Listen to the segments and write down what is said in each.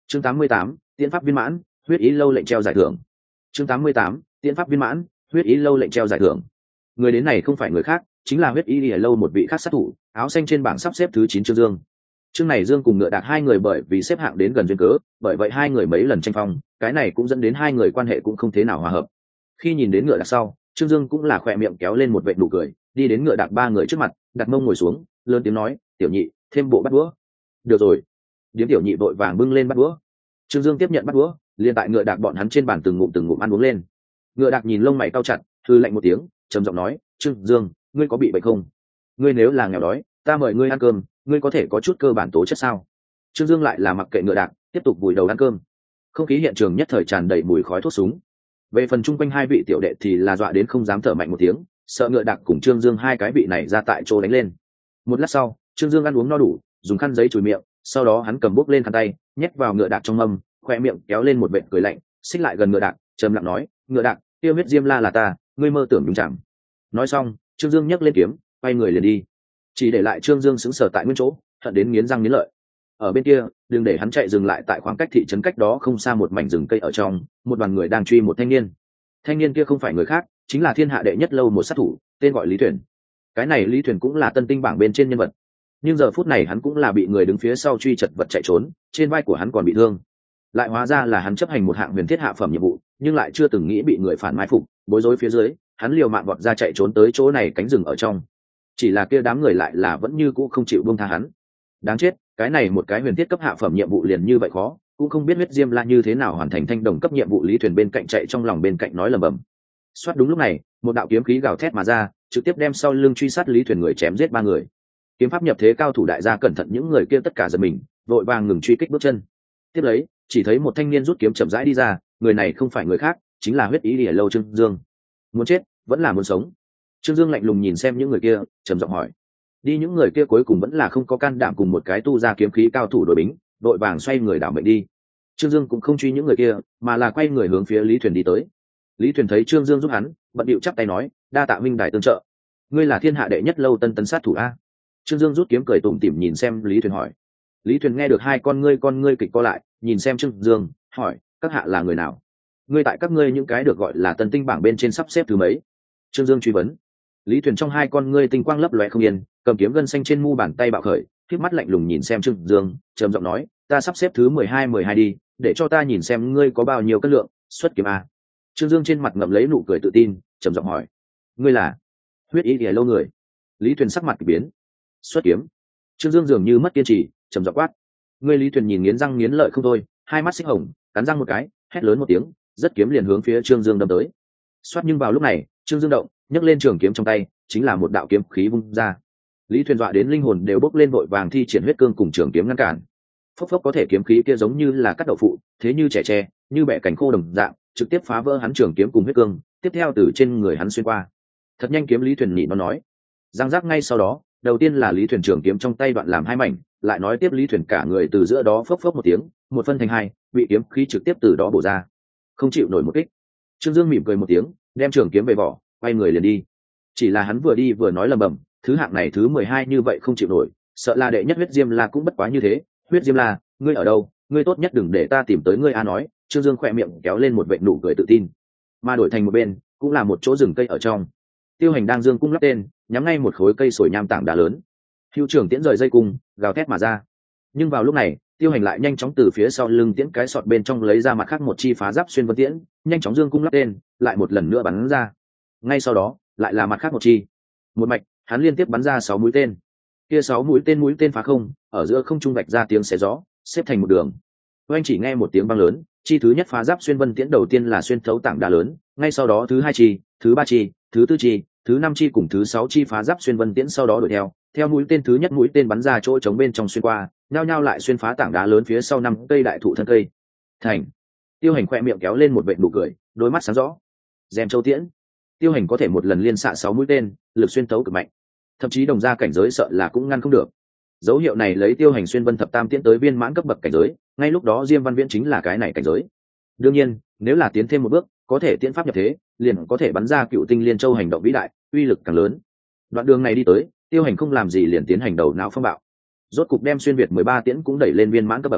Chương 88, Tiễn pháp viên mãn, huyết ý lâu lệnh treo giải thưởng. Chương 88, Tiễn pháp viên mãn, huyết ý lâu lệnh treo giải thưởng. Người đến này không phải người khác, chính là huyết ý lâu một vị khác sát thủ, áo xanh trên bảng sắp xếp thứ 9 Trương Dương. Trương này Dương cùng Ngựa Đạt hai người bởi vì xếp hạng đến gần duyên cớ, bởi vậy hai người mấy lần tranh phong, cái này cũng dẫn đến hai người quan hệ cũng không thế nào hòa hợp. Khi nhìn đến Ngựa Đạt sau, Trương Dương cũng là khỏe miệng kéo lên một vệt nụ cười, đi đến Ngựa Đạt ba người trước mặt, đặt mông ngồi xuống, lớn tiếng nói, "Tiểu nhị, thêm bộ bát đũa." "Được rồi." Điếm tiểu nhị vội vàng bưng lên bát đũa. Trương Dương tiếp nhận bát đũa, liền tại Ngựa Đạt bọn hắn trên bàn từng ngụm ăn uống lên. Ngựa Đạt nhìn lông mày cau chặt, hừ lạnh một tiếng, trầm giọng nói, "Trương Dương, ngươi có bị bệnh không? Ngươi nếu là nghèo đói, ta mời ngươi ăn cơm, ngươi có thể có chút cơ bản tố chất sao?" Trương Dương lại là mặc kệ Ngựa Đạt, tiếp tục vùi đầu ăn cơm. Không khí hiện trường nhất thời tràn đầy mùi khói thuốc súng. Về phần chung quanh hai vị tiểu đệ thì là dọa đến không dám thở mạnh một tiếng, sợ Ngựa Đạt cùng Trương Dương hai cái vị này ra tại chỗ đánh lên. Một lát sau, Trương Dương ăn uống no đủ, dùng khăn giấy chùi miệng, sau đó hắn cầm bốc lên khăn tay, nhét vào Ngựa Đạt trong mâm, khoe miệng kéo lên một vệt cười lạnh, xích lại gần Ngựa Đạt, trầm lặng nói, "Ngựa Đạt, tiêu huyết diêm la là ta, ngươi mơ tưởng đúng chẳng?" Nói xong, Trương Dương nhấc lên kiếm, quay người liền đi, chỉ để lại Trương Dương sững sờ tại nguyên chỗ, hận đến nghiến răng nghiến lợi. Ở bên kia, đừng để hắn chạy dừng lại tại khoảng cách thị trấn cách đó không xa một mảnh rừng cây ở trong, một đoàn người đang truy một thanh niên. Thanh niên kia không phải người khác, chính là thiên hạ đệ nhất lâu một sát thủ, tên gọi Lý Thuyền. Cái này Lý Thuyền cũng là tân tinh bảng bên trên nhân vật, nhưng giờ phút này hắn cũng là bị người đứng phía sau truy chật vật chạy trốn, trên vai của hắn còn bị thương. Lại hóa ra là hắn chấp hành một hạng huyền thiết hạ phẩm nhiệm vụ, nhưng lại chưa từng nghĩ bị người phản mai phục, bối rối phía dưới, hắn liều mạng vọt ra chạy trốn tới chỗ này cánh rừng ở trong. Chỉ là kia đám người lại là vẫn như cũ không chịu buông tha hắn. Đáng chết, cái này một cái huyền thiết cấp hạ phẩm nhiệm vụ liền như vậy khó, cũng không biết huyết diêm la như thế nào hoàn thành thanh đồng cấp nhiệm vụ. Lý Thuyền bên cạnh chạy trong lòng bên cạnh nói lầm bầm. Soát đúng lúc này, một đạo kiếm khí gào thét mà ra, trực tiếp đem sau lưng truy sát Lý Thuyền người chém giết ba người. Kiếm pháp nhập thế cao thủ đại gia cẩn thận, những người kia tất cả giật mình, vội vàng ngừng truy kích bước chân. Tiếp lấy, chỉ thấy một thanh niên rút kiếm chậm rãi đi ra, người này không phải người khác, chính là huyết ý lìa lâu Trương Dương. Muốn chết vẫn là muốn sống? Trương Dương lạnh lùng nhìn xem những người kia, trầm giọng hỏi. Đi, những người kia cuối cùng vẫn là không có can đảm cùng một cái tu ra kiếm khí cao thủ đội bính, đội vàng xoay người đảo mệnh đi. Trương Dương cũng không truy những người kia, mà là quay người hướng phía Lý Thuyền đi tới. Lý Thuyền thấy Trương Dương giúp hắn, bận điệu chắp tay nói, "Đa tạ huynh đài tương trợ. Ngươi là thiên hạ đệ nhất lâu tân tấn sát thủ a?" Trương Dương rút kiếm cười tủm tỉm nhìn xem Lý Thuyền hỏi. Lý Thuyền nghe được hai con ngươi kịch co lại, nhìn xem Trương Dương, hỏi, "Các hạ là người nào? Ngươi tại các ngươi những cái được gọi là tân tinh bảng bên trên sắp xếp thứ mấy?" Trương Dương truy vấn. Lý Thuyền trong hai con ngươi tinh quang lấp lóe không yên, cầm kiếm gân xanh trên mu bàn tay bạo khởi, khép mắt lạnh lùng nhìn xem Trương Dương, trầm giọng nói, "Ta sắp xếp thứ 12 đi, để cho ta nhìn xem ngươi có bao nhiêu cân lượng, xuất kiếm a." Trương Dương trên mặt ngậm lấy nụ cười tự tin, trầm giọng hỏi, "Ngươi là huyết ý lìa lâu người?" Lý Thuyền sắc mặt kỳ biến. "Xuất kiếm." Trương Dương dường như mất kiên trì, trầm giọng quát. Ngươi Lý Thuyền nhìn nghiến răng nghiến lợi không thôi, hai mắt xích hồng, cắn răng một cái, hét lớn một tiếng, rất kiếm liền hướng phía Trương Dương đâm tới. Xoát, nhưng vào lúc này, Trương Dương động, nhấc lên trường kiếm trong tay, chính là một đạo kiếm khí vung ra. Lý Thuyền dọa đến linh hồn đều bốc lên, vội vàng thi triển huyết cương cùng trường kiếm ngăn cản. Phốc phốc, có thể kiếm khí kia giống như là cắt đậu phụ, thế như trẻ tre, như bẻ cành khô đồng dạng, trực tiếp phá vỡ hắn trường kiếm cùng huyết cương, tiếp theo từ trên người hắn xuyên qua. Thật nhanh, kiếm Lý Thuyền nhị nó nói. Giang giác, ngay sau đó, đầu tiên là Lý Thuyền trường kiếm trong tay đoạn làm hai mảnh, lại nói tiếp Lý Thuyền cả người từ giữa đó phốc phốc một tiếng, một phân thành hai, bị kiếm khí trực tiếp từ đó bổ ra. Không chịu nổi một kích. Trương Dương mỉm cười một tiếng, đem trường kiếm về vỏ, quay người liền đi. Chỉ là hắn vừa đi vừa nói lầm bầm, thứ hạng này thứ 12 như vậy không chịu nổi, sợ là đệ nhất huyết diêm la cũng bất quá như thế. "Huyết diêm la, ngươi ở đâu? Ngươi tốt nhất đừng để ta tìm tới ngươi a." Nói, Trương Dương khỏe miệng kéo lên một vệt nụ cười tự tin. Mà đổi thành một bên, cũng là một chỗ rừng cây ở trong. Tiêu Hành đang dương cung lắp tên, nhắm ngay một khối cây sồi nham tảng đá lớn. Hưu trưởng tiễn rời dây cung, gào thét mà ra. Nhưng vào lúc này, Tiêu Hành lại nhanh chóng từ phía sau lưng tiễn cái sọt bên trong lấy ra mặt khác một chi phá giáp xuyên vân tiễn, nhanh chóng dương cung lắp tên, lại một lần nữa bắn ra. Ngay sau đó, lại là mặt khác một chi. Một mạch, hắn liên tiếp bắn ra 6 mũi tên. Kia 6 mũi tên phá không, ở giữa không trung vạch ra tiếng xé gió, xếp thành một đường. Oanh, chỉ nghe một tiếng vang lớn, chi thứ nhất phá giáp xuyên vân tiễn đầu tiên là xuyên thấu tảng đá lớn, ngay sau đó thứ hai chi, thứ ba chi, thứ tư chi, thứ năm chi cùng thứ 6 chi phá giáp xuyên vân tiễn sau đó đuổi theo mũi tên thứ nhất, mũi tên bắn ra chỗ trống bên trong xuyên qua, nhao nhao lại xuyên phá tảng đá lớn phía sau 5 cây đại thụ thân cây. Thành. Tiêu Hành khoe miệng kéo lên một vệt nụ cười, đôi mắt sáng rõ. Dèm châu tiễn. Tiêu Hành có thể một lần liên xạ 6 mũi tên, lực xuyên thấu cực mạnh, thậm chí đồng gia cảnh giới sợ là cũng ngăn không được. Dấu hiệu này lấy Tiêu Hành xuyên vân thập tam tiễn tới viên mãn cấp bậc cảnh giới, ngay lúc đó Diêm Văn Viễn chính là cái này cảnh giới. Đương nhiên, nếu là tiến thêm một bước, có thể tiễn pháp nhập thế, liền có thể bắn ra Cựu Tinh Liên Châu hành động vĩ đại, uy lực càng lớn. Đoạn đường này đi tới, Tiêu Hành không làm gì liền tiến hành đầu não phong bạo, rốt cục đem xuyên việt 13 tiễn cũng đẩy lên viên mãn cấp bậc.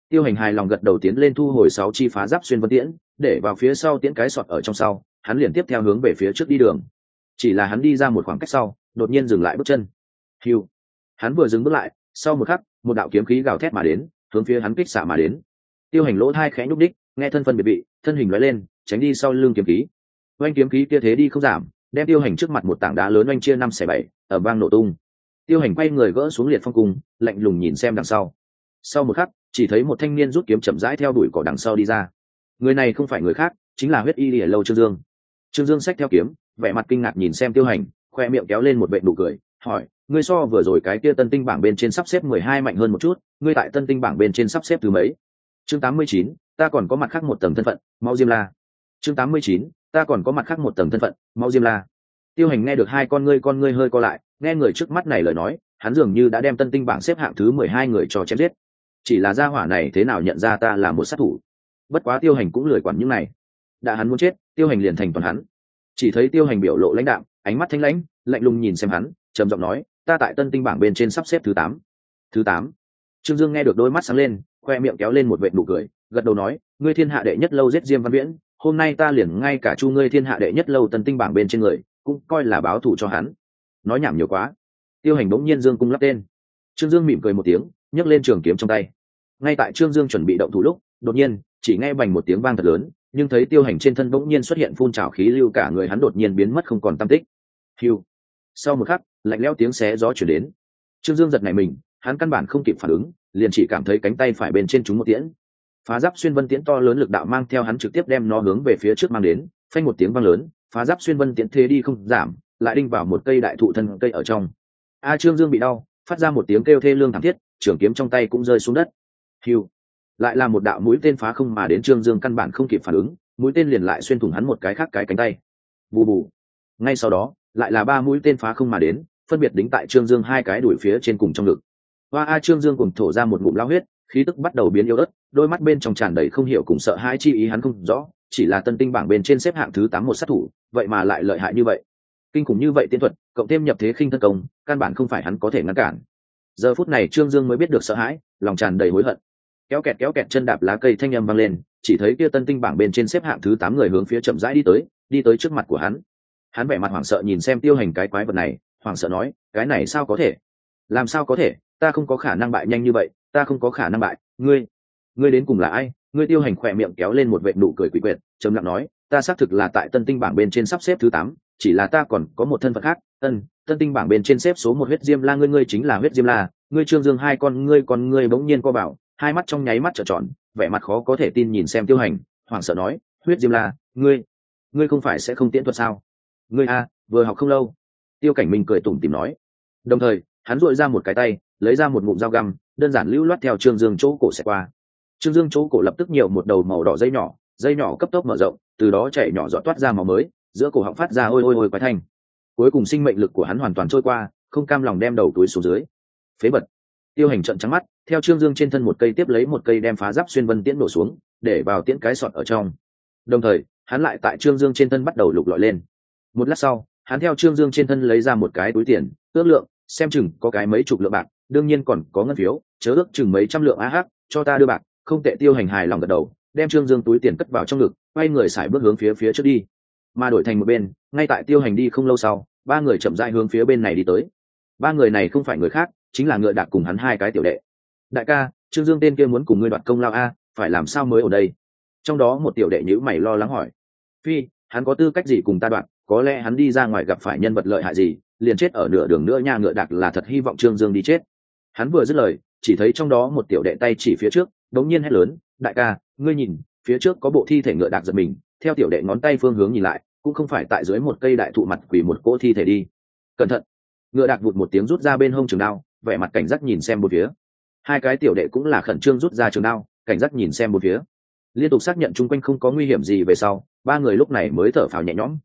Tiêu Hành hài lòng gật đầu tiến lên thu hồi 6 chi phá giáp xuyên vân tiễn, để vào phía sau tiễn cái sọt ở trong sau, hắn liền tiếp theo hướng về phía trước đi đường. Chỉ là hắn đi ra một khoảng cách sau, đột nhiên dừng lại bước chân. Hưu. Hắn vừa dừng bước lại, sau một khắc, một đạo kiếm khí gào thét mà đến, hướng phía hắn kích xạ mà đến. Tiêu Hành lỗ tai khẽ nhúc đích, nghe thân phân biệt vị, thân hình lóe lên, tránh đi sau lưng kiếm khí. Oanh kiếm khí kia thế đi không giảm, đem Tiêu Hành trước mặt một tảng đá lớn oanh chia 5/7, ở vang nổ tung. Tiêu Hành quay người gỡ xuống liệt phong cung, lạnh lùng nhìn xem đằng sau. Sau một khắc, chỉ thấy một thanh niên rút kiếm chậm rãi theo đuổi cỏ đằng sau đi ra. Người này không phải người khác, chính là huyết y lìa lâu Trương Dương. Trương Dương xách theo kiếm, vẻ mặt kinh ngạc nhìn xem Tiêu Hành, khoe miệng kéo lên một vệt nụ cười, hỏi: ngươi so vừa rồi cái kia tân tinh bảng bên trên sắp xếp 12 mạnh hơn một chút, ngươi tại tân tinh bảng bên trên sắp xếp thứ mấy? Chương 89, ta còn có mặt khác một tầng thân phận, mau Diêm La. Chương 89, ta còn có mặt khác một tầng thân phận, mau Diêm La. Tiêu Hành nghe được hai con ngươi hơi co lại, nghe người trước mắt này lời nói, hắn dường như đã đem tân tinh bảng xếp hạng thứ 12 người cho chém giết. Chỉ là gia hỏa này thế nào nhận ra ta là một sát thủ? Bất quá Tiêu Hành cũng lười quản những này. Đã hắn muốn chết, Tiêu Hành liền thành toàn hắn. Chỉ thấy Tiêu Hành biểu lộ lãnh đạm, ánh mắt thanh lãnh, lạnh lùng nhìn xem hắn, trầm giọng nói: ta tại tân tinh bảng bên trên sắp xếp thứ 8. Thứ 8. Trương Dương nghe được đôi mắt sáng lên, khoe miệng kéo lên một vệt nụ cười, gật đầu nói: ngươi thiên hạ đệ nhất lâu giết Diêm Văn Viễn, hôm nay ta liền ngay cả chu ngươi thiên hạ đệ nhất lâu tân tinh bảng bên trên người, cũng coi là báo thù cho hắn. Nói nhảm nhiều quá. Tiêu Hành bỗng nhiên dương cung lắp tên. Trương Dương mỉm cười một tiếng, nhấc lên trường kiếm trong tay. Ngay tại Trương Dương chuẩn bị động thủ lúc, đột nhiên chỉ nghe bành một tiếng vang thật lớn, nhưng thấy Tiêu Hành trên thân bỗng nhiên xuất hiện phun trào khí lưu, cả người hắn đột nhiên biến mất không còn tăm tích. Hưu. Sau một khắc, lạnh lẽo tiếng xé gió chuyển đến. Trương Dương giật nảy mình, hắn căn bản không kịp phản ứng, liền chỉ cảm thấy cánh tay phải bên trên trúng một tiễn. Phá giáp xuyên vân tiễn to lớn lực đạo mang theo hắn trực tiếp đem nó hướng về phía trước mang đến, phanh một tiếng vang lớn, phá giáp xuyên vân tiễn thế đi không giảm, lại đinh vào một cây đại thụ thân cây ở trong. Trương Dương bị đau, phát ra một tiếng kêu thê lương thảm thiết, trường kiếm trong tay cũng rơi xuống đất. Hưu. Lại là một đạo mũi tên phá không mà đến, Trương Dương căn bản không kịp phản ứng, mũi tên liền lại xuyên thủng hắn một cái khác cái cánh tay. Bù bù. Ngay sau đó, lại là 3 mũi tên phá không mà đến, phân biệt đính tại Trương Dương hai cái đùi phía trên cùng trong ngực. Trương Dương cùng thổ ra một ngụm lao huyết, khí tức bắt đầu biến yếu ớt, đôi mắt bên trong tràn đầy không hiểu cùng sợ hãi chi ý, hắn không rõ, chỉ là tân tinh bảng bên trên xếp hạng thứ 8 một sát thủ, vậy mà lại lợi hại như vậy. Kinh khủng như vậy tiên thuật, cộng thêm nhập thế khinh thân công, căn bản không phải hắn có thể ngăn cản. Giờ phút này Trương Dương mới biết được sợ hãi, lòng tràn đầy hối hận. Kéo kẹt chân đạp lá cây thanh âm vang lên, chỉ thấy kia tân tinh bảng bên trên xếp hạng thứ 8 người hướng phía chậm rãi đi tới trước mặt của hắn. Hắn vẻ mặt hoảng sợ nhìn xem Tiêu Hành cái quái vật này, hoảng sợ nói: cái này sao có thể? Làm sao có thể? Ta không có khả năng bại nhanh như vậy, ta không có khả năng bại. Ngươi đến cùng là ai? Ngươi Tiêu Hành khỏe miệng kéo lên một vệt nụ cười quỷ quyệt, trầm lặng nói: ta xác thực là tại tân tinh bảng bên trên sắp xếp thứ 8, chỉ là ta còn có một thân phận khác. Tân tinh bảng bên trên xếp số 1 huyết Diêm La, ngươi chính là huyết Diêm La. Ngươi Trương Dương hai con ngươi bỗng nhiên co bảo, hai mắt trong nháy mắt trợn tròn, vẻ mặt khó có thể tin nhìn xem Tiêu Hành, hoảng sợ nói: huyết Diêm La, ngươi không phải sẽ không tiễn thuật sao? Ngươi vừa học không lâu. Tiêu Cảnh Minh cười tủm tỉm nói. Đồng thời hắn duỗi ra một cái tay, lấy ra một ngụm dao găm, đơn giản lưu loát theo Trương Dương chỗ cổ sẽ qua. Trương Dương chỗ cổ lập tức nhiều một đầu màu đỏ dây nhỏ cấp tốc mở rộng, từ đó chảy nhỏ giọt toát ra máu mới, giữa cổ họng phát ra ôi ôi ôi quái thanh. Cuối cùng sinh mệnh lực của hắn hoàn toàn trôi qua, không cam lòng đem đầu túi xuống dưới. Phế vật. Tiêu Hành trợn trắng mắt, theo Trương Dương trên thân một cây tiếp lấy một cây đem phá giáp xuyên vân tiễn đổ xuống, để vào tiễn cái sọt ở trong. Đồng thời hắn lại tại Trương Dương trên thân bắt đầu lục lọi lên. Một lát sau, hắn theo Trương Dương trên thân lấy ra một cái túi tiền, ước lượng, xem chừng có cái mấy chục lượng bạc, đương nhiên còn có ngân phiếu, chớ ước chừng mấy trăm lượng cho ta đưa bạc. Không tệ. Tiêu Hành hài lòng gật đầu, đem Trương Dương túi tiền cất vào trong ngực, quay người sải bước hướng phía trước đi. Mà đổi thành một bên, ngay tại Tiêu Hành đi không lâu sau, 3 người chậm rãi hướng phía bên này đi tới. 3 người này không phải người khác, chính là Ngựa Đạc cùng hắn hai cái tiểu đệ. Đại ca, Trương Dương tên kia muốn cùng ngươi đoạt công lao phải làm sao mới ở đây? Trong đó một tiểu đệ nhíu mày lo lắng hỏi. Phi, hắn có tư cách gì cùng ta đoạt? Có lẽ hắn đi ra ngoài gặp phải nhân vật lợi hại gì, liền chết ở nửa đường nữa nha. Ngựa Đạc là thật hy vọng Trương Dương đi chết. Hắn vừa dứt lời, chỉ thấy trong đó một tiểu đệ tay chỉ phía trước, đống nhiên hét lớn: đại ca, ngươi nhìn, phía trước có bộ thi thể. Ngựa Đạc giật mình, theo tiểu đệ ngón tay phương hướng nhìn lại, cũng không phải tại dưới một cây đại thụ mặt quỷ một cỗ thi thể đi. Cẩn thận. Ngựa Đạc vụt một tiếng rút ra bên hông trường đao, vẻ mặt cảnh giác nhìn xem bốn phía. Hai cái tiểu đệ cũng là khẩn trương rút ra trường đao, cảnh giác nhìn xem bốn phía. Liên tục xác nhận chung quanh không có nguy hiểm gì về sau, 3 người lúc này mới thở phào nhẹ nhõm.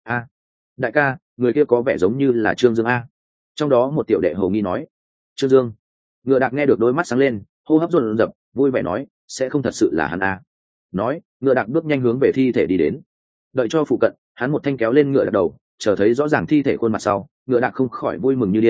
Đại ca, người kia có vẻ giống như là Trương Dương trong đó một tiểu đệ hầu nghi nói. Trương Dương. Ngựa Đạc nghe được đôi mắt sáng lên, hô hấp dồn dập, vui vẻ nói: sẽ không thật sự là hắn Nói, Ngựa Đạc bước nhanh hướng về thi thể đi đến. Đợi cho phụ cận, hắn một thanh kéo lên Ngựa Đạc đầu, chờ thấy rõ ràng thi thể khuôn mặt sau, Ngựa Đạc không khỏi vui mừng như điên,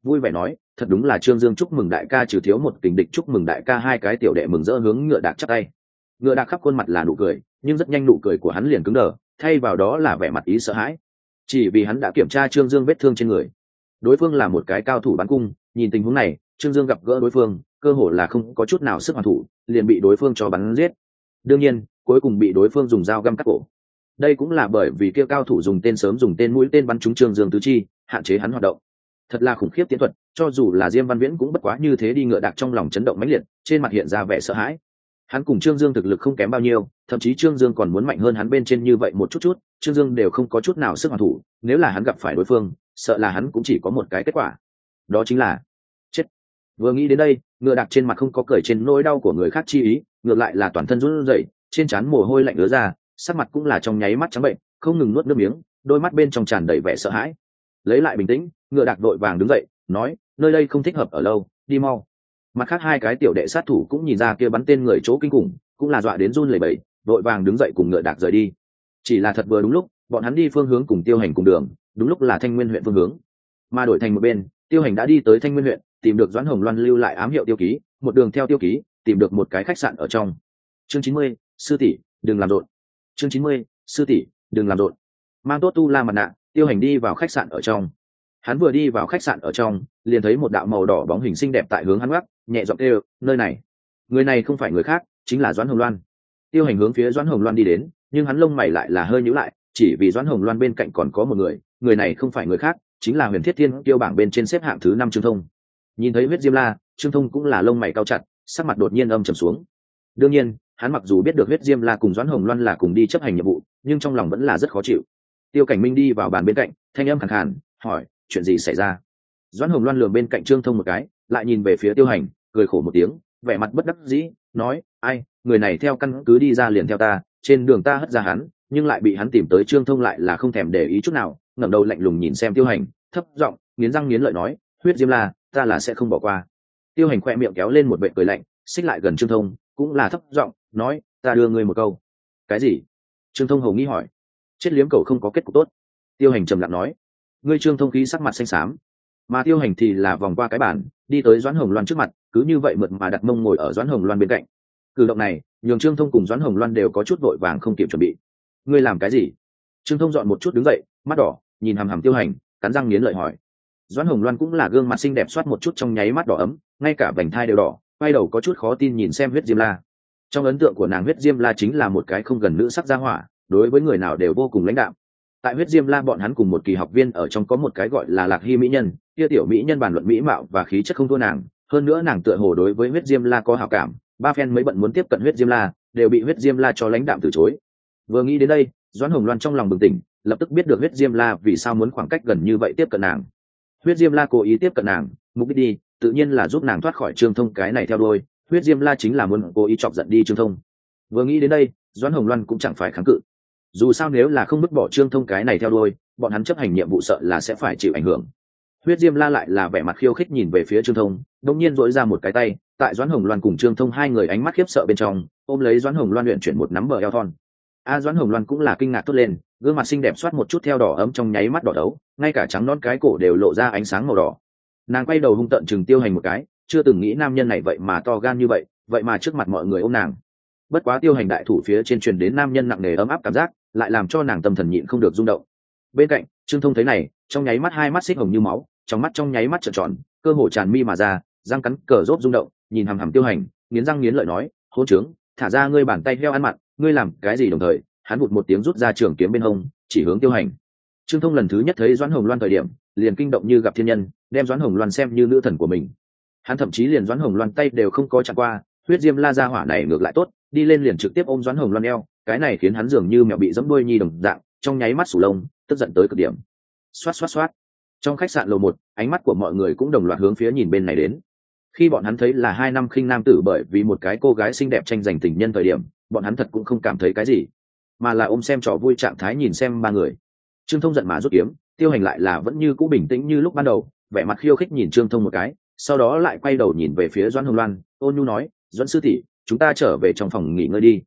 vui vẻ nói, thật đúng là Trương Dương chúc mừng đại ca trừ thiếu một kình địch, chúc mừng đại ca hai cái tiểu đệ mừng rỡ hướng Ngựa Đạc chắp tay. Ngựa Đạc khắp khuôn mặt là nụ cười, nhưng rất nhanh nụ cười của hắn liền cứng đờ, thay vào đó là vẻ mặt ý sợ hãi. Chỉ vì hắn đã kiểm tra Trương Dương vết thương trên người. Đối phương là một cái cao thủ bắn cung, nhìn tình huống này, Trương Dương gặp gỡ đối phương, cơ hồ là không có chút nào sức hoàn thủ, liền bị đối phương cho bắn giết. Đương nhiên, cuối cùng bị đối phương dùng dao găm cắt cổ. Đây cũng là bởi vì kia cao thủ dùng tên sớm dùng tên mũi tên bắn trúng Trương Dương tứ chi, hạn chế hắn hoạt động. Thật là khủng khiếp tiến thuật, cho dù là Diêm Văn Viễn cũng bất quá như thế đi. Ngựa Đạc trong lòng chấn động mãnh liệt, trên mặt hiện ra vẻ sợ hãi. Hắn cùng Trương Dương thực lực không kém bao nhiêu, thậm chí Trương Dương còn muốn mạnh hơn hắn bên trên như vậy một chút, Trương Dương đều không có chút nào sức hoàn thủ, nếu là hắn gặp phải đối phương, sợ là hắn cũng chỉ có một cái kết quả, đó chính là chết. Vừa nghĩ đến đây, Ngựa Đạc trên mặt không có cười trên nỗi đau của người khác chi ý, ngược lại là toàn thân run rẩy, trên trán mồ hôi lạnh ứa ra, sắc mặt cũng là trong nháy mắt trắng bệnh, không ngừng nuốt nước miếng, đôi mắt bên trong tràn đầy vẻ sợ hãi. Lấy lại bình tĩnh, Ngựa Đạc vội vàng đứng dậy, nói, nơi đây không thích hợp ở lâu, đi mau. Mặt khác hai cái tiểu đệ sát thủ cũng nhìn ra kia bắn tên người chỗ kinh khủng, cũng là dọa đến run lẩy bẩy, vội vàng đứng dậy cùng Ngựa Đạc rời đi. Chỉ là thật vừa đúng lúc, bọn hắn đi phương hướng cùng Tiêu Hành cùng đường, đúng lúc là Thanh Nguyên huyện phương hướng. Mà đổi thành một bên, Tiêu Hành đã đi tới Thanh Nguyên huyện, tìm được Doãn Hồng Loan lưu lại ám hiệu tiêu ký, một đường theo tiêu ký, tìm được một cái khách sạn ở trong. Chương 90, sư tỷ, đừng làm rộn. Chương 90, sư tỷ, đừng làm rộn. Mang tốt tu la mặt nạ, Tiêu Hành đi vào khách sạn ở trong. Hắn vừa đi vào khách sạn ở trong, liền thấy một đạo màu đỏ bóng hình xinh đẹp tại hướng hắn gác, nhẹ giọng kêu, nơi này. Người này không phải người khác, chính là Doãn Hồng Loan. Tiêu Hành hướng phía Doãn Hồng Loan đi đến, nhưng hắn lông mày lại là hơi nhíu lại, chỉ vì Doãn Hồng Loan bên cạnh còn có một người, người này không phải người khác, chính là Huyền Thiết Thiên Kiêu bảng bên trên xếp hạng thứ 5 Trương Thông. Nhìn thấy Huyết Diêm La, Trương Thông cũng là lông mày cau chặt, sắc mặt đột nhiên âm trầm xuống. Đương nhiên, hắn mặc dù biết được Huyết Diêm La cùng Doãn Hồng Loan là cùng đi chấp hành nhiệm vụ, nhưng trong lòng vẫn là rất khó chịu. Tiêu Cảnh Minh đi vào bàn bên cạnh, thanh âm khàn khàn, hỏi, chuyện gì xảy ra? Doãn Hồng Loan lườm bên cạnh Trương Thông một cái, lại nhìn về phía Tiêu Hành, cười khổ một tiếng, vẻ mặt bất đắc dĩ, nói, ai, người này theo căn cứ đi ra liền theo ta, trên đường ta hất ra hắn, nhưng lại bị hắn tìm tới. Trương Thông lại là không thèm để ý chút nào, ngẩng đầu lạnh lùng nhìn xem Tiêu Hành, thấp giọng, nghiến răng nghiến lợi nói, Huyết Diêm La, ta là sẽ không bỏ qua. Tiêu Hành khoe miệng kéo lên một vệt cười lạnh, xích lại gần Trương Thông, cũng là thấp giọng nói, ta đưa ngươi một câu. Cái gì? Trương Thông hầu nghi hỏi. Chết liếm cầu không có kết cục tốt. Tiêu Hành trầm lặng nói. Ngươi. Trương Thông khí sắc mặt xanh xám, mà Tiêu Hành thì là vòng qua cái bàn, đi tới Doãn Hồng Loan trước mặt, cứ như vậy mượt mà đặt mông ngồi ở Doãn Hồng Loan bên cạnh. Cử động này nhường Trương Thông cùng Doãn Hồng Loan đều có chút vội vàng không kịp chuẩn bị. Ngươi làm cái gì? Trương Thông dọn một chút đứng dậy, mắt đỏ, nhìn hằm hằm Tiêu Hành, cắn răng nghiến lợi hỏi. Doãn Hồng Loan cũng là gương mặt xinh đẹp soát một chút trong nháy mắt đỏ ấm, ngay cả vành thai đều đỏ, quay đầu có chút khó tin nhìn xem Huyết Diêm La. Trong ấn tượng của nàng, Huyết Diêm La chính là một cái không gần nữ sắc gia hỏa, đối với người nào đều vô cùng lãnh đạm. Tại Huyết Diêm La bọn hắn cùng một kỳ học viên ở trong có một cái gọi là Lạc Hy mỹ nhân, kia tiểu mỹ nhân bàn luận mỹ mạo và khí chất không thua nàng, hơn nữa nàng tựa hồ đối với Huyết Diêm La có hảo cảm, ba phen mấy bận muốn tiếp cận Huyết Diêm La, đều bị Huyết Diêm La cho lãnh đạm từ chối. Vừa nghĩ đến đây, Doãn Hồng Loan trong lòng bừng tỉnh, lập tức biết được Huyết Diêm La vì sao muốn khoảng cách gần như vậy tiếp cận nàng. Huyết Diêm La cố ý tiếp cận nàng, mục đích đi, tự nhiên là giúp nàng thoát khỏi Trương Thông cái này theo đuôi. Huyết Diêm La chính là muốn cố ý chọc giận đi Trương Thông. Vừa nghĩ đến đây, Doãn Hồng Loan cũng chẳng phải kháng cự. Dù sao nếu là không vứt bỏ Trương Thông cái này theo đuôi, bọn hắn chấp hành nhiệm vụ sợ là sẽ phải chịu ảnh hưởng. Huyết Diêm La lại là vẻ mặt khiêu khích nhìn về phía Trương Thông, đột nhiên duỗi ra một cái tay, tại Doãn Hồng Loan cùng Trương Thông hai người ánh mắt khiếp sợ bên trong, ôm lấy Doãn Hồng Loan luyện chuyển một nắm bờ eo thon. Doãn Hồng Loan cũng là kinh ngạc thốt lên, gương mặt xinh đẹp xoát một chút theo đỏ ấm trong nháy mắt đỏ đấu, ngay cả trắng non cái cổ đều lộ ra ánh sáng màu đỏ. Nàng quay đầu hung tợn chừng Tiêu Hành một cái, chưa từng nghĩ nam nhân này vậy mà to gan như vậy, vậy mà trước mặt mọi người ôm nàng. Bất quá Tiêu Hành đại thủ phía trên truyền đến nam nhân nặng nề ấm áp cảm giác, lại làm cho nàng tâm thần nhịn không được rung động. Bên cạnh, Trương Thông thấy này, trong nháy mắt hai mắt xích hồng như máu, trong mắt trong nháy mắt trợn tròn, cơ hồ tràn mi mà ra, răng cắn cờ rốt rung động, nhìn hằm hằm Tiêu Hành, nghiến răng nghiến lợi nói, hỗn trướng, thả ra ngươi bàn tay heo ăn mặn, ngươi làm cái gì? Đồng thời, hắn vụt một tiếng rút ra trường kiếm bên hông, chỉ hướng Tiêu Hành. Trương Thông lần thứ nhất thấy Doãn Hồng Loan thời điểm, liền kinh động như gặp thiên nhân, đem Doãn Hồng Loan xem như nữ thần của mình. Hắn thậm chí liền Doãn Hồng Loan tay đều không có chạm qua, Huyết Diêm La gia hỏa này ngược lại tốt, đi lên liền trực tiếp ôm Doãn Hồng Loan eo, cái này khiến hắn dường như mèo bị giẫm đuôi nhi đồng dạng, trong nháy mắt sủ lông, tức giận tới cực điểm. Xoát xoát xoát. Trong khách sạn lầu 1, ánh mắt của mọi người cũng đồng loạt hướng phía nhìn bên này đến. Khi bọn hắn thấy là hai năm khinh nam tử bởi vì một cái cô gái xinh đẹp tranh giành tình nhân thời điểm, bọn hắn thật cũng không cảm thấy cái gì, mà là ôm xem trò vui trạng thái nhìn xem ba người. Trương Thông giận mà rút kiếm, Tiêu Hành lại là vẫn như cũ bình tĩnh như lúc ban đầu, vẻ mặt khiêu khích nhìn Trương Thông một cái, sau đó lại quay đầu nhìn về phía Doãn Hồng Loan, ôn nhu nói, Doãn sư tỷ, chúng ta trở về trong phòng nghỉ ngơi đi.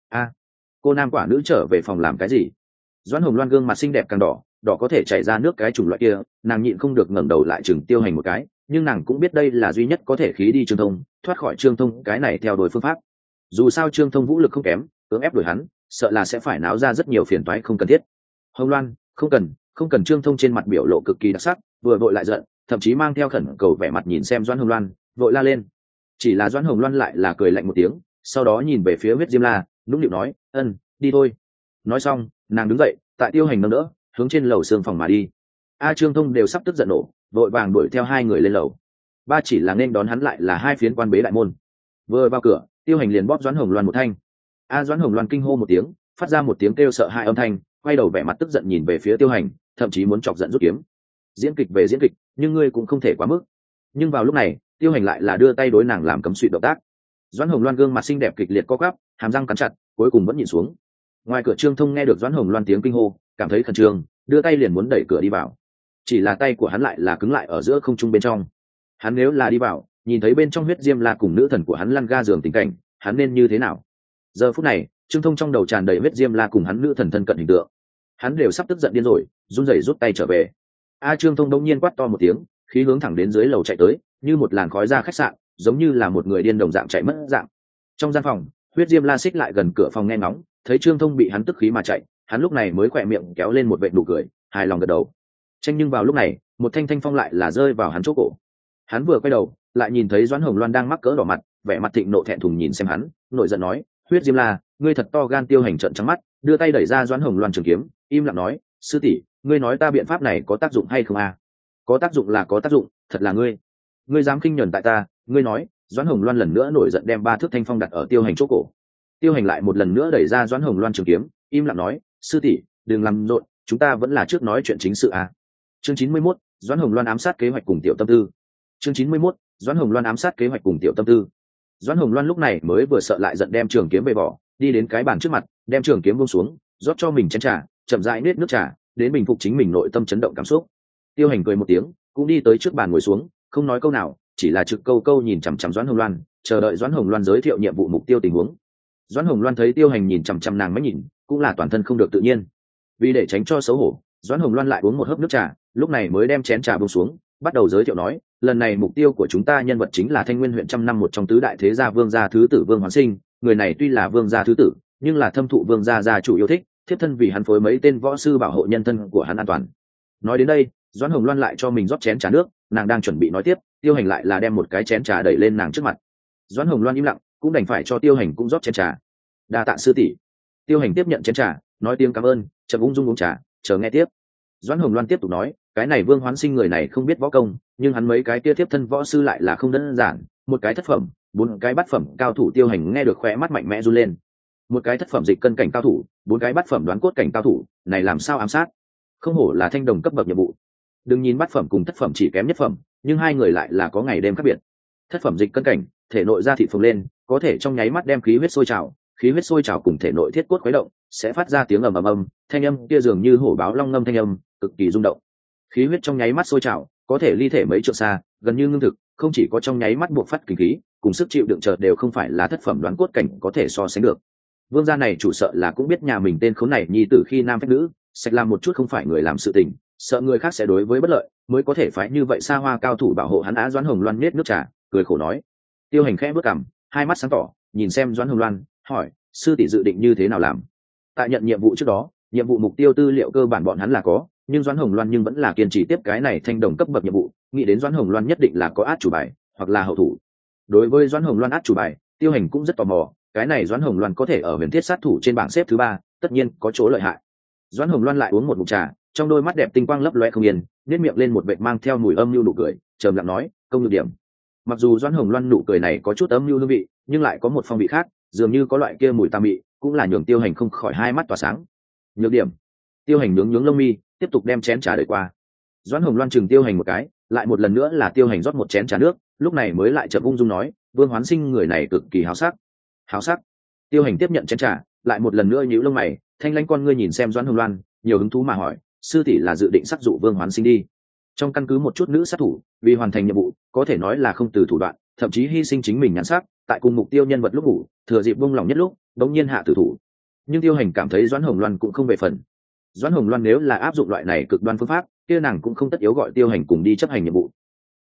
Cô nam quả nữ trở về phòng làm cái gì? Doãn Hồng Loan gương mặt xinh đẹp càng đỏ, đỏ có thể chảy ra nước cái chủng loại kia, nàng nhịn không được ngẩng đầu lại chừng Tiêu Hành một cái, nhưng nàng cũng biết đây là duy nhất có thể khí đi Trương Thông, thoát khỏi Trương Thông cái này theo đuổi phương pháp. Dù sao Trương Thông vũ lực không kém, cưỡng ép đuổi hắn sợ là sẽ phải náo ra rất nhiều phiền toái không cần thiết. Hồng Loan, không cần. Trương Thông trên mặt biểu lộ cực kỳ đặc sắc, vừa vội lại giận, thậm chí mang theo khẩn cầu vẻ mặt nhìn xem Doãn Hồng Loan, vội la lên. Chỉ là Doãn Hồng Loan lại là cười lạnh một tiếng, sau đó nhìn về phía Huyết Diêm La, nũng nịu nói, đi thôi. Nói xong nàng đứng dậy, tại Tiêu Hành nâng đỡ hướng trên lầu xương phòng mà đi. Trương Thông đều sắp tức giận nổ, vội vàng đuổi theo hai người lên lầu. Ba chỉ là nên đón hắn lại là hai phiến quan bế đại môn. Vừa vào cửa, Tiêu Hành liền bóp Doãn Hồng Loan một thanh. Doãn Hồng Loan kinh hô một tiếng, phát ra một tiếng kêu sợ hãi âm thanh, quay đầu vẻ mặt tức giận nhìn về phía Tiêu Hành, thậm chí muốn chọc giận rút kiếm. Diễn kịch về diễn kịch, nhưng ngươi cũng không thể quá mức. Nhưng vào lúc này, Tiêu Hành lại là đưa tay đối nàng làm cấm suỵ động tác. Doãn Hồng Loan gương mặt xinh đẹp kịch liệt co quắp, hàm răng cắn chặt, cuối cùng vẫn nhịn xuống. Ngoài cửa Trương Thông nghe được Doãn Hồng Loan tiếng kinh hô, cảm thấy khẩn trương, đưa tay liền muốn đẩy cửa đi vào. Chỉ là tay của hắn lại là cứng lại ở giữa không trung bên trong. Hắn nếu là đi vào, nhìn thấy bên trong Huyết Diêm La cùng nữ thần của hắn lăn ga giường tình cảnh, hắn nên như thế nào? Giờ phút này, Trương Thông trong đầu tràn đầy Huyết Diêm La cùng hắn nữ thần thân cận hình tượng. Hắn đều sắp tức giận điên rồi, run rẩy rút tay trở về. Trương Thông đống nhiên quát to một tiếng, khí hướng thẳng đến dưới lầu chạy tới, như một làn khói ra khách sạn, giống như là một người điên đồng dạng chạy mất dạng. Trong gian phòng, Huyết Diêm La xích lại gần cửa phòng nghe ngóng, thấy Trương Thông bị hắn tức khí mà chạy, hắn lúc này mới khỏe miệng kéo lên một vệt nụ cười, hài lòng gật đầu. Nhưng vào lúc này, một thanh thanh phong lại là rơi vào hắn chỗ cổ. Hắn vừa quay đầu, lại nhìn thấy Doãn Hồng Loan đang mắc cỡ đỏ mặt, vẻ mặt thịnh nộ thẹn thùng nhìn xem hắn, nổi giận nói, Huyết Diêm La, ngươi thật to gan. Tiêu Hành trợn trắng mắt, đưa tay đẩy ra Doãn Hồng Loan trường kiếm, im lặng nói, sư tỷ, ngươi nói ta biện pháp này có tác dụng hay không a? Có tác dụng là có tác dụng, thật là ngươi dám khinh nhẫn tại ta, ngươi nói. Doãn Hồng Loan lần nữa nổi giận đem ba thước thanh phong đặt ở Tiêu Hành chỗ cổ. Tiêu Hành lại một lần nữa đẩy ra Doãn Hồng Loan trường kiếm, im lặng nói, sư tỷ, đừng làm rộn, chúng ta vẫn là trước nói chuyện chính sự a. Chương 91, Doãn Hồng Loan ám sát kế hoạch cùng Tiểu Tâm Tư. Chương 91, Doãn Hồng Loan ám sát kế hoạch cùng Tiểu Tâm Tư. Doãn Hồng Loan lúc này mới vừa sợ lại giận đem trường kiếm về bỏ, đi đến cái bàn trước mặt, đem trường kiếm buông xuống, rót cho mình chén trà, chậm rãi nết nước trà, đến bình phục chính mình nội tâm chấn động cảm xúc. Tiêu Hành cười một tiếng, cũng đi tới trước bàn ngồi xuống, không nói câu nào, chỉ là trực câu câu nhìn chằm chằm Doãn Hồng Loan, chờ đợi Doãn Hồng Loan giới thiệu nhiệm vụ mục tiêu tình huống. Doãn Hồng Loan thấy Tiêu Hành nhìn chằm chằm nàng mới nhìn, cũng là toàn thân không được tự nhiên. Vì để tránh cho xấu hổ, Doãn Hồng Loan lại uống một hớp nước trà, lúc này mới đem chén trà buông xuống, bắt đầu giới thiệu nói, lần này mục tiêu của chúng ta nhân vật chính là Thanh Nguyên huyện trăm năm một trong tứ đại thế gia Vương gia thứ tử Vương Hoán Sinh, người này tuy là Vương gia thứ tử, nhưng là thâm thụ Vương gia chủ yêu thích, thiếp thân vì hắn phối mấy tên võ sư bảo hộ nhân thân của hắn an toàn. Nói đến đây, Doãn Hồng Loan lại cho mình rót chén trà nước, nàng đang chuẩn bị nói tiếp, Tiêu Hành lại là đem một cái chén trà đẩy lên nàng trước mặt. Doãn Hồng Loan im lặng, cũng đành phải cho Tiêu Hành cũng rót chén trà. Đa tạ sư tỷ. Tiêu Hành tiếp nhận chén trà, nói tiếng cảm ơn, chậm ung dung uống trà, chờ nghe tiếp. Doãn Hồng Loan tiếp tục nói, cái này Vương Hoán Sinh người này không biết võ công, nhưng hắn mấy cái kia tiếp thân võ sư lại là không đơn giản, một cái thất phẩm, bốn cái bát phẩm cao thủ. Tiêu Hành nghe được khóe mắt mạnh mẽ run lên. Một cái thất phẩm dịch cân cảnh cao thủ, bốn cái bát phẩm đoán cốt cảnh cao thủ, này làm sao ám sát? Không hổ là thanh đồng cấp bậc nhiệm vụ. Đừng nhìn bát phẩm cùng thất phẩm chỉ kém nhất phẩm, nhưng hai người lại là có ngày đêm khác biệt. Thất phẩm dịch cân cảnh, thể nội ra thị phồng lên, có thể trong nháy mắt đem khí huyết sôi trào, khí huyết sôi trào cùng thể nội thiết cốt khuấy động, sẽ phát ra tiếng ầm ầm ầm, thanh âm kia dường như hổ báo long ngâm thanh âm, cực kỳ rung động. Khí huyết trong nháy mắt sôi trào, có thể ly thể mấy trượng xa, gần như ngưng thực, không chỉ có trong nháy mắt buộc phát kinh khí, cùng sức chịu đựng chợt đều không phải là thất phẩm đoán cốt cảnh có thể so sánh được. Vương gia này chủ sợ là cũng biết nhà mình tên khốn này nhi tử khi nam phách nữ, sạch làm một chút không phải người làm sự tình, sợ người khác sẽ đối với bất lợi, mới có thể phải như vậy xa hoa cao thủ bảo hộ hắn. Doãn Hồng Loan nết nước trà, cười khổ nói. Tiêu Hành khẽ bước cằm, hai mắt sáng tỏ, nhìn xem Doãn Hồng Loan, hỏi, sư tỷ dự định như thế nào làm? Tại nhận nhiệm vụ trước đó, nhiệm vụ mục tiêu tư liệu cơ bản bọn hắn là có, nhưng Doãn Hồng Loan nhưng vẫn là kiên trì tiếp cái này thanh đồng cấp bậc nhiệm vụ, nghĩ đến Doãn Hồng Loan nhất định là có át chủ bài, hoặc là hậu thủ. Đối với Doãn Hồng Loan át chủ bài, Tiêu Hành cũng rất tò mò, cái này Doãn Hồng Loan có thể ở huyền thiết sát thủ trên bảng xếp thứ 3, tất nhiên có chỗ lợi hại. Doãn Hồng Loan lại uống một ngụm trà, trong đôi mắt đẹp tinh quang lấp loe không yên, nét miệng lên một vệt mang theo mùi âm nhu nụ cười, trầm lặng nói, công nhược điểm. Mặc dù Doãn Hồng Loan nụ cười này có chút âm nhu hương vị, nhưng lại có một phong vị khác, dường như có loại kia mùi tà mị, cũng là nhường Tiêu Hành không khỏi hai mắt tỏa sáng. Nhược điểm. Tiêu Hành nhướng lông mi, tiếp tục đem chén trà đợi qua. Doãn Hồng Loan chừng Tiêu Hành một cái, lại một lần nữa là Tiêu Hành rót một chén trà nước, lúc này mới lại chậm ung dung nói, Vương Hoán Sinh người này cực kỳ háo sắc. Háo sắc. Tiêu Hành tiếp nhận chén trà, lại một lần nữa nhíu lông mày, thanh lãnh con ngươi nhìn xem Doãn Hồng Loan, nhiều hứng thú mà hỏi, sư tỷ là dự định sát dụ Vương Hoán Sinh đi? Trong căn cứ một chút nữ sát thủ, vì hoàn thành nhiệm vụ, có thể nói là không từ thủ đoạn, thậm chí hy sinh chính mình nhãn sắc, tại cùng mục tiêu nhân vật lúc ngủ, thừa dịp buông lỏng nhất lúc, đống nhiên hạ tử thủ. Nhưng Tiêu Hành cảm thấy Doãn Hồng Loan cũng không về phần. Doãn Hồng Loan nếu là áp dụng loại này cực đoan phương pháp, kia nàng cũng không tất yếu gọi Tiêu Hành cùng đi chấp hành nhiệm vụ.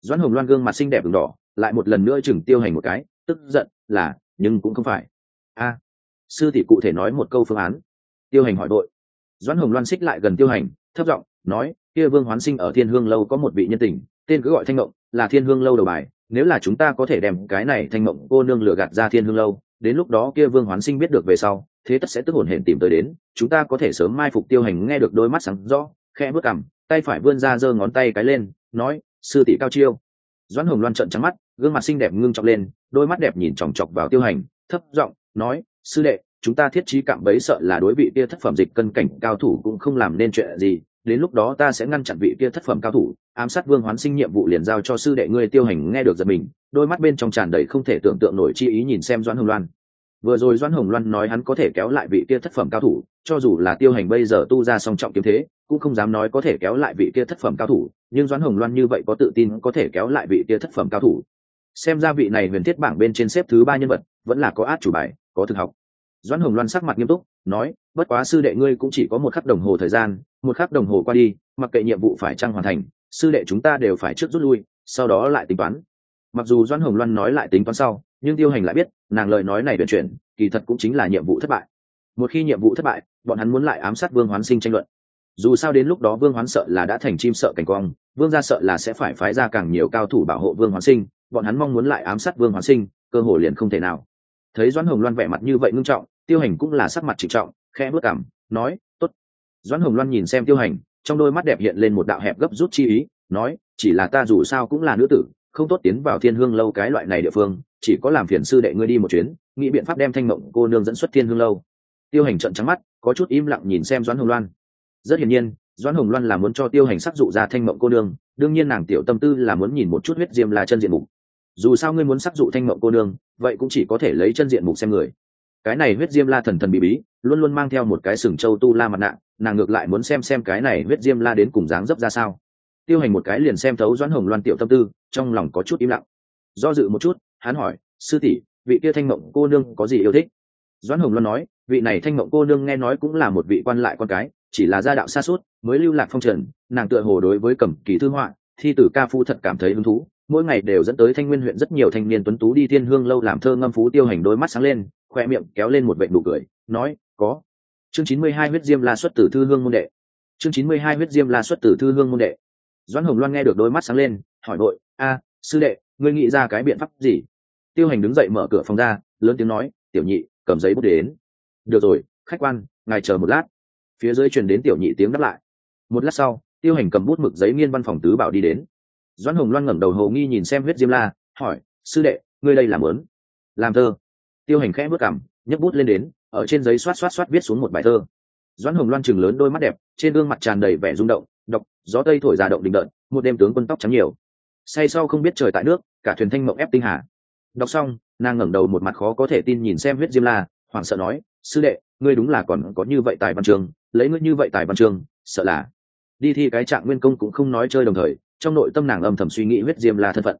Doãn Hồng Loan gương mặt xinh đẹp ửng đỏ, lại một lần nữa chừng Tiêu Hành một cái, tức giận là, nhưng cũng không phải. A, sư tỷ cụ thể nói một câu phương án. Tiêu Hành hỏi đội. Doãn Hồng Loan xích lại gần Tiêu Hành, thấp giọng nói, kia Vương Hoán Sinh ở Thiên Hương lâu có một vị nhân tình, tên cứ gọi Thanh Mộng, là Thiên Hương lâu đầu bài, nếu là chúng ta có thể đem cái này Thanh Mộng cô nương lừa gạt ra Thiên Hương lâu, đến lúc đó kia Vương Hoán Sinh biết được về sau, thế tất sẽ tức hồn hển tìm tới đến, chúng ta có thể sớm mai phục. Tiêu Hành nghe được đôi mắt sáng rõ, khẽ bước cằm, tay phải vươn ra giơ ngón tay cái lên, nói, sư tỷ cao chiêu. Doãn Hồng Loan trợn trắng mắt, gương mặt xinh đẹp ngưng trọng lên, đôi mắt đẹp nhìn chòng chọc vào Tiêu Hành, thấp giọng nói, sư đệ, chúng ta thiết trí cạm bẫy sợ là đối vị kia thất phẩm dịch cân cảnh cao thủ cũng không làm nên chuyện gì, đến lúc đó ta sẽ ngăn chặn vị kia thất phẩm cao thủ, ám sát Vương Hoán Sinh nhiệm vụ liền giao cho sư đệ ngươi. Tiêu Hành nghe được giật mình, đôi mắt bên trong tràn đầy không thể tưởng tượng nổi chi ý nhìn xem Doãn Hồng Loan. Vừa rồi Doãn Hồng Loan nói hắn có thể kéo lại vị kia thất phẩm cao thủ, cho dù là Tiêu Hành bây giờ tu ra song trọng kiếm thế, cũng không dám nói có thể kéo lại vị kia thất phẩm cao thủ, nhưng Doãn Hồng Loan như vậy có tự tin có thể kéo lại vị kia thất phẩm cao thủ. Xem ra vị này huyền thiết bảng bên trên xếp thứ 3 nhân vật, vẫn là có át chủ bài, có thực học. Doãn Hồng Loan sắc mặt nghiêm túc, nói, bất quá sư đệ ngươi cũng chỉ có 1 khắc đồng hồ thời gian, 1 khắc đồng hồ qua đi, mặc kệ nhiệm vụ phải chăng hoàn thành, sư đệ chúng ta đều phải trước rút lui, sau đó lại tính toán. Mặc dù Doãn Hồng Loan nói lại tính toán sau, nhưng Tiêu Hành lại biết, nàng lời nói này vận chuyển, kỳ thật cũng chính là nhiệm vụ thất bại. Một khi nhiệm vụ thất bại, bọn hắn muốn lại ám sát Vương Hoán Sinh tranh luận. Dù sao đến lúc đó Vương Hoán sợ là đã thành chim sợ cảnh quang, Vương gia sợ là sẽ phải phái ra càng nhiều cao thủ bảo hộ Vương Hoán Sinh, bọn hắn mong muốn lại ám sát Vương Hoán Sinh, cơ hội liền không thể nào. Thấy Doãn Hồng Loan vẻ mặt như vậy ngưng trọng, Tiêu Hành cũng là sắc mặt trịnh trọng, khẽ bước cằm, nói, tốt. Doãn Hồng Loan nhìn xem Tiêu Hành, trong đôi mắt đẹp hiện lên một đạo hẹp gấp rút chi ý, nói, chỉ là ta dù sao cũng là nữ tử, không tốt tiến vào Thiên Hương lâu cái loại này địa phương, chỉ có làm phiền sư đệ ngươi đi một chuyến, nghĩ biện pháp đem Thanh Mộng cô nương dẫn xuất Thiên Hương lâu. Tiêu Hành trợn trắng mắt, có chút im lặng nhìn xem Doãn Hồng Loan. Rất hiển nhiên, Doãn Hồng Loan là muốn cho Tiêu Hành sắc dụ ra Thanh Mộng cô nương, đương nhiên nàng tiểu tâm tư là muốn nhìn một chút huyết diêm la chân diện mục. Dù sao ngươi muốn sắc dụ Thanh Mộng cô nương, vậy cũng chỉ có thể lấy chân diện mục xem người. Cái này huyết diêm la thần thần bí bí, luôn luôn mang theo một cái sừng châu tu la mặt nạ, nàng ngược lại muốn xem cái này huyết diêm la đến cùng dáng dấp ra sao. Tiêu Hành một cái liền xem thấu Doãn Hồng Loan tiểu tâm tư, trong lòng có chút im lặng. Do dự một chút, hắn hỏi, sư tỷ, vị kia Thanh Mộng cô nương có gì yêu thích? Doãn Hồng Loan nói, vị này Thanh Mộng cô nương nghe nói cũng là một vị quan lại con cái, chỉ là gia đạo xa suốt, mới lưu lạc phong trần, nàng tựa hồ đối với cẩm kỳ thư họa, thi tử ca phu thật cảm thấy hứng thú, mỗi ngày đều dẫn tới Thanh Nguyên huyện rất nhiều thanh niên tuấn tú đi Thiên Hương lâu làm thơ ngâm phú. Tiêu Hành đôi mắt sáng lên, khoe miệng kéo lên một vệt nụ cười, nói, có. Chương 92 huyết diêm la xuất từ thư hương môn đệ. Chương 92 huyết diêm la xuất từ thư hương môn đệ. Doãn Hồng Loan nghe được đôi mắt sáng lên, hỏi đội, a, sư đệ, ngươi nghĩ ra cái biện pháp gì? Tiêu Hành đứng dậy mở cửa phòng ra, lớn tiếng nói, tiểu nhị, cầm giấy bút đến. Được rồi, khách quan, ngài chờ một lát. Phía dưới truyền đến tiểu nhị tiếng đáp lại. Một lát sau, Tiêu Hành cầm bút mực giấy nghiên văn phòng tứ bảo đi đến. Doãn Hồng Loan ngẩng đầu hồ nghi nhìn xem huyết diêm la, hỏi, sư đệ, ngươi đây làm ớn? Làm thơ. Tiêu Hành khẽ bước cằm, nhấc bút lên đến, ở trên giấy xoát xoát xoát viết xuống một bài thơ. Doãn Hồng Loan trừng lớn đôi mắt đẹp, trên gương mặt tràn đầy vẻ rung động, đọc, gió tây thổi ra động đình đợt, một đêm tướng quân tóc trắng nhiều. Say sau không biết trời tại nước, cả thuyền thanh mộng ép tinh hà. Đọc xong, nàng ngẩng đầu một mặt khó có thể tin nhìn xem huyết diêm la, hoảng sợ nói, sư đệ, ngươi đúng là còn có như vậy tài văn chương, lấy ngươi như vậy tài văn chương, sợ là đi thi cái trạng nguyên công cũng không nói chơi. Đồng thời trong nội tâm nàng âm thầm suy nghĩ huyết diêm la thân phận.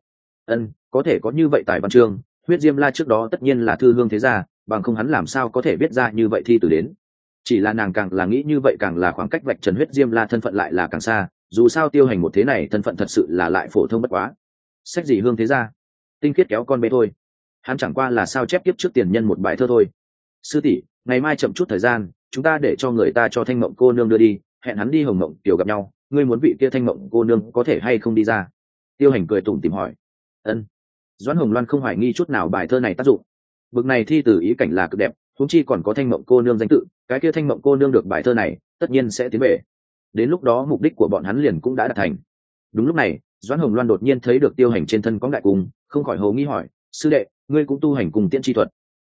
Có thể có như vậy tài văn chương, huyết diêm la trước đó tất nhiên là thư hương thế gia, bằng không hắn làm sao có thể biết ra như vậy thi từ đến. Chỉ là nàng càng là nghĩ như vậy càng là khoảng cách vạch trần huyết diêm la thân phận lại là càng xa. Dù sao Tiêu Hành một thế này thân phận thật sự là lại phổ thông bất quá. Sách gì hương thế gia, tinh khiết kéo con bê thôi, hắn chẳng qua là sao chép tiếp trước tiền nhân một bài thơ thôi. Sư tỷ, ngày mai chậm chút thời gian, chúng ta để cho người ta cho Thanh Mộng cô nương đưa đi, hẹn hắn đi Hồng Mộng tiểu gặp nhau, ngươi muốn vị kia Thanh Mộng cô nương có thể hay không đi ra? Tiêu Hành cười tủm tỉm hỏi. Doãn Hồng Loan không hoài nghi chút nào bài thơ này tác dụng. Bực này thi từ ý cảnh là cực đẹp, huống chi còn có Thanh Mộng cô nương danh tự, cái kia Thanh Mộng cô nương được bài thơ này, tất nhiên sẽ tiến về. Đến lúc đó mục đích của bọn hắn liền cũng đã đạt thành. Đúng lúc này, Doãn Hồng Loan đột nhiên thấy được Tiêu Hành trên thân có đại cung, không khỏi hồ nghi hỏi, sư đệ, ngươi cũng tu hành cùng tiễn chi thuật?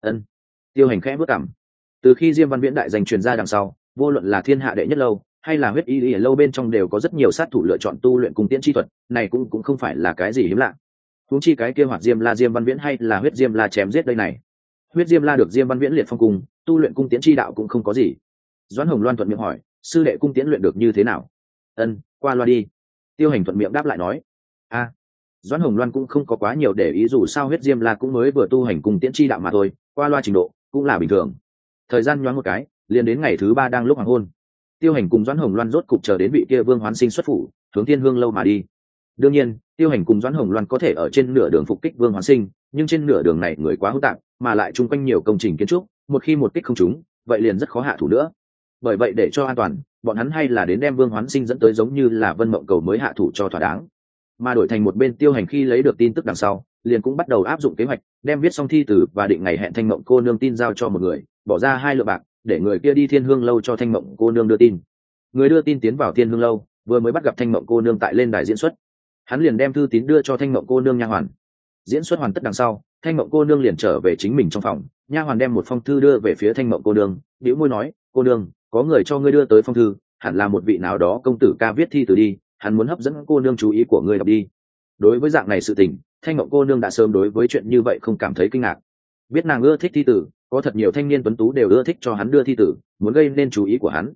Tiêu Hành khẽ bước cằm. Từ khi Diêm Văn Viễn đại danh truyền ra đằng sau, vô luận là thiên hạ đệ nhất lâu hay là huyết y lâu bên trong đều có rất nhiều sát thủ lựa chọn tu luyện cung tiễn chi thuật, này cũng không phải là cái gì hiếm lạ. Huống chi cái kia Hoạt Diêm La Diêm Văn Viễn hay là huyết Diêm La chém giết đây này. Huyết Diêm La được Diêm Văn Viễn liệt phong cung, tu luyện cung tiễn chi đạo cũng không có gì. Doãn Hồng Loan thuận miệng hỏi, sư đệ cung tiễn luyện được như thế nào? Qua loa đi. Tiêu Hành thuận miệng đáp lại nói. Doãn Hồng Loan cũng không có quá nhiều để ý, dù sao huyết Diêm La cũng mới vừa tu hành cung tiễn chi đạo mà thôi, qua loa trình độ cũng là bình thường. Thời gian nhoáng một cái, liền đến ngày thứ 3 đang lúc hoàng hôn. Tiêu Hành cùng Doãn Hồng Loan rốt cục chờ đến vị kia Vương Hoán Sinh xuất phủ, hướng Thiên Hương lâu mà đi. Đương nhiên Tiêu Hành cùng Doãn Hồng Loan có thể ở trên nửa đường phục kích Vương Hoán Sinh, nhưng trên nửa đường này người quá hỗn tạp, mà lại chung quanh nhiều công trình kiến trúc, một khi một kích không trúng, vậy liền rất khó hạ thủ nữa. Bởi vậy để cho an toàn, bọn hắn hay là đến đem Vương Hoán Sinh dẫn tới giống như là Vân Mộng Cầu mới hạ thủ cho thỏa đáng. Mà đổi thành một bên Tiêu Hành khi lấy được tin tức đằng sau, liền cũng bắt đầu áp dụng kế hoạch, đem viết xong thi từ và định ngày hẹn Thanh Mộng cô nương tin giao cho một người, bỏ ra 2 lượng bạc, để người kia đi Thiên Hương lâu cho Thanh Mộng cô nương đưa tin. Người đưa tin tiến vào Thiên Hương lâu, vừa mới bắt gặp Thanh Mộng cô nương tại lên đài diễn xuất, hắn liền đem thư tín đưa cho Thanh Mộng cô nương nha hoàn. Diễn xuất hoàn tất đằng sau, Thanh Mộng cô nương liền trở về chính mình trong phòng, nha hoàn đem một phong thư đưa về phía Thanh Mộng cô nương, bĩu môi nói: cô nương, có người cho ngươi đưa tới phong thư, hẳn là một vị nào đó công tử ca viết thi từ đi, hắn muốn hấp dẫn cô nương chú ý của ngươi đọc đi. Đối với dạng này sự tình, Thanh Mộng cô nương đã sớm đối với chuyện như vậy không cảm thấy kinh ngạc. Biết nàng ưa thích thi tử, có thật nhiều thanh niên tuấn tú đều ưa thích cho hắn đưa thi tử, muốn gây nên chú ý của hắn.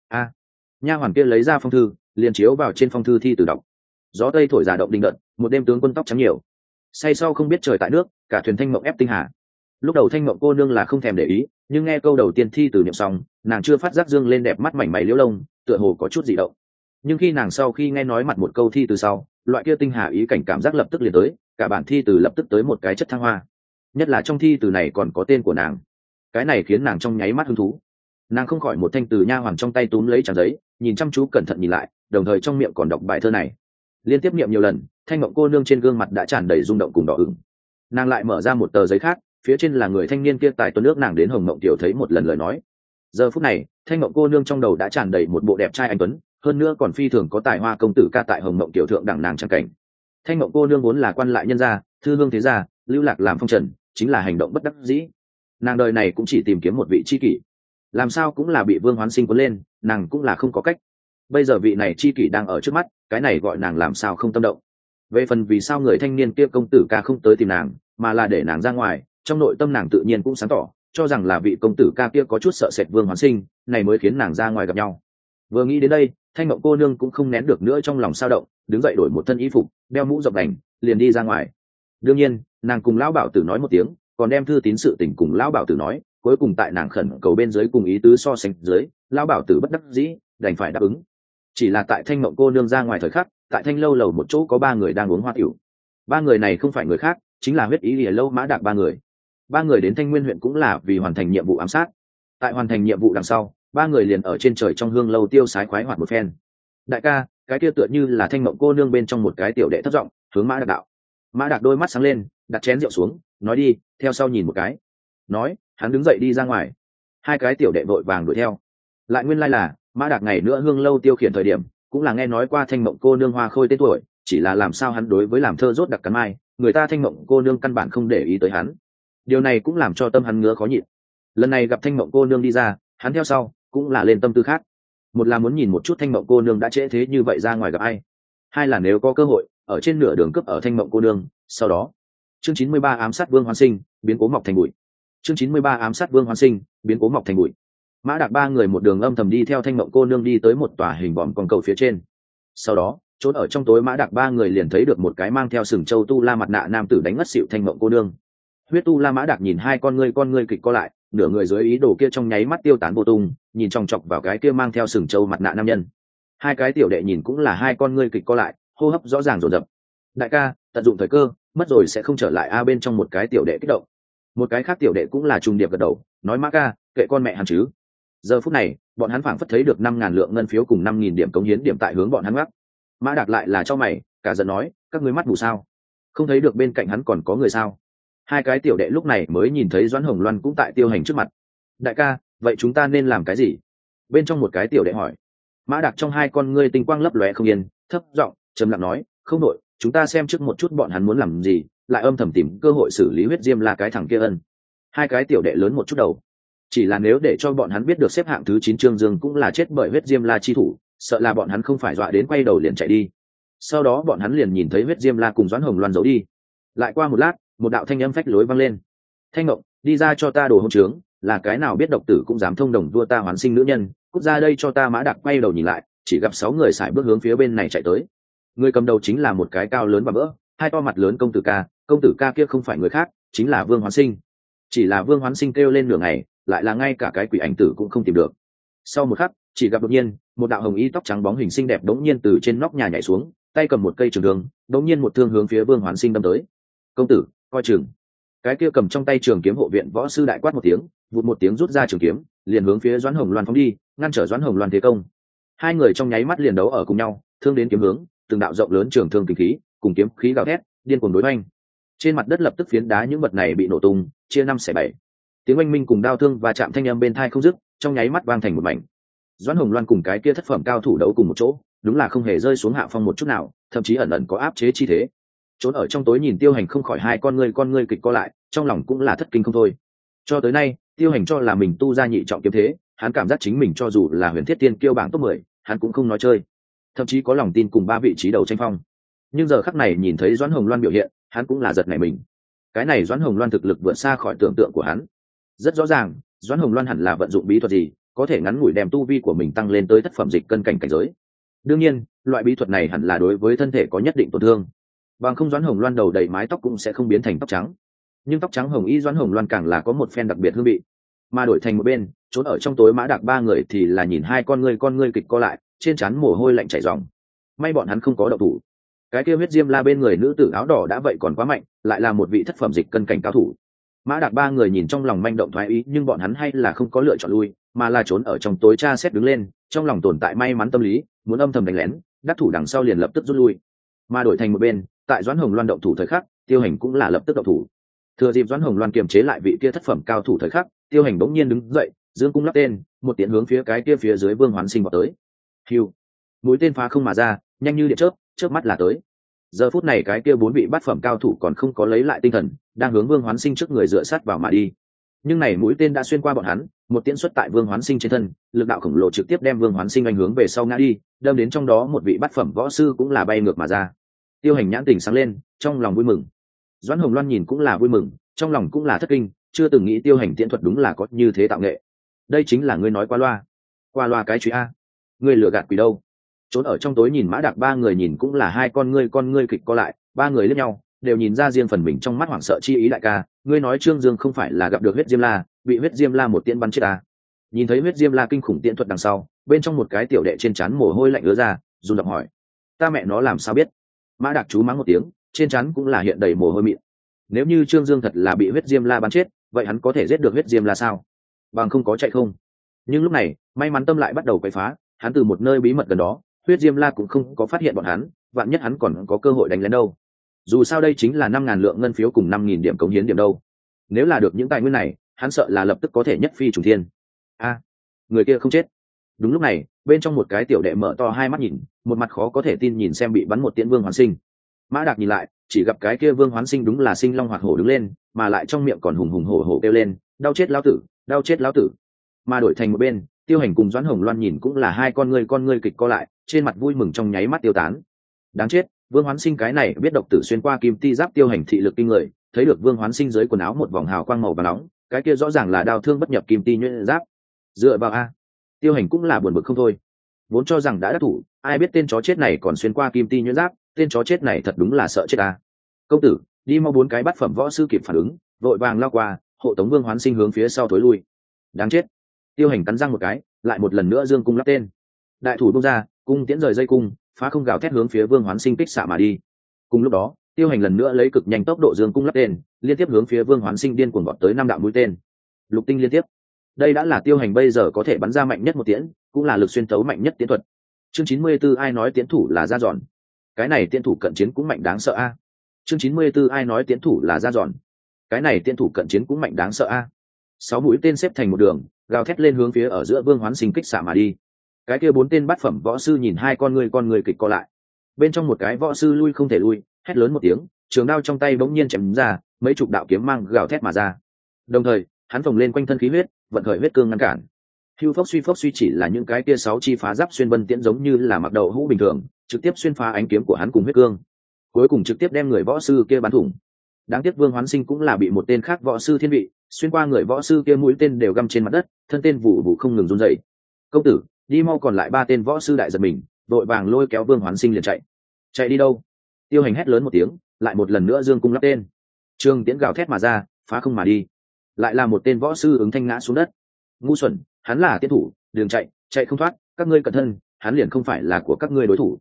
Nha hoàn kia lấy ra phong thư, liền chiếu vào trên phong thư thi tử đọc. Gió tây thổi giả động đình đợt, một đêm tướng quân tóc trắng nhiều, say sau không biết trời tại nước, cả thuyền thanh mộng ép tinh hà. Lúc đầu Thanh Mộng cô nương là không thèm để ý, nhưng nghe câu đầu tiên thi từ niệm xong, nàng chưa phát giác dương lên đẹp mắt mảnh mày liễu lông, tựa hồ có chút dị động. Nhưng khi nàng sau khi nghe nói mặt một câu thi từ sau, loại kia tinh hà ý cảnh cảm giác lập tức liền tới, cả bản thi từ lập tức tới một cái chất thăng hoa. Nhất là trong thi từ này còn có tên của nàng, cái này khiến nàng trong nháy mắt hứng thú. Nàng không khỏi một thanh từ nha hoàn trong tay túm lấy trang giấy, nhìn chăm chú cẩn thận nhìn lại, đồng thời trong miệng còn đọc bài thơ này. Liên tiếp niệm nhiều lần, Thanh Mộng cô nương trên gương mặt đã tràn đầy rung động cùng đỏ ửng. Nàng lại mở ra một tờ giấy khác, phía trên là người thanh niên kia tại tuần nước nàng đến Hồng Mộng tiểu thấy một lần lời nói. Giờ phút này, Thanh Mộng cô nương trong đầu đã tràn đầy một bộ đẹp trai anh tuấn, hơn nữa còn phi thường có tài hoa công tử ca tại Hồng Mộng tiểu thượng đẳng nàng chẳng cảnh. Thanh Mộng cô nương vốn là quan lại nhân gia, thư hương thế gia, lưu lạc làm phong trần, chính là hành động bất đắc dĩ. Nàng đời này cũng chỉ tìm kiếm một vị tri kỷ, làm sao cũng là bị Vương Hoán Sinh cuốn lên, nàng cũng là không có cách. Bây giờ vị này tri kỷ đang ở trước mắt, cái này gọi nàng làm sao không tâm động. Về phần vì sao người thanh niên kia công tử ca không tới tìm nàng, mà là để nàng ra ngoài, trong nội tâm nàng tự nhiên cũng sáng tỏ, cho rằng là vị công tử ca kia có chút sợ sệt Vương Hoán Sinh, này mới khiến nàng ra ngoài gặp nhau. Vừa nghĩ đến đây, Thanh Mộng cô nương cũng không nén được nữa trong lòng sao động, đứng dậy đổi một thân y phục, đeo mũ rộng đành, liền đi ra ngoài. Đương nhiên, nàng cùng lão bảo tử nói một tiếng, còn đem thư tín sự tình cùng lão bảo tử nói, cuối cùng tại nàng khẩn cầu bên dưới cùng ý tứ so sánh dưới, lão bảo tử bất đắc dĩ, đành phải đáp ứng. Chỉ là tại Thanh Mộng cô nương ra ngoài thời khắc, tại Thanh lâu lầu một chỗ có 3 người đang uống hoa tiểu. 3 người này không phải người khác, chính là Huyết Ý Lìa lâu Mã Đạc 3 người. 3 người đến Thanh Nguyên huyện cũng là vì hoàn thành nhiệm vụ ám sát. Tại hoàn thành nhiệm vụ đằng sau, 3 người liền ở trên trời trong hương lâu tiêu sái khoái hoạt một phen. Đại ca, cái kia tựa như là Thanh Mộng cô nương bên trong một cái tiểu đệ thấp giọng hướng Mã Đạc đạo. Mã Đạc đôi mắt sáng lên, đặt chén rượu xuống, nói đi, theo sau nhìn một cái. Nói, hắn đứng dậy đi ra ngoài. 2 cái tiểu đệ vội vàng đuổi theo. Lại nguyên lai là Mã Đạc ngày nữa hương lâu tiêu khiển thời điểm, cũng là nghe nói qua Thanh Mộng cô nương hoa khôi tên tuổi, chỉ là làm sao hắn đối với làm thơ rốt đặc cắn mai, người ta Thanh Mộng cô nương căn bản không để ý tới hắn. Điều này cũng làm cho tâm hắn ngứa khó nhịn. Lần này gặp Thanh Mộng cô nương đi ra, hắn theo sau cũng là lên tâm tư khác. Một là muốn nhìn một chút Thanh Mộng cô nương đã trễ thế như vậy ra ngoài gặp ai, hai là nếu có cơ hội ở trên nửa đường cướp ở Thanh Mộng cô nương. Sau đó, chương 93 ám sát Vương Hoán Sinh, biến cố mọc thành bụi. Chương 93 ám sát Vương Hoán Sinh, biến cố mọc thành bụi. Mã Đạc 3 người một đường âm thầm đi theo Thanh Mộng cô nương đi tới một tòa hình bòm con cầu phía trên. Sau đó, trốn ở trong tối Mã Đạc 3 người liền thấy được một cái mang theo sừng châu tu la mặt nạ nam tử đánh ngất xỉu Thanh Mộng cô nương. Huyết tu la Mã Đạc nhìn 2 con ngươi kịch co lại, nửa người dưới ý đồ kia trong nháy mắt tiêu tán vô tung, nhìn chòng chọc vào cái kia mang theo sừng châu mặt nạ nam nhân. 2 cái tiểu đệ nhìn cũng là 2 con ngươi kịch co lại, hô hấp rõ ràng rồn rập. Đại ca, tận dụng thời cơ, mất rồi sẽ không trở lại a. Bên trong một cái tiểu đệ kích động. Một cái khác tiểu đệ cũng là trùng điệp gật đầu, nói Mã ca, kệ con mẹ hắn chứ. Giờ phút này, bọn hắn phảng phất thấy được 5.000 lượng ngân phiếu cùng 5.000 điểm cống hiến điểm tại hướng bọn hắn ngắc. Mã Đạc lại là cho mày, cả giận nói, các ngươi mắt mù sao? Không thấy được bên cạnh hắn còn có người sao? 2 cái tiểu đệ lúc này mới nhìn thấy Doãn Hồng Loan cũng tại Tiêu Hành trước mặt. Đại ca, vậy chúng ta nên làm cái gì? Bên trong một cái tiểu đệ hỏi. Mã Đạc trong 2 con ngươi tinh quang lấp lóe không yên, thấp giọng trầm lặng nói, không đội, chúng ta xem trước một chút bọn hắn muốn làm gì, lại âm thầm tìm cơ hội xử lý Huyết Diêm La cái thằng kia ân. 2 cái tiểu đệ lớn một chút đầu, chỉ là nếu để cho bọn hắn biết được xếp hạng thứ 9 Trương Dương cũng là chết bởi Huyết Diêm La chi thủ, sợ là bọn hắn không phải dọa đến quay đầu liền chạy đi. Sau đó bọn hắn liền nhìn thấy Huyết Diêm La cùng Doãn Hồng Loan giấu đi. Lại qua một lát, một đạo thanh âm phách lối vang lên. Thanh Ngộng, đi ra cho ta đồ hỗn trướng, là cái nào biết độc tử cũng dám thông đồng đua ta Hoán Sinh nữ nhân, cút ra đây cho ta. Mã Đạc quay đầu nhìn lại, chỉ gặp 6 người sải bước hướng phía bên này chạy tới. Người cầm đầu chính là một cái cao lớn và vỡ, 2 to mặt lớn công tử ca kia không phải người khác, chính là Vương Hoán Sinh. Chỉ là Vương Hoán Sinh kêu lên nửa ngày, lại là ngay cả cái quỷ ảnh tử cũng không tìm được. Sau một khắc, chỉ gặp đột nhiên một đạo hồng y tóc trắng bóng hình xinh đẹp đống nhiên từ trên nóc nhà nhảy xuống, tay cầm một cây trường thương, đống nhiên một thương hướng phía Vương Hoán Sinh đâm tới. Công tử, coi chừng! Cái kia cầm trong tay trường kiếm hộ viện võ sư đại quát một tiếng, vụt một tiếng rút ra trường kiếm, liền hướng phía Doãn Hồng Loan phóng đi, ngăn trở Doãn Hồng Loan thế công. Hai người trong nháy mắt liền đấu ở cùng nhau, thương đến kiếm hướng, từng đạo rộng lớn trường thương kinh khí, cùng kiếm khí gào thét, điên cuồng đối oanh. Trên mặt đất lập tức phiến đá những vật này bị nổ tung, chia năm xẻ bảy. Tiếng oanh minh cùng đao thương và chạm thanh âm bên tai không dứt, trong nháy mắt vang thành một mảnh. Doãn Hồng Loan cùng cái kia thất phẩm cao thủ đấu cùng một chỗ, đúng là không hề rơi xuống hạ phong một chút nào, thậm chí ẩn ẩn có áp chế chi thế. Trốn ở trong tối nhìn Tiêu Hành không khỏi hai con ngươi kịch co lại, trong lòng cũng là thất kinh không thôi. Cho tới nay, Tiêu Hành cho là mình tu ra nhị trọng kiếm thế, hắn cảm giác chính mình cho dù là huyền thiết tiên kiêu bảng top 10, hắn cũng không nói chơi, thậm chí có lòng tin cùng ba vị trí đầu tranh phong. Nhưng giờ khắc này nhìn thấy Doãn Hồng Loan biểu hiện, hắn cũng là giật nảy mình. Cái này Doãn Hồng Loan thực lực vượt xa khỏi tưởng tượng của hắn. Rất rõ ràng, Doãn Hồng Loan hẳn là vận dụng bí thuật gì, có thể ngắn ngủi đem tu vi của mình tăng lên tới thất phẩm dịch cân cảnh giới. Đương nhiên, loại bí thuật này hẳn là đối với thân thể có nhất định tổn thương. Bằng không Doãn Hồng Loan đầu đầy mái tóc cũng sẽ không biến thành tóc trắng. Nhưng tóc trắng hồng y Doãn Hồng Loan càng là có một phen đặc biệt hương vị. Mà đổi thành một bên, trốn ở trong tối Mã Đạc ba người thì là nhìn hai con ngươi kịch co lại, trên trán mồ hôi lạnh chảy ròng. May bọn hắn không có động thủ. Cái kia huyết diêm la bên người nữ tử áo đỏ đã vậy còn quá mạnh, lại là một vị thất phẩm dịch cân cảnh cao thủ. Mã Đạc ba người nhìn trong lòng manh động thoái ý, nhưng bọn hắn hay là không có lựa chọn lui, mà là trốn ở trong tối tra xét đứng lên, trong lòng tồn tại may mắn tâm lý, muốn âm thầm đánh lén, đắc thủ đằng sau liền lập tức rút lui. Mà đổi thành một bên, tại Doãn Hồng Loan động thủ thời khắc, Tiêu Hành cũng là lập tức động thủ. Thừa dịp Doãn Hồng Loan kiềm chế lại vị kia thất phẩm cao thủ thời khắc, Tiêu Hành bỗng nhiên đứng dậy, dương cung lắp tên, một tiễn hướng phía cái kia phía dưới Vương Hoán Sinh vào tới. Hưu, mũi tên phá không mà ra, nhanh như điện chớp, chớp mắt là tới. Giờ phút này cái kia bốn vị bát phẩm cao thủ còn không có lấy lại tinh thần, đang hướng Vương Hoán Sinh trước người dựa sát vào mà đi. Nhưng này mũi tên đã xuyên qua bọn hắn, một tiễn xuất tại Vương Hoán Sinh trên thân, lực đạo khổng lồ trực tiếp đem Vương Hoán Sinh anh hướng về sau ngã đi, đâm đến trong đó một vị bát phẩm võ sư cũng là bay ngược mà ra. Tiêu Hành nhãn tỉnh sáng lên, trong lòng vui mừng. Doãn Hồng Loan nhìn cũng là vui mừng, trong lòng cũng là thất kinh, chưa từng nghĩ Tiêu Hành tiễn thuật đúng là có như thế tạo nghệ. Đây chính là ngươi nói qua loa cái chuyện a, ngươi lừa gạt quỷ đâu? Trốn ở trong tối nhìn Mã Đạc ba người nhìn cũng là hai con ngươi kịch co lại, ba người liếc nhau, đều nhìn ra riêng phần mình trong mắt hoảng sợ chi ý. Đại ca, ngươi nói Trương Dương không phải là gặp được huyết diêm la, bị huyết diêm la một tiễn bắn chết à? Nhìn thấy huyết diêm la kinh khủng tiễn thuật đằng sau, bên trong một cái tiểu đệ trên trán mồ hôi lạnh ứa ra, run giọng hỏi: ta mẹ nó làm sao biết? Mã Đạc chú mắng một tiếng, trên trán cũng là hiện đầy mồ hôi mịn. Nếu như Trương Dương thật là bị huyết diêm la bắn chết, vậy hắn có thể giết được huyết diêm la sao? Bằng không có chạy không? Nhưng lúc này, may mắn tâm lại bắt đầu quấy phá, hắn từ một nơi bí mật gần đó, huyết diêm la cũng không có phát hiện bọn hắn, vạn nhất hắn còn có cơ hội đánh lén đâu. Dù sao đây chính là 5.000 lượng ngân phiếu cùng 5.000 điểm cống hiến điểm đâu. Nếu là được những tài nguyên này, hắn sợ là lập tức có thể nhất phi trùng thiên. Người kia không chết. Đúng lúc này, bên trong một cái tiểu đệ mở to hai mắt nhìn, một mặt khó có thể tin nhìn xem bị bắn một tiễn Vương Hoán Sinh. Mã Đạc nhìn lại, chỉ gặp cái kia Vương Hoán Sinh đúng là sinh long hoạt hổ đứng lên, mà lại trong miệng còn hùng hùng hổ hổ kêu lên: đau chết lão tử, đau chết lão tử. Mà đổi thành một bên, Tiêu Hành cùng Doãn Hồng Loan nhìn cũng là hai con ngươi kịch co lại, trên mặt vui mừng trong nháy mắt tiêu tán. Đáng chết, Vương Hoán Sinh cái này biết độc tử xuyên qua kim ti giáp. Tiêu Hành thị lực kinh người, thấy được Vương Hoán Sinh dưới quần áo một vòng hào quang màu vàng nóng, cái kia rõ ràng là đao thương bất nhập kim ti nhuyễn giáp. Dựa vào a, Tiêu Hành cũng là buồn bực không thôi. Vốn cho rằng đã đắc thủ, ai biết tên chó chết này còn xuyên qua kim ti nhuyễn giáp, tên chó chết này thật đúng là sợ chết ta. Công tử, đi mau. Bốn cái bát phẩm võ sư kịp phản ứng, vội vàng lao qua, hộ tống Vương Hoán Sinh hướng phía sau thối lui. Đáng chết. Tiêu Hành cắn răng một cái, lại một lần nữa dương cung lắp tên. Đại thủ bung ra, cung tiễn rời dây cung, phá không gào thét hướng phía Vương Hoán Sinh kích xạ mà đi. Cùng lúc đó, Tiêu Hành lần nữa lấy cực nhanh tốc độ dương cung lắp tên, liên tiếp hướng phía Vương Hoán Sinh điên cuồng vọt tới 5 đạo mũi tên. Lục tinh liên tiếp. Đây đã là Tiêu Hành bây giờ có thể bắn ra mạnh nhất một tiễn, cũng là lực xuyên tấu mạnh nhất tiễn thuật. Chương 94 ai nói tiễn thủ là ra dọn. Cái này tiễn thủ cận chiến cũng mạnh đáng sợ a. Chương 94 ai nói tiễn thủ là ra dọn. Cái này tiễn thủ cận chiến cũng mạnh đáng sợ a. 6 mũi tên xếp thành một đường, gào thét lên hướng phía ở giữa Vương Hoán Sinh kích xạ mà đi. Cái kia 4 tên bát phẩm võ sư nhìn hai con người kịch co lại. Bên trong một cái võ sư lui không thể lui, hét lớn một tiếng, trường đao trong tay bỗng nhiên chém ra, mấy chục đạo kiếm mang gào thét mà ra. Đồng thời, hắn phồng lên quanh thân khí huyết, vận khởi huyết cương ngăn cản. Hưu phốc suy chỉ là những cái kia 6 chi phá giáp xuyên vân tiễn giống như là mặc đầu hũ bình thường, trực tiếp xuyên phá ánh kiếm của hắn cùng huyết cương, cuối cùng trực tiếp đem người võ sư kia bắn thủng. Đáng tiếc Vương Hoán Sinh cũng là bị một tên khác võ sư thiên vị xuyên qua, người võ sư kia mũi tên đều găm trên mặt đất, thân tên vụ vụ không ngừng run rẩy. Công tử, đi mau. Còn lại 3 tên võ sư đại giật mình, đội vàng lôi kéo Vương Hoán Sinh liền chạy. Chạy đi đâu? Tiêu Hành hét lớn một tiếng, lại một lần nữa dương cung lắp tên, trường tiễn gào thét mà ra, phá không mà đi. Lại là một tên võ sư ứng thanh ngã xuống đất. Ngu xuẩn, hắn là tiễn thủ, đường chạy không thoát, các ngươi cẩn thân, hắn liền không phải là của các ngươi đối thủ.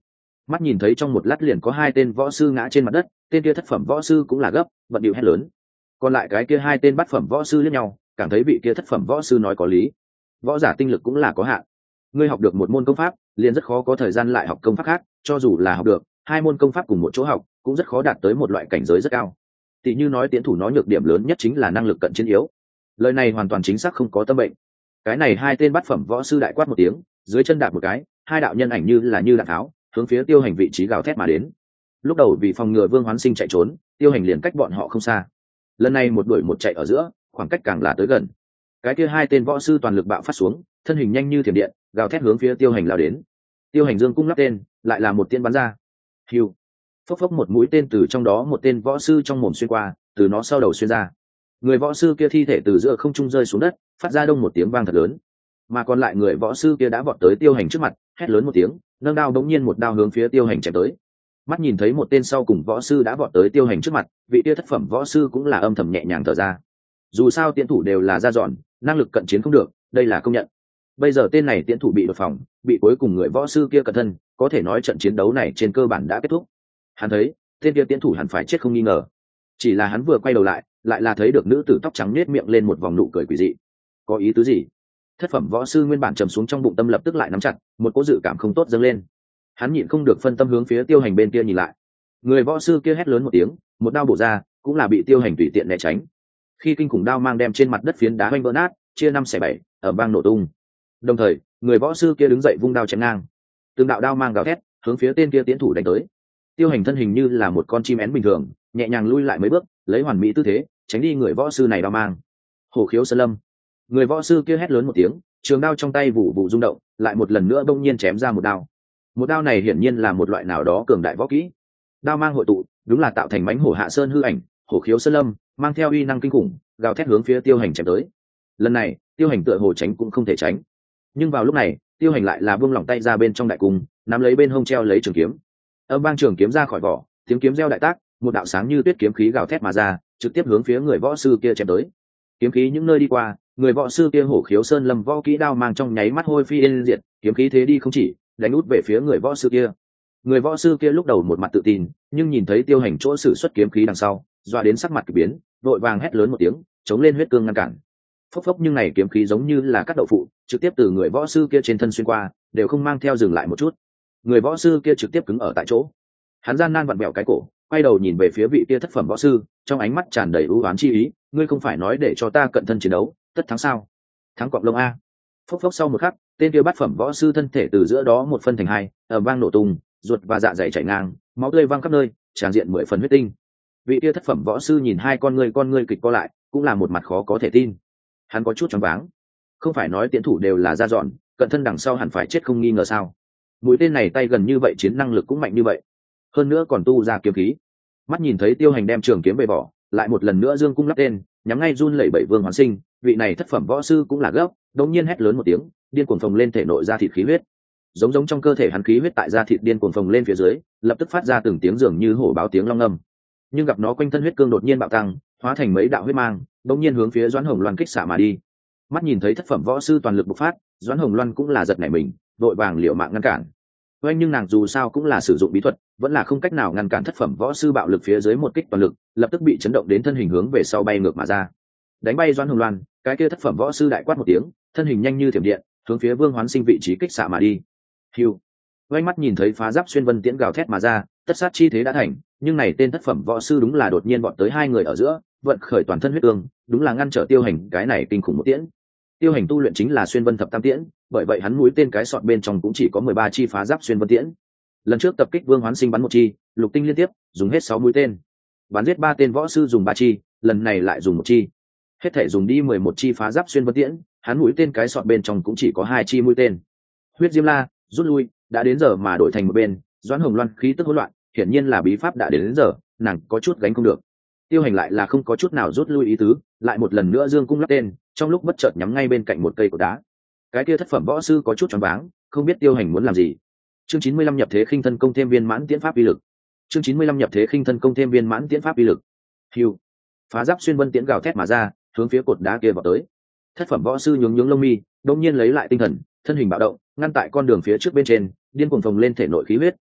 Mắt nhìn thấy trong một lát liền có hai tên võ sư ngã trên mặt đất, tên kia thất phẩm võ sư cũng là gấp bận điệu hét lớn. Còn lại cái kia hai tên bát phẩm võ sư liếc nhau, cảm thấy vị kia thất phẩm võ sư nói có lý. Võ giả tinh lực cũng là có hạn, ngươi học được một môn công pháp liền rất khó có thời gian lại học công pháp khác, cho dù là học được hai môn công pháp cùng một chỗ học cũng rất khó đạt tới một loại cảnh giới rất cao. Tỷ như nói tiến thủ nó nhược điểm lớn nhất chính là năng lực cận chiến yếu. Lời này hoàn toàn chính xác, không có tâm bệnh. Cái này hai tên bát phẩm võ sư đại quát một tiếng, dưới chân đạp một cái, hai đạo nhân ảnh như đạn tháo hướng phía Tiêu Hành vị trí gào thét mà đến. Lúc đầu vì phòng ngừa Vương Hoán Sinh chạy trốn, Tiêu Hành liền cách bọn họ không xa. Lần này một đuổi một chạy ở giữa, khoảng cách càng là tới gần. Cái kia hai tên võ sư toàn lực bạo phát xuống, thân hình nhanh như thiểm điện, gào thét hướng phía Tiêu Hành lao đến. Tiêu Hành dương cung lắp tên, lại là một tiên bắn ra. Hiu, phốc phốc, một mũi tên từ trong đó một tên võ sư trong mồm xuyên qua, từ nó sau đầu xuyên ra. Người võ sư kia thi thể từ giữa không trung rơi xuống đất, phát ra đông một tiếng vang thật lớn. Mà còn lại người võ sư kia đã vọt tới Tiêu Hành trước mặt, hét lớn một tiếng, nâng đao đống nhiên một đao hướng phía Tiêu Hành chém tới. Mắt nhìn thấy một tên sau cùng võ sư đã vọt tới Tiêu Hành trước mặt, vị kia thất phẩm võ sư cũng là âm thầm nhẹ nhàng thở ra. Dù sao tiễn thủ đều là ra dọn, năng lực cận chiến không được, đây là công nhận. Bây giờ tên này tiễn thủ bị đột phòng, bị cuối cùng người võ sư kia cẩn thân, có thể nói trận chiến đấu này trên cơ bản đã kết thúc. Hắn thấy tên kia tiễn thủ hẳn phải chết không nghi ngờ. Chỉ là hắn vừa quay đầu lại là thấy được nữ tử tóc trắng nết miệng lên một vòng nụ cười quỷ dị. Có ý tứ gì? Thất phẩm võ sư nguyên bản trầm xuống trong bụng tâm lập tức lại nắm chặt, một cỗ dự cảm không tốt dâng lên. Hắn nhịn không được phân tâm hướng phía Tiêu Hành bên kia nhìn lại. Người võ sư kia hét lớn một tiếng, một đao bổ ra, cũng là bị Tiêu Hành tùy tiện né tránh. Khi kinh khủng đao mang đem trên mặt đất phiến đá hoanh vỡ nát, chia năm xẻ bảy, ở vang nổ tung. Đồng thời, người võ sư kia đứng dậy vung đao chém ngang. Từng đạo đao mang gào thét, hướng phía tên kia tiến thủ đánh tới. Tiêu Hành thân hình như là một con chim én bình thường, nhẹ nhàng lui lại mấy bước, lấy hoàn mỹ tư thế, tránh đi người võ sư này đao mang. Hổ khiếu sơn lâm. Người võ sư kia hét lớn một tiếng, trường đao trong tay vụ vụ rung động, lại một lần nữa bỗng nhiên chém ra một đao. Một đao này hiển nhiên là một loại nào đó cường đại võ kỹ. Đao mang hội tụ, đúng là tạo thành mãnh hổ hạ sơn hư ảnh, hổ khiếu sơn lâm, mang theo uy năng kinh khủng, gào thét hướng phía Tiêu Hành chém tới. Lần này, Tiêu Hành tựa hồ tránh cũng không thể tránh. Nhưng vào lúc này, Tiêu Hành lại là buông lỏng tay ra bên trong đại cung, nắm lấy bên hông treo lấy trường kiếm. Âm vang trường kiếm ra khỏi vỏ, tiếng kiếm reo đại tác, một đạo sáng như tuyết kiếm khí gào thét mà ra, trực tiếp hướng phía người võ sư kia chém tới. Kiếm khí những nơi đi qua, người võ sư kia hổ khiếu sơn lâm võ kỹ đao mang trong nháy mắt hôi phi yên diệt, kiếm khí thế đi không chỉ, đánh út về phía người võ sư kia. Người võ sư kia lúc đầu một mặt tự tin, nhưng nhìn thấy Tiêu Hành chỗ sử xuất kiếm khí đằng sau, dọa đến sắc mặt kỳ biến, vội vàng hét lớn một tiếng, chống lên huyết cương ngăn cản. Phốc phốc, nhưng này kiếm khí giống như là cắt đậu phụ, trực tiếp từ người võ sư kia trên thân xuyên qua, đều không mang theo dừng lại một chút. Người võ sư kia trực tiếp cứng ở tại chỗ. Hắn gian nan vặn bẹo cái cổ, quay đầu nhìn về phía vị kia thất phẩm võ sư, trong ánh mắt tràn đầy ưu oán chi ý, ngươi không phải nói để cho ta cận thân chiến đấu, tất thắng sao? Thắng cọp lông a. Phốc phốc, sau một khắc, tên kia bát phẩm võ sư thân thể từ giữa đó một phân thành hai, ầm vang nổ tung, ruột và dạ dày chảy ngang, máu tươi văng khắp nơi, tràn diện 10 phần huyết tinh. Vị kia thất phẩm võ sư nhìn hai con ngươi kịch co lại, cũng là một mặt khó có thể tin. Hắn có chút choáng váng. Không phải nói tiễn thủ đều là ra dọn, cận thân đằng sau hẳn phải chết không nghi ngờ sao? Mũi tên này tay gần như vậy, chiến năng lực cũng mạnh như vậy, hơn nữa còn tu ra kiếm khí. Mắt nhìn thấy Tiêu Hành đem trường kiếm về bỏ, lại một lần nữa dương cung lắp tên, nhắm ngay run lẩy bẩy Vương Hoán Sinh, vị này thất phẩm võ sư cũng là gấp, đột nhiên hét lớn một tiếng, điên cuồng phồng lên thể nội ra thịt khí huyết. Giống trong cơ thể hắn khí huyết tại da thịt điên cuồng phồng lên phía dưới, lập tức phát ra từng tiếng dường như hổ báo tiếng long ngâm. Nhưng gặp nó quanh thân huyết cương đột nhiên bạo tăng, hóa thành mấy đạo huyết mang, đột nhiên hướng phía Doãn Hồng Loan kích xạ mà đi. Mắt nhìn thấy thất phẩm võ sư toàn lực bộc phát, Doãn Hồng Loan cũng là giật nảy mình, vội vàng liều mạng ngăn cản. Nhưng nàng dù sao cũng là sử dụng bí thuật, vẫn là không cách nào ngăn cản thất phẩm võ sư bạo lực phía dưới một kích toàn lực, lập tức bị chấn động đến thân hình hướng về sau bay ngược mà ra. Đánh bay Doãn Hồng Loan, cái kia thất phẩm võ sư đại quát một tiếng, thân hình nhanh như thiểm điện, hướng phía Vương Hoán Sinh vị trí kích xạ mà đi. Hiu. Oanh, mắt nhìn thấy phá giáp xuyên vân tiễn gào thét mà ra, tất sát chi thế đã thành, nhưng này tên thất phẩm võ sư đúng là đột nhiên bọn tới hai người ở giữa, vận khởi toàn thân huyết ương, đúng là ngăn trở Tiêu Hành cái này kinh khủng một tiễn. Tiêu Hành tu luyện chính là xuyên vân thập tam tiễn, bởi vậy hắn mũi tên cái sọt bên trong cũng chỉ có 13 chi phá giáp xuyên vân tiễn. Lần trước tập kích Vương Hoán Sinh bắn một chi, lục tinh liên tiếp, dùng hết 6 mũi tên. Bắn giết 3 tên võ sư dùng 3 chi, lần này lại dùng 1 chi. Hết thể dùng đi 11 chi phá giáp xuyên vân tiễn, hắn mũi tên cái sọt bên trong cũng chỉ có 2 chi mũi tên. Huyết Diêm La, rút lui, đã đến giờ mà đổi thành một bên. Doãn Hồng Loan khí tức hỗn loạn, hiển nhiên là bí pháp đã đến giờ, nàng có chút gánh không được. Tiêu Hành lại là không có chút nào rút lui ý tứ, lại một lần nữa dương cung lắp tên, trong lúc bất chợt nhắm ngay bên cạnh một cây cột đá. Cái kia thất phẩm võ sư có chút choáng váng, không biết Tiêu Hành muốn làm gì. Chương 95 nhập thế khinh thân công thêm viên mãn tiễn pháp uy lực. Chương 95 nhập thế khinh thân công thêm viên mãn tiễn pháp uy lực. Hưu. Phá giáp xuyên vân tiễn gào thét mà ra, hướng phía cột đá kia vào tới. Thất phẩm võ sư nhướng lông mi, đột nhiên lấy lại tinh thần, thân hình bạo động, ngăn tại con đường phía trước bên trên, điên cuồng phồng lên thể nội khí huyết,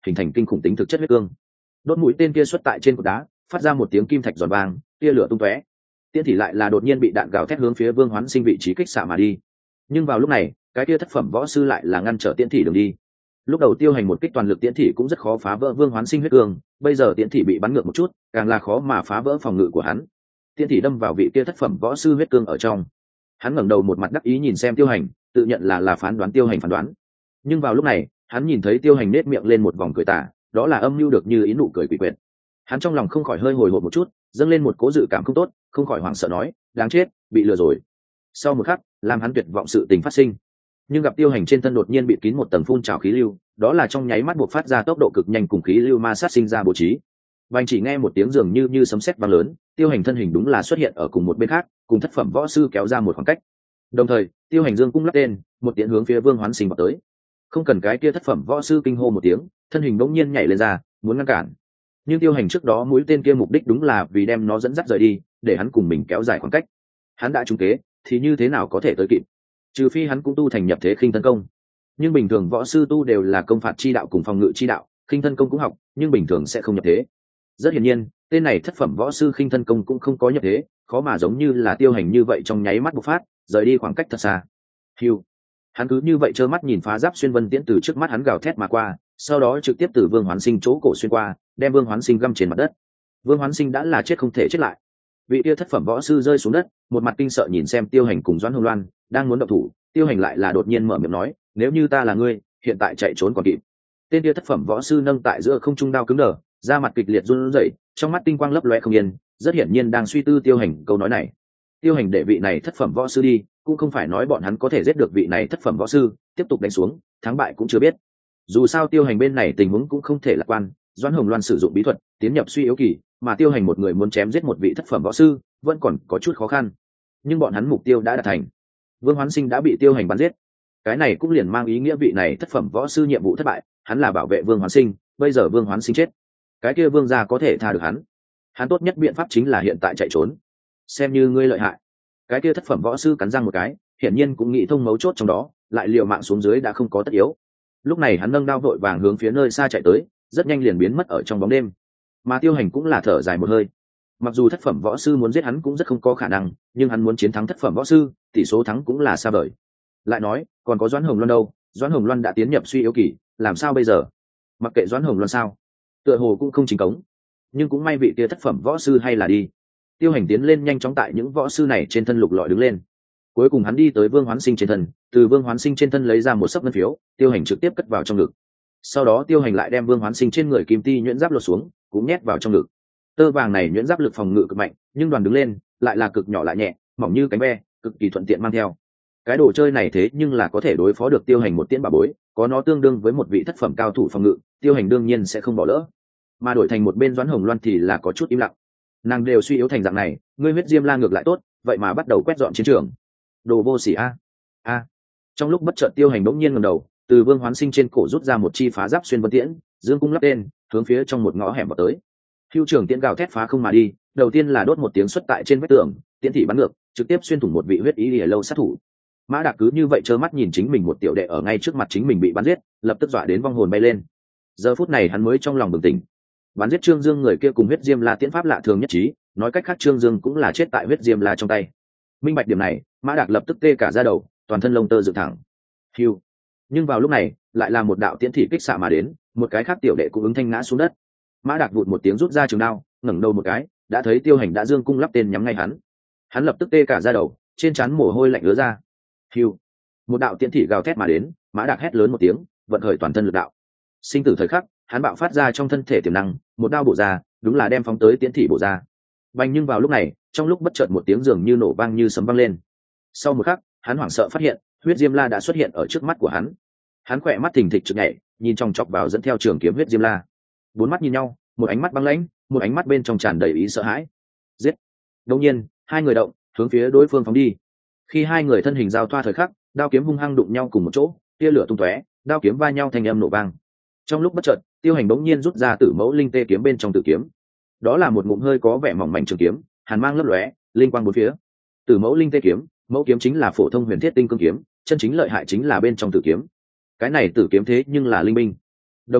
hình thành kinh khủng tính thực chất huyết cương. Đốt mũi tên kia xuất tại trên cột đá, phát ra một tiếng kim thạch giòn vang, tia lửa tung tóe. Tiễn thị lại là đột nhiên bị đạn gào thét hướng phía Vương Hoán Sinh vị trí kích xạ mà đi. Nhưng vào lúc này, cái kia thất phẩm võ sư lại là ngăn trở Tiễn thị đường đi. Lúc đầu Tiêu Hành một kích toàn lực Tiễn thị cũng rất khó phá vỡ Vương Hoán Sinh huyết cương, bây giờ Tiễn thị bị bắn ngược một chút, càng là khó mà phá vỡ phòng ngự của hắn. Tiễn thị đâm vào vị kia thất phẩm võ sư huyết cương ở trong. Hắn ngẩng đầu một mặt đắc ý nhìn xem Tiêu Hành, tự nhận là phán đoán Tiêu Hành phán đoán. Nhưng vào lúc này, hắn nhìn thấy Tiêu Hành nết miệng lên một vòng cười tà, đó là âm mưu được như ý nụ cười quỷ quyệt. Hắn trong lòng không khỏi hơi hồi hộp một chút, dâng lên một cố dự cảm không tốt, không khỏi hoảng sợ nói, đáng chết, bị lừa rồi. Sau một khắc, làm hắn tuyệt vọng sự tình phát sinh. Nhưng gặp Tiêu Hành trên thân đột nhiên bị kín một tầng phun trào khí lưu, đó là trong nháy mắt buộc phát ra tốc độ cực nhanh cùng khí lưu ma sát sinh ra bố trí. Vành chỉ nghe một tiếng dường như sấm sét vang lớn, Tiêu Hành thân hình đúng là xuất hiện ở cùng một bên khác, cùng thất phẩm võ sư kéo ra một khoảng cách. Đồng thời, Tiêu Hành dương cung lắp tên, một tiễn hướng phía Vương Hoán Sinh vào tới. Không cần cái kia thất phẩm võ sư kinh hô một tiếng, thân hình bỗng nhiên nhảy lên ra, muốn ngăn cản. Nhưng Tiêu Hành trước đó mũi tên kia mục đích đúng là vì đem nó dẫn dắt rời đi, để hắn cùng mình kéo dài khoảng cách. Hắn đã trúng kế, thì như thế nào có thể tới kịp? Trừ phi hắn cũng tu thành nhập thế khinh thân công. Nhưng bình thường võ sư tu đều là công phạt chi đạo cùng phòng ngự chi đạo, khinh thân công cũng học, nhưng bình thường sẽ không nhập thế. Rất hiển nhiên, tên này thất phẩm võ sư khinh thân công cũng không có nhập thế, khó mà giống như là Tiêu Hành như vậy trong nháy mắt bộc phát, rời đi khoảng cách thật xa. Hưu. Hắn cứ như vậy trơ mắt nhìn phá giáp xuyên vân tiễn từ trước mắt hắn gào thét mà qua, sau đó trực tiếp từ Vương Hoán Sinh chỗ cổ xuyên qua, đem Vương Hoán Sinh găm trên mặt đất. Vương Hoán Sinh đã là chết không thể chết lại. Vị kia thất phẩm võ sư rơi xuống đất, một mặt kinh sợ nhìn xem Tiêu Hành cùng Doãn Hồng Loan đang muốn động thủ, Tiêu Hành lại là đột nhiên mở miệng nói, nếu như ta là ngươi, hiện tại chạy trốn còn kịp. Tên kia thất phẩm võ sư nâng tại giữa không trung đao cứng đờ, da mặt kịch liệt run rẩy, trong mắt tinh quang lấp loe không yên, rất hiển nhiên đang suy tư Tiêu Hành câu nói này. Tiêu Hành để vị này thất phẩm võ sư đi, cũng không phải nói bọn hắn có thể giết được vị này thất phẩm võ sư, tiếp tục đánh xuống, thắng bại cũng chưa biết. Dù sao Tiêu Hành bên này tình huống cũng không thể lạc quan, Doãn Hồng Loan sử dụng bí thuật, tiến nhập suy yếu kỳ, mà Tiêu Hành một người muốn chém giết một vị thất phẩm võ sư, vẫn còn có chút khó khăn. Nhưng bọn hắn mục tiêu đã đạt thành. Vương Hoán Sinh đã bị Tiêu Hành bắn giết. Cái này cũng liền mang ý nghĩa vị này thất phẩm võ sư nhiệm vụ thất bại, hắn là bảo vệ Vương Hoán Sinh, bây giờ Vương Hoán Sinh chết, cái kia Vương gia có thể tha được hắn. Hắn tốt nhất biện pháp chính là hiện tại chạy trốn. Xem như ngươi lợi hại. Cái kia thất phẩm võ sư cắn răng một cái, hiển nhiên cũng nghĩ thông mấu chốt trong đó, lại liều mạng xuống dưới đã không có tất yếu. Lúc này hắn nâng đao vội vàng hướng phía nơi xa chạy tới, rất nhanh liền biến mất ở trong bóng đêm. Mà Tiêu Hành cũng là thở dài một hơi. Mặc dù thất phẩm võ sư muốn giết hắn cũng rất không có khả năng, nhưng hắn muốn chiến thắng thất phẩm võ sư, tỷ số thắng cũng là xa vời. Lại nói, còn có Doãn Hồng Loan đâu? Doãn Hồng Loan đã tiến nhập suy yếu kỳ, làm sao bây giờ? Mặc kệ Doãn Hồng Loan sao, tựa hồ cũng không chính cống. Nhưng cũng may vị kia thất phẩm võ sư hay là đi. Tiêu Hành tiến lên nhanh chóng tại những võ sư này trên thân lục lọi đứng lên. Cuối cùng hắn đi tới Vương Hoán Sinh trên thân, từ Vương Hoán Sinh trên thân lấy ra một sấp ngân phiếu, Tiêu Hành trực tiếp cất vào trong ngực. Sau đó Tiêu Hành lại đem Vương Hoán Sinh trên người kim ti nhuyễn giáp lột xuống, cũng nhét vào trong ngực. Tơ vàng này nhuyễn giáp lực phòng ngự cực mạnh, nhưng đoàn đứng lên lại là cực nhỏ lại nhẹ, mỏng như cánh ve, cực kỳ thuận tiện mang theo. Cái đồ chơi này thế nhưng là có thể đối phó được Tiêu Hành một tiễn bà bối, có nó tương đương với một vị thất phẩm cao thủ phòng ngự, Tiêu Hành đương nhiên sẽ không bỏ lỡ. Mà đổi thành một bên Doãn Hồng Loan thì là có chút im lặng. Nàng đều suy yếu thành dạng này, ngươi huyết diêm la ngược lại tốt, vậy mà bắt đầu quét dọn chiến trường. Đồ vô sỉ a. Trong lúc bất chợt Tiêu Hành bỗng nhiên ngẩng đầu, từ Vương Hoán Sinh trên cổ rút ra một chi phá giáp xuyên vân tiễn, dương cung lắp tên, hướng phía trong một ngõ hẻm vào tới. Hưu trưởng tiễn gào thét phá không mà đi, đầu tiên là đốt một tiếng xuất tại trên vách tường, tiễn thị bắn ngược, trực tiếp xuyên thủng một vị huyết ý lìa lâu sát thủ. Mã Đạc cứ như vậy trơ mắt nhìn chính mình một tiểu đệ ở ngay trước mặt chính mình bị bắn giết, lập tức dọa đến vong hồn bay lên. Giờ phút này hắn mới trong lòng bừng tỉnh. Bắn giết Trương Dương người kia cùng huyết diêm la tiễn pháp lạ thường nhất trí, nói cách khác Trương Dương cũng là chết tại huyết diêm la trong tay. Minh bạch điểm này, Mã Đạc lập tức tê cả da đầu, toàn thân lông tơ dựng thẳng. Hưu. Nhưng vào lúc này, lại là một đạo tiễn thị kích xạ mà đến, một cái khác tiểu đệ cũng ứng thanh ngã xuống đất. Mã Đạc vụt một tiếng rút ra trường đao, ngẩng đầu một cái, đã thấy Tiêu Hành đã dương cung lắp tên nhắm ngay hắn. Hắn lập tức tê cả da đầu, trên trán mồ hôi lạnh ứa ra. Hưu. Một đạo tiễn thị gào thét mà đến, Mã Đạc hét lớn một tiếng, vận khởi toàn thân lực đạo. Sinh tử thời khắc, hắn bạo phát ra trong thân thể tiềm năng, một đao bổ ra, đúng là đem phóng tới tiễn thị bổ ra. Bành, nhưng vào lúc này, trong lúc bất chợt một tiếng dường như nổ vang như sấm vang lên. Sau một khắc, hắn hoảng sợ phát hiện, huyết diêm la đã xuất hiện ở trước mắt của hắn. Hắn khỏe mắt thình thịch chực nhảy, nhìn chòng chọc vào dẫn theo trường kiếm huyết diêm la. Bốn mắt nhìn nhau, một ánh mắt băng lãnh, một ánh mắt bên trong tràn đầy ý sợ hãi. Giết! Đột nhiên, hai người động, hướng phía đối phương phóng đi. Khi hai người thân hình giao thoa thời khắc, đao kiếm hung hăng đụng nhau cùng một chỗ, tia lửa tung tóe, đao kiếm va nhau thành âm nổ vang. Trong lúc bất chợt, Tiêu Hành bỗng nhiên rút ra Tử Mẫu Linh Tê kiếm bên trong tử kiếm. Đó là một ngụm hơi có vẻ mỏng mảnh trường kiếm, hàn mang lấp lóe, linh quang bốn phía. Tử Mẫu Linh Tê kiếm, mẫu kiếm chính là phổ thông huyền thiết tinh cương kiếm, chân chính lợi hại chính là bên trong tử kiếm. Cái này tử kiếm thế nhưng là linh binh. Đồng thời,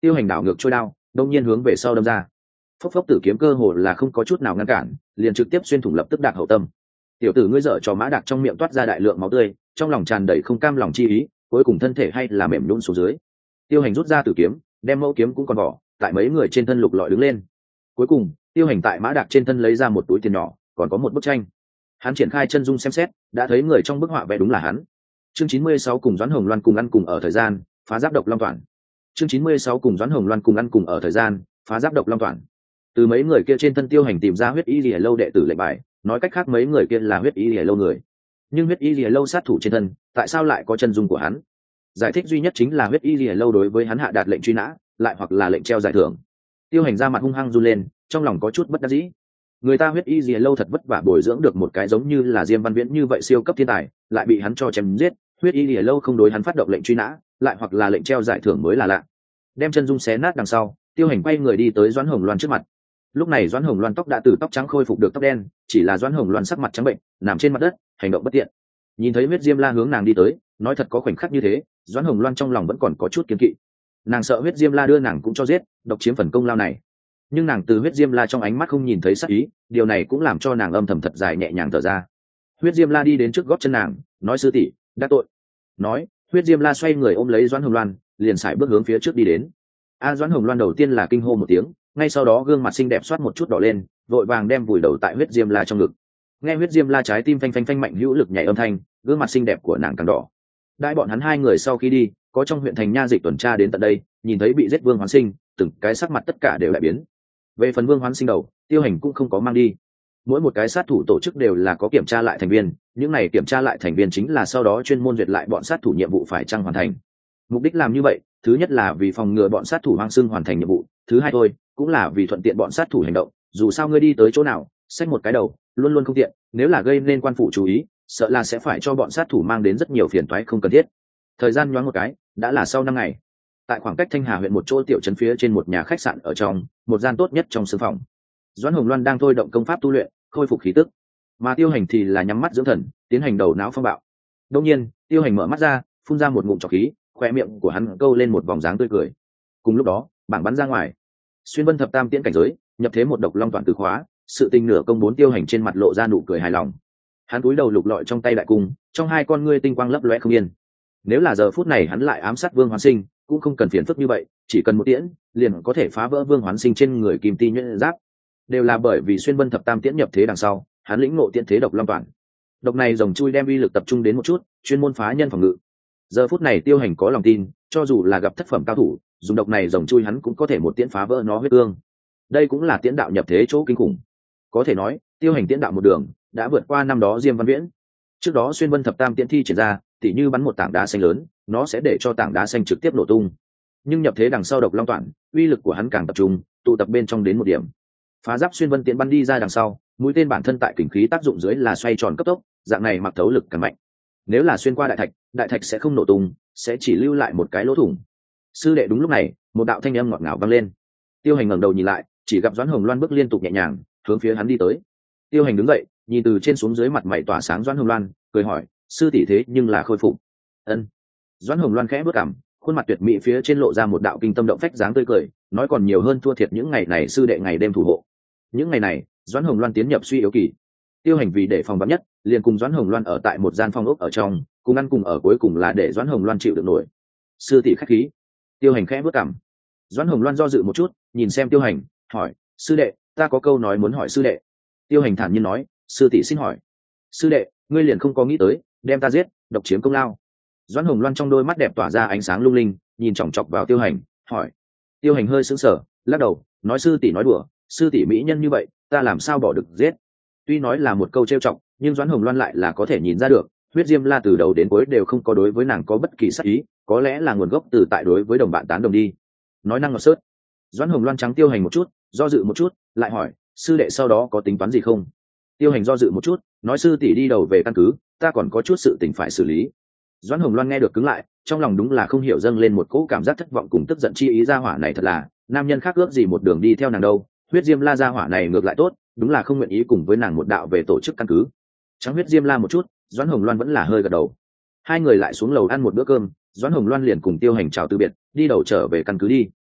Tiêu Hành đảo ngược trôi đao, đông nhiên hướng về sau đâm ra. Phốc phốc tử kiếm cơ hồ là không có chút nào ngăn cản, liền trực tiếp xuyên thủng lập tức đạc hậu tâm. Tiểu tử ngươi dở trò Mã Đạc trong miệng toát ra đại lượng máu tươi, trong lòng tràn đầy không cam lòng chi ý, cuối cùng thân thể hay là mềm nhũn xuống dưới. Tiêu Hành rút ra tử kiếm, đem mẫu kiếm cũng còn vỏ, tại mấy người trên thân lục lọi đứng lên. Cuối cùng, Tiêu Hành tại Mã Đạc trên thân lấy ra một túi tiền nhỏ, còn có một bức tranh. Hắn triển khai chân dung xem xét, đã thấy người trong bức họa vẽ đúng là hắn. Chương 96 cùng Doãn Hồng Loan cùng ăn cùng ở thời gian, phá giáp độc long toàn. Chương 96 cùng Doãn Hồng Loan cùng ăn cùng ở thời gian, phá giáp độc long toàn. Từ mấy người kia trên thân Tiêu Hành tìm ra huyết y lìa lâu đệ tử lệnh bài, nói cách khác mấy người kia là huyết y lìa lâu người. Nhưng huyết y lìa lâu sát thủ trên thân, tại sao lại có chân dung của hắn? Giải thích duy nhất chính là huyết y lìa lâu đối với hắn hạ đạt lệnh truy nã, lại hoặc là lệnh treo giải thưởng. Tiêu Hành ra mặt hung hăng run lên, trong lòng có chút bất đắc dĩ. Người ta huyết y lìa lâu thật vất vả bồi dưỡng được một cái giống như là Diêm Văn Viễn như vậy siêu cấp thiên tài, lại bị hắn cho chém giết. Huyết y lìa lâu không đối hắn phát động lệnh truy nã, lại hoặc là lệnh treo giải thưởng mới là lạ. Đem chân dung xé nát đằng sau, Tiêu Hành quay người đi tới Doãn Hồng Loan trước mặt. Lúc này Doãn Hồng Loan tóc đã từ tóc trắng khôi phục được tóc đen, chỉ là Doãn Hồng Loan sắc mặt trắng bệnh, nằm trên mặt đất, hành động bất tiện. Nhìn thấy huyết diêm la hướng nàng đi tới, nói thật có khoảnh khắc như thế, Doãn Hồng Loan trong lòng vẫn còn có chút kiêng kỵ. Nàng sợ huyết diêm la đưa nàng cũng cho giết, độc chiếm phần công lao này. Nhưng nàng từ huyết diêm la trong ánh mắt không nhìn thấy sắc ý, điều này cũng làm cho nàng âm thầm thật dài nhẹ nhàng thở ra. Huyết diêm la đi đến trước gót chân nàng, nói sư tỷ, đã tội. Nói, huyết diêm la xoay người ôm lấy Doãn Hồng Loan, liền sải bước hướng phía trước đi đến. Doãn Hồng Loan đầu tiên là kinh hô một tiếng, ngay sau đó gương mặt xinh đẹp xoát một chút đỏ lên, vội vàng đem vùi đầu tại huyết diêm la trong ngực. Nghe huyết diêm la trái tim phanh phanh phanh mạnh hữu lực nhảy âm thanh, gương mặt xinh đẹp của nàng càng đỏ. Đại bọn hắn hai người sau khi đi, có trong huyện thành nha dịch tuần tra đến tận đây, nhìn thấy bị giết Vương Hoán Sinh, từng cái sắc mặt tất cả đều lại biến. Về phần Vương Hoán Sinh đầu, Tiêu Hành cũng không có mang đi. Mỗi một cái sát thủ tổ chức đều là có kiểm tra lại thành viên, những này kiểm tra lại thành viên chính là sau đó chuyên môn duyệt lại bọn sát thủ nhiệm vụ phải chăng hoàn thành. Mục đích làm như vậy, thứ nhất là vì phòng ngừa bọn sát thủ hoang xưng hoàn thành nhiệm vụ, thứ hai thôi, cũng là vì thuận tiện bọn sát thủ hành động, dù sao ngươi đi tới chỗ nào, xách một cái đầu, luôn luôn không tiện, nếu là gây nên quan phủ chú ý, sợ là sẽ phải cho bọn sát thủ mang đến rất nhiều phiền toái không cần thiết. Thời gian nhoáng một cái, đã là sau 5 ngày. Tại khoảng cách Thanh Hà huyện một chỗ tiểu trấn phía trên một nhà khách sạn ở trong, một gian tốt nhất trong sương phòng. Doãn Hồng Loan đang thôi động công pháp tu luyện, khôi phục khí tức, mà Tiêu Hành thì là nhắm mắt dưỡng thần, tiến hành đầu não phong bạo. Đột nhiên, Tiêu Hành mở mắt ra, phun ra một ngụm trọc khí, khoe miệng của hắn câu lên một vòng dáng tươi cười. Cùng lúc đó, bảng bắn ra ngoài, xuyên vân thập tam tiễn cảnh giới, nhập thế một độc long toàn từ khóa, sự tình nửa công 4. Tiêu Hành trên mặt lộ ra nụ cười hài lòng. Hắn cúi đầu lục lọi trong tay đại cung, trong hai con ngươi tinh quang lấp lóe không yên. Nếu là giờ phút này hắn lại ám sát Vương Hoán Sinh, cũng không cần phiền phức như vậy, chỉ cần một tiễn, liền có thể phá vỡ Vương Hoán Sinh trên người kim ti nhuyễn giáp. Đều là bởi vì xuyên vân thập tam tiễn nhập thế đằng sau, hắn lĩnh ngộ tiễn thế độc long toàn. Độc này rồng chui đem uy lực tập trung đến một chút, chuyên môn phá nhân phòng ngự. Giờ phút này Tiêu Hành có lòng tin, cho dù là gặp thất phẩm cao thủ, dùng độc này rồng chui hắn cũng có thể một tiễn phá vỡ nó huyết ương. Đây cũng là tiễn đạo nhập thế chỗ kinh khủng. Có thể nói, Tiêu Hành tiễn đạo một đường đã vượt qua năm đó Diêm Văn Viễn. Trước đó xuyên vân thập tam tiễn thi triển ra, tỉ như bắn một tảng đá xanh lớn, nó sẽ để cho tảng đá xanh trực tiếp nổ tung. Nhưng nhập thế đằng sau độc long toàn, uy lực của hắn càng tập trung, tụ tập bên trong đến một điểm. Phá giáp xuyên vân tiễn bắn đi ra đằng sau, mũi tên bản thân tại kình khí tác dụng dưới là xoay tròn cấp tốc, dạng này mặc thấu lực càng mạnh. Nếu là xuyên qua đại thạch sẽ không nổ tung, sẽ chỉ lưu lại một cái lỗ thủng. Sư đệ, đúng lúc này, một đạo thanh âm ngọt ngào vang lên. Tiêu Hành ngẩng đầu nhìn lại, chỉ gặp Doãn Hồng Loan bước liên tục nhẹ nhàng hướng phía hắn đi tới. Tiêu Hành đứng dậy, nhìn từ trên xuống dưới mặt mày tỏa sáng Doãn Hồng Loan, cười hỏi, sư tỷ thế nhưng là khôi phục? Ân. Doãn Hồng Loan khẽ bước cằm, khuôn mặt tuyệt mỹ phía trên lộ ra một đạo kinh tâm động phách dáng tươi cười, nói còn nhiều hơn thua thiệt những ngày này sư đệ ngày đêm thủ hộ. Những ngày này, Doãn Hồng Loan tiến nhập suy yếu kỳ. Tiêu Hành vì để phòng vắn nhất, liền cùng Doãn Hồng Loan ở tại một gian phòng ốc ở trong, cùng ăn cùng ở, cuối cùng là để Doãn Hồng Loan chịu được nổi. Sư tỷ khách khí. Tiêu Hành khẽ bước cằm. Doãn Hồng Loan do dự một chút, nhìn xem Tiêu Hành, hỏi, sư đệ, ta có câu nói muốn hỏi sư đệ. Tiêu Hành thản nhiên nói, sư tỷ xin hỏi. Sư đệ, ngươi liền không có nghĩ tới đem ta giết, độc chiếm công lao? Doãn Hồng Loan trong đôi mắt đẹp tỏa ra ánh sáng lung linh, nhìn chòng chọc vào Tiêu Hành, hỏi. Tiêu Hành hơi sững sờ, lắc đầu, nói sư tỷ nói đùa, sư tỷ mỹ nhân như vậy, ta làm sao bỏ được giết? Tuy nói là một câu trêu chọc, nhưng Doãn Hồng Loan lại là có thể nhìn ra được, huyết diêm la từ đầu đến cuối đều không có đối với nàng có bất kỳ sát ý, có lẽ là nguồn gốc từ tại đối với đồng bạn tán đồng đi. Nói năng ngọt sớt. Doãn Hồng Loan trắng Tiêu Hành một chút, do dự một chút, lại hỏi, sư đệ sau đó có tính toán gì không? Tiêu Hành do dự một chút, nói sư tỷ đi đầu về căn cứ, ta còn có chút sự tình phải xử lý. Doãn Hồng Loan nghe được cứng lại, trong lòng đúng là không hiểu dâng lên một cỗ cảm giác thất vọng cùng tức giận chi ý. Gia hỏa này thật là, nam nhân khác ước gì một đường đi theo nàng đâu, huyết diêm la gia hỏa này ngược lại tốt, đúng là không nguyện ý cùng với nàng một đạo về tổ chức căn cứ. Trắng huyết diêm la một chút, Doãn Hồng Loan vẫn là hơi gật đầu. Hai người lại xuống lầu ăn một bữa cơm, Doãn Hồng Loan liền cùng Tiêu Hành chào từ biệt, đi đầu trở về căn cứ đi.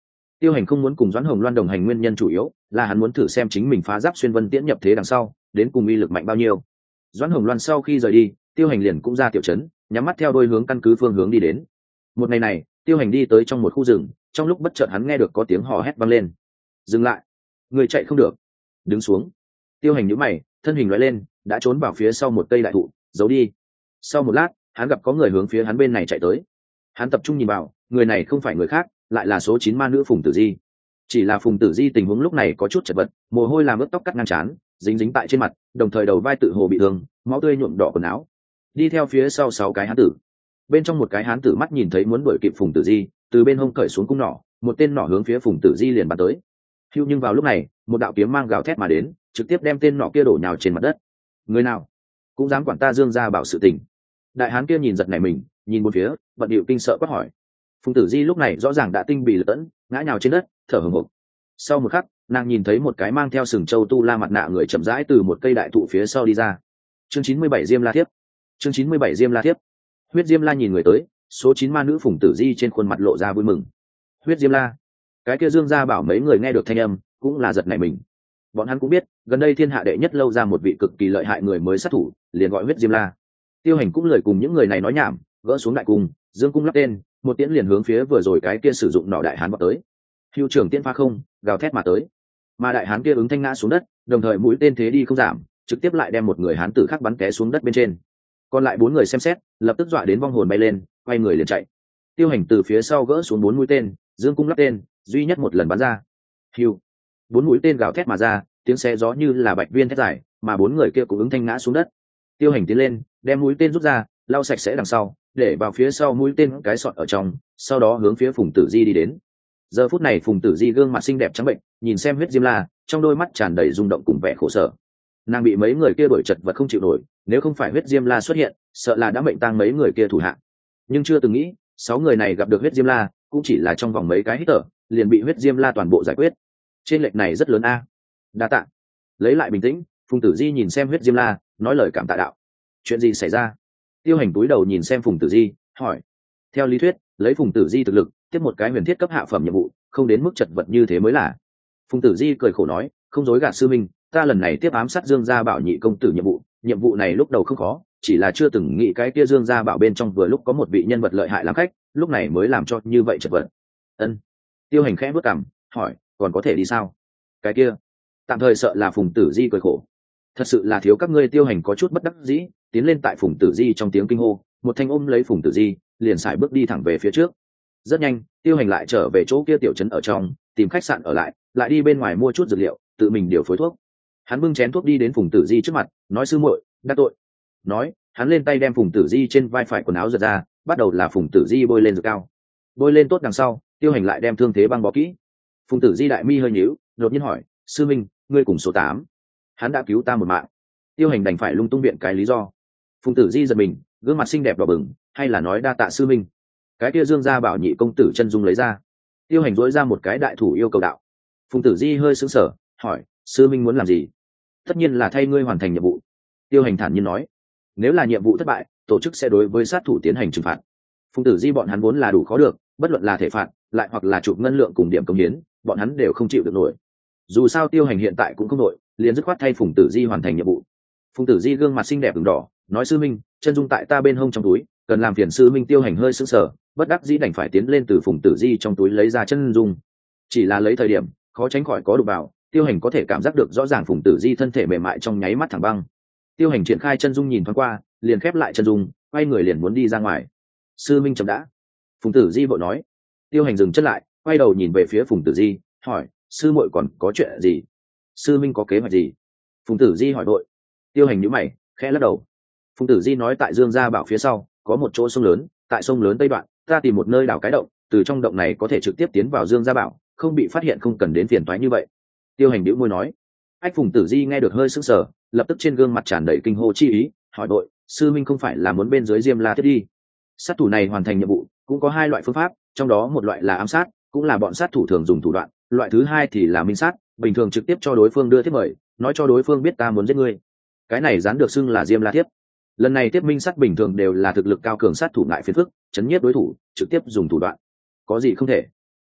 Tiêu Hành không muốn cùng Doãn Hồng Loan đồng hành nguyên nhân chủ yếu là hắn muốn thử xem chính mình phá giáp xuyên vân tiễn nhập thế đằng sau đến cùng uy lực mạnh bao nhiêu. Doãn Hồng Loan sau khi rời đi, Tiêu Hành liền cũng ra tiểu trấn, nhắm mắt theo đôi hướng căn cứ phương hướng đi đến. Một ngày này, Tiêu Hành đi tới trong một khu rừng, trong lúc bất chợt hắn nghe được có tiếng hò hét vang lên. Dừng lại, người chạy không được, đứng xuống. Tiêu Hành nhíu mày, thân hình lóe lên, đã trốn vào phía sau một cây đại thụ, giấu đi. Sau một lát, hắn gặp có người hướng phía hắn bên này chạy tới. Hắn tập trung nhìn vào, người này không phải người khác, lại là số 9 ma nữ Phùng Tử Di. Chỉ là Phùng Tử Di tình huống lúc này có chút chật vật, mồ hôi làm ướt tóc cắt ngang trán, dính dính tại trên mặt, đồng thời đầu vai tự hồ bị thương, máu tươi nhuộm đỏ quần áo. Đi theo phía sau 6 cái hán tử. Bên trong một cái hán tử mắt nhìn thấy muốn đuổi kịp Phùng Tử Di, từ bên hông cởi xuống cung nỏ, một tên nỏ hướng phía Phùng Tử Di liền bắn tới. Hưu, nhưng vào lúc này, một đạo kiếm mang gào thét mà đến, trực tiếp đem tên nỏ kia đổ nhào trên mặt đất. Người nào cũng dám quản ta Dương gia bảo sự tình. Đại hán kia nhìn giật nảy mình, nhìn một phía, vận điệu kinh sợ quát hỏi. Phùng Tử Di lúc này rõ ràng đã tinh bị lật tẫn, ngã nhào trên đất, thở hổn hộc. Sau một khắc, nàng nhìn thấy một cái mang theo sừng châu tu la mặt nạ người chậm rãi từ một cây đại thụ phía sau đi ra. Chương 97 Diêm La Thiếp. Chương 97 Diêm La Thiếp. Huyết Diêm La nhìn người tới, số 9 ma nữ Phùng Tử Di trên khuôn mặt lộ ra vui mừng. Huyết Diêm La. Cái kia Dương gia bảo mấy người nghe được thanh âm, cũng là giật nảy mình. Bọn hắn cũng biết, gần đây thiên hạ đệ nhất lâu ra một vị cực kỳ lợi hại người mới sát thủ, liền gọi Huyết Diêm La. Tiêu Hành cũng lời cùng những người này nói nhảm, gỡ xuống đại cung, dương cung lắp tên, một tiễn liền hướng phía vừa rồi cái kia sử dụng nỏ đại hán vọt tới. Hưu trưởng tiễn phá không, gào thét mà tới. Mà đại hán kia ứng thanh ngã xuống đất, đồng thời mũi tên thế đi không giảm, trực tiếp lại đem một người hán tử khác bắn té xuống đất bên trên. Còn lại 4 người xem xét, lập tức dọa đến vong hồn bay lên, quay người liền chạy. Tiêu Hành từ phía sau gỡ xuống 4 mũi tên, dương cung lắp tên, duy nhất một lần bắn ra. Hưu, 4 mũi tên gào thét mà ra, tiếng xé gió như là bạch viên thét dài, mà 4 người kia cũng ứng thanh ngã xuống đất. Tiêu Hành tiến lên, đem mũi tên rút ra, lau sạch sẽ đằng sau, để vào phía sau mũi tên cái sọt ở trong, sau đó hướng phía Phùng Tử Di đi đến. Giờ phút này Phùng Tử Di gương mặt xinh đẹp trắng bệnh, nhìn xem Huyết Diêm La, trong đôi mắt tràn đầy rung động cùng vẻ khổ sở. Nàng bị mấy người kia đuổi chật vật không chịu nổi, nếu không phải Huyết Diêm La xuất hiện, sợ là đã mệnh tang mấy người kia thủ hạ. Nhưng chưa từng nghĩ, 6 người này gặp được Huyết Diêm La, cũng chỉ là trong vòng mấy cái hít thở, liền bị Huyết Diêm La toàn bộ giải quyết. Trên lệch này rất lớn a. Đa tạ. Lấy lại bình tĩnh, Phùng Tử Di nhìn xem Huyết Diêm La, nói lời cảm tạ đạo. Chuyện gì xảy ra? Tiêu Hành cúi đầu nhìn xem Phùng Tử Di, hỏi. Theo lý thuyết, lấy Phùng Tử Di thực lực, tiếp một cái huyền thiết cấp hạ phẩm nhiệm vụ, không đến mức chật vật như thế mới là. Phùng Tử Di cười khổ nói, không dối gạt sư minh, ta lần này tiếp ám sát Dương gia bảo nhị công tử nhiệm vụ này lúc đầu không khó, chỉ là chưa từng nghĩ cái kia Dương gia bảo bên trong vừa lúc có một vị nhân vật lợi hại làm khách, lúc này mới làm cho như vậy chật vật. Ân. Tiêu Hành khẽ bước cằm, hỏi, còn có thể đi sao? Cái kia, tạm thời sợ là. Phùng Tử Di cười khổ, thật sự là thiếu các ngươi. Tiêu Hành có chút bất đắc dĩ, tiến lên tại Phùng Tử Di trong tiếng kinh hô, một thanh ôm lấy Phùng Tử Di, liền sải bước đi thẳng về phía trước. Rất nhanh, Tiêu Hành lại trở về chỗ kia tiểu trấn ở trong, tìm khách sạn ở lại đi bên ngoài mua chút dược liệu, tự mình điều phối thuốc. Hắn bưng chén thuốc đi đến Phùng Tử Di trước mặt, nói sư muội, đắc tội. Nói, hắn lên tay đem Phùng Tử Di trên vai phải quần áo giật ra, bắt đầu là Phùng Tử Di bôi lên dược cao. Bôi lên tốt đằng sau, Tiêu Hành lại đem thương thế băng bó kỹ. Phùng Tử Di đại mi hơi nhíu, đột nhiên hỏi, sư minh, ngươi cùng số 8. Hắn đã cứu ta một mạng. Tiêu Hành đành phải lung tung biện cái lý do. Phùng Tử Di giật mình, gương mặt xinh đẹp đỏ bừng, hay là nói đa tạ sư minh. Cái kia Dương gia bảo nhị công tử chân dung lấy ra. Tiêu Hành dỗi ra một cái đại thủ yêu cầu đạo. Phùng Tử Di hơi sững sờ, hỏi, sư minh muốn làm gì? Tất nhiên là thay ngươi hoàn thành nhiệm vụ. Tiêu Hành thản nhiên nói, nếu là nhiệm vụ thất bại, tổ chức sẽ đối với sát thủ tiến hành trừng phạt. Phùng Tử Di bọn hắn vốn là đủ khó được, bất luận là thể phạt, lại hoặc là chụp ngân lượng cùng điểm công hiến, bọn hắn đều không chịu được nổi. Dù sao Tiêu Hành hiện tại cũng không nổi, liền dứt khoát thay Phùng Tử Di hoàn thành nhiệm vụ. Phùng Tử Di gương mặt xinh đẹp ửng đỏ, nói sư minh, chân dung tại ta bên hông trong túi, cần làm phiền sư minh. Tiêu Hành hơi sững sờ, bất đắc dĩ đành phải tiến lên từ Phùng Tử Di trong túi lấy ra chân dung. Chỉ là lấy thời điểm, khó tránh khỏi có đụng vào, Tiêu Hành có thể cảm giác được rõ ràng Phùng Tử Di thân thể mềm mại trong nháy mắt thẳng băng. Tiêu Hành triển khai chân dung nhìn thoáng qua, liền khép lại chân dung, quay người liền muốn đi ra ngoài. Sư minh chậm đã. Phùng Tử Di vội nói. Tiêu Hành dừng chân lại, quay đầu nhìn về phía Phùng Tử Di, hỏi, sư muội còn có chuyện gì? Sư minh có kế hoạch gì? Phùng Tử Di hỏi đội. Tiêu Hành nhíu mày, khẽ lắc đầu. Phùng Tử Di nói tại Dương gia bảo phía sau có một chỗ sông lớn, tại sông lớn tây đoạn, ta tìm một nơi đào cái động, từ trong động này có thể trực tiếp tiến vào Dương gia bảo, không bị phát hiện, không cần đến phiền toái như vậy. Tiêu Hành bĩu môi nói. Ách. Phùng Tử Di nghe được hơi sững sờ, lập tức trên gương mặt tràn đầy kinh hô chi ý, hỏi đội, sư minh không phải là muốn bên dưới Diêm La Thiết đi? Sát thủ này hoàn thành nhiệm vụ cũng có 2 loại phương pháp, trong đó một loại là ám sát, cũng là bọn sát thủ thường dùng thủ đoạn, loại thứ hai thì là minh sát, bình thường trực tiếp cho đối phương đưa thiếp mời, nói cho đối phương biết ta muốn giết ngươi. Cái này dán được xưng là Diêm La Thiếp. Lần này tiếp minh sát bình thường đều là thực lực cao cường sát thủ ngại phiền phức, chấn nhiếp đối thủ, trực tiếp dùng thủ đoạn. Có gì không thể?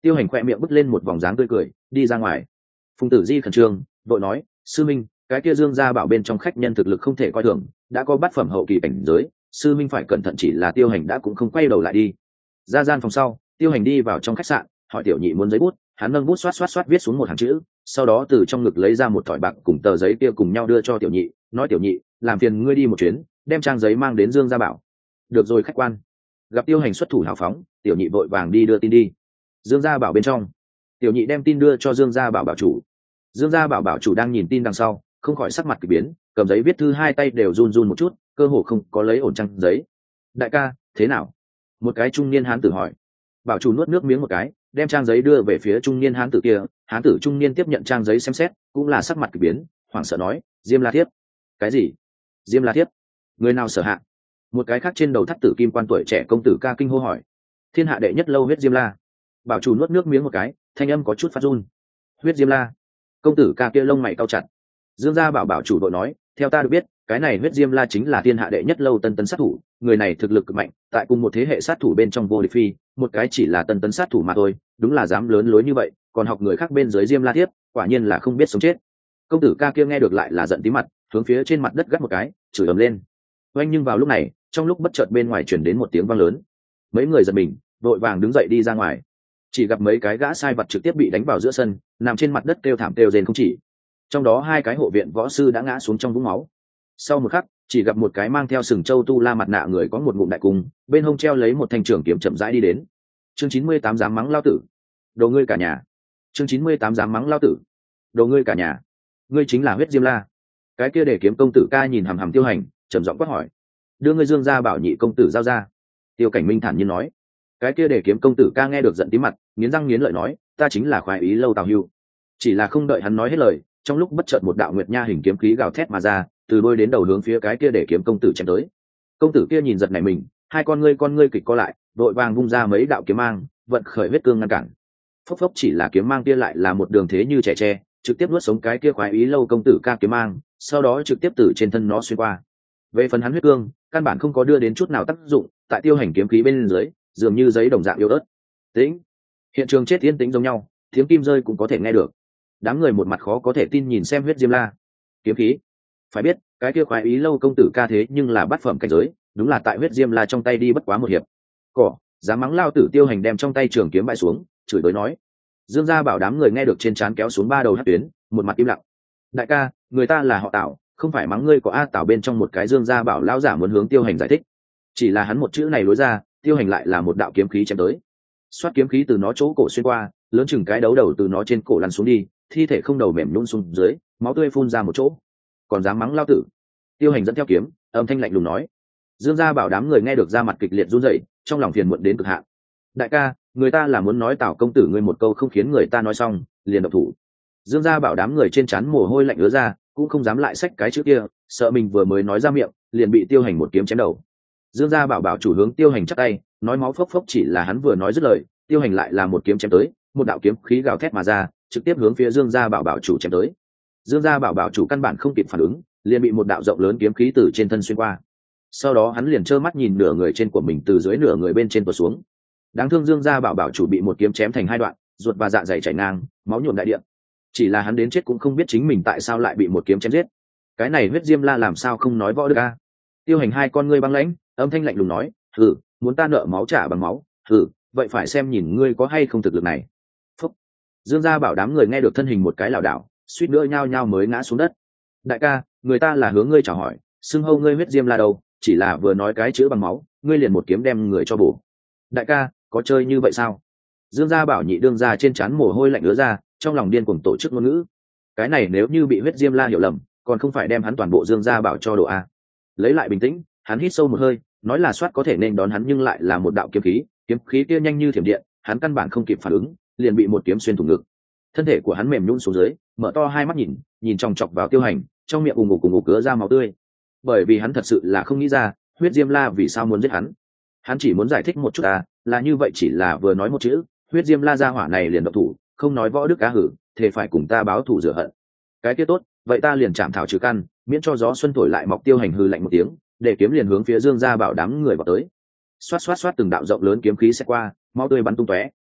Tiêu Hành khoe miệng bứt lên một vòng dáng tươi cười, đi ra ngoài. Phùng Tử Di khẩn trương vội nói, sư minh, cái kia Dương gia bảo bên trong khách nhân thực lực không thể coi thường, đã có bát phẩm hậu kỳ cảnh giới, sư minh phải cẩn thận. Chỉ là Tiêu Hành đã cũng không quay đầu lại đi. Ra gian phòng sau, Tiêu Hành đi vào trong khách sạn, hỏi tiểu nhị muốn giấy bút, hắn nâng bút xoát xoát xoát viết xuống một hàng chữ, sau đó từ trong ngực lấy ra một thỏi bạc cùng tờ giấy kia cùng nhau đưa cho tiểu nhị, nói tiểu nhị, làm phiền ngươi đi một chuyến, đem trang giấy mang đến Dương gia bảo. Được rồi khách quan. Gặp Tiêu Hành xuất thủ hào phóng, tiểu nhị vội vàng đi đưa tin đi. Dương gia bảo bên trong, tiểu nhị đem tin đưa cho Dương gia bảo bảo chủ. Dương gia bảo bảo chủ đang nhìn tin đằng sau, không khỏi sắc mặt kỳ biến, cầm giấy viết thư hai tay đều run run một chút, cơ hồ không có lấy ổn trang giấy. Đại ca, thế nào? Một cái trung niên hán tử hỏi. Bảo chủ nuốt nước miếng một cái, đem trang giấy đưa về phía trung niên hán tử kia. Hán tử trung niên tiếp nhận trang giấy xem xét, cũng là sắc mặt kỳ biến, hoảng sợ nói, Diêm La Thiếp. Cái gì? Diêm La Thiếp? Người nào sở hạ? Một cái khác trên đầu thắt tử kim quan tuổi trẻ công tử ca kinh hô hỏi. Thiên hạ đệ nhất lâu huyết Diêm La. Bảo chủ nuốt nước miếng một cái, thanh âm có chút phát run. Huyết Diêm La? Công tử ca kia lông mày cau chặt. Dương gia bảo bảo chủ đội nói, theo ta được biết, cái này huyết Diêm La chính là thiên hạ đệ nhất lâu tân tấn sát thủ, người này thực lực cực mạnh, tại cùng một thế hệ sát thủ bên trong vô địch phi, một cái chỉ là tân tấn sát thủ mà thôi, đúng là dám lớn lối như vậy, còn học người khác bên dưới Diêm La Thiếp, quả nhiên là không biết sống chết. Công tử ca kia nghe được lại là giận tí mặt, hướng phía trên mặt đất gắt một cái, chửi ầm lên. Oanh, nhưng vào lúc này, trong lúc bất chợt bên ngoài truyền đến một tiếng vang lớn. Mấy người giật mình, vội vàng đứng dậy đi ra ngoài. Chỉ gặp mấy cái gã sai vật trực tiếp bị đánh vào giữa sân, nằm trên mặt đất kêu thảm kêu rên không chỉ. Trong đó hai cái hộ viện võ sư đã ngã xuống trong vũng máu. Sau một khắc, chỉ gặp một cái mang theo sừng châu tu la mặt nạ người có một ngụm đại cung, bên hông treo lấy một thanh trường kiếm chậm rãi đi đến. Chương 98 dám mắng lao tử. Đồ ngươi cả nhà. Chương 98 dám mắng lao tử. Đồ ngươi cả nhà. Ngươi chính là huyết Diêm La. Cái kia để kiếm công tử ca nhìn hằm hằm Tiêu Hành, trầm giọng quát hỏi. Đưa ngươi Dương gia bảo nhị công tử giao ra. Tiêu Cảnh Minh thản nhiên nói. Cái kia để kiếm công tử ca nghe được giận tí mặt, nghiến răng nghiến lợi nói, ta chính là khoái ý lâu Tào Hưu. Chỉ là không đợi hắn nói hết lời, trong lúc bất chợt một đạo nguyệt nha hình kiếm khí gào thét mà ra, từ đôi đến đầu hướng phía cái kia để kiếm công tử chém tới. Công tử kia nhìn giật nảy mình, hai con ngươi kịch co lại, đội vàng vung ra mấy đạo kiếm mang, vận khởi huyết cương ngăn cản. Phốc phốc, chỉ là kiếm mang kia lại là một đường thế như trẻ tre, trực tiếp nuốt sống cái kia khoái ý lâu công tử ca kiếm mang, sau đó trực tiếp từ trên thân nó xuyên qua. Về phần hắn huyết cương, căn bản không có đưa đến chút nào tác dụng, tại Tiêu Hành kiếm khí bên dưới, dường như giấy đồng dạng yếu ớt. Tĩnh. Hiện trường chết yên tĩnh giống nhau, tiếng kim rơi cũng có thể nghe được. Đám người một mặt khó có thể tin nhìn xem huyết Diêm La. Kiếm khí. Phải biết, cái kia khoái ý lâu công tử ca thế nhưng là bát phẩm cảnh giới, đúng là tại huyết Diêm La trong tay đi bất quá một hiệp. Cỏ, dám mắng lao tử. Tiêu Hành đem trong tay trường kiếm bãi xuống, chửi tới nói. Dương gia bảo đám người nghe được trên trán kéo xuống ba đầu hắc tuyến, một mặt im lặng. Đại ca, người ta là họ Tào, không phải mắng ngươi. Có A Tào bên trong một cái Dương gia bảo lão giả muốn hướng Tiêu Hành giải thích, chỉ là hắn một chữ này lối ra, Tiêu Hành lại là một đạo kiếm khí chém tới. Xoát, kiếm khí từ nó chỗ cổ xuyên qua, lớn chừng cái đấu đầu từ nó trên cổ lăn xuống đi, thi thể không đầu mềm nhũn xuống dưới, máu tươi phun ra một chỗ. Còn dám mắng lao tử. Tiêu Hành dẫn theo kiếm, âm thanh lạnh lùng nói. Dương gia bảo đám người nghe được ra mặt kịch liệt run rẩy, trong lòng phiền muộn đến cực hạn. Đại ca, người ta là muốn nói Tào công tử ngươi một câu không khiến người ta nói xong, liền động thủ. Dương gia bảo đám người trên trán mồ hôi lạnh ứa ra, cũng không dám lại xách cái chữ kia, sợ mình vừa mới nói ra miệng, liền bị Tiêu Hành một kiếm chém đầu. Dương gia bảo bảo chủ hướng Tiêu Hành chắp tay, nói máu phốc phốc, chỉ là hắn vừa nói dứt lời, Tiêu Hành lại là một kiếm chém tới, một đạo kiếm khí gào thét mà ra, trực tiếp hướng phía Dương gia bảo bảo chủ chém tới. Dương gia bảo bảo chủ căn bản không kịp phản ứng, liền bị một đạo rộng lớn kiếm khí từ trên thân xuyên qua. Sau đó hắn liền trơ mắt nhìn nửa người trên của mình từ dưới nửa người bên trên tuột xuống. Đáng thương Dương gia bảo bảo chủ bị một kiếm chém thành hai đoạn, ruột và dạ dày chảy ngang, máu nhuộm đại địa. Chỉ là hắn đến chết cũng không biết chính mình tại sao lại bị một kiếm chém giết. Cái này huyết Diêm La làm sao không nói võ được a? Tiêu Hành hai con ngươi băng lãnh, âm thanh lạnh lùng nói, thử, muốn ta nợ máu trả bằng máu, thử, vậy phải xem nhìn ngươi có hay không thực lực này. Phúc. Dương gia bảo đám người nghe được thân hình một cái lảo đảo, suýt nữa nhao nhao mới ngã xuống đất. Đại ca, người ta là hướng ngươi chào hỏi, xưng hô ngươi huyết Diêm La đâu, chỉ là vừa nói cái chữ bằng máu, ngươi liền một kiếm đem người cho bổ. Đại ca, có chơi như vậy sao? Dương gia bảo nhị đương ra trên trán mồ hôi lạnh ứa ra, trong lòng điên cuồng tổ chức ngôn ngữ. Cái này nếu như bị huyết Diêm La hiểu lầm, còn không phải đem hắn toàn bộ Dương gia bảo cho độ a. Lấy lại bình tĩnh, hắn hít sâu một hơi, nói là soát có thể nên đón hắn, nhưng lại là một đạo kiếm khí kia nhanh như thiểm điện, hắn căn bản không kịp phản ứng, liền bị một kiếm xuyên thủng ngực. Thân thể của hắn mềm nhũn xuống dưới, mở to hai mắt nhìn chòng chọc vào Tiêu Hành, trong miệng ù ngục cứa ra máu tươi. Bởi vì hắn thật sự là không nghĩ ra, huyết Diêm La vì sao muốn giết hắn. Hắn chỉ muốn giải thích một chút là như vậy, chỉ là vừa nói một chữ, huyết Diêm La gia hỏa này liền động thủ, không nói võ đức cá hử, thề phải cùng ta báo thù rửa hận. Cái kia tốt, vậy ta liền chạm thảo trừ căn, miễn cho gió xuân thổi lại mọc. Tiêu Hành hừ lạnh một tiếng, để kiếm liền hướng phía Dương gia bảo đám người vào tới. Xoát xoát xoát, từng đạo rộng lớn kiếm khí sẽ qua, máu tươi bắn tung tóe.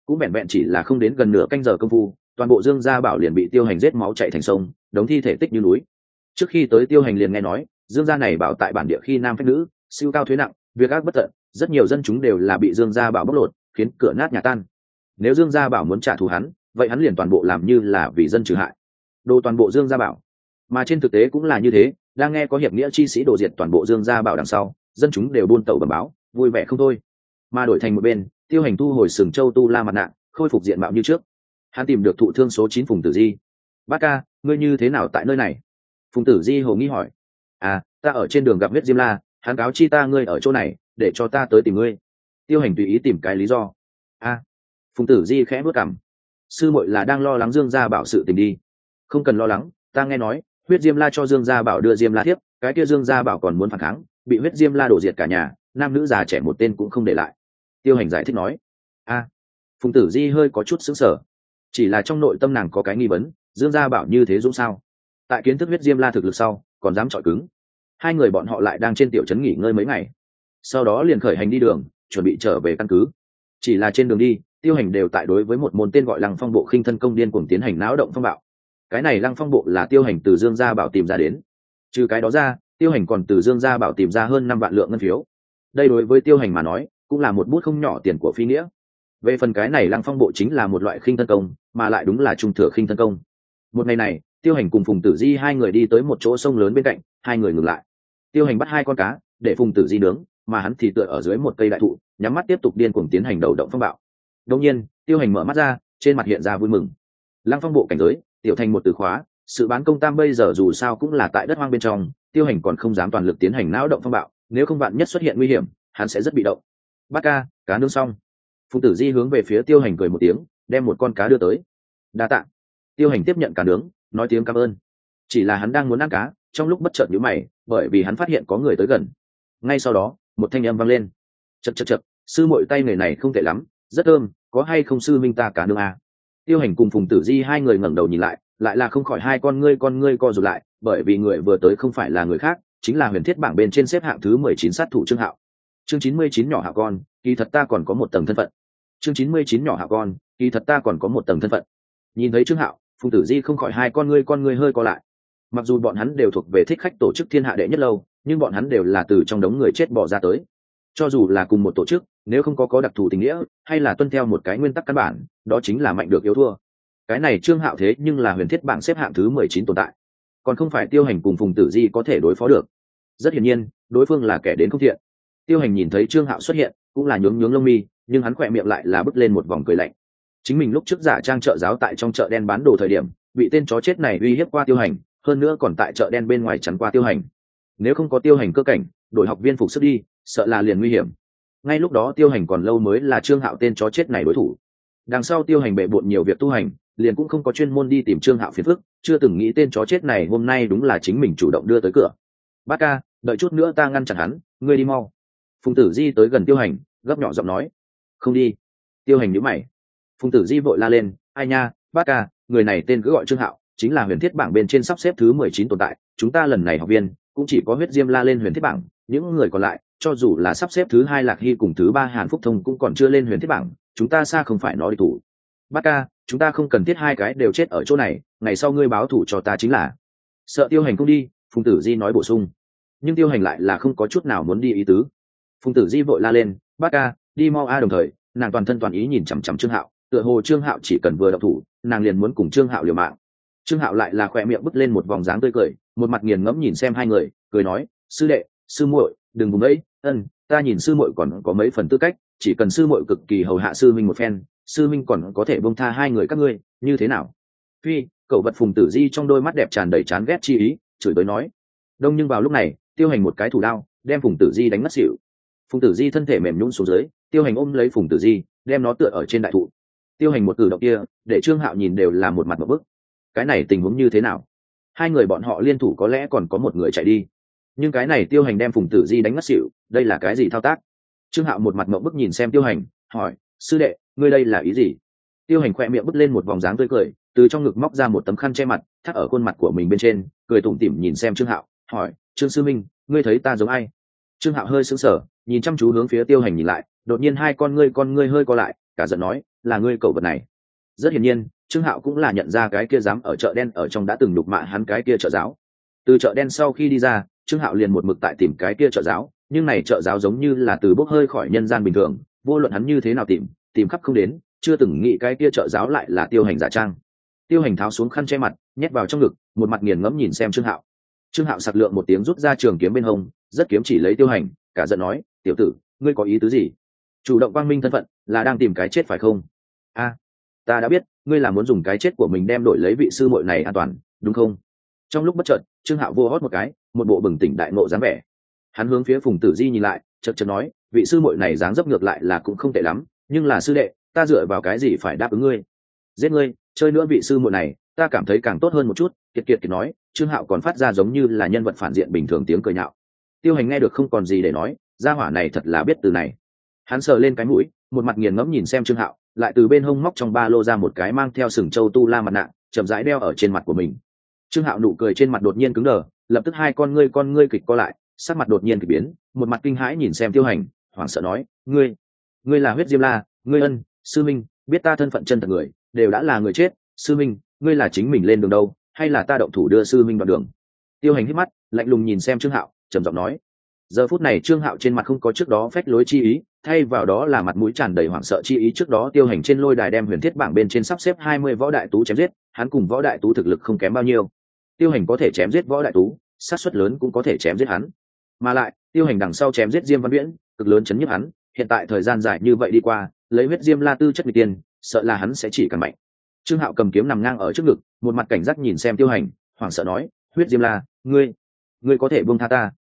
cũng vẹn vẹn chỉ là không đến gần nửa canh giờ công phu, toàn bộ Dương Gia Bảo liền bị Tiêu Hành giết máu chảy thành sông, đống thi thể tích như núi. Trước khi tới Tiêu Hành liền nghe nói, Dương gia này bảo tại bản địa khi nam phách nữ, siêu cao thuế nặng, việc ác bất tận, rất nhiều dân chúng đều là bị Dương Gia Bảo bóc lột, khiến cửa nát nhà tan. Nếu Dương Gia Bảo muốn trả thù hắn, vậy hắn liền toàn bộ làm như là vì dân trừ hại, đồ toàn bộ Dương Gia Bảo. Mà trên thực tế cũng là như thế, đang nghe có hiệp nghĩa chi sĩ đổ diệt toàn bộ Dương Gia Bảo đằng sau, dân chúng đều buôn tẩu bẩm báo, vui vẻ không thôi. Mà đổi thành một bên, Tiêu Hành thu hồi Sừng Châu tu la mặt nạ, khôi phục diện mạo như trước. Hắn tìm được thụ thương số 9 Phùng Tử Di. Bác ca, ngươi như thế nào tại nơi này? Phùng Tử Di hồ nghi hỏi. À, ta ở trên đường gặp huyết diêm la, hắn cáo chi ta ngươi ở chỗ này, để cho ta tới tìm ngươi. Tiêu Hành tùy ý tìm cái lý do. À, Phùng Tử Di khẽ bước cằm. Sư muội là đang lo lắng Dương Gia Bảo sự tình đi. Không cần lo lắng, ta nghe nói huyết diêm la cho Dương Gia Bảo đưa diêm la thiếp, cái kia Dương Gia Bảo còn muốn phản kháng, bị huyết diêm la đổ diệt cả nhà, nam nữ già trẻ một tên cũng không để lại. Tiêu Hành giải thích nói. À, Phùng Tử Di hơi có chút sững sờ, chỉ là trong nội tâm nàng có cái nghi vấn, Dương Gia Bảo như thế dũng sao? Tại kiến thức huyết diêm la thực lực sau, còn dám chọi cứng. Hai người bọn họ lại đang trên tiểu trấn nghỉ ngơi mấy ngày, sau đó liền khởi hành đi đường, chuẩn bị trở về căn cứ. Chỉ là trên đường đi, Tiêu Hành đều tại đối với một môn tên gọi Lăng Phong Bộ khinh thân công điên cuồng tiến hành náo động phong bạo. Cái này Lăng Phong Bộ là Tiêu Hành từ Dương Gia Bảo tìm ra đến. Trừ cái đó ra, Tiêu Hành còn từ Dương Gia Bảo tìm ra hơn 5 vạn lượng ngân phiếu. Đây đối với Tiêu Hành mà nói, cũng là một bút không nhỏ tiền của phi nghĩa. Về phần cái này Lăng Phong Bộ chính là một loại khinh thân công, mà lại đúng là trung thừa khinh thân công. Một ngày này, Tiêu Hành cùng Phùng Tử Di hai người đi tới một chỗ sông lớn bên cạnh, hai người ngừng lại. Tiêu Hành bắt 2 con cá để Phùng Tử Di nướng, mà hắn thì tựa ở dưới một cây đại thụ, nhắm mắt tiếp tục điên cuồng tiến hành đầu động phong bạo. Đột nhiên, Tiêu Hành mở mắt ra, trên mặt hiện ra vui mừng. Lăng Phong Bộ cảnh giới, tiểu thành một từ khóa, sự bán công tam bây giờ dù sao cũng là tại đất hoang bên trong, Tiêu Hành còn không dám toàn lực tiến hành náo động phong bạo, nếu không vạn nhất xuất hiện nguy hiểm, hắn sẽ rất bị động. Bác ca, cá nướng xong. Phùng Tử Di hướng về phía Tiêu Hành cười một tiếng, đem một con cá đưa tới. Đa tạ. Tiêu Hành tiếp nhận cá nướng, nói tiếng cảm ơn. Chỉ là hắn đang muốn ăn cá, trong lúc bất chợt nhíu mày, bởi vì hắn phát hiện có người tới gần. Ngay sau đó, một thanh âm vang lên. Chậc chậc chậc, sư muội tay người này không tệ lắm, rất thơm, có hay không sư minh ta cá nướng à? Tiêu Hành cùng Phùng Tử Di hai người ngẩng đầu nhìn lại là không khỏi hai con ngươi co rụt lại, bởi vì người vừa tới không phải là người khác, chính là huyền thiết bảng bên trên xếp hạng thứ 19 sát thủ Trương Hạo. Chương 99 nhỏ Hạo con, kỳ thật ta còn có một tầng thân phận. Chương 99 nhỏ Hạo con, kỳ thật ta còn có một tầng thân phận. Nhìn thấy Trương Hạo, Phùng Tử Di không khỏi hai con ngươi hơi co lại. Mặc dù bọn hắn đều thuộc về thích khách tổ chức thiên hạ đệ nhất lâu, nhưng bọn hắn đều là từ trong đống người chết bỏ ra tới. Cho dù là cùng một tổ chức, nếu không có đặc thù tình nghĩa, hay là tuân theo một cái nguyên tắc căn bản, đó chính là mạnh được yếu thua. Cái này Trương Hạo thế nhưng là huyền thiết bảng xếp hạng thứ 19 tồn tại, còn không phải Tiêu Hành cùng Phùng Tử Di có thể đối phó được. Rất hiển nhiên, đối phương là kẻ đến không thiện. Tiêu Hành nhìn thấy Trương Hạo xuất hiện, cũng là nhướng lông mi, nhưng hắn khỏe miệng lại là bứt lên một vòng cười lạnh. Chính mình lúc trước giả trang trợ giáo tại trong chợ đen bán đồ thời điểm, bị tên chó chết này uy hiếp qua Tiêu Hành, hơn nữa còn tại chợ đen bên ngoài chắn qua Tiêu Hành. Nếu không có Tiêu Hành cơ cảnh, đổi học viên phục sức đi, sợ là liền nguy hiểm. Ngay lúc đó Tiêu Hành còn lâu mới là Trương Hạo tên chó chết này đối thủ. Đằng sau Tiêu Hành bệ bội nhiều việc tu hành, liền cũng không có chuyên môn đi tìm Trương Hạo phiền phức, chưa từng nghĩ tên chó chết này hôm nay đúng là chính mình chủ động đưa tới cửa. Bác ca, đợi chút nữa ta ngăn chặn hắn, ngươi đi mau. Phùng Tử Di tới gần Tiêu Hành, gấp nhỏ giọng nói. Không đi. Tiêu Hành nhíu mày. Phùng Tử Di vội la lên, ai nha, bác ca, người này tên cứ gọi Trương Hạo, chính là huyền thiết bảng bên trên sắp xếp thứ 19 tồn tại, chúng ta lần này học viên cũng chỉ có huyết diêm la lên huyền thiết bảng, những người còn lại, cho dù là sắp xếp thứ 2 Lạc Hy cùng thứ 3 Hàn Phúc Thông cũng còn chưa lên huyền thiết bảng, chúng ta xa không phải nói đi thủ. Bác ca, chúng ta không cần thiết hai cái đều chết ở chỗ này, ngày sau ngươi báo thủ cho ta chính là. Sợ Tiêu Hành không đi, Phùng Tử Di nói bổ sung. Nhưng Tiêu Hành lại là không có chút nào muốn đi ý tứ. Phùng Tử Di vội la lên, bác ca, đi mau a. Đồng thời nàng toàn thân toàn ý nhìn chằm chằm Trương Hạo, tựa hồ Trương Hạo chỉ cần vừa động thủ, nàng liền muốn cùng Trương Hạo liều mạng. Trương Hạo lại là khỏe miệng bứt lên một vòng dáng tươi cười, một mặt nghiền ngẫm nhìn xem hai người, cười nói, sư đệ, sư muội, đừng vùng ấy, ta nhìn sư muội còn có mấy phần tư cách, chỉ cần sư muội cực kỳ hầu hạ sư minh một phen, sư minh còn có thể bông tha hai người các ngươi, như thế nào? Phi, cậu vật. Phùng Tử Di trong đôi mắt đẹp tràn đầy chán ghét chi ý, chửi tới nói. Đông nhưng vào lúc này, Tiêu Hành một cái thủ đao, đem Phùng Tử Di đánh ngất xỉu. Phùng Tử Di thân thể mềm nhũn xuống dưới, Tiêu Hành ôm lấy Phùng Tử Di, đem nó tựa ở trên đại thụ. Tiêu Hành một cử động kia, để Trương Hạo nhìn đều là một mặt ngộp bức. Cái này tình huống như thế nào? Hai người bọn họ liên thủ có lẽ còn có một người chạy đi, nhưng cái này Tiêu Hành đem Phùng Tử Di đánh ngất xỉu, đây là cái gì thao tác? Trương Hạo một mặt ngộp bức nhìn xem Tiêu Hành, hỏi, sư đệ, ngươi đây là ý gì? Tiêu Hành khỏe miệng bứt lên một vòng dáng tươi cười, từ trong ngực móc ra một tấm khăn che mặt, thắt ở khuôn mặt của mình bên trên, cười tủm tỉm nhìn xem Trương Hạo, hỏi, Trương sư minh, ngươi thấy ta giống ai? Trương Hạo hơi sững sờ, nhìn chăm chú hướng phía Tiêu Hành nhìn lại, đột nhiên hai con ngươi hơi co lại, cả giận nói, là ngươi cẩu vật này. Rất hiển nhiên Trương Hạo cũng là nhận ra cái kia dám ở chợ đen ở trong đã từng đục mạ hắn cái kia trợ giáo. Từ chợ đen sau khi đi ra, Trương Hạo liền một mực tại tìm cái kia trợ giáo, nhưng này trợ giáo giống như là từ bốc hơi khỏi nhân gian bình thường, vô luận hắn như thế nào tìm khắp không đến, chưa từng nghĩ cái kia trợ giáo lại là Tiêu Hành giả trang. Tiêu Hành tháo xuống khăn che mặt, nhét vào trong ngực, một mặt nghiền ngẫm nhìn xem Trương Hạo. Trương Hạo sặc lượng một tiếng rút ra trường kiếm bên hông, rất kiếm chỉ lấy Tiêu Hành, cả giận nói, tiểu tử, ngươi có ý tứ gì? Chủ động quang minh thân phận, là đang tìm cái chết phải không? A, ta đã biết, ngươi là muốn dùng cái chết của mình đem đổi lấy vị sư muội này an toàn, đúng không? Trong lúc bất chợt, Trương Hạo vô hót một cái, một bộ bừng tỉnh đại ngộ dáng vẻ. Hắn hướng phía Phùng Tử Di nhìn lại, chợt chợt nói, vị sư muội này dáng dấp ngược lại là cũng không tệ lắm, nhưng là sư đệ, ta dựa vào cái gì phải đáp ứng ngươi? Giết ngươi, chơi nữa vị sư muội này, ta cảm thấy càng tốt hơn một chút. Kiệt nói. Trương Hạo còn phát ra giống như là nhân vật phản diện bình thường tiếng cười nhạo. Tiêu Hành nghe được không còn gì để nói, gia hỏa này thật là biết từ này. Hắn sờ lên cái mũi, một mặt nghiền ngẫm nhìn xem Trương Hạo, lại từ bên hông móc trong ba lô ra một cái mang theo sừng châu tu la mặt nạ, chậm rãi đeo ở trên mặt của mình. Trương Hạo nụ cười trên mặt đột nhiên cứng đờ, lập tức hai con ngươi kịch co lại, sắc mặt đột nhiên kỳ biến, một mặt kinh hãi nhìn xem Tiêu Hành, hoảng sợ nói, ngươi là Huyết Diêm La, ngươi ân, sư minh, biết ta thân phận chân thật người, đều đã là người chết, sư minh, ngươi là chính mình lên đường đâu, hay là ta động thủ đưa sư minh đoạn đường? Tiêu Hành hít mắt, lạnh lùng nhìn xem Trương Hạo, trầm giọng nói. Giờ phút này Trương Hạo trên mặt không có trước đó phách lối chi ý, thay vào đó là mặt mũi tràn đầy hoảng sợ chi ý. Trước đó Tiêu Hành trên lôi đài đem huyền thiết bảng bên trên sắp xếp 20 võ đại tú chém giết, hắn cùng võ đại tú thực lực không kém bao nhiêu. Tiêu Hành có thể chém giết võ đại tú, sát suất lớn cũng có thể chém giết hắn. Mà lại, Tiêu Hành đằng sau chém giết Diêm Văn Viễn, cực lớn chấn nhức hắn, hiện tại thời gian dài như vậy đi qua, lấy Huyết Diêm La tư chất nghịch tiên, sợ là hắn sẽ chỉ càng mạnh. Trương Hạo cầm kiếm nằm ngang ở trước ngực, một mặt cảnh giác nhìn xem Tiêu Hành, hoảng sợ nói, Huyết Diêm La, ngươi có thể buông tha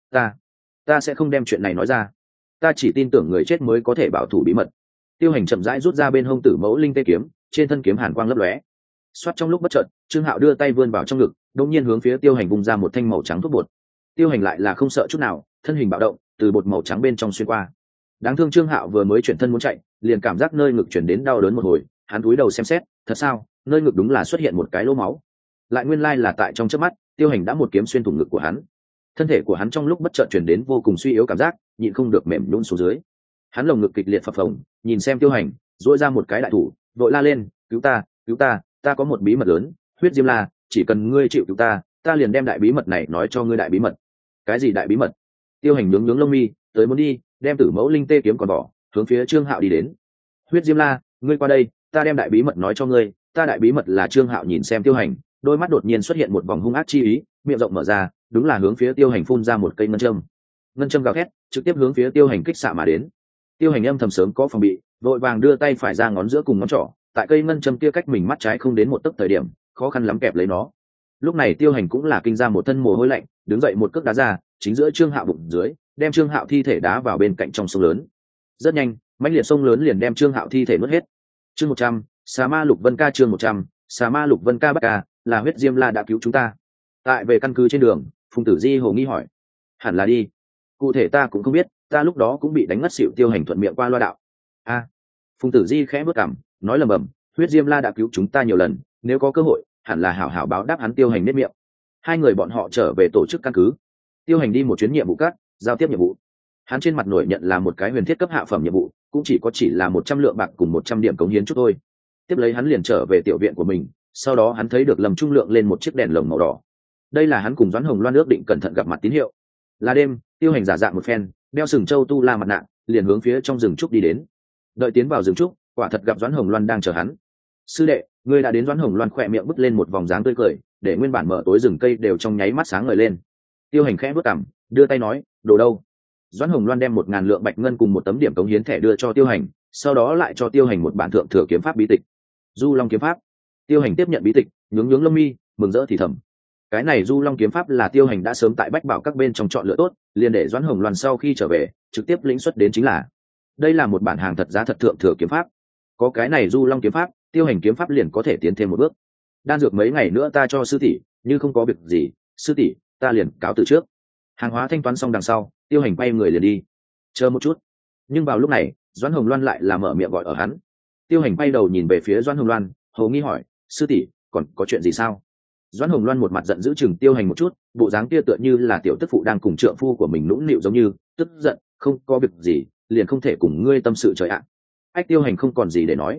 ta sẽ không đem chuyện này nói ra, ta chỉ tin tưởng người chết mới có thể bảo thủ bí mật. Tiêu Hành chậm rãi rút ra bên hông Tử Mẫu Linh Tê kiếm, trên thân kiếm hàn quang lấp lóe. Xoát, trong lúc bất chợt, Trương Hạo đưa tay vươn vào trong ngực, đột nhiên hướng phía Tiêu Hành vung ra một thanh màu trắng thuốc bột. Tiêu Hành lại là không sợ chút nào, thân hình bạo động, từ bột màu trắng bên trong xuyên qua. Đáng thương Trương Hạo vừa mới chuyển thân muốn chạy, liền cảm giác nơi ngực chuyển đến đau đớn một hồi, hắn cúi đầu xem xét, thật sao, nơi ngực đúng là xuất hiện một cái lỗ máu. Lại nguyên lai là tại trong chớp mắt, Tiêu Hành đã một kiếm xuyên thủng ngực của hắn. Thân thể của hắn trong lúc bất chợt chuyển đến vô cùng suy yếu cảm giác, nhịn không được mềm nhũn xuống dưới. Hắn lồng ngực kịch liệt phập phồng, nhìn xem Tiêu Hành, duỗi ra một cái đại thủ, vội la lên, cứu ta, ta có một bí mật lớn, Huyết Diêm La, chỉ cần ngươi chịu cứu ta liền đem đại bí mật này nói cho ngươi. Đại bí mật? Cái gì đại bí mật? Tiêu Hành nhướng lông mi, tới muốn đi, đem Tử Mẫu Linh Tê kiếm còn bỏ, hướng phía Trương Hạo đi đến. Huyết Diêm La, ngươi qua đây, ta đem đại bí mật nói cho ngươi. Ta đại bí mật là. Trương Hạo nhìn xem Tiêu Hành, đôi mắt đột nhiên xuất hiện một vòng hung ác chi ý, miệng rộng mở ra, đúng là hướng phía Tiêu Hành phun ra một cây ngân châm gào thét, trực tiếp hướng phía Tiêu Hành kích xạ mà đến. Tiêu Hành âm thầm sớm có phòng bị, vội vàng đưa tay phải ra ngón giữa cùng ngón trỏ, tại cây ngân châm kia cách mình mắt trái không đến một tấc thời điểm, khó khăn lắm kẹp lấy nó. Lúc này Tiêu Hành cũng là kinh ra một thân mồ hôi lạnh, đứng dậy một cước đá ra, chính giữa Trương Hạo bụng dưới, đem Trương Hạo thi thể đá vào bên cạnh trong sông lớn. Rất nhanh, mãnh liệt sông lớn liền đem Trương Hạo thi thể nuốt hết. Chương 100, Xà Ma Lục Vân Ca. Chương 100, Xà Ma Lục Vân Ca. Bắc ca, là Huyết Diêm La đã cứu chúng ta. Tại về căn cứ trên đường, Phùng Tử Di hồ nghi hỏi, hẳn là đi, cụ thể ta cũng không biết, ta lúc đó cũng bị đánh ngất xỉu. Tiêu Hành thuận miệng qua loa đạo. Phùng Tử Di khẽ bước cằm, nói lầm bầm, Huyết Diêm La đã cứu chúng ta nhiều lần, nếu có cơ hội hẳn là hảo hảo báo đáp hắn. Tiêu Hành nếp miệng. Hai người bọn họ trở về tổ chức căn cứ. Tiêu Hành đi một chuyến nhiệm vụ cát, giao tiếp nhiệm vụ. Hắn trên mặt nổi nhận là một cái huyền thiết cấp hạ phẩm nhiệm vụ, cũng chỉ là 100 lượng bạc cùng 100 điểm cống hiến chút thôi. Tiếp lấy hắn liền trở về tiểu viện của mình, sau đó hắn thấy được Lâm Trung Lượng lên một chiếc đèn lồng màu đỏ. Đây là hắn cùng Doãn Hồng Loan ước định cẩn thận gặp mặt tín hiệu. Là đêm, Tiêu Hành giả dạng một phen, đeo sừng châu tu la mặt nạ, liền hướng phía trong rừng trúc đi đến. Đợi tiến vào rừng trúc, quả thật gặp Doãn Hồng Loan đang chờ hắn. Sư đệ, ngươi đã đến. Doãn Hồng Loan khỏe miệng bứt lên một vòng dáng tươi cười, để nguyên bản mở tối rừng cây đều trong nháy mắt sáng ngời lên. Tiêu Hành khẽ bước cằm, đưa tay nói, đồ đâu? Doãn Hồng Loan đem 1000 lượng bạch ngân cùng một tấm điểm cống hiến thẻ đưa cho Tiêu Hành, sau đó lại cho Tiêu Hành một bản thượng thừa kiếm pháp bí tịch, Du Long kiếm pháp. Tiêu Hành tiếp nhận bí tịch, nhướng lông mi, mừng rỡ thì thầm. Cái này Du Long kiếm pháp là Tiêu Hành đã sớm tại bách bảo các bên trong chọn lựa tốt, liền để Doãn Hồng Loan sau khi trở về trực tiếp lĩnh xuất đến chính là. Đây là một bản hàng thật giá thật thượng thừa kiếm pháp. Có cái này Du Long kiếm pháp, Tiêu Hành kiếm pháp liền có thể tiến thêm một bước. Đan dược mấy ngày nữa ta cho sư tỷ, như không có việc gì, sư tỷ, ta liền cáo từ trước. Hàng hóa thanh toán xong đằng sau, Tiêu Hành bay người liền đi. Chờ một chút. Nhưng vào lúc này, Doãn Hồng Loan lại là mở miệng gọi ở hắn. Tiêu Hành bay đầu nhìn về phía Doãn Hồng Loan, hồ nghi hỏi, sư tỷ, còn có chuyện gì sao? Doãn Hồng Loan một mặt giận dữ chừng Tiêu Hành một chút, bộ dáng kia tựa như là tiểu tức phụ đang cùng trượng phu của mình nũng nịu giống như, tức giận, không có việc gì, liền không thể cùng ngươi tâm sự trời ạ. Ách. Tiêu Hành không còn gì để nói.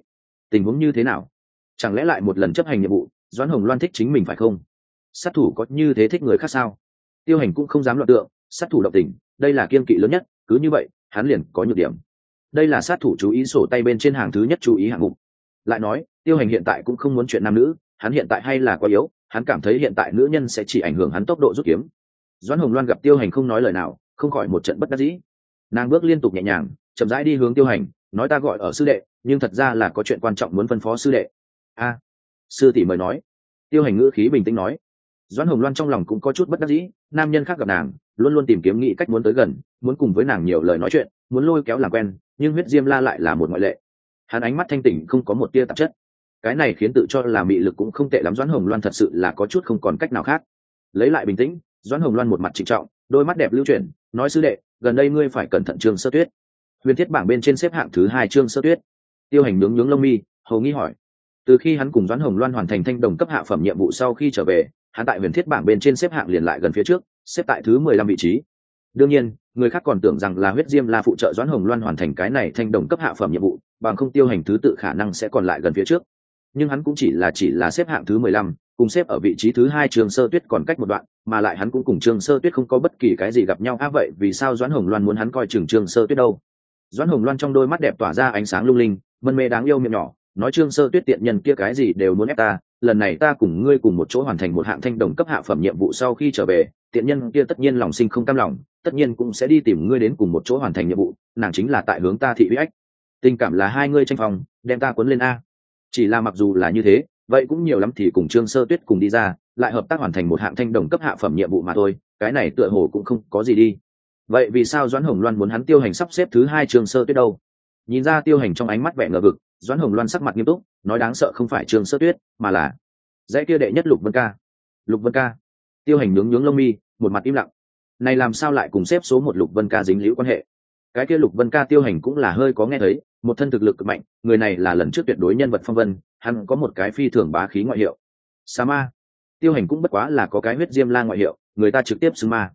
tình huống như thế nào? Chẳng lẽ lại một lần chấp hành nhiệm vụ, Doãn Hồng Loan thích chính mình phải không? Sát thủ có như thế thích người khác sao? Tiêu Hành cũng không dám loạn tượng, sát thủ động tình, đây là kiêng kỵ lớn nhất, cứ như vậy hắn liền có nhược điểm. Đây là sát thủ chú ý sổ tay bên trên hàng thứ nhất chú ý hạng mục. Lại nói Tiêu Hành hiện tại cũng không muốn chuyện nam nữ, hắn hiện tại hay là quá yếu, hắn cảm thấy hiện tại nữ nhân sẽ chỉ ảnh hưởng hắn tốc độ rút kiếm. Doãn Hồng Loan gặp Tiêu Hành không nói lời nào, không khỏi một trận bất đắc dĩ. Nàng bước liên tục nhẹ nhàng, chậm rãi đi hướng Tiêu Hành, nói ta gọi ở sư đệ, nhưng thật ra là có chuyện quan trọng muốn phân phó sư đệ. A, sư tỷ mời nói. Tiêu Hành ngữ khí bình tĩnh nói. Doãn Hồng Loan trong lòng cũng có chút bất đắc dĩ, nam nhân khác gặp nàng luôn luôn tìm kiếm nghĩ cách muốn tới gần, muốn cùng với nàng nhiều lời nói chuyện, muốn lôi kéo làm quen, nhưng huyết diêm la lại là một ngoại lệ. Hắn ánh mắt thanh tỉnh, không có một tia tạp chất, cái này khiến tự cho là mị lực cũng không tệ lắm Doãn Hồng Loan thật sự là có chút không còn cách nào khác. Lấy lại bình tĩnh, Doãn Hồng Loan một mặt trịnh trọng, đôi mắt đẹp lưu chuyển, nói sư đệ, gần đây ngươi phải cẩn thận Trương Sơ Tuyết. Huyền thiết bảng bên trên xếp hạng thứ 2 Trương Sơ Tuyết. Tiêu Hành nhướng lông mi, hầu nghi hỏi. Từ khi hắn cùng Doãn Hồng Loan hoàn thành thanh đồng cấp hạ phẩm nhiệm vụ sau khi trở về, hắn tại huyền thiết bảng bên trên xếp hạng liền lại gần phía trước, xếp tại thứ 15 vị trí. Đương nhiên, người khác còn tưởng rằng là huyết diêm la phụ trợ Doãn Hồng Loan hoàn thành cái này thanh đồng cấp hạ phẩm nhiệm vụ, bằng không Tiêu Hành thứ tự khả năng sẽ còn lại gần phía trước. Nhưng hắn cũng chỉ là xếp hạng thứ 15, cùng xếp ở vị trí thứ 2 Trương Sơ Tuyết còn cách một đoạn, mà lại hắn cũng cùng Trương Sơ Tuyết không có bất kỳ cái gì gặp nhau. Vậy vì sao Doãn Hồng Loan muốn hắn coi chừng Trương Sơ Tuyết đâu? Doãn Hồng Loan trong đôi mắt đẹp tỏa ra ánh sáng lung linh, mân mê đáng yêu miệng nhỏ, nói Trương Sơ Tuyết tiện nhân kia cái gì đều muốn ép ta, lần này ta cùng ngươi cùng một chỗ hoàn thành một hạng thanh đồng cấp hạ phẩm nhiệm vụ sau khi trở về, tiện nhân kia tất nhiên lòng sinh không cam lòng, tất nhiên cũng sẽ đi tìm ngươi đến cùng một chỗ hoàn thành nhiệm vụ, nàng chính là tại hướng ta thị uy ách. Tình cảm là hai ngươi tranh phòng, đem ta cuốn lên a. Chỉ là mặc dù là như thế, vậy cũng nhiều lắm thì cùng Trương Sơ Tuyết cùng đi ra, lại hợp tác hoàn thành một hạng thanh đồng cấp hạ phẩm nhiệm vụ mà thôi, cái này tựa hồ cũng không có gì đi. Vậy vì sao Doãn Hồng Loan muốn hắn Tiêu Hành sắp xếp thứ 2 Trương Sơ Tuyết đâu? Nhìn ra Tiêu Hành trong ánh mắt vẻ ngờ vực, Doãn Hồng Loan sắc mặt nghiêm túc, nói đáng sợ không phải Trương Sơ Tuyết, mà là dãy kia đệ nhất Lục Vân Ca. Lục Vân Ca? Tiêu Hành nhướng lông mi, một mặt im lặng. Này làm sao lại cùng xếp số 1 Lục Vân Ca dính líu quan hệ? Cái kia Lục Vân Ca Tiêu Hành cũng là hơi có nghe thấy, một thân thực lực cực mạnh, người này là lần trước tuyệt đối nhân vật phong vân, hắn có một cái phi thường bá khí ngoại hiệu. Sa Ma. Tiêu Hành cũng bất quá là có cái huyết diêm la ngoại hiệu, người ta trực tiếp xưng ma.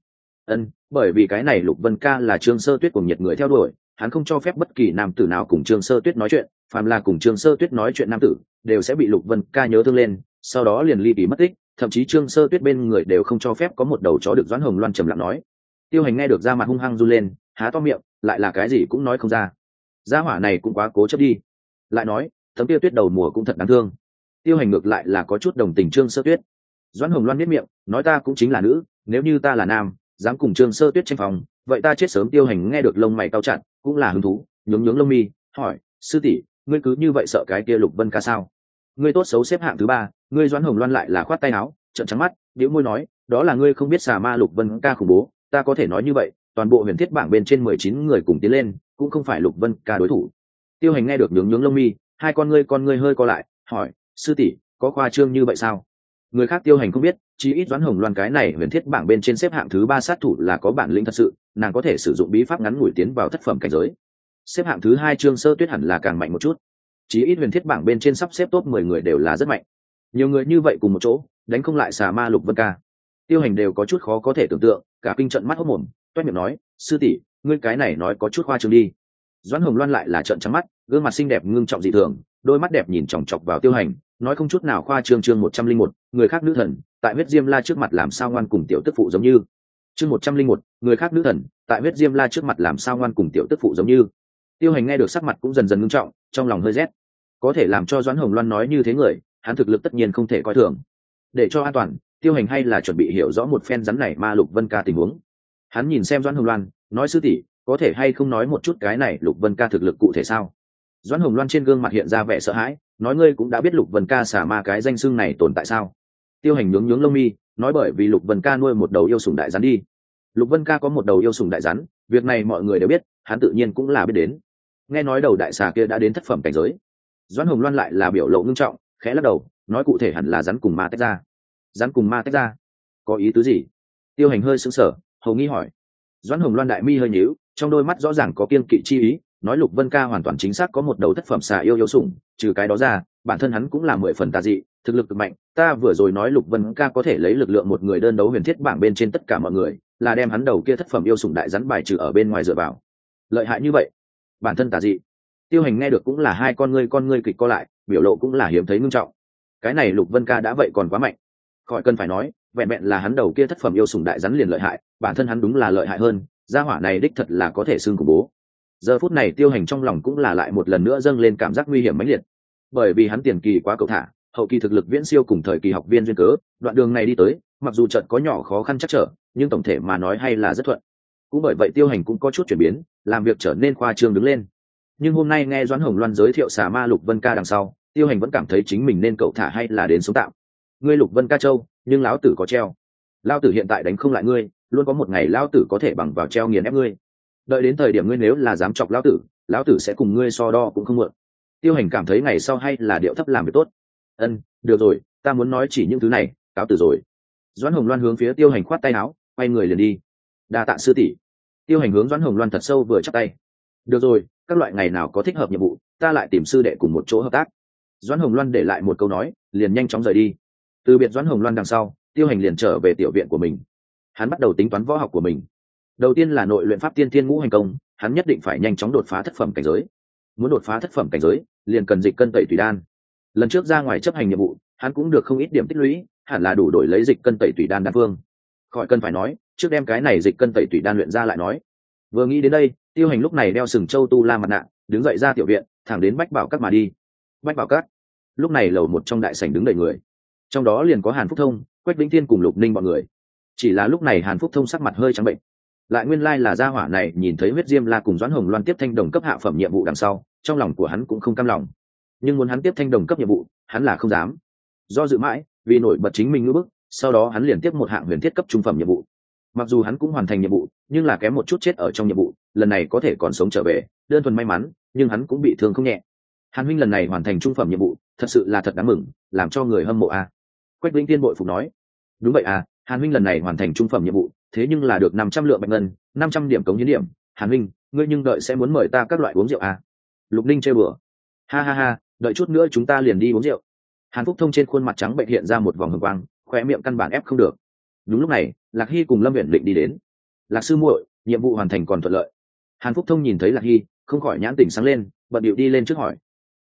Bởi vì cái này Lục Vân Ca là Trương Sơ Tuyết cùng nhiệt người theo đuổi, hắn không cho phép bất kỳ nam tử nào cùng Trương Sơ Tuyết nói chuyện, phàm là cùng Trương Sơ Tuyết nói chuyện nam tử, đều sẽ bị Lục Vân Ca nhớ thương lên, sau đó liền ly kỳ mất tích, thậm chí Trương Sơ Tuyết bên người đều không cho phép có một đầu chó được. Doãn Hồng Loan trầm lặng nói. Tiêu Hành nghe được ra mặt hung hăng run lên, há to miệng, lại là cái gì cũng nói không ra. Gia hỏa này cũng quá cố chấp đi. Lại nói, tấm tiêu tuyết đầu mùa cũng thật đáng thương. Tiêu Hành ngược lại là có chút đồng tình Trương Sơ Tuyết. Doãn Hồng Loan biết miệng, nói ta cũng chính là nữ, nếu như ta là nam, dám cùng Trương Sơ Tuyết tranh phòng, vậy ta chết sớm. Tiêu Hành nghe được lông mày cau chặt, cũng là hứng thú, nhướng lông mi, hỏi, sư tỷ, ngươi cứ như vậy sợ cái kia Lục Vân Ca sao? Ngươi tốt xấu xếp hạng thứ 3, ngươi Doãn Hồng Loan lại là khoát tay áo, trợn trắng mắt, bĩu môi nói, đó là ngươi không biết xà ma Lục Vân Ca khủng bố, ta có thể nói như vậy, toàn bộ huyền thiết bảng bên trên 19 người cùng tiến lên, cũng không phải Lục Vân Ca đối thủ. Tiêu Hành nghe được nhướng lông mi, hai con ngươi hơi co lại, hỏi, sư tỷ, có khoa trương như vậy sao? Người khác Tiêu Hành không biết, chỉ ít Doãn Hồng Loan cái này huyền thiết bảng bên trên xếp hạng thứ 3 sát thủ là có bản lĩnh thật sự, nàng có thể sử dụng bí pháp ngắn ngủi tiến vào thất phẩm cảnh giới. Xếp hạng thứ 2 Trương Sơ Tuyết hẳn là càng mạnh một chút. Chỉ ít huyền thiết bảng bên trên sắp xếp top 10 người đều là rất mạnh. Nhiều người như vậy cùng một chỗ, đánh không lại xà ma Lục Vân Ca. Tiêu Hành đều có chút khó có thể tưởng tượng, cả kinh trận mắt hốt mồm, toét miệng nói, sư tỷ, ngươi cái này nói có chút khoa trương đi. Doãn Hồng Loan lại là trợn trắng mắt, gương mặt xinh đẹp ngưng trọng dị thường, đôi mắt đẹp nhìn chòng chọc vào Tiêu Hành, nói không chút nào khoa trương. Chương 101, người khác nữ thần, tại huyết diêm la trước mặt làm sao ngoan cùng tiểu tức phụ giống như. Chương 101, người khác nữ thần, tại huyết diêm la trước mặt làm sao ngoan cùng tiểu tức phụ giống như. Tiêu Hành nghe được sắc mặt cũng dần dần ngưng trọng, trong lòng hơi rét. Có thể làm cho Doãn Hồng Loan nói như thế người, hắn thực lực tất nhiên không thể coi thường. Để cho an toàn, Tiêu Hành hay là chuẩn bị hiểu rõ một phen rắn này ma Lục Vân Ca tình huống. Hắn nhìn xem Doãn Hồng Loan, nói sư tỷ, có thể hay không nói một chút cái này Lục Vân Ca thực lực cụ thể sao? Doãn Hồng Loan trên gương mặt hiện ra vẻ sợ hãi, nói ngươi cũng đã biết Lục Vân Ca xả ma cái danh xưng này tồn tại sao? Tiêu Hành nhướng lông mi, nói bởi vì Lục Vân Ca nuôi một đầu yêu sủng đại rắn đi. Lục Vân Ca có một đầu yêu sủng đại rắn, việc này mọi người đều biết, hắn tự nhiên cũng là biết đến. Nghe nói đầu đại xà kia đã đến thất phẩm cảnh giới. Doãn Hồng Loan lại là biểu lộ ngưng trọng, khẽ lắc đầu, nói cụ thể hẳn là rắn cùng ma tách ra. Rắn cùng ma tách ra? Có ý tứ gì? Tiêu Hành hơi sững sờ, hầu nghi hỏi. Doãn Hồng Loan đại mi hơi nhíu, trong đôi mắt rõ ràng có kiêng kỵ chi ý, nói Lục Vân Ca hoàn toàn chính xác có một đầu thất phẩm xà yêu sủng, trừ cái đó ra, bản thân hắn cũng là 10 phần tà dị, thực lực cực mạnh. Ta vừa rồi nói Lục Vân Ca có thể lấy lực lượng một người đơn đấu huyền thiết bảng bên trên tất cả mọi người, là đem hắn đầu kia thất phẩm yêu sủng đại rắn bài trừ ở bên ngoài dựa vào. Lợi hại như vậy? Bản thân tà dị. Tiêu Hành nghe được cũng là hai con ngươi kịch co lại, biểu lộ cũng là hiếm thấy ngưng trọng. Cái này Lục Vân Ca đã vậy còn quá mạnh, khỏi cần phải nói, vẹn vẹn là hắn đầu kia thất phẩm yêu sủng đại rắn liền lợi hại, bản thân hắn đúng là lợi hại hơn, gia hỏa này đích thật là có thể xưng khủng bố. Giờ phút này Tiêu Hành trong lòng cũng là lại một lần nữa dâng lên cảm giác nguy hiểm mãnh liệt, bởi vì hắn tiền kỳ quá cầu thả, hậu kỳ thực lực viễn siêu cùng thời kỳ học viên duyên cớ, đoạn đường này đi tới, mặc dù chợt có nhỏ khó khăn chắc trở, nhưng tổng thể mà nói hay là rất thuận. Cũng bởi vậy Tiêu Hành cũng có chút chuyển biến, làm việc trở nên khoa trương đứng lên. Nhưng hôm nay nghe Doãn Hồng Loan giới thiệu xà ma Lục Vân Ca đằng sau, Tiêu Hành vẫn cảm thấy chính mình nên cậu thả hay là đến sống tạm. Ngươi Lục Vân Ca châu, nhưng lão tử có treo. Lão tử hiện tại đánh không lại ngươi, luôn có một ngày lão tử có thể bằng vào treo nghiền ép ngươi. Đợi đến thời điểm ngươi nếu là dám chọc lão tử sẽ cùng ngươi so đo cũng không muộn. Tiêu Hành cảm thấy ngày sau hay là điệu thấp làm việc tốt. Được rồi, ta muốn nói chỉ những thứ này, cáo từ rồi. Doãn Hồng Loan hướng phía Tiêu Hành khoát tay áo, quay người liền đi. Đa tạ sư tỷ. Tiêu Hành hướng Doãn Hồng Loan thật sâu vừa chắp tay. Được rồi, các loại ngày nào có thích hợp nhiệm vụ, ta lại tìm sư đệ cùng một chỗ hợp tác. Doãn Hồng Loan để lại một câu nói, liền nhanh chóng rời đi. Từ biệt Doãn Hồng Loan đằng sau, Tiêu Hành liền trở về tiểu viện của mình. Hắn bắt đầu tính toán võ học của mình. Đầu tiên là nội luyện pháp tiên thiên ngũ hành công, hắn nhất định phải nhanh chóng đột phá thất phẩm cảnh giới. Muốn đột phá thất phẩm cảnh giới, liền cần dịch cân tẩy tùy đan. Lần trước ra ngoài chấp hành nhiệm vụ, hắn cũng được không ít điểm tích lũy, hẳn là đủ đổi lấy dịch cân tẩy tùy đan đan phương. Khỏi cần phải nói, trước đem cái này dịch cân tẩy tùy đan luyện ra lại nói. Vừa nghĩ đến đây, Tiêu Hành lúc này đeo sừng châu tu la mặt nạ, đứng dậy ra tiểu viện, thẳng đến Bách Bảo Các mà đi. Bách Bảo Các, lúc này lầu một trong đại sảnh đứng đầy người, trong đó liền có Hàn Phúc Thông, Quách Vĩnh Thiên cùng Lục Ninh bọn người. Chỉ là lúc này Hàn Phúc Thông sắc mặt hơi trắng bệnh, lại nguyên lai là gia hỏa này nhìn thấy huyết diêm la cùng Doãn Hồng Loan tiếp thanh đồng cấp hạ phẩm nhiệm vụ đằng sau, trong lòng của hắn cũng không cam lòng, nhưng muốn hắn tiếp thanh đồng cấp nhiệm vụ, hắn là không dám. Do dự mãi, vì nổi bật chính mình ngưỡng bức, sau đó hắn liền tiếp một hạng huyền thiết cấp trung phẩm nhiệm vụ. Mặc dù hắn cũng hoàn thành nhiệm vụ, nhưng là kém một chút chết ở trong nhiệm vụ, lần này có thể còn sống trở về, đơn thuần may mắn, nhưng hắn cũng bị thương không nhẹ. Hàn huynh lần này hoàn thành trung phẩm nhiệm vụ, thật sự là thật đáng mừng, làm cho người hâm mộ a. Quách Vĩnh Tiên bội phục nói. Đúng vậy à, Hàn huynh lần này hoàn thành trung phẩm nhiệm vụ, thế nhưng là được 500 lượng bạch ngân, 500 điểm cống hiến điểm. Hàn huynh, ngươi nhưng đợi sẽ muốn mời ta các loại uống rượu à? Lục Ninh chơi bừa. Ha ha ha, đợi chút nữa chúng ta liền đi uống rượu. Hàn Phúc Thông trên khuôn mặt trắng bệnh hiện ra một vòng hừng quang, khóe miệng căn bản ép không được. Đúng lúc này, Lạc Hy cùng Lâm Viễn Định đi đến. Lạc sư muội, nhiệm vụ hoàn thành còn thuận lợi. Hàn Phúc Thông nhìn thấy Lạc Hy, không khỏi nhãn tỉnh sáng lên, bận điệu đi lên trước hỏi.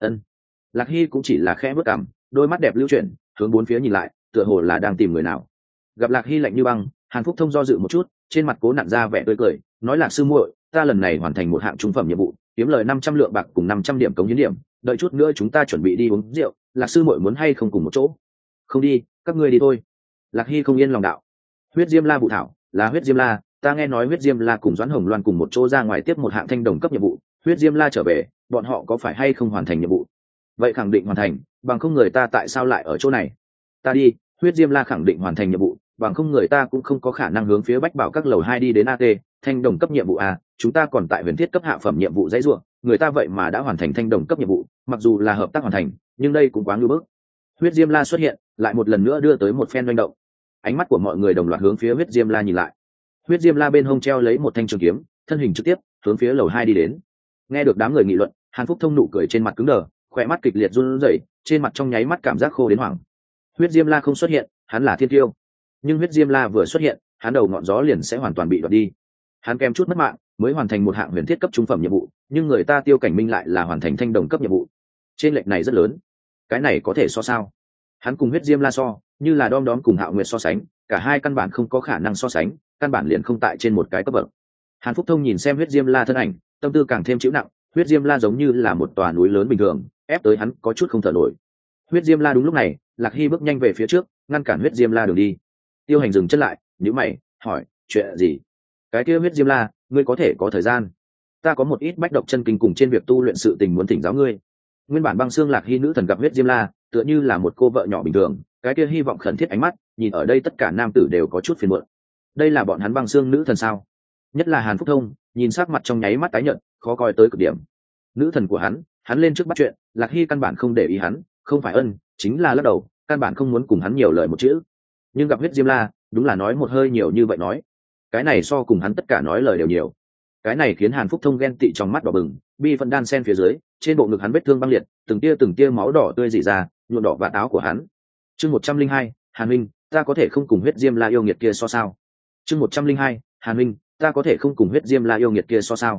Lạc Hy cũng chỉ là khẽ bước cằm, đôi mắt đẹp lưu chuyển, hướng bốn phía nhìn lại, tựa hồ là đang tìm người nào. Gặp Lạc Hy lạnh như băng, Hàn Phúc Thông do dự một chút, trên mặt cố nặn ra vẻ tươi cười, nói: Lạc sư muội, ta lần này hoàn thành một hạng trung phẩm nhiệm vụ, kiếm lời 500 lượng bạc cùng 500 điểm cống hiến điểm, đợi chút nữa chúng ta chuẩn bị đi uống rượu, Lạc sư muội muốn hay không cùng một chỗ? Không đi, các ngươi đi thôi. Lạc Hy không yên lòng đạo. Huyết Diêm La vụ thảo, là Huyết Diêm La, ta nghe nói Huyết Diêm La cùng Doãn Hồng Loan cùng một chỗ ra ngoài tiếp một hạng thanh đồng cấp nhiệm vụ, Huyết Diêm La trở về, bọn họ có phải hay không hoàn thành nhiệm vụ? Vậy khẳng định hoàn thành, bằng không người ta tại sao lại ở chỗ này? Ta đi, Huyết Diêm La khẳng định hoàn thành nhiệm vụ, bằng không người ta cũng không có khả năng hướng phía Bách Bảo Các lầu 2 đi đến AT, thanh đồng cấp nhiệm vụ a, chúng ta còn tại huyền thiết cấp hạ phẩm nhiệm vụ dãy ruộng, người ta vậy mà đã hoàn thành thanh đồng cấp nhiệm vụ, mặc dù là hợp tác hoàn thành, nhưng đây cũng quá ngưu bức. Huyết Diêm La xuất hiện, lại một lần nữa đưa tới một phen manh động. Ánh mắt của mọi người đồng loạt hướng phía Huyết Diêm La nhìn lại. Huyết Diêm La bên hông treo lấy một thanh trường kiếm, thân hình trực tiếp hướng phía lầu 2 đi đến. Nghe được đám người nghị luận, Hàn Phúc Thông nụ cười trên mặt cứng đờ, khỏe mắt kịch liệt run rẩy, trên mặt trong nháy mắt cảm giác khô đến hoảng. Huyết Diêm La không xuất hiện, hắn là thiên tiêu, nhưng Huyết Diêm La vừa xuất hiện, hắn đầu ngọn gió liền sẽ hoàn toàn bị đoạt đi. Hắn kèm chút mất mạng, mới hoàn thành một hạng huyền thiết cấp trung phẩm nhiệm vụ, nhưng người ta Tiêu Cảnh Minh lại là hoàn thành thanh đồng cấp nhiệm vụ. Trên lệch này rất lớn, cái này có thể so sao? Hắn cùng Huyết Diêm La so, như là đom đóm cùng Hạo Nguyệt so sánh, cả hai căn bản không có khả năng so sánh, căn bản liền không tại trên một cái cấp bậc. Hàn Phúc Thông nhìn xem Huyết Diêm La thân ảnh, tâm tư càng thêm chịu nặng. Huyết Diêm La giống như là một tòa núi lớn bình thường, ép tới hắn có chút không thở nổi. Huyết Diêm La đúng lúc này, Lạc Hy bước nhanh về phía trước, ngăn cản Huyết Diêm La đường đi. Tiêu Hành dừng chân lại, nhíu mày, hỏi: chuyện gì? Cái kia Huyết Diêm La, ngươi có thể có thời gian? Ta có một ít bách độc chân kinh cùng trên việc tu luyện sự tình muốn thỉnh giáo ngươi. Nguyên bản băng xương Lạc Hy nữ thần gặp Huyết Diêm La, tựa như là một cô vợ nhỏ bình thường, cái kia hy vọng khẩn thiết ánh mắt, nhìn ở đây tất cả nam tử đều có chút phiền muộn. Đây là bọn hắn băng xương nữ thần sao? Nhất là Hàn Phúc Thông, nhìn sắc mặt trong nháy mắt tái nhợt, khó coi tới cực điểm. Nữ thần của hắn lên trước bắt chuyện, Lạc Hy căn bản không để ý hắn, không phải chính là lắc đầu, căn bản không muốn cùng hắn nhiều lời một chữ. Nhưng gặp Huyết Diêm La, đúng là nói một hơi nhiều như vậy nói. Cái này so cùng hắn tất cả nói lời đều nhiều. Cái này khiến Hàn Phúc Thông ghen tị trong mắt đỏ bừng, bi phân đan sen phía dưới, trên bộ ngực hắn vết thương băng liệt, từng tia máu đỏ tươi rỉ ra, nhuộm đỏ vạt áo của hắn. Chương 102, Hàn Minh, ta có thể không cùng Huyết Diêm La yêu nghiệt kia so sao? Chương 102, Hàn Minh, ta có thể không cùng Huyết Diêm La yêu nghiệt kia so sao?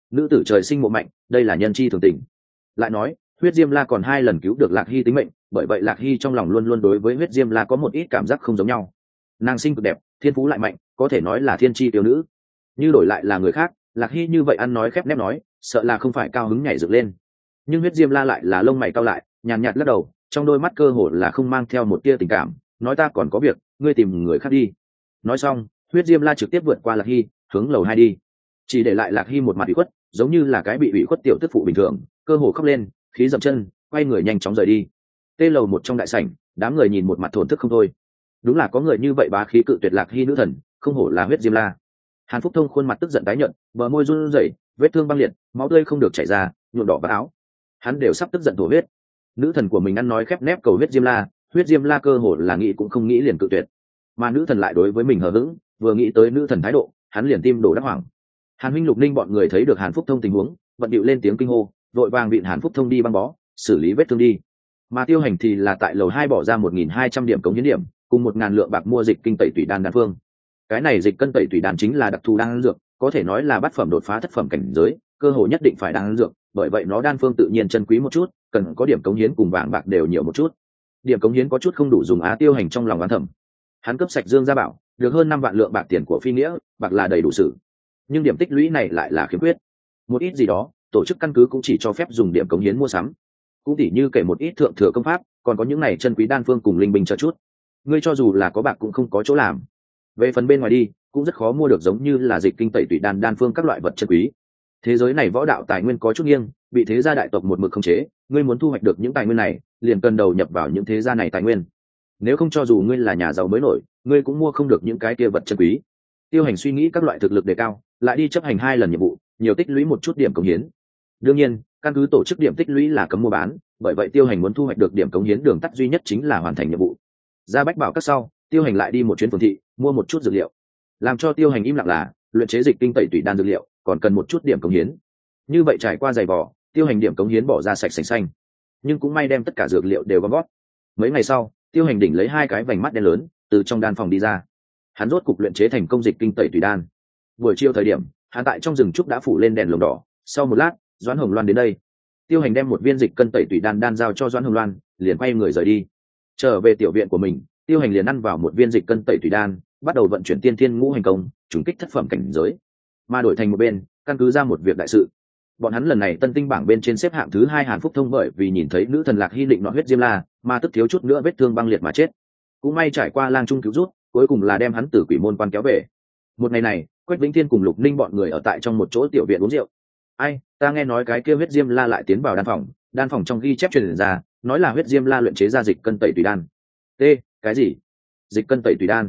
nữ tử trời sinh mộ mạnh, đây là nhân chi thường tình. Lại nói huyết diêm la còn 2 lần cứu được Lạc Hy tính mệnh, bởi vậy Lạc Hy trong lòng luôn luôn đối với huyết diêm la có một ít cảm giác không giống nhau. Nàng sinh cực đẹp, thiên phú lại mạnh, có thể nói là thiên chi tiểu nữ. Như đổi lại là người khác, Lạc Hy như vậy ăn nói khép nép nói, sợ là không phải cao hứng nhảy dựng lên. Nhưng huyết diêm la lại là lông mày cau lại, nhàn nhạt lắc đầu, trong đôi mắt cơ hồ là không mang theo một tia tình cảm, nói ta còn có việc, ngươi tìm người khác đi. Nói xong huyết diêm la trực tiếp vượt qua Lạc Hy, hướng lầu 2 đi, chỉ để lại Lạc Hy một mặt ủy khuất, giống như là cái bị ủy khuất tiểu tức phụ bình thường, cơ hồ khóc lên, khí dậm chân, quay người nhanh chóng rời đi. Tê lầu một trong đại sảnh, đám người nhìn một mặt thổn thức không thôi. Đúng là có người như vậy bá khí cự tuyệt Lạc Hy nữ thần, không hổ là huyết diêm la. Hàn Phúc Thông khuôn mặt tức giận tái nhợt, bờ môi run rẩy, vết thương băng liệt, máu tươi không được chảy ra, nhuộm đỏ vào áo. Hắn đều sắp tức giận thổ huyết. Nữ thần của mình ăn nói khép nép cầu huyết diêm la cơ hồ là nghĩ cũng không nghĩ liền cự tuyệt. Mà nữ thần lại đối với mình hờ hững, vừa nghĩ tới nữ thần thái độ, hắn liền tim đổ đắc hoảng. Hàn Huynh Lục Ninh bọn người thấy được Hàn Phúc Thông tình huống, vận điệu lên tiếng kinh hô, vội vàng vịn Hàn Phúc Thông đi băng bó, xử lý vết thương đi. Mà Tiêu Hành thì là tại lầu 2 bỏ ra 1.200 điểm cống hiến điểm, cùng 1.000 lượng bạc mua dịch kinh tẩy tủy đan đan phương. Cái này dịch cân tẩy tủy đan chính là đặc thù đan dược, có thể nói là bát phẩm đột phá thất phẩm cảnh giới, cơ hội nhất định phải đan dược, bởi vậy nó đan phương tự nhiên chân quý một chút, cần có điểm cống hiến cùng vàng bạc đều nhiều một chút. Điểm cống hiến có chút không đủ dùng á, Tiêu Hành trong lòng oán thầm. Hắn cấp sạch Dương Gia Bảo, được hơn 5 vạn lượng bạc tiền của phi nghĩa, bạc là đầy đủ sử. Nhưng điểm tích lũy này lại là khiếm khuyết. Một ít gì đó, tổ chức căn cứ cũng chỉ cho phép dùng điểm cống hiến mua sắm. Cũng tỉ như kể một ít thượng thừa công pháp, còn có những này chân quý đan phương cùng linh binh chờ chút. Ngươi cho dù là có bạc cũng không có chỗ làm. Về phần bên ngoài đi, cũng rất khó mua được giống như là dịch kinh tẩy tủy đan phương các loại vật chân quý. Thế giới này võ đạo tài nguyên có chút nghiêng, bị thế gia đại tộc một mực khống chế, ngươi muốn thu hoạch được những tài nguyên này, liền cần đầu nhập vào những thế gia này tài nguyên. Nếu không cho dù ngươi là nhà giàu mới nổi, ngươi cũng mua không được những cái kia vật chân quý. Tiêu Hành suy nghĩ các loại thực lực đề cao, lại đi chấp hành 2 lần nhiệm vụ, nhiều tích lũy một chút điểm cống hiến. Đương nhiên, căn cứ tổ chức điểm tích lũy là cấm mua bán, bởi vậy Tiêu Hành muốn thu hoạch được điểm cống hiến đường tắt duy nhất chính là hoàn thành nhiệm vụ. Ra Bách Bảo các sau, Tiêu Hành lại đi một chuyến phường thị, mua một chút dược liệu. Làm cho Tiêu Hành im lặng là, luyện chế dịch kinh tẩy tủy đan dược liệu, còn cần một chút điểm cống hiến. Như vậy trải qua dày vò, Tiêu Hành điểm cống hiến bỏ ra sạch sành xanh. Nhưng cũng may đem tất cả dược liệu đều gom gót. Mấy ngày sau, Tiêu Hành đỉnh lấy 2 cái vành mắt đen lớn, từ trong đan phòng đi ra. Hắn rốt cục luyện chế thành công dịch kinh tẩy tủy đan. Buổi chiều thời điểm, hắn tại trong rừng trúc đã phủ lên đèn lồng đỏ. Sau một lát, Doãn Hồng Loan đến đây. Tiêu Hành đem một viên dịch cân tẩy tủy đan giao cho Doãn Hồng Loan, liền quay người rời đi. Trở về tiểu viện của mình, Tiêu Hành liền ăn vào một viên dịch cân tẩy tủy đan, bắt đầu vận chuyển tiên thiên ngũ hành công, trùng kích thất phẩm cảnh giới. Mà đổi thành một bên, căn cứ ra một việc đại sự. Bọn hắn lần này tân tinh bảng bên trên xếp hạng thứ 2 Hàn Phúc Thông bởi vì nhìn thấy nữ thần Lạc Hy định nọ huyết diêm la, mà tức thiếu chút nữa vết thương băng liệt mà chết. Cũng may trải qua lang trung cứu rút, cuối cùng là đem hắn từ quỷ môn quan kéo về. Một ngày này, Quách Vĩnh Thiên cùng Lục Ninh bọn người ở tại trong một chỗ tiểu viện uống rượu. Ai, ta nghe nói cái kia huyết diêm la lại tiến vào đan phòng trong ghi chép truyền ra, nói là huyết diêm la luyện chế ra dịch cân tẩy tùy đan. Cái gì? Dịch cân tẩy tùy đan?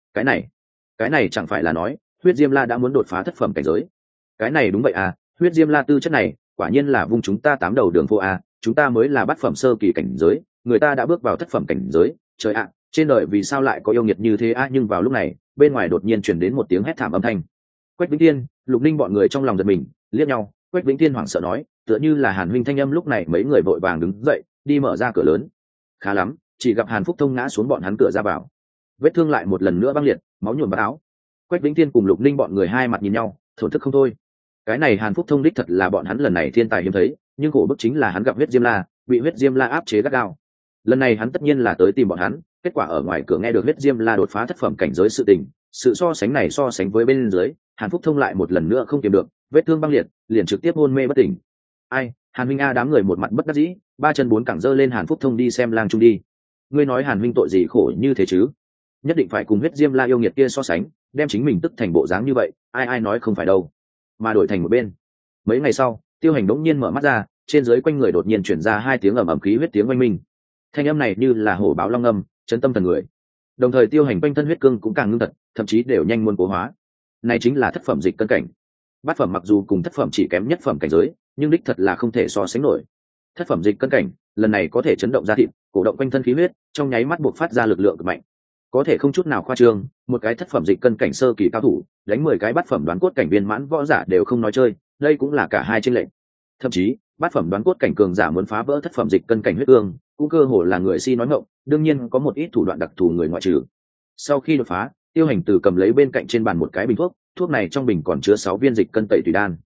Cái này chẳng phải là nói huyết diêm la đã muốn đột phá thất phẩm cảnh giới? Cái này đúng vậy à, huyết diêm la tư chất này, quả nhiên là vung chúng ta 8 đầu đường phố à, chúng ta mới là bát phẩm sơ kỳ cảnh giới, người ta đã bước vào thất phẩm cảnh giới, trời ạ, trên đời vì sao lại có yêu nghiệt như thế à? Nhưng vào lúc này, bên ngoài đột nhiên truyền đến một tiếng hét thảm âm thanh. Quách Vĩnh Thiên, Lục Ninh bọn người trong lòng giật mình, liếc nhau. Quách Vĩnh Thiên hoảng sợ nói, tựa như là Hàn huynh thanh âm. Lúc này mấy người vội vàng đứng dậy, đi mở ra cửa lớn. Khá lắm, chỉ gặp Hàn Phúc Thông ngã xuống bọn hắn cửa ra vào, vết thương lại một lần nữa băng liệt, máu nhuộm vào áo. Quách Vĩnh Thiên cùng Lục Ninh bọn người hai mặt nhìn nhau, thổn thức không thôi. Cái này Hàn Phúc Thông đích thật là bọn hắn lần này thiên tài hiếm thấy, nhưng khổ bức chính là hắn gặp huyết diêm la, bị huyết diêm la áp chế gắt gao. Lần này hắn tất nhiên là tới tìm bọn hắn, kết quả ở ngoài cửa nghe được huyết diêm la đột phá thất phẩm cảnh giới sự tình, sự so sánh này so sánh với bên dưới, Hàn Phúc Thông lại một lần nữa không kiềm được, vết thương băng liệt, liền trực tiếp hôn mê bất tỉnh. Ai, Hàn huynh a, đám người một mặt bất đắc dĩ, 3 chân 4 cẳng dơ lên Hàn Phúc Thông đi xem lang trung đi. Ngươi nói Hàn huynh tội gì khổ như thế chứ? Nhất định phải cùng huyết diêm la yêu nghiệt kia so sánh, đem chính mình tức thành bộ dáng như vậy, ai nói không phải đâu. Mà đổi thành một bên. Mấy ngày sau, Tiêu Hành đống nhiên mở mắt ra, trên dưới quanh người đột nhiên chuyển ra 2 tiếng ầm ầm khí huyết tiếng oanh minh. Thanh âm này như là hổ báo long âm, chấn tâm thần người. Đồng thời Tiêu Hành quanh thân huyết cương cũng càng ngưng thật, thậm chí đều nhanh muôn cố hóa. Này chính là thất phẩm dịch cân cảnh. Bát phẩm mặc dù cùng thất phẩm chỉ kém nhất phẩm cảnh giới, nhưng đích thật là không thể so sánh nổi. Thất phẩm dịch cân cảnh, lần này có thể chấn động ra thịt, cổ động quanh thân khí huyết, trong nháy mắt buộc phát ra lực lượng cực mạnh. Có thể không chút nào khoa trương, một cái thất phẩm dịch cân cảnh sơ kỳ cao thủ, đánh 10 cái bát phẩm đoán cốt cảnh viên mãn võ giả đều không nói chơi, đây cũng là cả hai chênh lệch. Thậm chí, bát phẩm đoán cốt cảnh cường giả muốn phá vỡ thất phẩm dịch cân cảnh huyết ương, cũng cơ hồ là người si nói ngọng, đương nhiên có một ít thủ đoạn đặc thù người ngoại trừ. Sau khi đột phá, Tiêu Hành từ cầm lấy bên cạnh trên bàn một cái bình thuốc, thuốc này trong bình còn chứa 6 viên dịch cân tẩy tùy đan.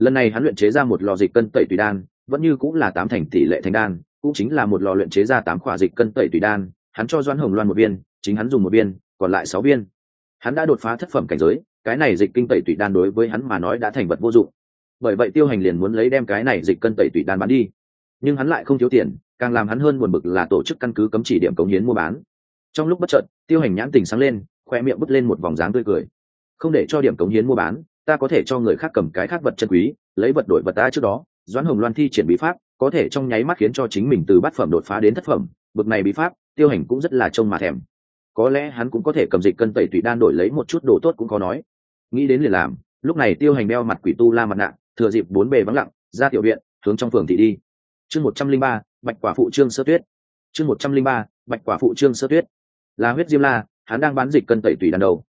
Lần này hắn luyện chế ra một lò dịch cân tẩy tùy đan, vẫn như cũng là 8 thành tỷ lệ thành đan, cũng chính là một lò luyện chế ra 8 khỏa dịch cân tẩy tùy đan, hắn cho Doãn Hồng Loan một viên, chính hắn dùng một viên, còn lại 6 viên. Hắn đã đột phá thất phẩm cảnh giới, cái này dịch kinh tẩy tùy đan đối với hắn mà nói đã thành vật vô dụng. Bởi vậy Tiêu Hành liền muốn lấy đem cái này dịch cân tẩy tùy đan bán đi. Nhưng hắn lại không thiếu tiền, càng làm hắn hơn buồn bực là tổ chức căn cứ cấm chỉ điểm cống hiến mua bán. Trong lúc bất chợt, Tiêu Hành nhãn tình sáng lên, khoe miệng bứt lên một vòng dáng tươi cười. Không để cho điểm cống hiến mua bán, ta có thể cho người khác cầm cái khác vật chân quý, lấy vật đổi vật. Ta trước đó Doãn Hồng Loan thi triển bí pháp, có thể trong nháy mắt khiến cho chính mình từ bát phẩm đột phá đến thất phẩm, bực này bí pháp Tiêu Hành cũng rất là trông mà thèm. Có lẽ hắn cũng có thể cầm dịch cân tẩy tùy đan đổi lấy một chút đồ tốt cũng có nói. Nghĩ đến liền làm. Lúc này Tiêu Hành đeo mặt quỷ tu la mặt nạ, thừa dịp bốn bề vắng lặng, ra tiểu viện, hướng trong phường thị đi. Chương 103, Bạch quả phụ Trương Sơ Tuyết. Chương 103, Bạch quả phụ Trương Sơ Tuyết. Là huyết diêm la, hắn đang bán dịch cân tẩy tùy đan đầu.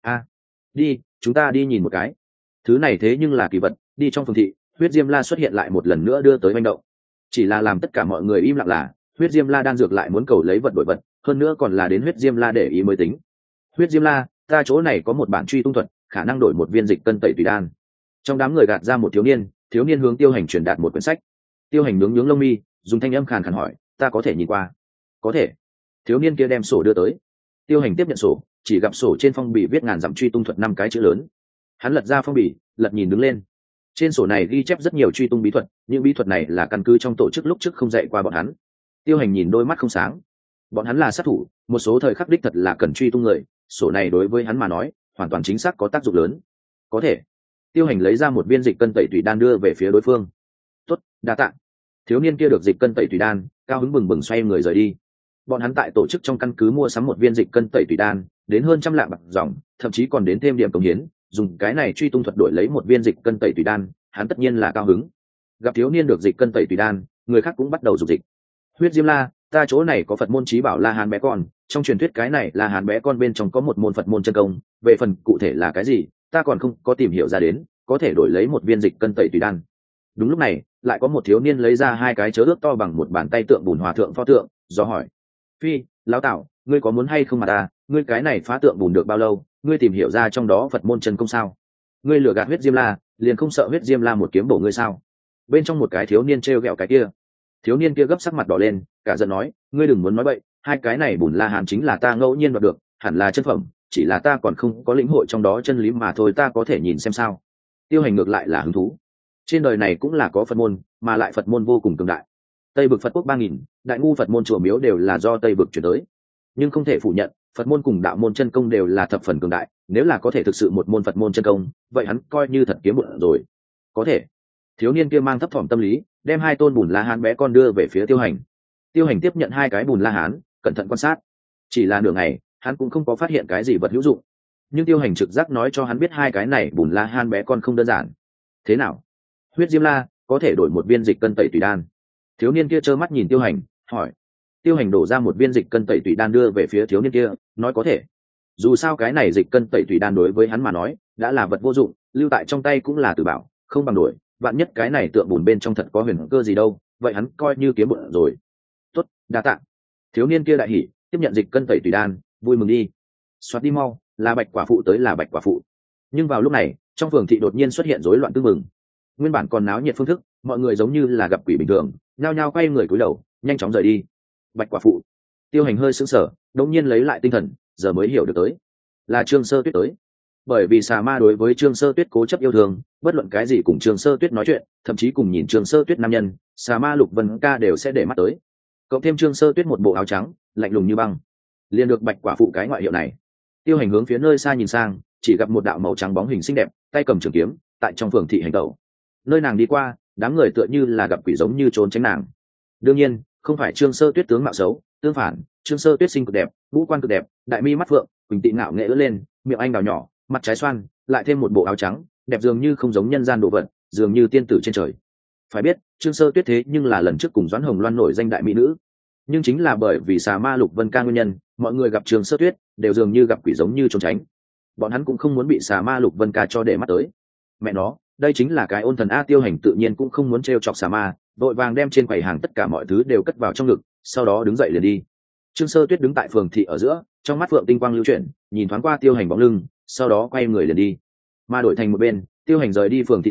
Đi, chúng ta đi nhìn một cái. Thứ này thế nhưng là kỳ vật, đi trong phường thị, huyết diêm la xuất hiện lại một lần nữa đưa tới manh động. Chỉ là làm tất cả mọi người im lặng là, huyết diêm la đan dược lại muốn cầu lấy vật đổi vật, hơn nữa còn là đến huyết diêm la để ý mới tính. Huyết diêm la, ta chỗ này có một bản truy tung thuật, khả năng đổi một viên dịch cân tẩy tùy đan. Trong đám người gạt ra một thiếu niên hướng Tiêu Hành truyền đạt một quyển sách. Tiêu Hành nhướng lông mi, dùng thanh âm khàn khàn hỏi, ta có thể nhìn qua? Có thể. Thiếu niên kia đem sổ đưa tới. Tiêu Hành tiếp nhận sổ, chỉ gặp sổ trên phong bì viết ngàn dặm truy tung thuật 5 cái chữ lớn. Hắn lật ra phong bì, lật nhìn đứng lên. Trên sổ này ghi chép rất nhiều truy tung bí thuật, những bí thuật này là căn cứ trong tổ chức lúc trước không dạy qua bọn hắn. Tiêu Hành nhìn đôi mắt không sáng. Bọn hắn là sát thủ, một số thời khắc đích thật là cần truy tung người, sổ này đối với hắn mà nói, hoàn toàn chính xác có tác dụng lớn. Có thể. Tiêu Hành lấy ra một viên dịch cân tẩy tùy đan đưa về phía đối phương. Tốt, đa tạ. Thiếu niên kia được dịch cân tẩy tùy đan, cao hứng bừng bừng xoay người rời đi. Bọn hắn tại tổ chức trong căn cứ mua sắm một viên dịch cân tẩy tùy đan, đến hơn 100 lạng bạc dòng, thậm chí còn đến thêm điểm cống hiến, dùng cái này truy tung thuật đổi lấy một viên dịch cân tẩy tùy đan, hắn tất nhiên là cao hứng. Gặp thiếu niên được dịch cân tẩy tùy đan, người khác cũng bắt đầu dục dịch. Huyết diêm la, ta chỗ này có Phật môn chí bảo La Hán bé con, trong truyền thuyết cái này La Hán bé con bên trong có một môn Phật môn chân công, về phần cụ thể là cái gì, ta còn không có tìm hiểu ra đến, có thể đổi lấy một viên dịch cân tẩy tùy đan. Đúng lúc này, lại có một thiếu niên lấy ra 2 cái chớ ước to bằng một bàn tay tượng bùn hòa thượng pho tượng, do hỏi: "Phi, lão Tảo, ngươi có muốn hay không mà ta, ngươi cái này phá tượng bùn được bao lâu, ngươi tìm hiểu ra trong đó Phật môn chân công sao? Ngươi lừa gạt huyết diêm la, liền không sợ huyết diêm la một kiếm bổ ngươi sao?" Bên trong một cái thiếu niên trêu ghẹo cái kia. Thiếu niên kia gấp sắc mặt đỏ lên, cả giận nói: "Ngươi đừng muốn nói bậy, 2 cái này bùn La Hán chính là ta ngẫu nhiên đoạt được, hẳn là chân phẩm, chỉ là ta còn không có lĩnh hội trong đó chân lý mà thôi, ta có thể nhìn xem sao?" Tiêu Hành ngược lại là hứng thú. Trên đời này cũng là có Phật môn, mà lại Phật môn vô cùng cường đại. Tây vực Phật quốc 3000, Đại ngu Phật môn chùa miếu đều là do Tây vực chuyển tới. Nhưng không thể phủ nhận, Phật môn cùng đạo môn chân công đều là thập phần cường đại, nếu là có thể thực sự một môn Phật môn chân công, vậy hắn coi như thật kiếm bộn rồi. Có thể. Thiếu niên kia mang thấp thỏm tâm lý, đem 2 tôn bùn La Hán bé con đưa về phía Tiêu Hành. Tiêu Hành tiếp nhận 2 cái bùn La Hán, cẩn thận quan sát. Chỉ là nửa ngày, hắn cũng không có phát hiện cái gì vật hữu dụng. Nhưng Tiêu Hành trực giác nói cho hắn biết 2 cái này bùn La Hán bé con không đơn giản. Thế nào? Huyết diêm la, có thể đổi một viên dịch cân tẩy tùy đan. Thiếu niên kia trơ mắt nhìn Tiêu Hành, hỏi. Tiêu Hành đổ ra một viên dịch cân tẩy tùy đan đưa về phía thiếu niên kia, nói có thể. Dù sao cái này dịch cân tẩy tùy đan đối với hắn mà nói, đã là vật vô dụng, lưu tại trong tay cũng là tử bảo, không bằng đổi. Vạn nhất cái này tượng bùn bên trong thật có huyền cơ gì đâu, vậy hắn coi như kiếm bộn rồi. Tốt, đa tạ. Thiếu niên kia đại hỉ, tiếp nhận dịch cân tẩy tùy đan, vui mừng đi. Xoát đi mau, là Bạch quả phụ tới, là Bạch quả phụ. Nhưng vào lúc này, trong phường thị đột nhiên xuất hiện rối loạn tương mừng. Nguyên bản còn náo nhiệt phương thức, mọi người giống như là gặp quỷ bình thường, nhao nhao quay người cúi đầu, nhanh chóng rời đi. Bạch quả phụ. Tiêu Hành hơi sững sờ, đột nhiên lấy lại tinh thần, giờ mới hiểu được tới, là Trương Sơ Tuyết tới. Bởi vì xà ma đối với Trương Sơ Tuyết cố chấp yêu thương, bất luận cái gì cùng Trương Sơ Tuyết nói chuyện, thậm chí cùng nhìn Trương Sơ Tuyết nam nhân, xà ma Lục Vân Ca đều sẽ để mắt tới. Cộng thêm Trương Sơ Tuyết một bộ áo trắng, lạnh lùng như băng, liền được Bạch quả phụ cái ngoại hiệu này. Tiêu Hành hướng phía nơi xa nhìn sang, chỉ gặp một đạo màu trắng bóng hình xinh đẹp, tay cầm trường kiếm, tại trong phường thị hành tẩu. Nơi nàng đi qua, đám người tựa như là gặp quỷ giống như trốn tránh nàng. Đương nhiên, không phải Trương Sơ Tuyết tướng mạo xấu, tương phản, Trương Sơ Tuyết xinh cực đẹp, ngũ quan cực đẹp, đại mi mắt phượng, quỳnh tị ngạo nghệ ưỡn lên, miệng anh đào nhỏ, mặt trái xoan, lại thêm một bộ áo trắng, đẹp dường như không giống nhân gian đồ vật, dường như tiên tử trên trời. Phải biết, Trương Sơ Tuyết thế nhưng là lần trước cùng Doãn Hồng Loan nổi danh đại mỹ nữ. Nhưng chính là bởi vì xà ma Lục Vân Ca nguyên nhân, mọi người gặp Trương Sơ Tuyết đều dường như gặp quỷ giống như trốn tránh. Bọn hắn cũng không muốn bị xà ma Lục Vân Ca cho để mắt tới. Mẹ nó, đây chính là cái ôn thần a. Tiêu Hành tự nhiên cũng không muốn trêu chọc xà ma, vội vàng đem trên quầy hàng tất cả mọi thứ đều cất vào trong ngực, sau đó đứng dậy liền đi. Trương Sơ Tuyết đứng tại phường thị ở giữa, trong mắt phượng tinh quang lưu chuyển, nhìn thoáng qua Tiêu Hành bóng lưng, sau đó quay người liền đi. Mà đổi thành một bên, Tiêu Hành rời đi phường thị sau,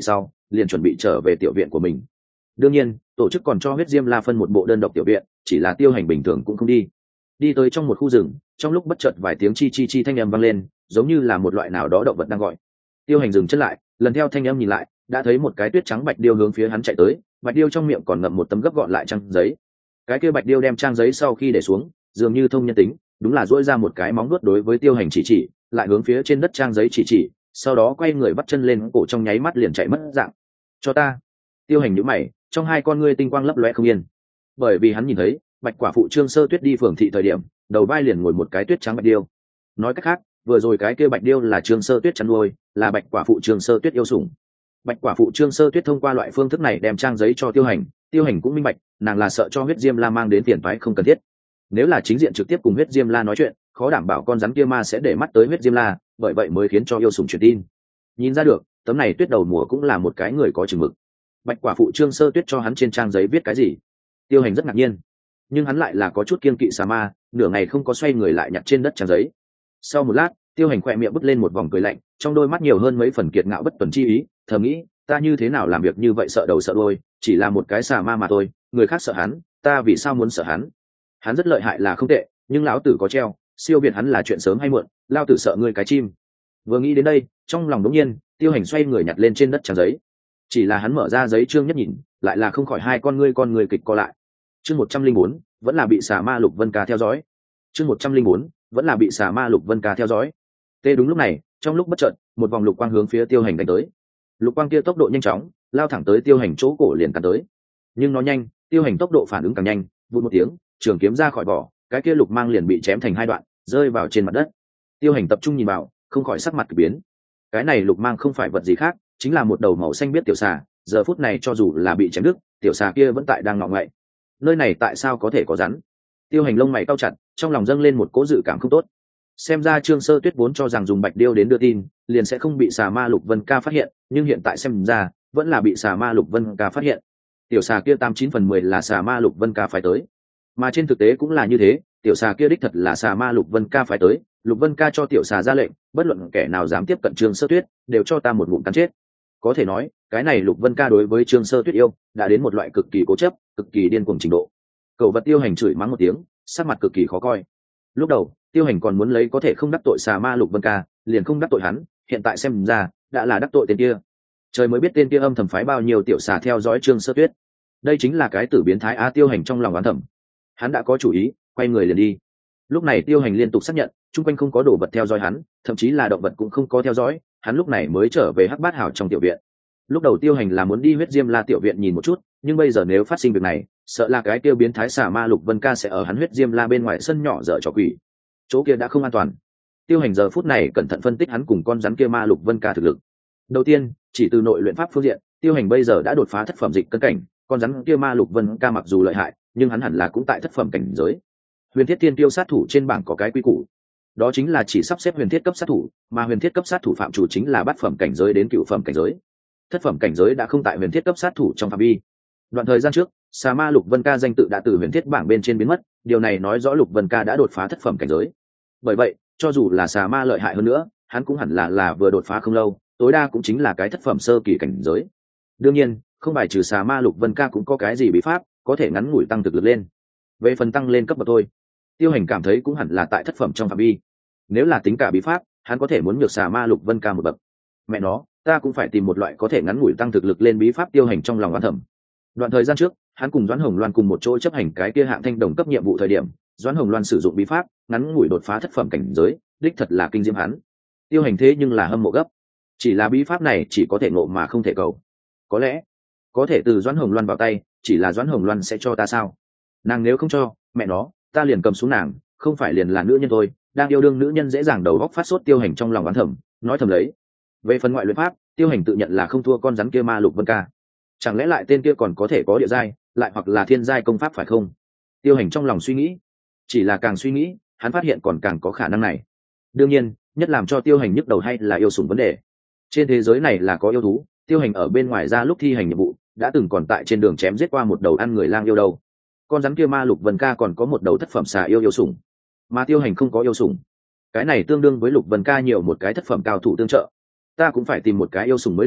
liền chuẩn bị trở về tiểu viện của mình. Đương nhiên tổ chức còn cho huyết diêm la phân một bộ đơn độc tiểu viện, chỉ là Tiêu Hành bình thường cũng không đi. Đi tới trong một khu rừng, trong lúc bất chợt vài tiếng chi chi chi thanh âm vang lên, giống như là một loại nào đó động vật đang gọi. Tiêu Hành dừng chân lại, lần theo thanh âm nhìn lại, đã thấy một cái tuyết trắng bạch điêu hướng phía hắn chạy tới, bạch điêu trong miệng còn ngậm một tấm gấp gọn lại trang giấy. Cái kia bạch điêu đem trang giấy sau khi để xuống, dường như thông nhân tính, đúng là duỗi ra một cái móng vuốt đối với Tiêu Hành chỉ, lại hướng phía trên đất trang giấy chỉ, sau đó quay người bắt chân lên cổ, trong nháy mắt liền chạy mất dạng. Cho ta. Tiêu Hành nhíu mày, trong hai con ngươi tinh quang lấp lóe không yên, bởi vì hắn nhìn thấy bạch quả phụ Trương Sơ Tuyết đi phường thị thời điểm, đầu vai liền ngồi một cái tuyết trắng bạch điêu. Nói cách khác, vừa rồi cái kia bạch điêu là Trương Sơ Tuyết chăn nuôi, là bạch quả phụ Trương Sơ Tuyết yêu sủng. Bạch quả phụ Trương Sơ Tuyết thông qua loại phương thức này đem trang giấy cho Tiêu Hành, Tiêu Hành cũng minh bạch, nàng là sợ cho huyết diêm la mang đến tiền toái không cần thiết. Nếu là chính diện trực tiếp cùng huyết diêm la nói chuyện, khó đảm bảo con rắn kia ma sẽ để mắt tới huyết diêm la, bởi vậy mới khiến cho yêu sủng truyền tin. Nhìn ra được, tấm này tuyết đầu mùa cũng là một cái người có chừng mực. Bạch quả phụ Trương Sơ Tuyết cho hắn trên trang giấy viết cái gì? Tiêu Hành rất ngạc nhiên, nhưng hắn lại là có chút kiêng kỵ xà ma, nửa ngày không có xoay người lại nhặt trên đất trang giấy. Sau một lát, Tiêu Hành khỏe miệng bứt lên một vòng cười lạnh, trong đôi mắt nhiều hơn mấy phần kiệt ngạo bất tuần chi ý, thầm nghĩ, ta như thế nào làm việc như vậy sợ đầu sợ đuôi, chỉ là một cái xà ma mà thôi, người khác sợ hắn, ta vì sao muốn sợ hắn? Hắn rất lợi hại là không tệ, nhưng lão tử có treo, siêu việt hắn là chuyện sớm hay muộn, lao tử sợ ngươi cái chim. Vừa nghĩ đến đây, trong lòng đống nhiên, Tiêu Hành xoay người nhặt lên trên đất trang giấy. Chỉ là hắn mở ra giấy chương nhất nhìn, lại là không khỏi hai con ngươi kịch co lại. Chương 104, vẫn là bị xà ma Lục Vân Ca theo dõi. Chương 104, vẫn là bị xà ma Lục Vân Ca theo dõi. Tê đúng lúc này, trong lúc bất chợt, một vòng lục quang hướng phía Tiêu Hành đánh tới. Lục quang kia tốc độ nhanh chóng, lao thẳng tới Tiêu Hành chỗ cổ liền cắn tới. Nhưng nó nhanh, Tiêu Hành tốc độ phản ứng càng nhanh, vụt một tiếng, trường kiếm ra khỏi vỏ, cái kia lục mang liền bị chém thành hai đoạn, rơi vào trên mặt đất. Tiêu Hành tập trung nhìn vào, không khỏi sắc mặt kỳ biến. Cái này lục mang không phải vật gì khác, chính là một đầu màu xanh biết tiểu xà, giờ phút này cho dù là bị chém đứt, tiểu xà kia vẫn tại đang ngọ ngậy. Nơi này tại sao có thể có rắn? Tiêu Hành lông mày cau chặt, trong lòng dâng lên một cỗ dự cảm không tốt. Xem ra Trương Sơ Tuyết vốn cho rằng dùng bạch điêu đến đưa tin, liền sẽ không bị xà ma Lục Vân Ca phát hiện, nhưng hiện tại xem ra, vẫn là bị xà ma Lục Vân Ca phát hiện. Tiểu xà kia 89/10 là xà ma Lục Vân Ca phái tới, mà trên thực tế cũng là như thế, tiểu xà kia đích thật là xà ma Lục Vân Ca phái tới. Lục Vân Ca cho tiểu xà ra lệnh, bất luận kẻ nào dám tiếp cận Trương Sơ Tuyết, đều cho ta một ngụm cắn chết. Có thể nói, cái này Lục Vân Ca đối với Trương Sơ Tuyết yêu, đã đến một loại cực kỳ cố chấp, cực kỳ điên cuồng trình độ. Cậu vật Tiêu Hành chửi mắng một tiếng, sắc mặt cực kỳ khó coi. Lúc đầu Tiêu Hành còn muốn lấy có thể không đắc tội xà ma Lục Vân Ca, liền không đắc tội hắn, hiện tại xem ra đã là đắc tội tên kia. Trời mới biết tên kia âm thầm phái bao nhiêu tiểu xà theo dõi Trương Sơ Tuyết. Đây chính là cái tử biến thái a. Tiêu Hành trong lòng oán thầm, hắn đã có chủ ý, quay người liền đi. Lúc này Tiêu Hành liên tục xác nhận chung quanh không có đồ vật theo dõi hắn, thậm chí là động vật cũng không có theo dõi, hắn lúc này mới trở về Hắc Bát Hảo trong tiểu viện. Lúc đầu Tiêu Hành là muốn đi huyết diêm la tiểu viện nhìn một chút, nhưng bây giờ nếu phát sinh việc này, sợ là cái tiêu biến thái xà ma Lục Vân Ca sẽ ở hắn huyết diêm la bên ngoài sân nhỏ dở trò quỷ, chỗ kia đã không an toàn. Tiêu Hành giờ phút này cẩn thận phân tích hắn cùng con rắn kia ma Lục Vân Ca thực lực. Đầu tiên, chỉ từ nội luyện pháp phương diện, Tiêu Hành bây giờ đã đột phá thất phẩm dịch cân cảnh, con rắn kia ma Lục Vân Ca mặc dù lợi hại, nhưng hắn hẳn là cũng tại thất phẩm cảnh giới. Huyền thiết thiên tiêu sát thủ trên bảng có cái quy củ, đó chính là chỉ sắp xếp huyền thiết cấp sát thủ, mà huyền thiết cấp sát thủ phạm chủ chính là bát phẩm cảnh giới đến cửu phẩm cảnh giới. Thất phẩm cảnh giới đã không tại huyền thiết cấp sát thủ trong phạm vi. Đoạn thời gian trước, xà ma Lục Vân Ca danh tự đã từ huyền thiết bảng bên trên biến mất, điều này nói rõ Lục Vân Ca đã đột phá thất phẩm cảnh giới. Bởi vậy, cho dù là xà ma lợi hại hơn nữa, hắn cũng hẳn là vừa đột phá không lâu, tối đa cũng chính là cái thất phẩm sơ kỳ cảnh giới. Đương nhiên, không bài trừ xà ma Lục Vân Ca cũng có cái gì bí pháp có thể ngắn ngủi tăng thực lực lên. Về phần tăng lên cấp bậc thôi, Tiêu Hành cảm thấy cũng hẳn là tại thất phẩm trong phạm vi. Nếu là tính cả bí pháp, hắn có thể muốn nhược xà ma Lục Vân Ca một bậc. Mẹ nó, ta cũng phải tìm một loại có thể ngắn ngủi tăng thực lực lên bí pháp. Tiêu Hành trong lòng oán thầm. Đoạn thời gian trước, hắn cùng Doãn Hồng Loan cùng một chỗ chấp hành cái kia hạng thanh đồng cấp nhiệm vụ thời điểm, Doãn Hồng Loan sử dụng bí pháp ngắn ngủi đột phá thất phẩm cảnh giới, đích thật là kinh diễm hắn. Tiêu Hành thế nhưng là hâm mộ gấp. Chỉ là bí pháp này chỉ có thể ngộ mà không thể cầu. Có lẽ có thể từ Doãn Hồng Loan vào tay, chỉ là Doãn Hồng Loan sẽ cho ta sao? Nàng nếu không cho, mẹ nó, ta liền cầm xuống nàng, không phải liền là nữ nhân thôi. Đang yêu đương nữ nhân dễ dàng đầu góc phát sốt. Tiêu Hành trong lòng oán thầm, nói thầm lấy. Về phần ngoại luyện pháp, Tiêu Hành tự nhận là không thua con rắn kia ma Lục Vân Ca. Chẳng lẽ lại tên kia còn có thể có địa giai, lại hoặc là thiên giai công pháp phải không? Tiêu Hành trong lòng suy nghĩ. Chỉ là càng suy nghĩ, hắn phát hiện còn càng có khả năng này. Đương nhiên, nhất làm cho Tiêu Hành nhức đầu hay là yêu sủng vấn đề. Trên thế giới này là có yêu thú, Tiêu Hành ở bên ngoài ra lúc thi hành nhiệm vụ, đã từng còn tại trên đường chém giết qua một đầu ăn người lang yêu đâu. Con rắn kia ma Lục Vân Ca còn có một đầu thất phẩm xà yêu sủng, mà Tiêu Hành không có yêu sủng. Cái này tương đương với Lục Vân Ca nhiều một cái thất phẩm cao thủ tương trợ. Ta cũng phải tìm một cái yêu sủng mới được,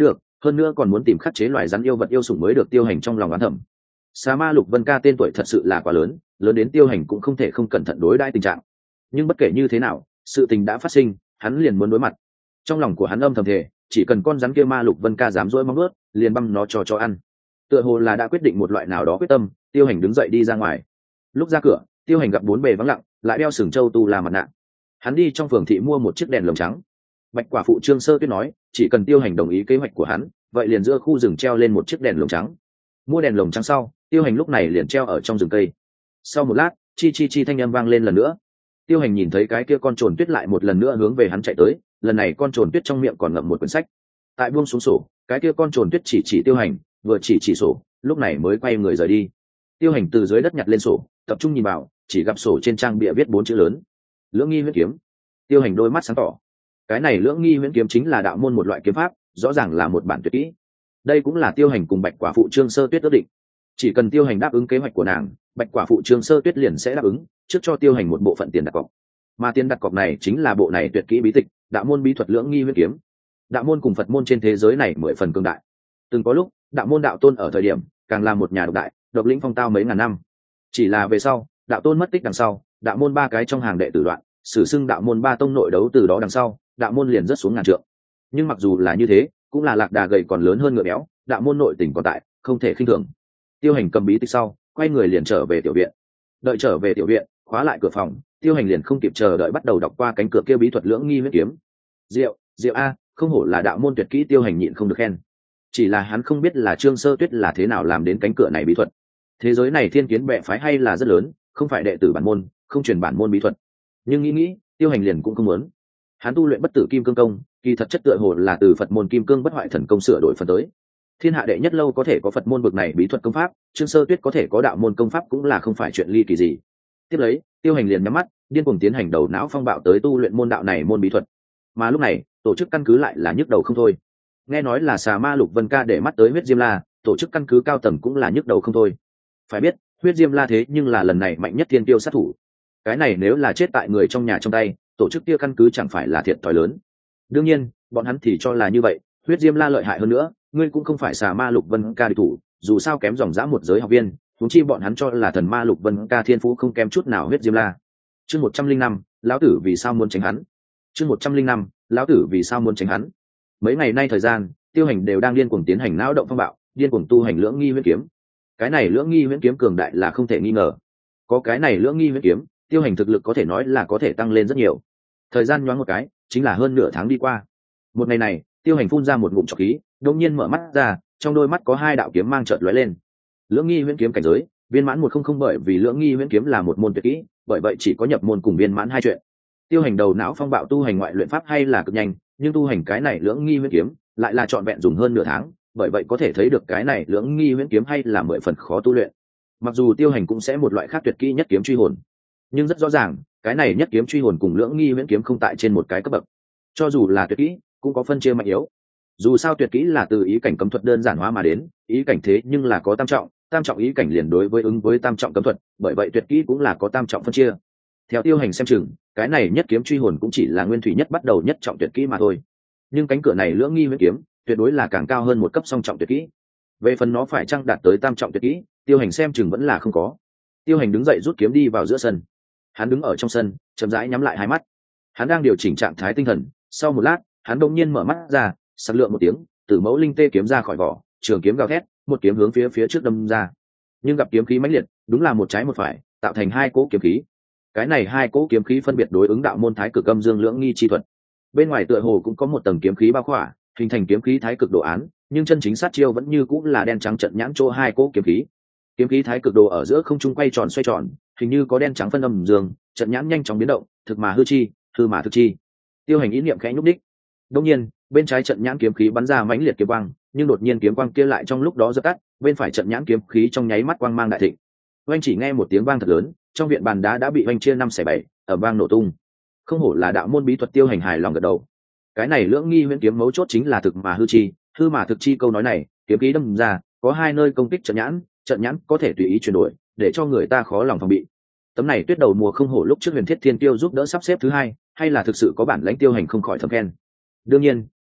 hơn nữa còn muốn tìm khắc chế loài rắn yêu vật yêu sủng mới được Tiêu Hành trong lòng oán thầm. Xà ma Lục Vân Ca tên tuổi thật sự là quá lớn, lớn đến Tiêu Hành cũng không thể không cẩn thận đối đãi tình trạng. Nhưng bất kể như thế nào, sự tình đã phát sinh, hắn liền muốn đối mặt. Trong lòng của hắn âm thầm thề, chỉ cần con rắn kia ma Lục Vân Ca dám dỗi móng ướt, liền băm nó cho ăn. Tựa hồ là đã quyết định một loại nào đó quyết tâm, Tiêu Hành đứng dậy đi ra ngoài. Lúc ra cửa, Tiêu Hành gặp bốn bề vắng lặng, lại đeo sừng châu tu là mặt nạ. Hắn đi trong phường thị mua một chiếc đèn lồng trắng. Bạch quả phụ Trương Sơ Tuyết nói, chỉ cần Tiêu Hành đồng ý kế hoạch của hắn, vậy liền giữa khu rừng treo lên một chiếc đèn lồng trắng. Mua đèn lồng trắng sau, Tiêu Hành lúc này liền treo ở trong rừng cây. Sau một lát, chi chi chi thanh âm vang lên lần nữa. Tiêu Hành nhìn thấy cái kia con trồn tuyết lại một lần nữa hướng về hắn chạy tới, lần này con trồn tuyết trong miệng còn ngậm một quyển sách. Tại buông xuống sổ, cái kia con trồn tuyết chỉ Tiêu Hành, vừa chỉ sổ, lúc này mới quay người rời đi. Tiêu Hành từ dưới đất nhặt lên sổ, tập trung nhìn vào, chỉ gặp sổ trên trang bìa viết 4 chữ lớn: Lưỡng Nghi Huyễn Kiếm. Tiêu Hành đôi mắt sáng tỏ. Cái này Lưỡng Nghi Huyễn Kiếm chính là đạo môn một loại kiếm pháp, rõ ràng là một bản tuyệt kỹ. Đây cũng là Tiêu Hành cùng Bạch quả phụ Trương Sơ Tuyết ước định. Chỉ cần Tiêu Hành đáp ứng kế hoạch của nàng, Bạch quả phụ Trương Sơ Tuyết liền sẽ đáp ứng, trước cho Tiêu Hành một bộ phận tiền đặt cọc. Mà tiền đặt cọc này chính là bộ này tuyệt kỹ bí tịch, đạo môn bí thuật Lưỡng Nghi Huyễn Kiếm. Đạo môn cùng Phật môn trên thế giới này 10 phần cường đại. Từng có lúc, đạo môn đạo tôn ở thời điểm, càng là một nhà độc đại, độc lĩnh phong tao mấy ngàn năm. Chỉ là về sau, đạo tôn mất tích đằng sau, đạo môn 3 cái trong hàng đệ tử loạn, sử xưng đạo môn 3 tông nội đấu, từ đó đằng sau, đạo môn liền rất xuống ngàn trượng. Nhưng mặc dù là như thế, cũng là lạc đà gầy còn lớn hơn ngựa béo, đạo môn nội tình còn tại, không thể khinh thường. Tiêu Hành cầm bí tịch sau, quay người liền trở về tiểu viện. Đợi trở về tiểu viện, khóa lại cửa phòng, Tiêu Hành liền không kịp chờ đợi bắt đầu đọc qua cánh cửa kia bí thuật Lưỡng Nghi Huyễn Kiếm. Diệu a, không hổ là đạo môn tuyệt kỹ. Tiêu Hành nhịn không được khen. Chỉ là hắn không biết là Trương Sơ Tuyết là thế nào làm đến cánh cửa này bí thuật. Thế giới này thiên kiến bệ phái hay là rất lớn, không phải đệ tử bản môn, không truyền bản môn bí thuật. Nhưng nghĩ, Tiêu Hành liền cũng không muốn. Hắn tu luyện Bất Tử Kim Cương Công, kỳ thật chất tựa hồ là từ Phật môn Kim Cương Bất Hoại Thần Công sửa đổi phần tới. Thiên hạ đệ nhất lâu có thể có Phật môn bực này bí thuật công pháp, Trương Sơ Tuyết có thể có đạo môn công pháp cũng là không phải chuyện ly kỳ gì. Tiếp lấy, Tiêu Hành liền nhắm mắt, điên cuồng tiến hành đầu não phong bạo tới tu luyện môn đạo này môn bí thuật. Mà lúc này, tổ chức căn cứ lại là nhức đầu không thôi. Nghe nói là xà ma Lục Vân Ca để mắt tới Huyết Diêm La, tổ chức căn cứ cao tầng cũng là nhức đầu không thôi. Phải biết, Huyết Diêm La thế nhưng là lần này mạnh nhất thiên tiêu sát thủ. Cái này nếu là chết tại người trong nhà trong tay, tổ chức kia căn cứ chẳng phải là thiệt thòi lớn. Đương nhiên, bọn hắn thì cho là như vậy, Huyết Diêm La lợi hại hơn nữa, ngươi cũng không phải xà ma Lục Vân Ca địch thủ, dù sao kém dòng dã một giới học viên, huống chi bọn hắn cho là thần ma Lục Vân Ca thiên phú không kém chút nào Huyết Diêm La. Chương 105, lão tử vì sao muốn tránh hắn? Chương 105, lão tử vì sao muốn tránh hắn? Mấy ngày nay thời gian, Tiêu Hành đều đang điên cuồng tiến hành não động phong bạo, điên cuồng tu hành Lưỡng Nghi Huyễn Kiếm. Cái này Lưỡng Nghi Huyễn Kiếm cường đại là không thể nghi ngờ. Có cái này Lưỡng Nghi Huyễn Kiếm, Tiêu Hành thực lực có thể nói là có thể tăng lên rất nhiều. Thời gian nhoáng một cái, chính là hơn nửa tháng đi qua. Một ngày này, Tiêu Hành phun ra một ngụm trọc khí, đột nhiên mở mắt ra, trong đôi mắt có 2 đạo kiếm mang chợt lóe lên. Lưỡng Nghi Huyễn Kiếm cảnh giới, viên mãn 100, bởi vì Lưỡng Nghi Huyễn Kiếm là một môn tuyệt kỹ, bởi vậy chỉ có nhập môn cùng viên mãn 2 chuyện. Tiêu Hành đầu não phong bạo tu hành ngoại luyện pháp hay là cực nhanh, nhưng tu hành cái này Lưỡng Nghi Huyễn Kiếm lại là trọn vẹn dùng hơn nửa tháng, bởi vậy có thể thấy được cái này Lưỡng Nghi Huyễn Kiếm hay là 10 phần khó tu luyện. Mặc dù Tiêu Hành cũng sẽ một loại khác tuyệt kỹ Nhất Kiếm Truy Hồn, nhưng rất rõ ràng, cái này Nhất Kiếm Truy Hồn cùng Lưỡng Nghi Huyễn Kiếm không tại trên một cái cấp bậc. Cho dù là tuyệt kỹ, cũng có phân chia mạnh yếu. Dù sao tuyệt kỹ là từ ý cảnh cấm thuật đơn giản hóa mà đến, ý cảnh thế nhưng là có tam trọng ý cảnh liền đối với ứng với tam trọng cấm thuật, bởi vậy tuyệt kỹ cũng là có tam trọng phân chia. Theo Tiêu Hành xem chừng, cái này Nhất Kiếm Truy Hồn cũng chỉ là nguyên thủy nhất bắt đầu nhất trọng tuyệt kỹ mà thôi. Nhưng cánh cửa này Lưỡng Nghi Huyễn Kiếm tuyệt đối là càng cao hơn một cấp song trọng tuyệt kỹ. Về phần nó phải chăng đạt tới tam trọng tuyệt kỹ, Tiêu Hành xem chừng vẫn là không có. Tiêu Hành đứng dậy rút kiếm đi vào giữa sân. Hắn đứng ở trong sân, chậm rãi nhắm lại 2 mắt. Hắn đang điều chỉnh trạng thái tinh thần. Sau một lát, hắn đột nhiên mở mắt ra, sắc lượng một tiếng, Tử Mẫu Linh Tê kiếm ra khỏi vỏ, trường kiếm gào thét, một kiếm hướng phía trước đâm ra. Nhưng gặp kiếm khí mãnh liệt, đúng là một trái một phải, tạo thành 2 cỗ kiếm khí. Cái này 2 cỗ kiếm khí phân biệt đối ứng đạo môn Thái Cực Âm Dương Lưỡng Nghi chi thuật. Bên ngoài tựa hồ cũng có một tầng kiếm khí bao khỏa, hình thành kiếm khí Thái Cực đồ án, nhưng chân chính sát chiêu vẫn như cũng là đen trắng trận nhãn chỗ 2 cỗ kiếm khí. Kiếm khí Thái Cực đồ ở giữa không trung quay tròn xoay tròn, hình như có đen trắng phân âm dương, trận nhãn nhanh chóng biến động, thực mà hư chi, hư mà thực chi. Tiêu Hành ý niệm khẽ nhúc đích. Đột nhiên, bên trái trận nhãn kiếm khí bắn ra mãnh liệt kiếm quang, nhưng đột nhiên kiếm quang kia lại trong lúc đó dập tắt, bên phải trận nhãn kiếm khí trong nháy mắt quang mang đại thịnh. Oanh chỉ nghe một tiếng vang thật lớn, trong viện bàn đá đã bị oanh chia 5/7, ở vang nổ tung. Không hổ là đạo môn bí thuật. Tiêu Hành hài lòng gật đầu. Cái này Lưỡng Nghi Huyễn Kiếm mấu chốt chính là thực mà hư chi, hư mà thực chi câu nói này, kiếm khí đâm ra, có 2 nơi công kích trận nhãn có thể tùy ý chuyển đổi, để cho người ta khó lòng phòng bị. Tấm này Tuyết Đầu Mùa không hổ lúc trước Huyền Thiết Thiên Tiêu giúp đỡ sắp xếp thứ 2, hay là thực sự có bản lãnh. Tiêu Hành không khỏi thầm khen. Đương nhiên,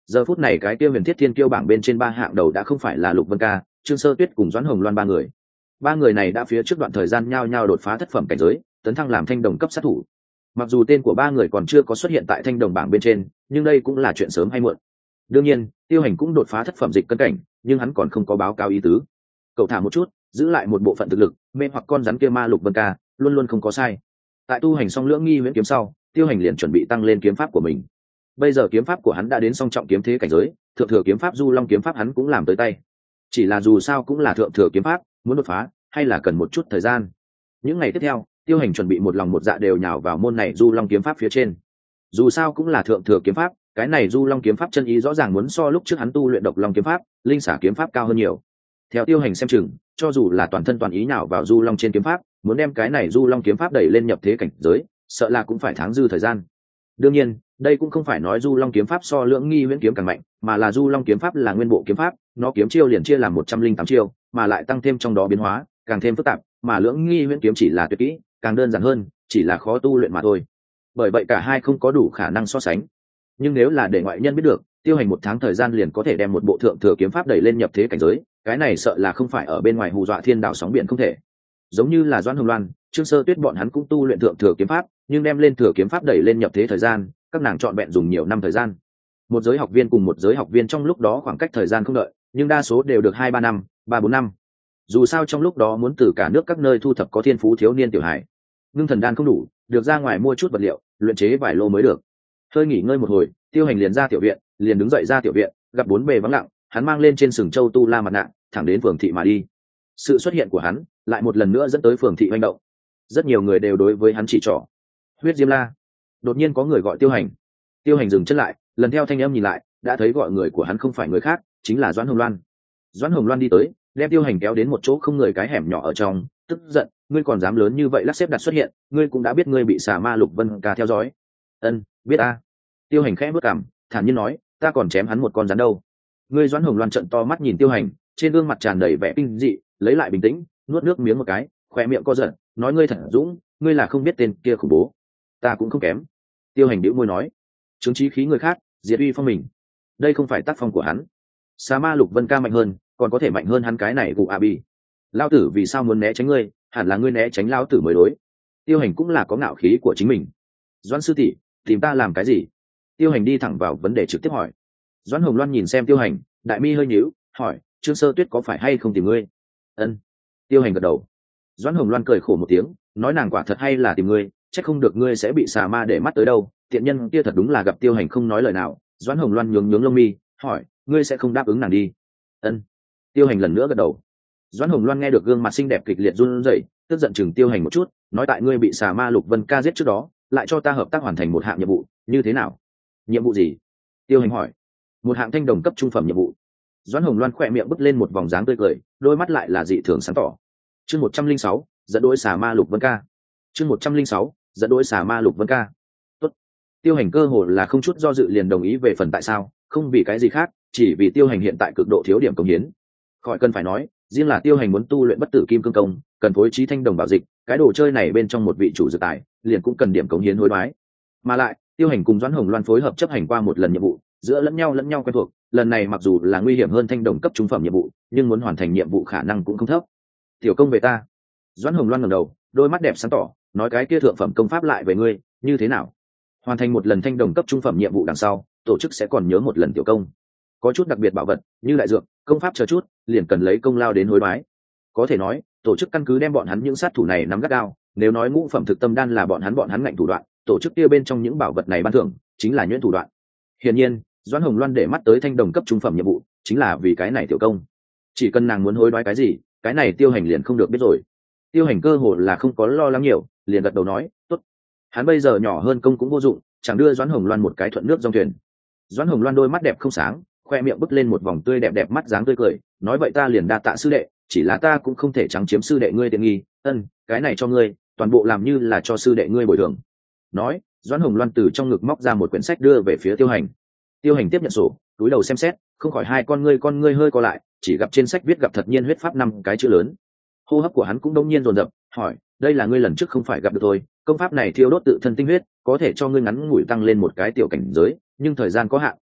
Giờ phút này cái kia huyền thiết thiên kiêu bảng bên trên 3 hạng đầu đã không phải là Lục Vân Ca, Trương Sơ Tuyết cùng Doãn Hồng Loan ba người này đã phía trước đoạn thời gian nhao nhao đột phá thất phẩm cảnh giới, tấn thăng làm thanh đồng cấp sát thủ. Mặc dù tên của ba người còn chưa có xuất hiện tại thanh đồng bảng bên trên, nhưng đây cũng là chuyện sớm hay muộn. Đương nhiên, Tiêu Hành cũng đột phá thất phẩm dịch cân cảnh, nhưng hắn còn không có báo cáo ý tứ. Cậu thả một chút, giữ lại một bộ phận thực lực, mê hoặc con rắn kia ma Lục Vân Ca, luôn luôn không có sai. Tại tu hành xong lưỡng nghi huyễn kiếm sau, Tiêu Hành liền chuẩn bị tăng lên kiếm pháp của mình. Bây giờ kiếm pháp của hắn đã đến song trọng kiếm thế cảnh giới, thượng thừa kiếm pháp Du Long kiếm pháp hắn cũng làm tới tay. Chỉ là dù sao cũng là thượng thừa kiếm pháp, muốn đột phá hay là cần một chút thời gian. Những ngày tiếp theo, Tiêu Hành chuẩn bị một lòng một dạ đều nhào vào môn này Du Long kiếm pháp phía trên. Dù sao cũng là thượng thừa kiếm pháp, cái này Du Long kiếm pháp chân ý rõ ràng muốn so lúc trước hắn tu luyện Độc Long kiếm pháp, linh xả kiếm pháp cao hơn nhiều. Theo Tiêu Hành xem chừng, cho dù là toàn thân toàn ý nào vào Du Long trên kiếm pháp, muốn đem cái này Du Long kiếm pháp đẩy lên nhập thế cảnh giới, sợ là cũng phải tháng dư thời gian. Đương nhiên, đây cũng không phải nói Du Long kiếm pháp so lưỡng nghi huyễn kiếm càng mạnh, mà là Du Long kiếm pháp là nguyên bộ kiếm pháp, nó kiếm chiêu liền chia làm 108 chiêu, mà lại tăng thêm trong đó biến hóa, càng thêm phức tạp, mà lưỡng nghi huyễn kiếm chỉ là tuyệt kỹ, càng đơn giản hơn, chỉ là khó tu luyện mà thôi. Bởi vậy cả hai không có đủ khả năng so sánh. Nhưng nếu là để ngoại nhân biết được, Tiêu Hành 1 tháng thời gian liền có thể đem một bộ thượng thừa kiếm pháp đẩy lên nhập thế cảnh giới, cái này sợ là không phải ở bên ngoài hù dọa thiên đạo sóng biển không thể. Giống như là Doãn Hồng Loan, Trương Sơ Tuyết bọn hắn cũng tu luyện thượng thừa kiếm pháp, nhưng đem lên thừa kiếm pháp đẩy lên nhập thế thời gian, các nàng chọn vẹn dùng nhiều năm thời gian. Một giới học viên cùng một giới học viên trong lúc đó khoảng cách thời gian không đợi, nhưng đa số đều được 2-3 năm, 3-4 năm. Dù sao trong lúc đó muốn từ cả nước các nơi thu thập có thiên phú thiếu niên tiểu hải. Ngưng thần đan không đủ, được ra ngoài mua chút vật liệu, luyện chế vài lô mới được. Hơi nghỉ ngơi một hồi, Tiêu Hành liền ra tiểu viện, liền đứng dậy ra tiểu viện, gặp bốn bề vắng lặng, hắn mang lên trên sừng châu tu la mặt nạ, thẳng đến phường thị mà đi. Sự xuất hiện của hắn lại một lần nữa dẫn tới phường thị hoành động. Rất nhiều người đều đối với hắn chỉ trỏ. Huyết Diêm La. Đột nhiên có người gọi Tiêu Hành. Tiêu Hành dừng chân lại, lần theo thanh âm nhìn lại, đã thấy gọi người của hắn không phải người khác, chính là Doãn Hồng Loan. Doãn Hồng Loan đi tới, đem Tiêu Hành kéo đến một chỗ không người cái hẻm nhỏ ở trong, tức giận, ngươi còn dám lớn như vậy lắc xếp đặt xuất hiện, ngươi cũng đã biết ngươi bị xà ma Lục Vân Ca theo dõi. Ân, biết a. Tiêu Hành khẽ bước cằm, thản nhiên nói, ta còn chém hắn một con rắn đâu. Ngươi Doãn Hồng Loan trợn to mắt nhìn Tiêu Hành, trên gương mặt tràn đầy vẻ kinh dị, lấy lại bình tĩnh, nuốt nước miếng một cái, khóe miệng co giật, nói ngươi thật dũng, ngươi là không biết tên kia khủng bố. Ta cũng không kém. Tiêu Hành bĩu môi nói, chứng chí khí người khác, diệt uy phong mình. Đây không phải tác phong của hắn. Xà ma Lục Vân Ca mạnh hơn, còn có thể mạnh hơn hắn cái này cụ Abi. Lão tử vì sao muốn né tránh ngươi, hẳn là ngươi né tránh lão tử mới đối. Tiêu Hành cũng là có ngạo khí của chính mình. Doãn sư tỷ, tìm ta làm cái gì? Tiêu Hành đi thẳng vào vấn đề trực tiếp hỏi. Doãn Hồng Loan nhìn xem Tiêu Hành, đại mi hơi nhíu, hỏi, Trương Sơ Tuyết có phải hay không tìm ngươi? Ân. Tiêu Hành gật đầu. Doãn Hồng Loan cười khổ một tiếng, nói nàng quả thật hay là tìm ngươi, chắc không được ngươi sẽ bị xà ma để mắt tới đâu. Tiện nhân kia thật đúng là gặp Tiêu Hành không nói lời nào. Doãn Hồng Loan nhướng nhướng lông mi, hỏi, ngươi sẽ không đáp ứng nàng đi? Ân. Tiêu Hành lần nữa gật đầu. Doãn Hồng Loan nghe được gương mặt xinh đẹp kịch liệt run rẩy, tức giận chừng Tiêu Hành một chút, nói tại ngươi bị xà ma Lục Vân Ca giết trước đó, lại cho ta hợp tác hoàn thành một hạng nhiệm vụ, như thế nào? Nhiệm vụ gì? Tiêu Hành hỏi. Một hạng thanh đồng cấp trung phẩm nhiệm vụ. Doãn Hồng Loan khỏe miệng bứt lên một vòng dáng tươi cười, đôi mắt lại là dị thường sáng tỏ. Chương 106, dẫn đối xà ma Lục Vân Ca. Chương 106, dẫn đối xà ma Lục Vân Ca. Tốt. Tiêu Hành cơ hồ là không chút do dự liền đồng ý về phần tại sao, không vì cái gì khác, chỉ vì Tiêu Hành hiện tại cực độ thiếu điểm công hiến. Khỏi cần phải nói, riêng là Tiêu Hành muốn tu luyện bất tử kim cương công, cần phối trí thanh đồng bảo dịch, cái đồ chơi này bên trong một vị chủ dự tài, liền cũng cần điểm cống hiến hối đoái. Mà lại, Tiêu Hành cùng Doãn Hồng Loan phối hợp chấp hành qua một lần nhiệm vụ, giữa lẫn nhau quen thuộc, lần này mặc dù là nguy hiểm hơn thanh đồng cấp trung phẩm nhiệm vụ, nhưng muốn hoàn thành nhiệm vụ khả năng cũng không thấp. Tiểu công về ta. Doãn Hồng Loan ngẩng đầu, đôi mắt đẹp sáng tỏ, nói cái kia thượng phẩm công pháp lại về ngươi, như thế nào? Hoàn thành một lần thanh đồng cấp trung phẩm nhiệm vụ đằng sau, tổ chức sẽ còn nhớ một lần tiểu công. Có chút đặc biệt bảo vật, như đại dược, công pháp chờ chút, liền cần lấy công lao đến hối đoái. Có thể nói, tổ chức căn cứ đem bọn hắn những sát thủ này nắm gắt gao, nếu nói ngũ phẩm thực tâm đan là bọn hắn ngạnh thủ đoạn, tổ chức kia bên trong những bảo vật này ban thưởng chính là nhuyễn thủ đoạn. Hiển nhiên, Doãn Hồng Loan để mắt tới thanh đồng cấp trung phẩm nhiệm vụ, chính là vì cái này tiểu công. Chỉ cần nàng muốn hối đoái cái gì, cái này Tiêu Hành liền không được biết rồi. Tiêu Hành cơ hồ là không có lo lắng nhiều, liền gật đầu nói, tốt. Hắn bây giờ nhỏ hơn công cũng vô dụng, chẳng đưa Doãn Hồng Loan một cái thuận nước dòng thuyền. Doãn Hồng Loan đôi mắt đẹp không sáng, khoe miệng bứt lên một vòng tươi đẹp đẹp mắt dáng tươi cười, nói vậy ta liền đa tạ sư đệ, chỉ là ta cũng không thể trắng chiếm sư đệ ngươi tiện nghi, cái này cho ngươi, toàn bộ làm như là cho sư đệ ngươi bồi thường. Nói, Doãn Hồng Loan từ trong ngực móc ra một quyển sách đưa về phía Tiêu Hành. Tiêu Hành tiếp nhận sổ, túi đầu xem xét, không khỏi hai con ngươi hơi co lại, chỉ gặp trên sách viết gặp thật nhiên huyết pháp 5 cái chữ lớn. Hô hấp của hắn cũng đông nhiên dồn dập, hỏi, đây là ngươi lần trước không phải gặp được thôi, công pháp này thiêu đốt tự thân tinh huyết, có thể cho ngươi ngắn ngủi tăng lên một cái tiểu cảnh giới, nhưng thời gian có hạn,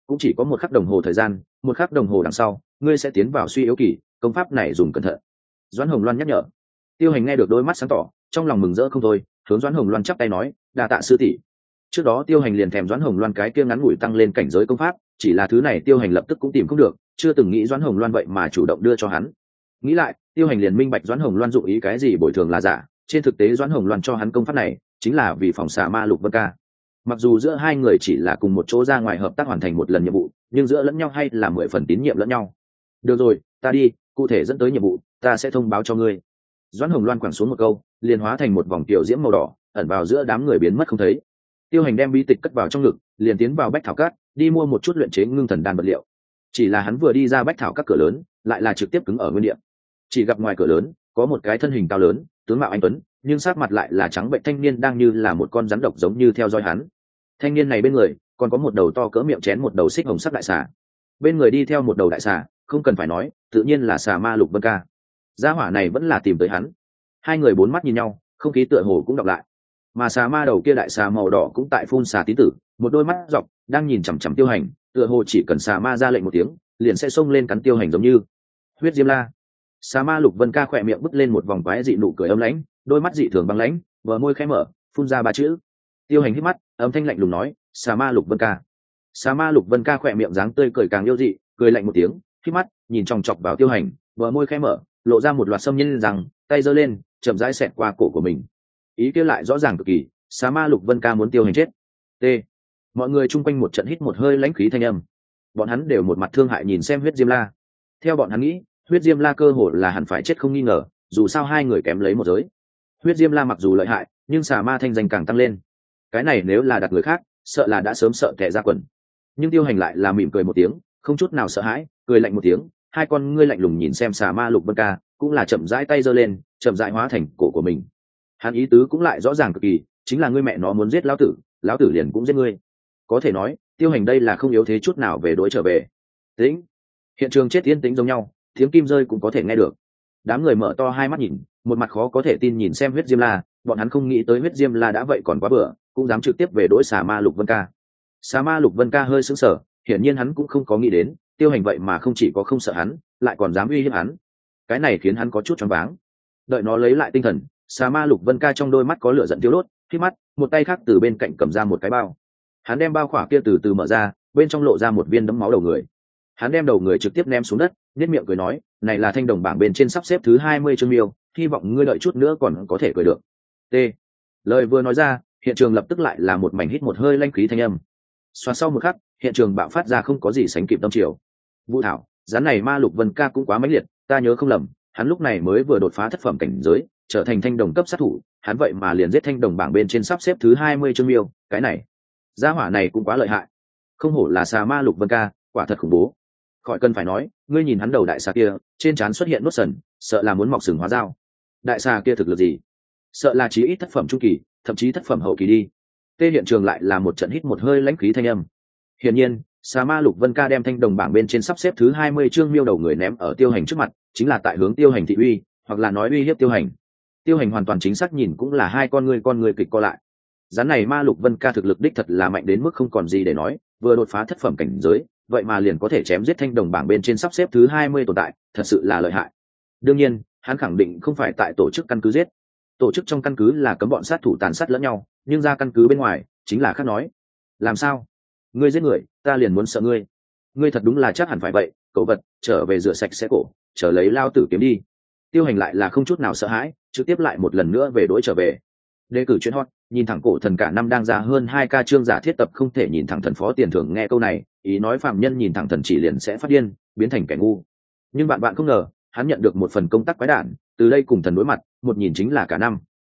cũng chỉ có một khắc đồng hồ thời gian, một khắc đồng hồ đằng sau ngươi sẽ tiến vào suy yếu kỳ, công pháp này dùng cẩn thận. Doãn Hồng Loan nhắc nhở. Tiêu Hành nghe được đôi mắt sáng tỏ, trong lòng mừng rỡ không thôi, hướng Doãn Hồng Loan chắp tay nói, đa tạ sư tỷ. Trước đó Tiêu Hành liền thèm Doãn Hồng Loan cái kia ngắn ngủi tăng lên cảnh giới công pháp, chỉ là thứ này Tiêu Hành lập tức cũng tìm không được, chưa từng nghĩ Doãn Hồng Loan vậy mà chủ động đưa cho hắn. Nghĩ lại, Tiêu Hành liền minh bạch Doãn Hồng Loan dụng ý cái gì bồi thường là giả, trên thực tế Doãn Hồng Loan cho hắn công pháp này chính là vì phòng xà ma Lục Vân Ca. Mặc dù giữa hai người chỉ là cùng một chỗ ra ngoài hợp tác hoàn thành một lần nhiệm vụ, nhưng giữa lẫn nhau hay là 10 phần tín nhiệm lẫn nhau. Được rồi, ta đi, cụ thể dẫn tới nhiệm vụ ta sẽ thông báo cho ngươi. Doãn Hồng Loan quẳng xuống một câu, liền hóa thành một vòng tiểu diễm màu đỏ, ẩn vào giữa đám người biến mất không thấy. Tiêu Hành đem bí tịch cất vào trong ngực, liền tiến vào Bách Thảo Các, đi mua một chút luyện chế ngưng thần đan vật liệu. Chỉ là hắn vừa đi ra Bách Thảo Các cửa lớn, lại là trực tiếp cứng ở nguyên địa. Chỉ gặp ngoài cửa lớn có một cái thân hình cao lớn, tướng mạo anh tuấn, nhưng sắc mặt lại là trắng bệnh thanh niên đang như là một con rắn độc giống như theo dõi hắn. Thanh niên này bên người còn có một đầu to cỡ miệng chén một đầu xích hồng sắc đại xà. Bên người đi theo một đầu đại xà, không cần phải nói, tự nhiên là xà ma Lục Vân Ca. Gia hỏa này vẫn là tìm tới hắn. Hai người bốn mắt nhìn nhau, không khí tựa hồ cũng đọc lại. Mà xà ma đầu kia đại xà màu đỏ cũng tại phun xà tí tử, một đôi mắt dọc đang nhìn chằm chằm Tiêu Hành, tựa hồ chỉ cần xà ma ra lệnh một tiếng, liền sẽ xông lên cắn Tiêu Hành giống như huyết diêm la. Xà ma Lục Vân Ca khỏe miệng bứt lên một vòng quái dị nụ cười ấm lãnh, đôi mắt dị thường băng lãnh, bờ môi khẽ mở, phun ra ba chữ. Tiêu Hành hít mắt, âm thanh lạnh lùng nói, xà ma Lục Vân Ca. Xà ma Lục Vân Ca khỏe miệng dáng tươi cười càng yêu dị, cười lạnh một tiếng, hít mắt nhìn chòng chọc vào Tiêu Hành, bờ môi khẽ mở, lộ ra một loạt xâm nhân rằng, tay giơ lên, chậm rãi xẹt qua cổ của mình. Ý kia lại rõ ràng cực kỳ, xà ma Lục Vân Ca muốn Tiêu Hành chết. T. Mọi người chung quanh một trận hít một hơi lãnh khí thanh âm. Bọn hắn đều một mặt thương hại nhìn xem huyết diêm la. Theo bọn hắn nghĩ, huyết diêm la cơ hồ là hẳn phải chết không nghi ngờ, dù sao hai người kém lấy một giới. Huyết diêm la mặc dù lợi hại, nhưng xà ma thanh danh càng tăng lên. Cái này nếu là đặt người khác, sợ là đã sớm sợ tè ra quần. Nhưng Tiêu Hành lại là mỉm cười một tiếng, không chút nào sợ hãi, cười lạnh một tiếng, hai con ngươi lạnh lùng nhìn xem xà ma Lục Vân Ca, cũng là chậm rãi tay giơ lên, chậm rãi hóa thành cổ của mình. Hắn ý tứ cũng lại rõ ràng cực kỳ, chính là ngươi mẹ nó muốn giết lão tử liền cũng giết ngươi. Có thể nói, Tiêu Hành đây là không yếu thế chút nào về đối trở về. Tĩnh. Hiện trường chết yên tĩnh giống nhau, tiếng kim rơi cũng có thể nghe được. Đám người mở to hai mắt nhìn, một mặt khó có thể tin nhìn xem huyết diêm la, bọn hắn không nghĩ tới huyết diêm la đã vậy còn quá bựa, cũng dám trực tiếp về đối xà ma Lục Vân Ca. Xà ma Lục Vân Ca hơi sững sờ, hiển nhiên hắn cũng không có nghĩ đến, Tiêu Hành vậy mà không chỉ có không sợ hắn, lại còn dám uy hiếp hắn. Cái này khiến hắn có chút choáng váng. Đợi nó lấy lại tinh thần, xà ma Lục Vân Ca trong đôi mắt có lửa giận tiêu đốt, khi mắt, một tay khác từ bên cạnh cầm ra một cái bao. Hắn đem bao khỏa kia từ từ mở ra, bên trong lộ ra một viên đấm máu đầu người. Hắn đem đầu người trực tiếp ném xuống đất, nhếch miệng cười nói, này là thanh đồng bảng bên trên sắp xếp thứ 20 chương miêu, hy vọng ngươi đợi chút nữa còn có thể cười được. T. Lời vừa nói ra, hiện trường lập tức lại là một mảnh hít một hơi lanh khí thanh âm. Xoa sau một khắc, hiện trường bạo phát ra không có gì sánh kịp tâm triều. Vũ Thảo, rắn này ma Lục Vân Ca cũng quá mãnh liệt, ta nhớ không lầm, hắn lúc này mới vừa đột phá thất phẩm cảnh giới, trở thành thanh đồng cấp sát thủ, hắn vậy mà liền giết thanh đồng bảng bên trên sắp xếp thứ 20 chương miêu, cái này, gia hỏa này cũng quá lợi hại. Không hổ là xà ma Lục Vân Ca, quả thật khủng bố. Khỏi cần phải nói, ngươi nhìn hắn đầu đại xà kia, trên trán xuất hiện nốt sần, sợ là muốn mọc sừng hóa dao. Đại xà kia thực lực gì? Sợ là chí ít thất phẩm trung kỳ, thậm chí thất phẩm hậu kỳ đi. Tê hiện trường lại là một trận hít một hơi lãnh khí thanh âm. Hiển nhiên, xà ma Lục Vân Ca đem thanh đồng bảng bên trên sắp xếp thứ 20 chương miêu đầu người ném ở Tiêu Hành trước mặt, chính là tại hướng Tiêu Hành thị uy, hoặc là nói uy hiếp Tiêu Hành. Tiêu Hành hoàn toàn chính xác nhìn cũng là hai con ngươi kịch co lại. Rắn này ma Lục Vân Ca thực lực đích thật là mạnh đến mức không còn gì để nói, vừa đột phá thất phẩm cảnh giới, vậy mà liền có thể chém giết thanh đồng bảng bên trên sắp xếp thứ 20 tồn tại, thật sự là lợi hại. Đương nhiên, hắn khẳng định không phải tại tổ chức căn cứ giết. Tổ chức trong căn cứ là cấm bọn sát thủ tàn sát lẫn nhau, nhưng ra căn cứ bên ngoài, chính là khác nói. Làm sao? Ngươi giết người, ta liền muốn sợ ngươi. Ngươi thật đúng là chắc hẳn phải vậy, cậu vật, trở về rửa sạch sẽ cổ, trở lấy lao tử kiếm đi. Tiêu Hành lại là không chút nào sợ hãi, trực tiếp lại một lần nữa về đối trở về. Đề cử chuyện hot, nhìn thẳng cổ thần cả năm đang ra hơn 2K chương giả thiết tập không thể nhìn thẳng thần phó tiền thưởng nghe câu này, ý nói phạm nhân nhìn thẳng thần chỉ liền sẽ phát điên, biến thành kẻ ngu. Nhưng bạn không ngờ, hắn nhận được một phần công tác quái đản, từ đây cùng thần đối mặt, một nhìn chính là cả năm.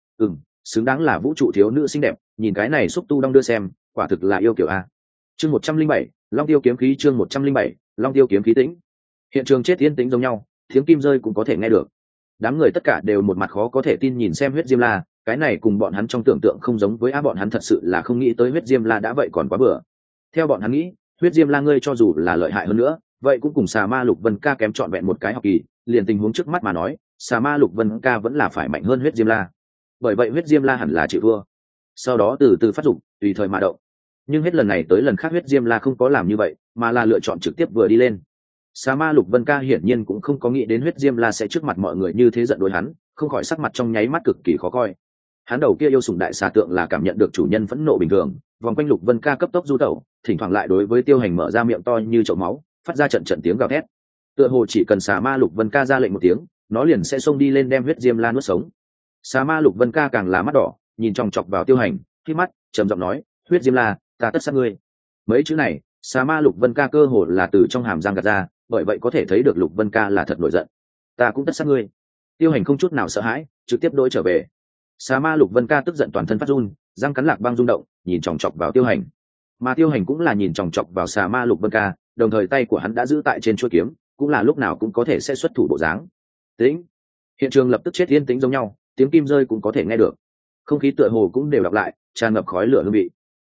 Xứng đáng là vũ trụ thiếu nữ xinh đẹp, nhìn cái này xúc tu đong đưa xem, quả thực là yêu kiểu a. Chương 107, Long Tiêu kiếm khí chương 107, Long Tiêu kiếm khí tĩnh. Hiện trường chết yên tĩnh giống nhau, tiếng kim rơi cũng có thể nghe được. Đám người tất cả đều một mặt khó có thể tin nhìn xem huyết diêm la, cái này cùng bọn hắn trong tưởng tượng không giống với bọn hắn thật sự là không nghĩ tới huyết diêm la đã vậy còn quá bừa. Theo bọn hắn nghĩ, huyết diêm la ngươi cho dù là lợi hại hơn nữa, vậy cũng cùng xà ma Lục Vân Ca kém trọn vẹn một cái học kỳ, liền tình huống trước mắt mà nói, xà ma Lục Vân Ca vẫn là phải mạnh hơn huyết diêm la. Bởi vậy huyết diêm la hẳn là chịu thua, sau đó từ từ phát dụng, tùy thời mà động. Nhưng hết lần này tới lần khác huyết diêm la không có làm như vậy, mà là lựa chọn trực tiếp vừa đi lên. Sa Ma Lục Vân Ca hiển nhiên cũng không có nghĩ đến huyết diêm la sẽ trước mặt mọi người như thế giận đối hắn, không khỏi sắc mặt trong nháy mắt cực kỳ khó coi. Hắn đầu kia yêu sủng đại xà tượng là cảm nhận được chủ nhân phẫn nộ bình thường, vòng quanh Lục Vân Ca cấp tốc du tẩu, thỉnh thoảng lại đối với Tiêu Hành mở ra miệng to như chậu máu, phát ra trận trận tiếng gào thét. Tựa hồ chỉ cần Sa Ma Lục Vân Ca ra lệnh một tiếng, nó liền sẽ xông đi lên đem huyết diêm la nuốt sống. Sa Ma Lục Vân Ca càng là mắt đỏ, nhìn chòng chọc vào Tiêu Hành, khi mắt trầm giọng nói, huyết diêm la, ta tất sát ngươi. Mấy chữ này, Sa Ma Lục Vân Ca cơ hồ là từ trong hàm răng gạt ra, bởi vậy có thể thấy được Lục Vân Ca là thật nổi giận. Ta cũng tất sát ngươi. Tiêu Hành không chút nào sợ hãi, trực tiếp đối trở về. Sa Ma Lục Vân Ca tức giận toàn thân phát run, răng cắn lạc băng rung động, nhìn chòng chọc vào Tiêu Hành. Mà Tiêu Hành cũng là nhìn chòng chọc vào Sa Ma Lục Vân Ca, đồng thời tay của hắn đã giữ tại trên chuôi kiếm, cũng là lúc nào cũng có thể sẽ xuất thủ bộ dáng. Tĩnh. Hiện trường lập tức chết yên tĩnh giống nhau, tiếng kim rơi cũng có thể nghe được. Không khí tựa hồ cũng đều đọc lại, tràn ngập khói lửa hương vị.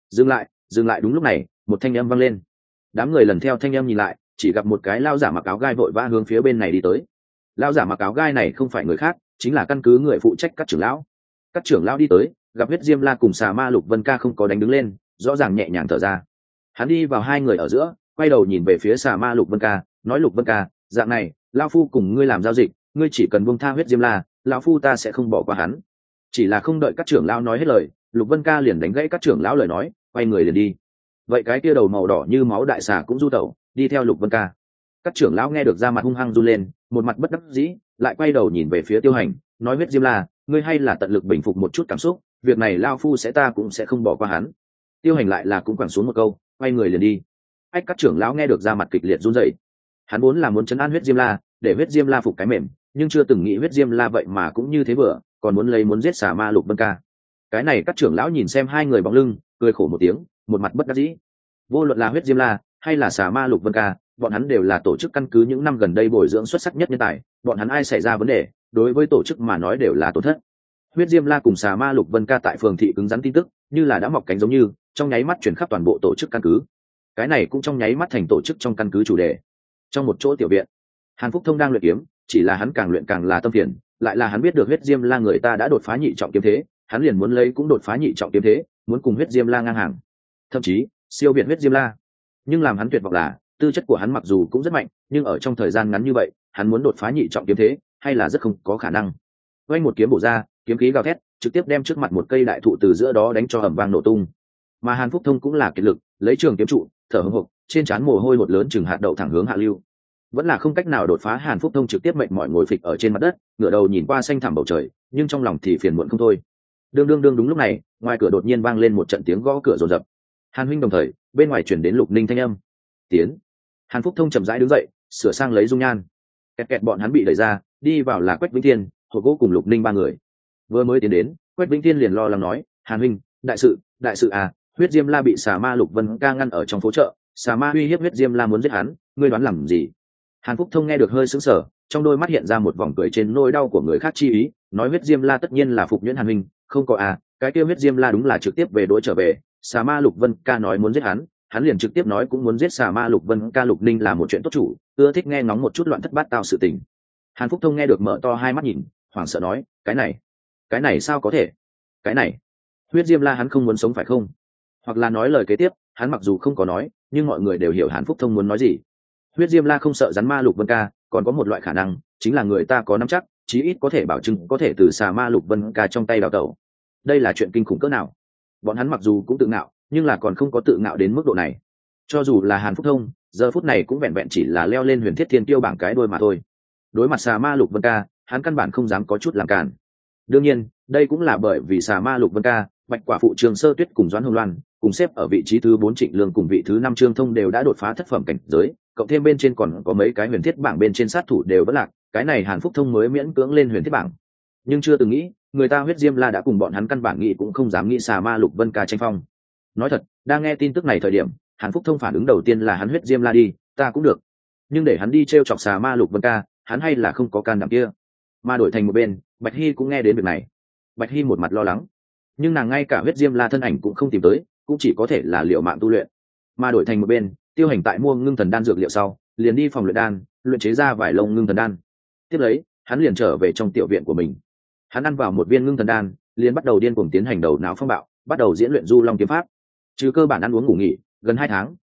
Dừng lại đúng lúc này, một thanh âm vang lên. Đám người lần theo thanh âm nhìn lại, chỉ gặp một cái lao giả mặc áo gai vội vã hướng phía bên này đi tới. Lao giả mặc áo gai này không phải người khác, chính là căn cứ người phụ trách các trưởng lão. Các trưởng lão đi tới, gặp huyết diêm la cùng Sa Ma Lục Vân Ca không có đánh đứng lên, rõ ràng nhẹ nhàng thở ra. Hắn đi vào hai người ở giữa, quay đầu nhìn về phía Sa Ma Lục Vân Ca, nói Lục Vân Ca, dạng này, lão phu cùng ngươi làm giao dịch, ngươi chỉ cần buông tha huyết diêm la, lão phu ta sẽ không bỏ qua hắn. Chỉ là không đợi các trưởng lão nói hết lời, Lục Vân Ca liền đánh gãy các trưởng lão lời nói, quay người liền đi. Vậy cái kia đầu màu đỏ như máu đại xà cũng du tẩu, đi theo Lục Vân Ca. Các trưởng lão nghe được ra mặt hung hăng run lên, một mặt bất đắc dĩ, lại quay đầu nhìn về phía Tiêu Hành, nói huyết diêm la, ngươi hay là tận lực bình phục một chút cảm xúc, việc này lão phu ta cũng sẽ không bỏ qua hắn. Tiêu Hành lại là cũng quẳng xuống một câu, quay người liền đi. Ách, các trưởng lão nghe được ra mặt kịch liệt run rẩy. Hắn vốn là muốn trấn an huyết diêm la, để huyết diêm la phục cái mềm, nhưng chưa từng nghĩ huyết diêm la vậy mà cũng như thế vừa, còn muốn giết Sa Ma Lục Vân Ca. Cái này các trưởng lão nhìn xem hai người bóng lưng, cười khổ một tiếng, một mặt bất đắc dĩ. Vô luận là huyết diêm la hay là Sa Ma Lục Vân Ca, bọn hắn đều là tổ chức căn cứ những năm gần đây bồi dưỡng xuất sắc nhất nhân tài, bọn hắn ai xảy ra vấn đề, đối với tổ chức mà nói đều là tổn thất. Huyết diêm la cùng Sa Ma Lục Vân Ca tại phường thị cứng rắn tin tức, như là đã mọc cánh giống như, trong nháy mắt chuyển khắp toàn bộ tổ chức căn cứ. Cái này cũng trong nháy mắt thành tổ chức trong căn cứ chủ đề. Trong một chỗ tiểu viện, Hàn Phúc Thông đang luyện kiếm, chỉ là hắn càng luyện càng là tâm phiền, lại là hắn biết được huyết diêm la người ta đã đột phá nhị trọng kiếm thế, hắn liền muốn lấy cũng đột phá nhị trọng kiếm thế, muốn cùng huyết diêm la ngang hàng, thậm chí siêu việt huyết diêm la. Nhưng làm hắn tuyệt vọng là, tư chất của hắn mặc dù cũng rất mạnh, nhưng ở trong thời gian ngắn như vậy, hắn muốn đột phá nhị trọng kiếm thế, hay là rất không có khả năng. Vây một kiếm bổ ra, kiếm khí gào thét, trực tiếp đem trước mặt một cây đại thụ từ giữa đó đánh cho ầm vang nổ tung. Mà Hàn Phúc Thông cũng là kiệt lực, lấy trường kiếm trụ, thở hổn hộc, trên trán mồ hôi hột lớn chừng hạt đậu thẳng hướng hạ lưu. Vẫn là không cách nào đột phá, Hàn Phúc Thông trực tiếp mệt mỏi ngồi phịch ở trên mặt đất, ngửa đầu nhìn qua xanh thẳm bầu trời, nhưng trong lòng thì phiền muộn không thôi. Đương đúng lúc này, ngoài cửa đột nhiên vang lên một trận tiếng gõ cửa rồn rập. Hàn huynh, đồng thời bên ngoài chuyển đến Lục Ninh thanh âm. Tiến. Hàn Phúc Thông chậm rãi đứng dậy, sửa sang lấy dung nhan. Kẹt bọn hắn bị đẩy ra, đi vào là Quách Vĩnh Thiên, Hột Gỗ cùng Lục Ninh ba người. Vừa mới tiến đến, Quách Vĩnh Thiên liền lo lắng nói, Hàn huynh, đại sự à, huyết diêm la bị Sa Ma Lục Vân Ca ngăn ở trong phố chợ, Sa Ma uy hiếp huyết diêm la muốn giết hắn, ngươi đoán làm gì? Hàn Phúc Thông nghe được hơi sững sờ, trong đôi mắt hiện ra một vòng cười trên nỗi đau của người khác chi ý, nói huyết diêm la tất nhiên là phục nhuyễn Hàn huynh, không có à, cái kia huyết diêm la đúng là trực tiếp về đối trở về, Sa Ma Lục Vân Ca nói muốn giết hắn liền trực tiếp nói cũng muốn giết Sa Ma Lục Vân Ca. Lục Ninh là một chuyện tốt chủ, ưa thích nghe ngóng một chút loạn thất bát tao sự tình. Hàn Phúc Thông nghe được mở to hai mắt nhìn, hoảng sợ nói, cái này sao có thể? Cái này, huyết diêm la hắn không muốn sống phải không? Hoặc là nói lời kế tiếp, hắn mặc dù không có nói, nhưng mọi người đều hiểu Hàn Phúc Thông muốn nói gì. Huyết diêm la không sợ rắn Ma Lục Vân Ca, còn có một loại khả năng, chính là người ta có nắm chắc, chí ít có thể bảo chứng có thể từ Sa Ma Lục Vân Ca trong tay đào tẩu. Đây là chuyện kinh khủng cỡ nào? Bọn hắn mặc dù cũng tự ngạo, nhưng là còn không có tự ngạo đến mức độ này. Cho dù là Hàn Phúc Thông, giờ phút này cũng vẹn vẹn chỉ là leo lên huyền thiết thiên tiêu bảng cái đôi mà thôi. Đối mặt Sa Ma Lục Vân Ca, hắn căn bản không dám có chút làm cản. Đương nhiên, đây cũng là bởi vì Sa Ma Lục Vân Ca, Bạch Quả Phụ Trường Sơ Tuyết cùng Doãn Hồng Loan, cùng xếp ở vị trí thứ 4 Trịnh Lương cùng vị thứ 5 Trương Thông đều đã đột phá thất phẩm cảnh giới, cộng thêm bên trên còn có mấy cái huyền thiết bảng bên trên sát thủ đều vẫn lạc, cái này Hàn Phúc Thông mới miễn cưỡng lên huyền thiết bảng. Nhưng chưa từng nghĩ, người ta huyết diêm la đã cùng bọn hắn căn bản nghĩ cũng không dám nghĩ Sa Ma Lục Vân Ca tranh phong. Nói thật, đang nghe tin tức này thời điểm, Hàn Phúc Thông phản ứng đầu tiên là hắn huyết diêm la đi, ta cũng được. Nhưng để hắn đi trêu chọc Sa Ma Lục Vân Ca, hắn hay là không có can đảm kia. Mà đổi thành một bên, Bạch Hy cũng nghe đến việc này. Bạch Hy một mặt lo lắng, nhưng nàng ngay cả huyết diêm la thân ảnh cũng không tìm tới, cũng chỉ có thể là liệu mạng tu luyện. Mà đổi thành một bên, Tiêu Hành tại mua ngưng thần đan dược liệu sau, liền đi phòng luyện đan, luyện chế ra vài lông ngưng thần đan. Tiếp lấy, hắn liền trở về trong tiểu viện của mình. Hắn ăn vào một viên ngưng thần đan, liền bắt đầu điên cuồng tiến hành đầu não phong bạo, bắt đầu diễn luyện Du Long kiếm pháp. Trừ cơ bản ăn uống ngủ nghỉ, gần 2 tháng,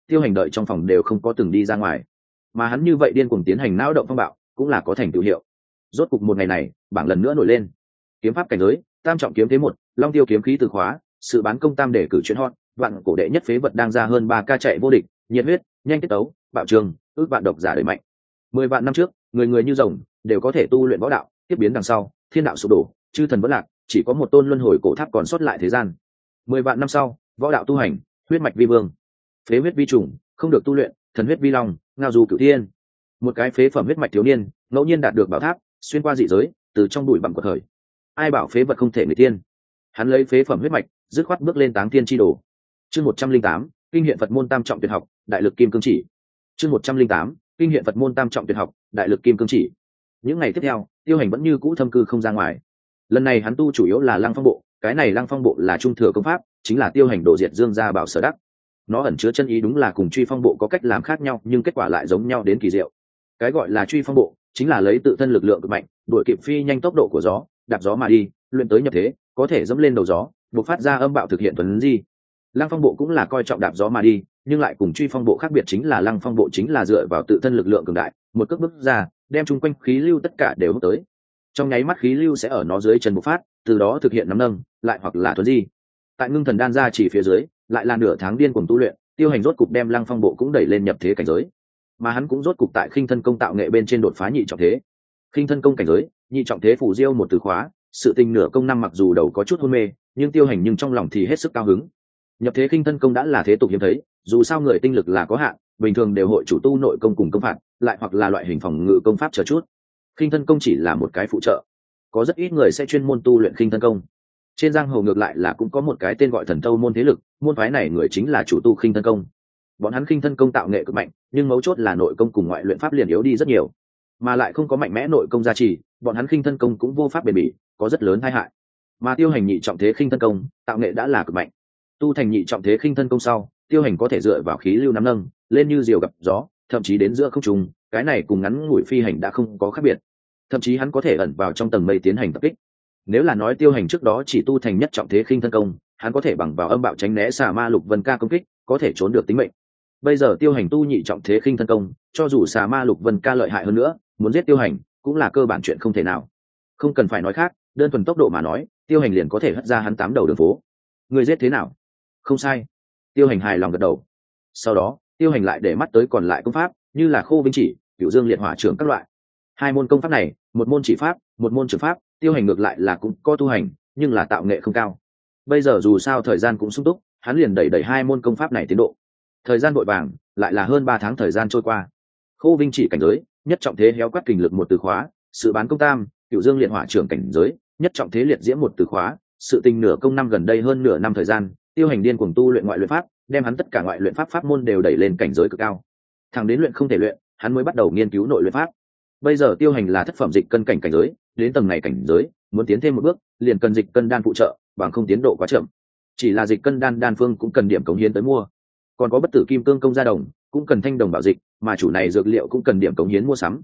Tiêu Hành đợi trong phòng đều không có từng đi ra ngoài, mà hắn như vậy điên cuồng tiến hành não động phong bạo cũng là có thành tựu hiệu. Rốt cục một ngày này, bảng lần nữa nổi lên. Kiếm pháp cảnh giới, tam trọng kiếm thế một, Long Tiêu kiếm khí từ khóa, sự bán công tam để cử chuyên hot, vạn cổ đệ nhất phế vật đang ra hơn 3 ca chạy vô địch, nhiệt huyết, nhanh tiết tấu, bạo trường, ước vạn độc giả đời mạnh. 10 vạn năm trước, người người như rồng, đều có thể tu luyện võ đạo, tiếp biến đằng sau, thiên đạo sụp đổ, chư thần vỡ lạc, chỉ có một tôn luân hồi cổ tháp còn sót lại thế gian. 10 vạn năm sau, võ đạo tu hành, huyết mạch vi vương, phế huyết vi trùng, không được tu luyện, thần huyết vi long, ngao du cửu thiên. Một cái phế phẩm huyết mạch thiếu niên, ngẫu nhiên đạt được bảo tháp, xuyên qua dị giới, từ trong bụi bặm của thời. Ai bảo phế vật không thể người tiên? Hắn lấy phế phẩm huyết mạch, dứt khoát bước lên táng thiên chi đồ. Chương 108, kinh hiện Phật môn tam trọng tuyệt học, đại lực kim cương chỉ. Chương 108, kinh hiện Phật môn tam trọng tuyệt học, đại lực kim cương chỉ. Những ngày tiếp theo, Tiêu Hành vẫn như cũ thâm cư không ra ngoài. Lần này hắn tu chủ yếu là Lăng Phong bộ, cái này Lăng Phong bộ là trung thừa công pháp, chính là Tiêu Hành đồ diệt Dương gia bảo sở đắc. Nó ẩn chứa chân ý đúng là cùng Truy Phong bộ có cách làm khác nhau, nhưng kết quả lại giống nhau đến kỳ diệu. Cái gọi là Truy Phong bộ, chính là lấy tự thân lực lượng cực mạnh, đuổi kịp phi nhanh tốc độ của gió, đạp gió mà đi, luyện tới nhập thế, có thể dẫm lên đầu gió, bộc phát ra âm bạo thực hiện tuấn di. Lăng Phong bộ cũng là coi trọng đạp gió mà đi, nhưng lại cùng Truy Phong bộ khác biệt chính là Lăng Phong bộ chính là dựa vào tự thân lực lượng cường đại, một cước bước ra, đem chung quanh khí lưu tất cả đều hút tới. Trong nháy mắt khí lưu sẽ ở nó dưới chân bộc phát, từ đó thực hiện nắm nâng, lại hoặc là tuấn di. Tại ngưng thần đan ra chỉ phía dưới, lại là nửa tháng điên cuồng tu luyện, Tiêu Hành rốt cục đem Lăng Phong bộ cũng đẩy lên nhập thế cảnh giới. Mà hắn cũng rốt cục tại khinh thân công tạo nghệ bên trên đột phá nhị trọng thế. Khinh thân công cảnh giới, nhị trọng thế phủ diêu một từ khóa, sự tình nửa công năm mặc dù đầu có chút hôn mê, nhưng Tiêu Hành nhưng trong lòng thì hết sức cao hứng. Nhập thế khinh thân công đã là thế tục hiếm thấy, dù sao người tinh lực là có hạn, bình thường đều hội chủ tu nội công cùng công phạt, lại hoặc là loại hình phòng ngự công pháp chờ chút. Khinh thân công chỉ là một cái phụ trợ, có rất ít người sẽ chuyên môn tu luyện khinh thân công. Trên giang hồ ngược lại là cũng có một cái tên gọi Thần Tâu môn thế lực, môn phái này người chính là chủ tu khinh thân công. Bọn hắn khinh thân công tạo nghệ cực mạnh, nhưng mấu chốt là nội công cùng ngoại luyện pháp liền yếu đi rất nhiều, mà lại không có mạnh mẽ nội công gia trì, bọn hắn khinh thân công cũng vô pháp bền bỉ, có rất lớn tai hại. Mà Tiêu Hành nhị trọng thế khinh thân công, tạo nghệ đã là cực mạnh. Tu thành nhị trọng thế khinh thân công sau, Tiêu Hành có thể dựa vào khí lưu nắm nâng, lên như diều gặp gió, thậm chí đến giữa không trung, cái này cùng ngắn ngủi phi hành đã không có khác biệt. Thậm chí hắn có thể ẩn vào trong tầng mây tiến hành tập kích. Nếu là nói Tiêu Hành trước đó chỉ tu thành nhất trọng thế khinh thân công, hắn có thể bằng vào âm bạo tránh né xà ma lục vân ca công kích, có thể trốn được tính mệnh. Bây giờ Tiêu Hành tu nhị trọng thế khinh thân công, cho dù xà ma lục vân ca lợi hại hơn nữa, muốn giết Tiêu Hành cũng là cơ bản chuyện không thể nào. Không cần phải nói khác, đơn thuần tốc độ mà nói, Tiêu Hành liền có thể hất ra hắn 8 đầu đường phố. Người giết thế nào? Không sai. Tiêu Hành hài lòng gật đầu. Sau đó, Tiêu Hành lại để mắt tới còn lại công pháp, như là Khô Vinh Chỉ, Cửu Dương Liệt Hỏa Trưởng các loại. Hai môn công pháp này, một môn chỉ pháp, một môn trường pháp, Tiêu Hành ngược lại là cũng có tu hành, nhưng là tạo nghệ không cao. Bây giờ dù sao thời gian cũng sung túc, hắn liền đẩy hai môn công pháp này tiến độ. Thời gian vội vàng, lại là hơn 3 tháng thời gian trôi qua. Khô Vinh Chỉ cảnh giới, nhất trọng thế héo quát kình lực một từ khóa, sự bán công tam, Cửu Dương Liệt Hỏa Trưởng cảnh giới, nhất trọng thế liệt diễm một từ khóa, sự tình nửa công năm gần đây hơn nửa năm thời gian, Tiêu Hành điên cuồng tu luyện ngoại luyện pháp, đem hắn tất cả ngoại luyện pháp pháp môn đều đẩy lên cảnh giới cực cao. Thẳng đến luyện không thể luyện, hắn mới bắt đầu nghiên cứu nội luyện pháp. Bây giờ Tiêu Hành là thất phẩm dịch cân cảnh cảnh giới, đến tầng này cảnh giới, muốn tiến thêm một bước, liền cần dịch cân đan phụ trợ, bằng không tiến độ quá chậm. Chỉ là dịch cân đan phương cũng cần điểm cống hiến tới mua. Còn có bất tử kim cương công gia đồng, cũng cần thanh đồng bảo dịch, mà chủ này dược liệu cũng cần điểm cống hiến mua sắm.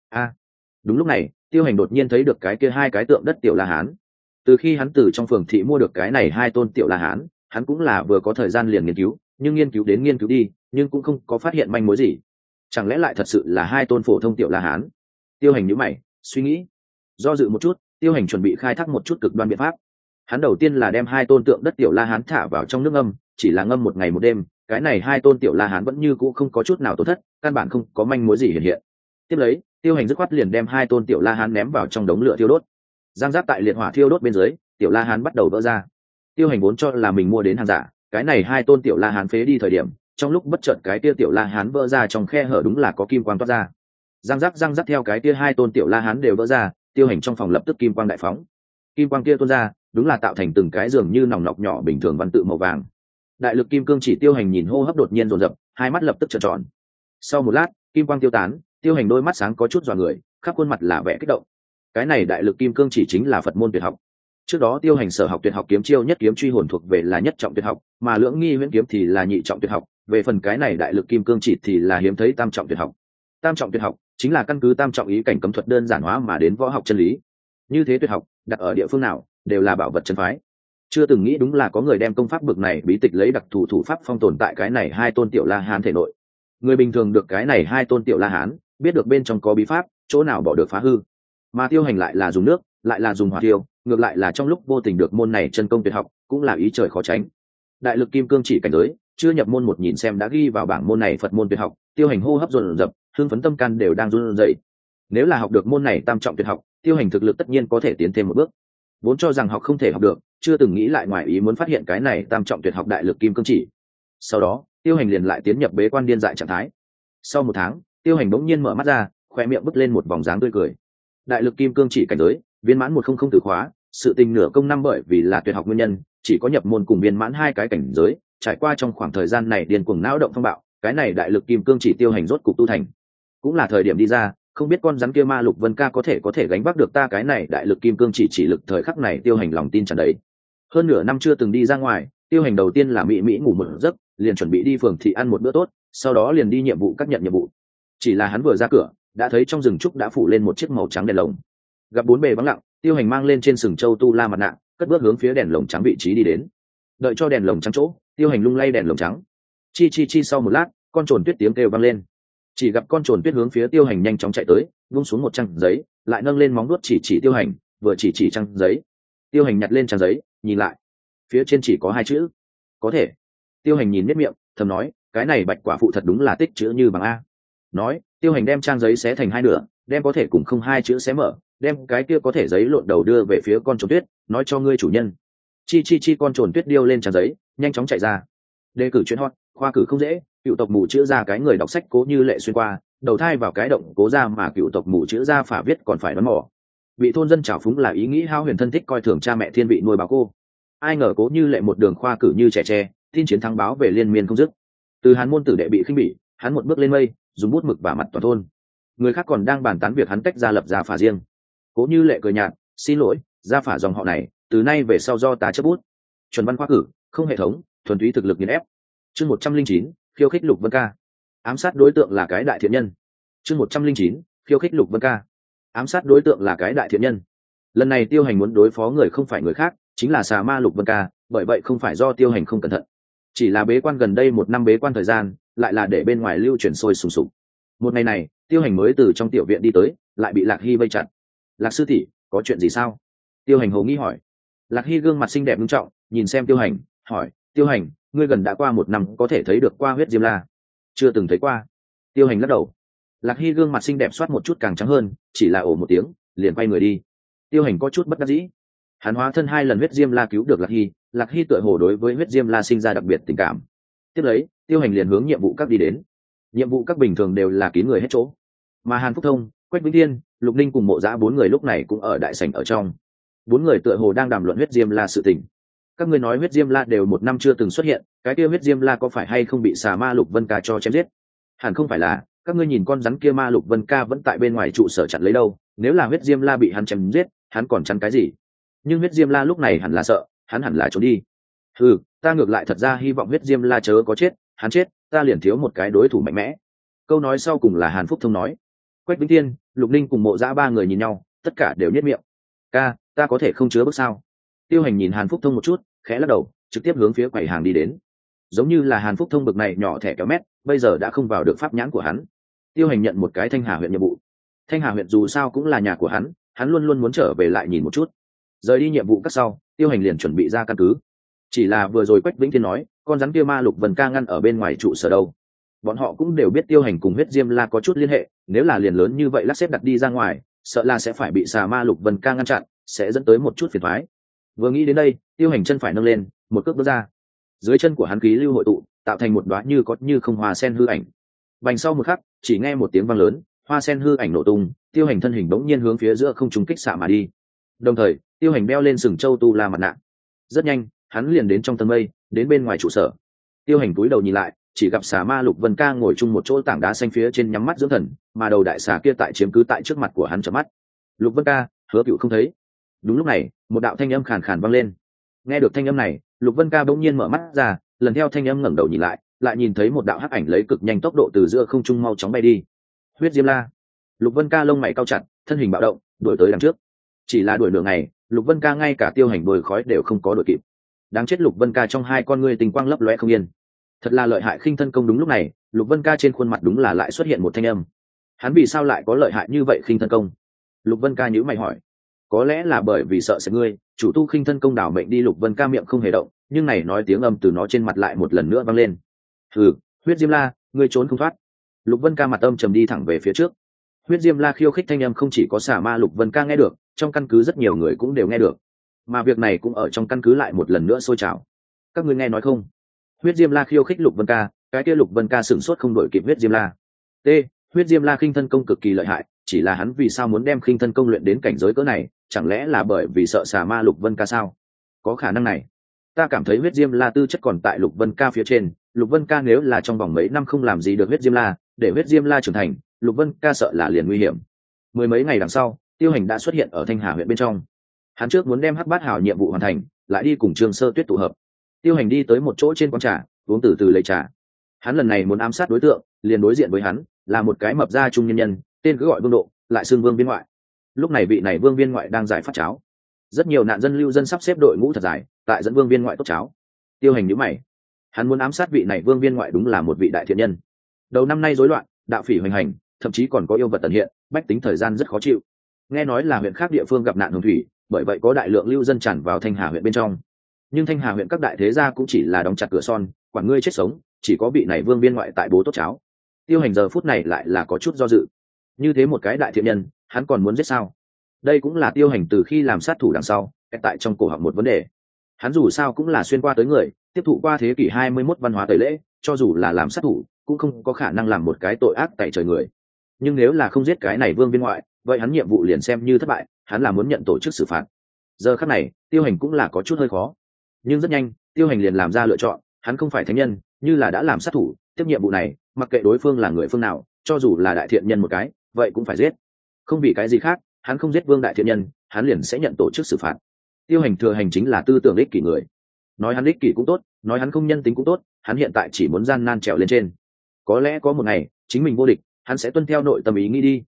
Đúng lúc này, Tiêu Hành đột nhiên thấy được cái kia hai cái tượng đất tiểu La Hán. Từ khi hắn từ trong phường thị mua được cái này hai tôn tiểu La Hán, hắn cũng là vừa có thời gian liền nghiên cứu, nhưng nghiên cứu đến nghiên cứu đi, nhưng cũng không có phát hiện manh mối gì. Chẳng lẽ lại thật sự là hai tôn phổ thông tiểu La Hán? Tiêu Hành nhíu mày, suy nghĩ. Do dự một chút, Tiêu Hành chuẩn bị khai thác một chút cực đoan biện pháp. Hắn đầu tiên là đem hai tôn tượng đất tiểu La Hán thả vào trong nước ngâm, chỉ là ngâm một ngày một đêm, cái này hai tôn tiểu La Hán vẫn như cũ không có chút nào tổn thất, căn bản không có manh mối gì hiện hiện. Tiếp lấy, Tiêu Hành dứt khoát liền đem hai tôn tiểu La Hán ném vào trong đống lửa thiêu đốt. Giang giác tại liệt hỏa thiêu đốt bên dưới, tiểu La Hán bắt đầu vỡ ra. Tiêu Hành vốn cho là mình mua đến hàng giả, cái này hai tôn tiểu La Hán phế đi thời điểm, trong lúc bất chợt cái kia tiểu La Hán vỡ ra trong khe hở đúng là có kim quang toát ra. Giang giác theo cái kia hai tôn tiểu La Hán đều vỡ ra, Tiêu Hành trong phòng lập tức kim quang đại phóng. Kim quang kia tuôn ra, đúng là tạo thành từng cái dường như nòng nọc nhỏ bình thường văn tự màu vàng. Đại lực kim cương chỉ. Tiêu Hành nhìn hô hấp đột nhiên dồn dập, hai mắt lập tức trợn tròn. Sau một lát, kim quang tiêu tán, Tiêu Hành đôi mắt sáng có chút dọa người, khắp khuôn mặt là vẻ kích động. Cái này đại lực kim cương chỉ chính là Phật môn tuyệt học. Trước đó Tiêu Hành sở học tuyệt học kiếm chiêu nhất kiếm truy hồn thuộc về là nhất trọng tuyệt học, mà lưỡng nghi huyễn kiếm thì là nhị trọng tuyệt học, về phần cái này đại lực kim cương chỉ thì là hiếm thấy tam trọng tuyệt học. Tam trọng tuyệt học chính là căn cứ tam trọng ý cảnh cấm thuật đơn giản hóa mà đến võ học chân lý. Như thế tuyệt học đặt ở địa phương nào đều là bảo vật chân phái. chưa từng nghĩ đúng là có người đem công pháp bực này bí tịch lấy đặc thù thủ pháp phong tồn tại cái này hai tôn tiểu la hán thể nội. Người bình thường được cái này hai tôn tiểu la hán biết được bên trong có bí pháp, chỗ nào bỏ được phá hư. Mà Tiêu Hành lại là dùng nước, lại là dùng hỏa tiêu, ngược lại là trong lúc vô tình được môn này chân công tuyệt học, cũng là ý trời khó tránh. Đại lực kim cương chỉ cảnh giới, chưa nhập môn một nhìn xem đã ghi vào bảng môn này Phật môn tuyệt học, Tiêu Hành hô hấp dồn dập, hưng phấn tâm can đều đang run rẩy. Nếu là học được môn này tam trọng tuyệt học, Tiêu Hành thực lực tất nhiên có thể tiến thêm một bước. Vốn cho rằng học không thể học được, chưa từng nghĩ lại ngoài ý muốn phát hiện cái này tam trọng tuyệt học đại lực kim cương chỉ. Sau đó, Tiêu Hành liền lại tiến nhập bế quan điên dại trạng thái. Sau 1 tháng, Tiêu Hành bỗng nhiên mở mắt ra, khoe miệng bứt lên một vòng dáng tươi cười. Đại lực kim cương chỉ cảnh giới, viên mãn 100 từ khóa, sự tình nửa công năm bởi vì là tuyệt học nguyên nhân, chỉ có nhập môn cùng viên mãn 2 cái cảnh giới, trải qua trong khoảng thời gian này điên cuồng não động phong bạo, cái này đại lực kim cương chỉ Tiêu Hành rốt cục tu thành. Cũng là thời điểm đi ra, không biết con rắn kia ma lục vân ca có thể gánh vác được ta cái này đại lực kim cương chỉ lực thời khắc này Tiêu Hành lòng tin tràn đầy. Hơn nửa năm chưa từng đi ra ngoài, Tiêu Hành đầu tiên là mỹ ngủ một giấc, liền chuẩn bị đi phường thị ăn một bữa tốt, sau đó liền đi nhiệm vụ các nhận nhiệm vụ. Chỉ là hắn vừa ra cửa, đã thấy trong rừng trúc đã phủ lên một chiếc màu trắng đèn lồng. Gặp bốn bề vắng lặng, Tiêu Hành mang lên trên sừng châu tu la mặt nạ, cất bước hướng phía đèn lồng trắng vị trí đi đến. Đợi cho đèn lồng trắng chỗ, Tiêu Hành lung lay đèn lồng trắng. Chi sau một lát, con trồn tuyết tiếng kêu vang lên. Chỉ gặp con trồn tuyết hướng phía Tiêu Hành nhanh chóng chạy tới, vung xuống một trang giấy, lại nâng lên móng vuốt chỉ Tiêu Hành, vừa chỉ trang giấy. Tiêu Hành nhặt lên trang giấy, nhìn lại, phía trên chỉ có 2 chữ: có thể. Tiêu Hành nhìn nét miệng, thầm nói, cái này bạch quả phụ thật đúng là tích chữ như bằng a. Nói, Tiêu Hành đem trang giấy xé thành 2 nửa, đem có thể cùng không 2 chữ xé mở, đem cái kia có thể giấy lộn đầu đưa về phía con trồn tuyết, nói cho ngươi chủ nhân. Chi con trồn tuyết điêu lên trang giấy, nhanh chóng chạy ra. Đề cử chuyên hot, khoa cử không dễ, cựu tộc mù chữ ra cái người đọc sách Cố Như Lệ xuyên qua, đầu thai vào cái động cố ra mà cựu tộc mù chữ ra phả viết còn phải đoán mò. Bị thôn dân trào phúng là ý nghĩ hao huyền thân thích coi thường cha mẹ thiên vị nuôi báo cô. Ai ngờ Cố Như Lệ một đường khoa cử như trẻ tre, tin chiến thắng báo về liên miên không dứt. Từ Hán môn tử đệ bị khinh bỉ, hắn một bước lên mây, dùng bút mực vả mặt toàn thôn. Người khác còn đang bàn tán việc hắn tách ra lập gia phả riêng. Cố Như Lệ cười nhạt, xin lỗi, gia phả dòng họ này, từ nay về sau do ta chấp bút. Chuẩn văn khoa cử, không hệ thống, thuần túy thực lực nghiền ép. Chương 109, khiêu khích Lục Vân Ca. Ám sát đối tượng là cái đại thiện nhân. Chương 109, khiêu khích Lục Vân Ca. Ám sát đối tượng là cái đại thiện nhân. Lần này Tiêu Hành muốn đối phó người không phải người khác, chính là xà ma Lục Vân Ca, bởi vậy không phải do Tiêu Hành không cẩn thận. Chỉ là bế quan gần đây 1 năm bế quan thời gian, lại là để bên ngoài lưu chuyển sôi sùng sục. Một ngày này, Tiêu Hành mới từ trong tiểu viện đi tới, lại bị Lạc Hy vây chặt. Lạc sư tỷ, có chuyện gì sao? Tiêu Hành hồ nghi hỏi. Lạc Hy gương mặt xinh đẹp nghiêm trọng, nhìn xem Tiêu Hành, hỏi, Tiêu Hành, ngươi gần đã qua 1 năm có thể thấy được qua huyết diêm la? Chưa từng thấy qua. Tiêu Hành lắc đầu. Lạc Hy gương mặt xinh đẹp soát một chút càng trắng hơn, chỉ là ồ một tiếng, liền quay người đi. Tiêu Hành có chút bất đắc dĩ. Hắn hóa thân 2 lần huyết diêm la cứu được Lạc Hy tựa hồ đối với huyết diêm la sinh ra đặc biệt tình cảm. Tiếp lấy, Tiêu Hành liền hướng nhiệm vụ các đi đến. Nhiệm vụ các bình thường đều là kín người hết chỗ, mà Hàn Phúc Thông, Quách Vĩnh Thiên, Lục Ninh cùng Mộ Dã 4 người lúc này cũng ở đại sảnh ở trong. 4 người tựa hồ đang đàm luận huyết diêm la sự tình. Các ngươi nói huyết diêm la đều 1 năm chưa từng xuất hiện, cái kia huyết diêm la có phải hay không bị xà ma Lục Vân Ca cho chém giết? Hẳn không phải là, các ngươi nhìn con rắn kia ma Lục Vân Ca vẫn tại bên ngoài trụ sở chặn lấy đâu, nếu là huyết diêm la bị hắn chém giết, hắn còn chắn cái gì? Nhưng huyết diêm la lúc này hẳn là sợ, hắn hẳn là trốn đi. Ta ngược lại thật ra hy vọng huyết diêm la chớ có chết, hắn chết, ta liền thiếu một cái đối thủ mạnh mẽ. Câu nói sau cùng là Hàn Phúc Thông nói. Quách Vĩnh Thiên, Lục Ninh cùng Mộ Dã 3 người nhìn nhau, tất cả đều nhếch miệng. Ca, ta có thể không chứa bước sao? Tiêu Hành nhìn Hàn Phúc Thông một chút, khẽ lắc đầu, trực tiếp hướng phía quầy hàng đi đến. Giống như là Hàn Phúc Thông bực này nhỏ thẻ kéo mét, bây giờ đã không vào được pháp nhãn của hắn. Tiêu Hành nhận một cái Thanh Hà huyện nhiệm vụ. Thanh Hà huyện dù sao cũng là nhà của hắn luôn luôn muốn trở về lại nhìn một chút. Rời đi nhiệm vụ các sau, Tiêu Hành liền chuẩn bị ra căn cứ. Chỉ là vừa rồi Quách Vĩnh Thiên nói, con rắn kia ma Lục Vân Ca ngăn ở bên ngoài trụ sở đâu. Bọn họ cũng đều biết Tiêu Hành cùng huyết diêm la có chút liên hệ, nếu là liền lớn như vậy lắc xếp đặt đi ra ngoài, sợ là sẽ phải bị xà ma Lục Vân Ca ngăn chặn, sẽ dẫn tới một chút phiền toái. Vừa nghĩ đến đây, Tiêu Hành chân phải nâng lên, một cước bước ra. Dưới chân của hắn khí lưu hội tụ, tạo thành một đóa như có như không hoa sen hư ảnh. Bành sau một khắc, chỉ nghe một tiếng vang lớn, hoa sen hư ảnh nổ tung, Tiêu Hành thân hình bỗng nhiên hướng phía giữa không trung kích xạ mà đi. Đồng thời, Tiêu Hành đeo lên sừng châu tu la mặt nạ. Rất nhanh, hắn liền đến trong tầng mây, đến bên ngoài trụ sở. Tiêu Hành cúi đầu nhìn lại, chỉ gặp xà ma Lục Vân Ca ngồi chung một chỗ tảng đá xanh phía trên nhắm mắt dưỡng thần, mà đầu đại xà kia tại chiếm cứ tại trước mặt của hắn chớp mắt. Lục Vân Ca, Hứa Cựu không thấy. Đúng lúc này, một đạo thanh âm khàn khàn vang lên. Nghe được thanh âm này, Lục Vân Ca bỗng nhiên mở mắt ra, lần theo thanh âm ngẩng đầu nhìn lại, lại nhìn thấy một đạo hắc ảnh lấy cực nhanh tốc độ từ giữa không trung mau chóng bay đi. Huyết diêm la. Lục Vân Ca lông mày cau chặt, thân hình bạo động, đuổi tới đằng trước. Chỉ là đuổi nửa ngày, Lục Vân Ca ngay cả Tiêu Hành đuổi khói đều không có đuổi kịp. đáng chết. Lục Vân Ca trong hai con ngươi tình quang lấp lóe không yên. Thật là lợi hại khinh thân công. Đúng lúc này Lục Vân Ca trên khuôn mặt đúng là lại xuất hiện một thanh âm. Hắn vì sao lại có lợi hại như vậy khinh thân công? Lục Vân Ca nhíu mày hỏi. Có lẽ là bởi vì sợ sẽ ngươi, chủ tu khinh thân công đảo mệnh đi. Lục Vân Ca miệng không hề động, nhưng này nói tiếng âm từ nó trên mặt lại một lần nữa vang lên. Hừ, huyết diêm la, ngươi trốn không thoát. Lục Vân Ca mặt âm trầm đi thẳng về phía trước. Huyết diêm la khiêu khích thanh âm không chỉ có xả ma Lục Vân Ca nghe được, trong căn cứ rất nhiều người cũng đều nghe được, mà việc này cũng ở trong căn cứ lại một lần nữa sôi trào. Các ngươi nghe nói không? Huyết diêm la khiêu khích Lục Vân Ca. Cái kia Lục Vân Ca sửng sốt không đổi kịp huyết diêm la. T. Huyết diêm la khinh thân công cực kỳ lợi hại, chỉ là hắn vì sao muốn đem khinh thân công luyện đến cảnh giới cỡ này? Chẳng lẽ là bởi vì sợ xả ma Lục Vân Ca sao? Có khả năng này. Ta cảm thấy huyết diêm la tư chất còn tại Lục Vân Ca phía trên. Lục Vân Ca nếu là trong vòng mấy năm không làm gì được huyết diêm la, để huyết diêm la trưởng thành, Lục Vân Ca sợ là liền nguy hiểm. Mười mấy ngày đằng sau, Tiêu Hành đã xuất hiện ở Thanh Hà huyện bên trong. Hắn trước muốn đem Hắc Bát Hào nhiệm vụ hoàn thành, lại đi cùng Trương Sơ Tuyết tụ hợp. Tiêu Hành đi tới một chỗ trên quán trà, uống từ từ lấy trà. Hắn lần này muốn ám sát đối tượng, liền đối diện với hắn là một cái mập da trung nhân nhân, tên cứ gọi Vương Độ, lại xưng Vương Viên Ngoại. Lúc này vị này Vương Viên Ngoại đang giải phát cháo. Rất nhiều nạn dân lưu dân sắp xếp đội ngũ thật dài, tại dẫn Vương Viên Ngoại tốt cháo. Tiêu Hành nhíu mày. Hắn muốn ám sát vị này Vương Viên Ngoại đúng là một vị đại thiện nhân. Đầu năm nay rối loạn, đạo phỉ hoành hành, thậm chí còn có yêu vật tận hiện, bách tính thời gian rất khó chịu. Nghe nói là huyện khác địa phương gặp nạn hồng thủy, bởi vậy có đại lượng lưu dân tràn vào Thanh Hà huyện bên trong. Nhưng Thanh Hà huyện các đại thế gia cũng chỉ là đóng chặt cửa son, quản ngươi chết sống, chỉ có vị này Vương Viên Ngoại tại bố tốt cháo. Tiêu Hành giờ phút này lại là có chút do dự. Như thế một cái đại thiện nhân, hắn còn muốn giết sao? Đây cũng là Tiêu Hành từ khi làm sát thủ đằng sau, tại trong cổ họng một vấn đề. Hắn dù sao cũng là xuyên qua tới người, tiếp thụ qua thế kỷ 21 văn hóa tẩy lễ, cho dù là làm sát thủ, cũng không có khả năng làm một cái tội ác tại trời người. Nhưng nếu là không giết cái này Vương Viên Ngoại, vậy hắn nhiệm vụ liền xem như thất bại, hắn là muốn nhận tổ chức xử phạt. Giờ khắc này, Tiêu Hành cũng là có chút hơi khó. Nhưng rất nhanh, Tiêu Hành liền làm ra lựa chọn, hắn không phải thánh nhân, như là đã làm sát thủ, tiếp nhiệm vụ này, mặc kệ đối phương là người phương nào, cho dù là đại thiện nhân một cái, vậy cũng phải giết. Không vì cái gì khác, hắn không giết Vương đại thiện nhân, hắn liền sẽ nhận tổ chức xử phạt. Tiêu Hành thừa hành chính là tư tưởng ích kỷ người. Nói hắn ích kỷ cũng tốt, nói hắn không nhân tính cũng tốt, hắn hiện tại chỉ muốn gian nan trèo lên trên. Có lẽ có một ngày, chính mình vô địch, hắn sẽ tuân theo nội tâm ý nghĩ đi.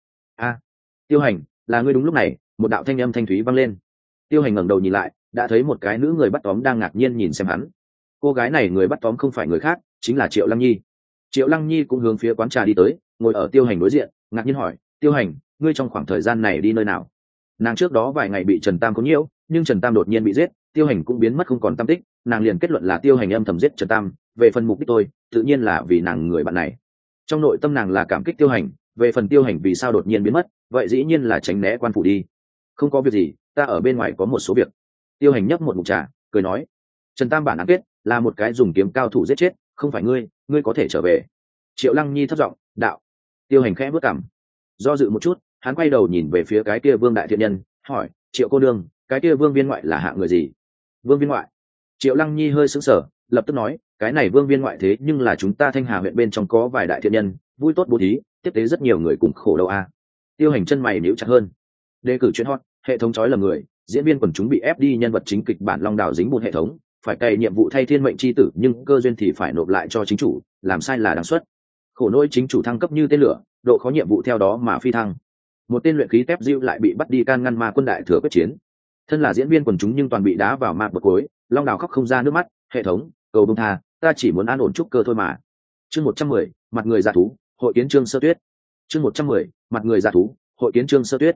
Tiêu Hành, là ngươi. Đúng lúc này, một đạo thanh âm thanh thúy vang lên. Tiêu Hành ngẩng đầu nhìn lại, đã thấy một cái nữ người bắt tóm đang ngạc nhiên nhìn xem hắn. Cô gái này người bắt tóm không phải người khác, chính là Triệu Lăng Nhi. Triệu Lăng Nhi cũng hướng phía quán trà đi tới, ngồi ở Tiêu Hành đối diện, ngạc nhiên hỏi: Tiêu Hành, ngươi trong khoảng thời gian này đi nơi nào? Nàng trước đó vài ngày bị Trần Tam có nhiễu, nhưng Trần Tam đột nhiên bị giết, Tiêu Hành cũng biến mất không còn tăm tích, nàng liền kết luận là Tiêu Hành âm thầm giết Trần Tam. Về phần mục đích tôi, tự nhiên là vì nàng người bạn này. Trong nội tâm nàng là cảm kích Tiêu Hành, về phần Tiêu Hành vì sao đột nhiên biến mất, vậy dĩ nhiên là tránh né quan phủ đi. Không có việc gì, ta ở bên ngoài có một số việc. Tiêu Hành nhấp một ngụm trà, cười nói: Trần Tam bản án kết là một cái dùng kiếm cao thủ giết chết, không phải ngươi có thể trở về. Triệu Lăng Nhi thấp giọng đạo. Tiêu Hành khẽ bước cằm, do dự một chút, hắn quay đầu nhìn về phía cái kia Vương đại thiện nhân, hỏi: Triệu cô đương, cái kia Vương Viên Ngoại là hạng người gì? Vương Viên Ngoại? Triệu Lăng Nhi hơi sững sờ, lập tức nói: cái này Vương Viên Ngoại thế nhưng là chúng ta Thanh Hà huyện bên trong có vài đại thiện nhân, vui tốt bố thí, tiếp tế rất nhiều người cùng khổ đâu a. Tiêu Hành chân mày nhíu chặt hơn. Đề cử chuyện hot, hệ thống chói lầm người, diễn viên quần chúng bị ép đi nhân vật chính kịch bản long đào dính bùn hệ thống, phải cày nhiệm vụ thay thiên mệnh chi tử nhưng cơ duyên thì phải nộp lại cho chính chủ, làm sai là đáng suất. Khổ nỗi chính chủ thăng cấp như tên lửa, độ khó nhiệm vụ theo đó mà phi thăng. Một tên luyện khí tép diêu lại bị bắt đi can ngăn ma quân đại thừa quyết chiến. Thân là diễn viên quần chúng nhưng toàn bị đá vào ma bậc cối, long đào khóc không ra nước mắt. Hệ thống, cầu bông tha, ta chỉ muốn an ổn trúc cơ thôi mà. Chương 110, mặt người dạ thú, hội kiến Trương Sơ Tuyết. Chương 110, mặt người dạ thú, hội kiến Trương Sơ Tuyết.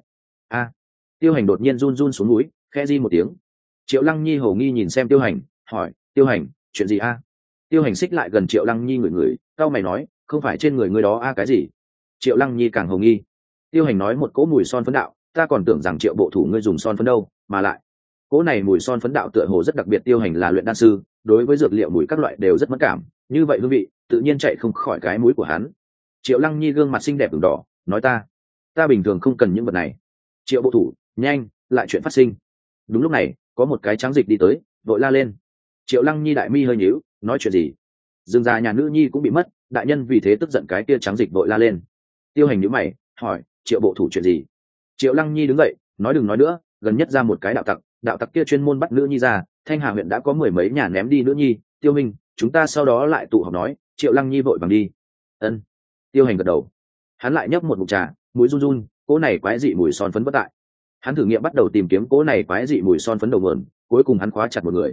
Tiêu Hành đột nhiên run run xuống núi, khẽ di một tiếng. Triệu Lăng Nhi hổ nghi nhìn xem Tiêu Hành, hỏi: Tiêu Hành, chuyện gì a? Tiêu Hành xích lại gần Triệu Lăng Nhi ngửi, cau mày nói: không phải trên người ngươi đó cái gì? Triệu Lăng Nhi càng hổ nghi. Tiêu Hành nói: một cỗ mùi son phấn đạo, ta còn tưởng rằng Triệu bộ thủ ngươi dùng son phấn đâu, mà lại cỗ này mùi son phấn đạo tựa hồ rất đặc biệt. Tiêu Hành là luyện đan sư, đối với dược liệu mùi các loại đều rất mất cảm, như vậy hương vị tự nhiên chạy không khỏi cái mũi của hắn. Triệu Lăng Nhi gương mặt xinh đẹp ửng đỏ, nói: ta bình thường không cần những vật này. Triệu bộ thủ, nhanh, lại chuyện phát sinh. Đúng lúc này, có một cái tráng dịch đi tới, vội la lên. Triệu Lăng Nhi đại mi hơi nhíu, nói: chuyện gì? Dương gia nhà nữ nhi cũng bị mất, đại nhân vì thế tức giận. cái kia tráng dịch vội la lên. Tiêu Hành nhíu mày, hỏi: Triệu bộ thủ chuyện gì? Triệu Lăng Nhi đứng dậy, nói: đừng nói nữa, gần nhất ra một cái đạo tặc kia chuyên môn bắt nữ nhi ra, Thanh Hà huyện đã có mười mấy nhà ném đi nữ nhi. Tiêu Minh, chúng ta sau đó lại tụ họp nói. Triệu Lăng Nhi vội vàng đi. Ân. Tiêu Hành gật đầu. Hắn lại nhấp một ngụm trà, mũi run run, cỗ này quái dị mùi son phấn bất tại. Hắn thử nghiệm bắt đầu tìm kiếm cỗ này quái dị mùi son phấn đầu nguồn, cuối cùng hắn khóa chặt một người.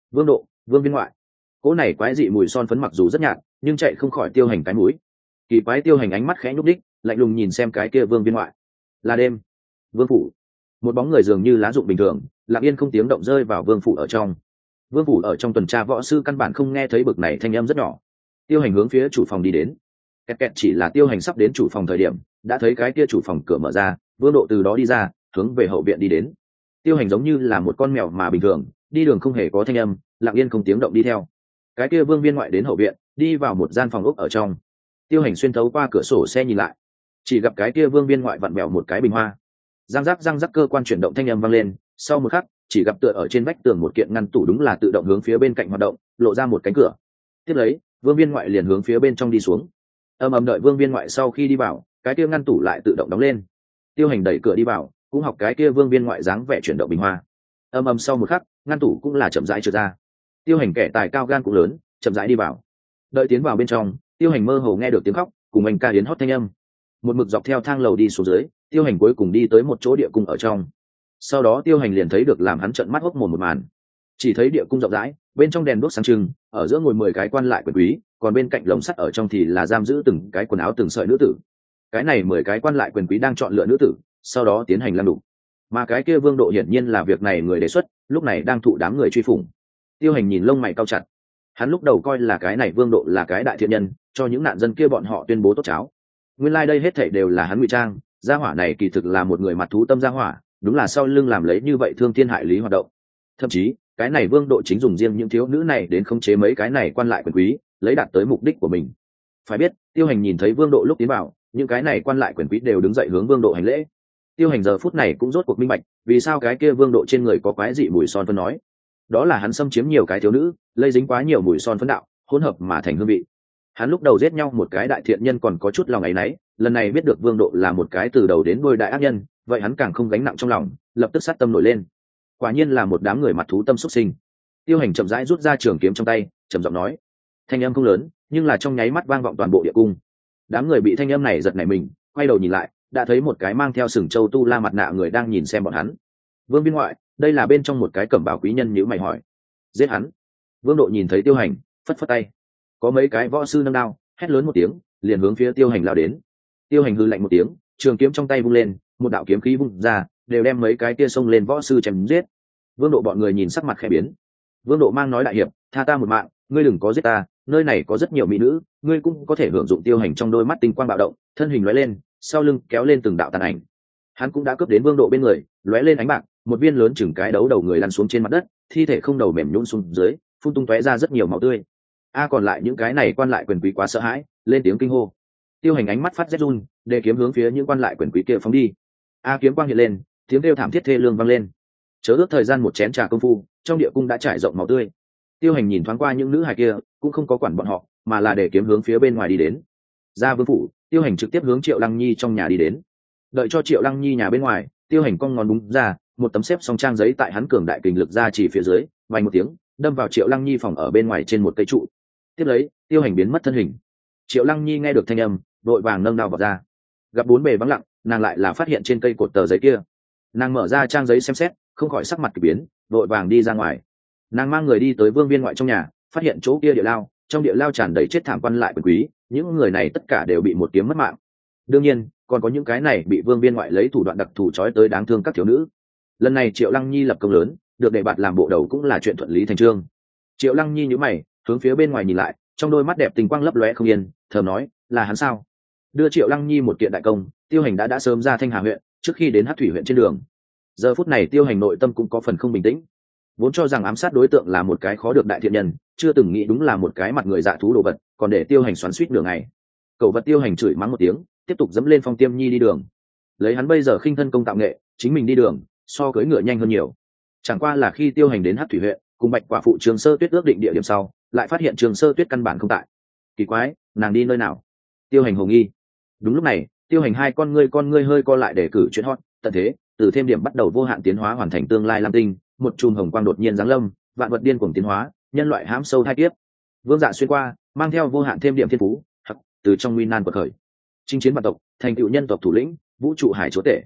Vương Độ, Vương Viên Ngoại. Cỗ này quái dị mùi son phấn mặc dù rất nhạt nhưng chạy không khỏi Tiêu Hành cái mũi. Kỳ quái Tiêu Hành ánh mắt khẽ nhúc đích, lạnh lùng nhìn xem cái kia Vương Viên Ngoại. Là đêm, Vương phủ. Một bóng người dường như lá dụng bình thường lặng yên không tiếng động rơi vào Vương phủ ở trong. Vương phủ ở trong tuần tra võ sư căn bản không nghe thấy bực này thanh âm rất nhỏ. Tiêu Hành hướng phía chủ phòng đi đến. Kẹt kẹt, chỉ là Tiêu Hành sắp đến chủ phòng thời điểm đã thấy cái kia chủ phòng cửa mở ra, Vương Độ từ đó đi ra, hướng về hậu viện đi đến. Tiêu Hành giống như là một con mèo mà bình thường đi đường không hề có thanh âm, lặng yên không tiếng động đi theo cái kia Vương Viên Ngoại đến hậu viện, đi vào một gian phòng ốc ở trong. Tiêu Hành xuyên thấu qua cửa sổ xe nhìn lại, chỉ gặp cái kia Vương Viên Ngoại vặn bèo một cái bình hoa, răng rắc cơ quan chuyển động thanh âm vang lên. Sau một khắc, chỉ gặp tựa ở trên vách tường một kiện ngăn tủ đúng là tự động hướng phía bên cạnh hoạt động, lộ ra một cánh cửa. Tiếp lấy, Vương Viên Ngoại liền hướng phía bên trong đi xuống. Đợi Vương Viên Ngoại sau khi đi vào, cái kia ngăn tủ lại tự động đóng lên. Tiêu Hành đẩy cửa đi vào, cũng học cái kia Vương Viên Ngoại dáng vẻ chuyển động bình hoa. Sau một khắc, ngăn tủ cũng là chậm rãi trượt ra. Tiêu Hành kẻ tài cao gan cũng lớn, chậm rãi đi vào. Đợi tiến vào bên trong, Tiêu Hành mơ hồ nghe được tiếng khóc cùng anh ca yến hót thanh âm. Một mực dọc theo thang lầu đi xuống dưới, Tiêu Hành cuối cùng đi tới một chỗ địa cung ở trong. Sau đó Tiêu Hành liền thấy được làm hắn trợn mắt hốc mồm một màn. Chỉ thấy địa cung rộng rãi, bên trong đèn đuốc sáng trưng, ở giữa ngồi 10 cái quan lại quyền quý, còn bên cạnh lồng sắt ở trong thì là giam giữ từng cái quần áo từng sợi nữ tử. Cái này 10 cái quan lại quyền quý đang chọn lựa nữ tử, sau đó tiến hành lăng đục. Mà cái kia Vương Độ hiển nhiên là việc này người đề xuất, lúc này đang thụ đám người truy phủng. Tiêu Hành nhìn lông mày cau chặt. Hắn lúc đầu coi là cái này Vương Độ là cái đại thiện nhân, cho những nạn dân kia bọn họ tuyên bố tốt cháo. Nguyên lai đây hết thảy đều là hắn ngụy trang, gia hỏa này kỳ thực là một người mặt thú tâm gia hỏa, đúng là sau lưng làm lấy như vậy thương thiên hại lý hoạt động. Thậm chí, cái này Vương Độ chính dùng riêng những thiếu nữ này đến khống chế mấy cái này quan lại quyền quý, lấy đạt tới mục đích của mình. Phải biết, Tiêu Hành nhìn thấy Vương Độ lúc tiến vào, những cái này quan lại quyền quý đều đứng dậy hướng Vương Độ hành lễ. Tiêu Hành giờ phút này cũng rốt cuộc minh bạch, vì sao cái kia Vương Độ trên người có quái dị mùi son phấn nói. Đó là hắn xâm chiếm nhiều cái thiếu nữ, lây dính quá nhiều mùi son phấn đạo, hỗn hợp mà thành hương vị. Hắn lúc đầu giết nhau một cái đại thiện nhân còn có chút lòng áy náy, lần này biết được Vương Độ là một cái từ đầu đến đuôi đại ác nhân, vậy hắn càng không gánh nặng trong lòng, lập tức sát tâm nổi lên. Quả nhiên là một đám người mặt thú tâm xuất sinh. Tiêu Hành chậm rãi rút ra trường kiếm trong tay, trầm giọng nói. Thanh âm không lớn, nhưng là trong nháy mắt vang vọng toàn bộ địa cung. Đám người bị thanh âm này giật nảy mình, quay đầu nhìn lại, đã thấy một cái mang theo sừng châu tu la mặt nạ người đang nhìn xem bọn hắn. Vương Viên Ngoại, đây là bên trong một cái cẩm bào quý nhân nhíu mày hỏi. Giết hắn. Vương Độ nhìn thấy Tiêu Hành, phất phất tay. Có mấy cái võ sư nâng đao, hét lớn một tiếng, liền hướng phía Tiêu Hành lao đến. Tiêu Hành hư lạnh một tiếng, trường kiếm trong tay vung lên, một đạo kiếm khí vung ra, đều đem mấy cái kia xông lên võ sư chém giết. Vương Độ bọn người nhìn sắc mặt khẽ biến. Vương Độ mang nói đại hiệp, tha ta một mạng, ngươi đừng có giết ta, nơi này có rất nhiều mỹ nữ, ngươi cũng có thể hưởng dụng. Tiêu Hành trong đôi mắt tinh quang bạo động, thân hình lóe lên, sau lưng kéo lên từng đạo tàn ảnh. Hắn cũng đã cướp đến Vương Độ bên người, lóe lên ánh bạc, một viên lớn chừng cái đấu đầu người lăn xuống trên mặt đất, thi thể không đầu mềm nhũn xuống dưới, phun tung tóe ra rất nhiều máu tươi. Còn lại những cái này quan lại quyền quý quá sợ hãi, lên tiếng kinh hô. Tiêu Hành ánh mắt phát rét run, để kiếm hướng phía những quan lại quyền quý kia phóng đi. Kiếm quang hiện lên, tiếng kêu thảm thiết thê lương vang lên. Chớ ước thời gian một chén trà công phu, trong địa cung đã trải rộng máu tươi. Tiêu Hành nhìn thoáng qua những nữ hài kia, cũng không có quản bọn họ, mà là để kiếm hướng phía bên ngoài đi đến. Ra vương phủ, Tiêu Hành trực tiếp hướng Triệu Lăng Nhi trong nhà đi đến. Đợi cho Triệu Lăng Nhi nhà bên ngoài, Tiêu Hành cong ngón búng ra, một tấm xếp song trang giấy tại hắn cường đại kình lực ra chỉ phía dưới, vang một tiếng, đâm vào Triệu Lăng Nhi phòng ở bên ngoài trên một cây trụ. Tiếp lấy, Tiêu Hành biến mất thân hình. Triệu Lăng Nhi nghe được thanh âm, đội vàng nâng đao vào ra. Gặp bốn bề vắng lặng, nàng lại là phát hiện trên cây cột tờ giấy kia. Nàng mở ra trang giấy xem xét, không khỏi sắc mặt kỳ biến, đội vàng đi ra ngoài. Nàng mang người đi tới Vương Viên Ngoại trong nhà, phát hiện chỗ kia địa lao, trong địa lao tràn đầy chết thảm quan lại quyền quý, những người này tất cả đều bị một kiếm mất mạng. Đương nhiên, còn có những cái này bị Vương Viên Ngoại lấy thủ đoạn đặc thù trói tới đáng thương các thiếu nữ. Lần này Triệu Lăng Nhi lập công lớn, được đề bạt làm bộ đầu cũng là chuyện thuận lý thành trương. Triệu Lăng Nhi nhíu mày, hướng phía bên ngoài nhìn lại, trong đôi mắt đẹp tình quang lấp lóe không yên, thầm nói, là hắn sao? Đưa Triệu Lăng Nhi một kiện đại công, Tiêu Hành đã sớm ra Thanh Hà huyện, trước khi đến Hắc Thủy huyện trên đường. Giờ phút này Tiêu Hành nội tâm cũng có phần không bình tĩnh. Vốn cho rằng ám sát đối tượng là một cái khó được đại thiện nhân, chưa từng nghĩ đúng là một cái mặt người dạ thú đồ vật, còn để Tiêu Hành xoắn xuýt nửa ngày. Cậu vật Tiêu Hành chửi mắng một tiếng, tiếp tục dẫm lên Phong Tiêm Nhi đi đường. Lấy hắn bây giờ khinh thân công tạo nghệ, chính mình đi đường so cưỡi ngựa nhanh hơn nhiều. Chẳng qua là khi Tiêu Hành đến Hắc Thủy huyện, cùng Bạch quả phụ Trường Sơ Tuyết ước định địa điểm sau, lại phát hiện Trường Sơ Tuyết căn bản không tại. Kỳ quái, nàng đi nơi nào? Tiêu Hành hồ nghi. Đúng lúc này, Tiêu Hành hai con ngươi hơi co lại để cử chuyện hot, tận thế, từ thêm điểm bắt đầu vô hạn tiến hóa hoàn thành tương lai lam tinh, một chùm hồng quang đột nhiên giáng lâm, vạn vật điên cuồng tiến hóa, nhân loại hãm sâu thai kiếp. Vương Dạ xuyên qua, mang theo vô hạn thêm điểm thiên phú, từ trong nguy nan quật khởi, chinh chiến vạn tộc, thành tựu nhân tộc thủ lĩnh, vũ trụ hải chúa tể.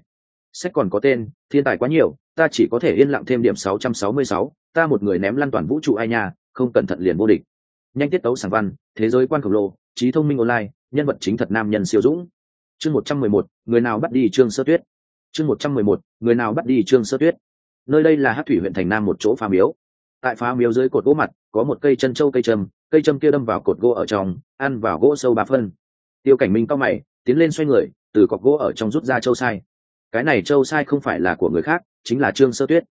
Sách còn có tên, thiên tài quá nhiều, ta chỉ có thể yên lặng thêm điểm 666, ta một người ném lăn toàn vũ trụ ai nha, không cẩn thận liền vô địch. Nhanh tiết tấu sáng văn, thế giới quan khổng lồ, trí thông minh online, nhân vật chính thật nam nhân siêu dũng. Chương 111, người nào bắt đi Trương Sơ Tuyết. Chương 111, người nào bắt đi Trương Sơ Tuyết. Nơi đây là Hắc Thủy huyện thành nam một chỗ phá miếu. Tại phá miếu dưới cột gỗ mặt, có một cây chân châu cây châm kia đâm vào cột gỗ ở trong, ăn vào gỗ sâu 3 phân. Tiêu Cảnh Minh cau mày, tiến lên xoay người, từ cọc gỗ ở trong rút ra châu sai. Cái này châu sai không phải là của người khác, chính là Trương Sơ Tuyết.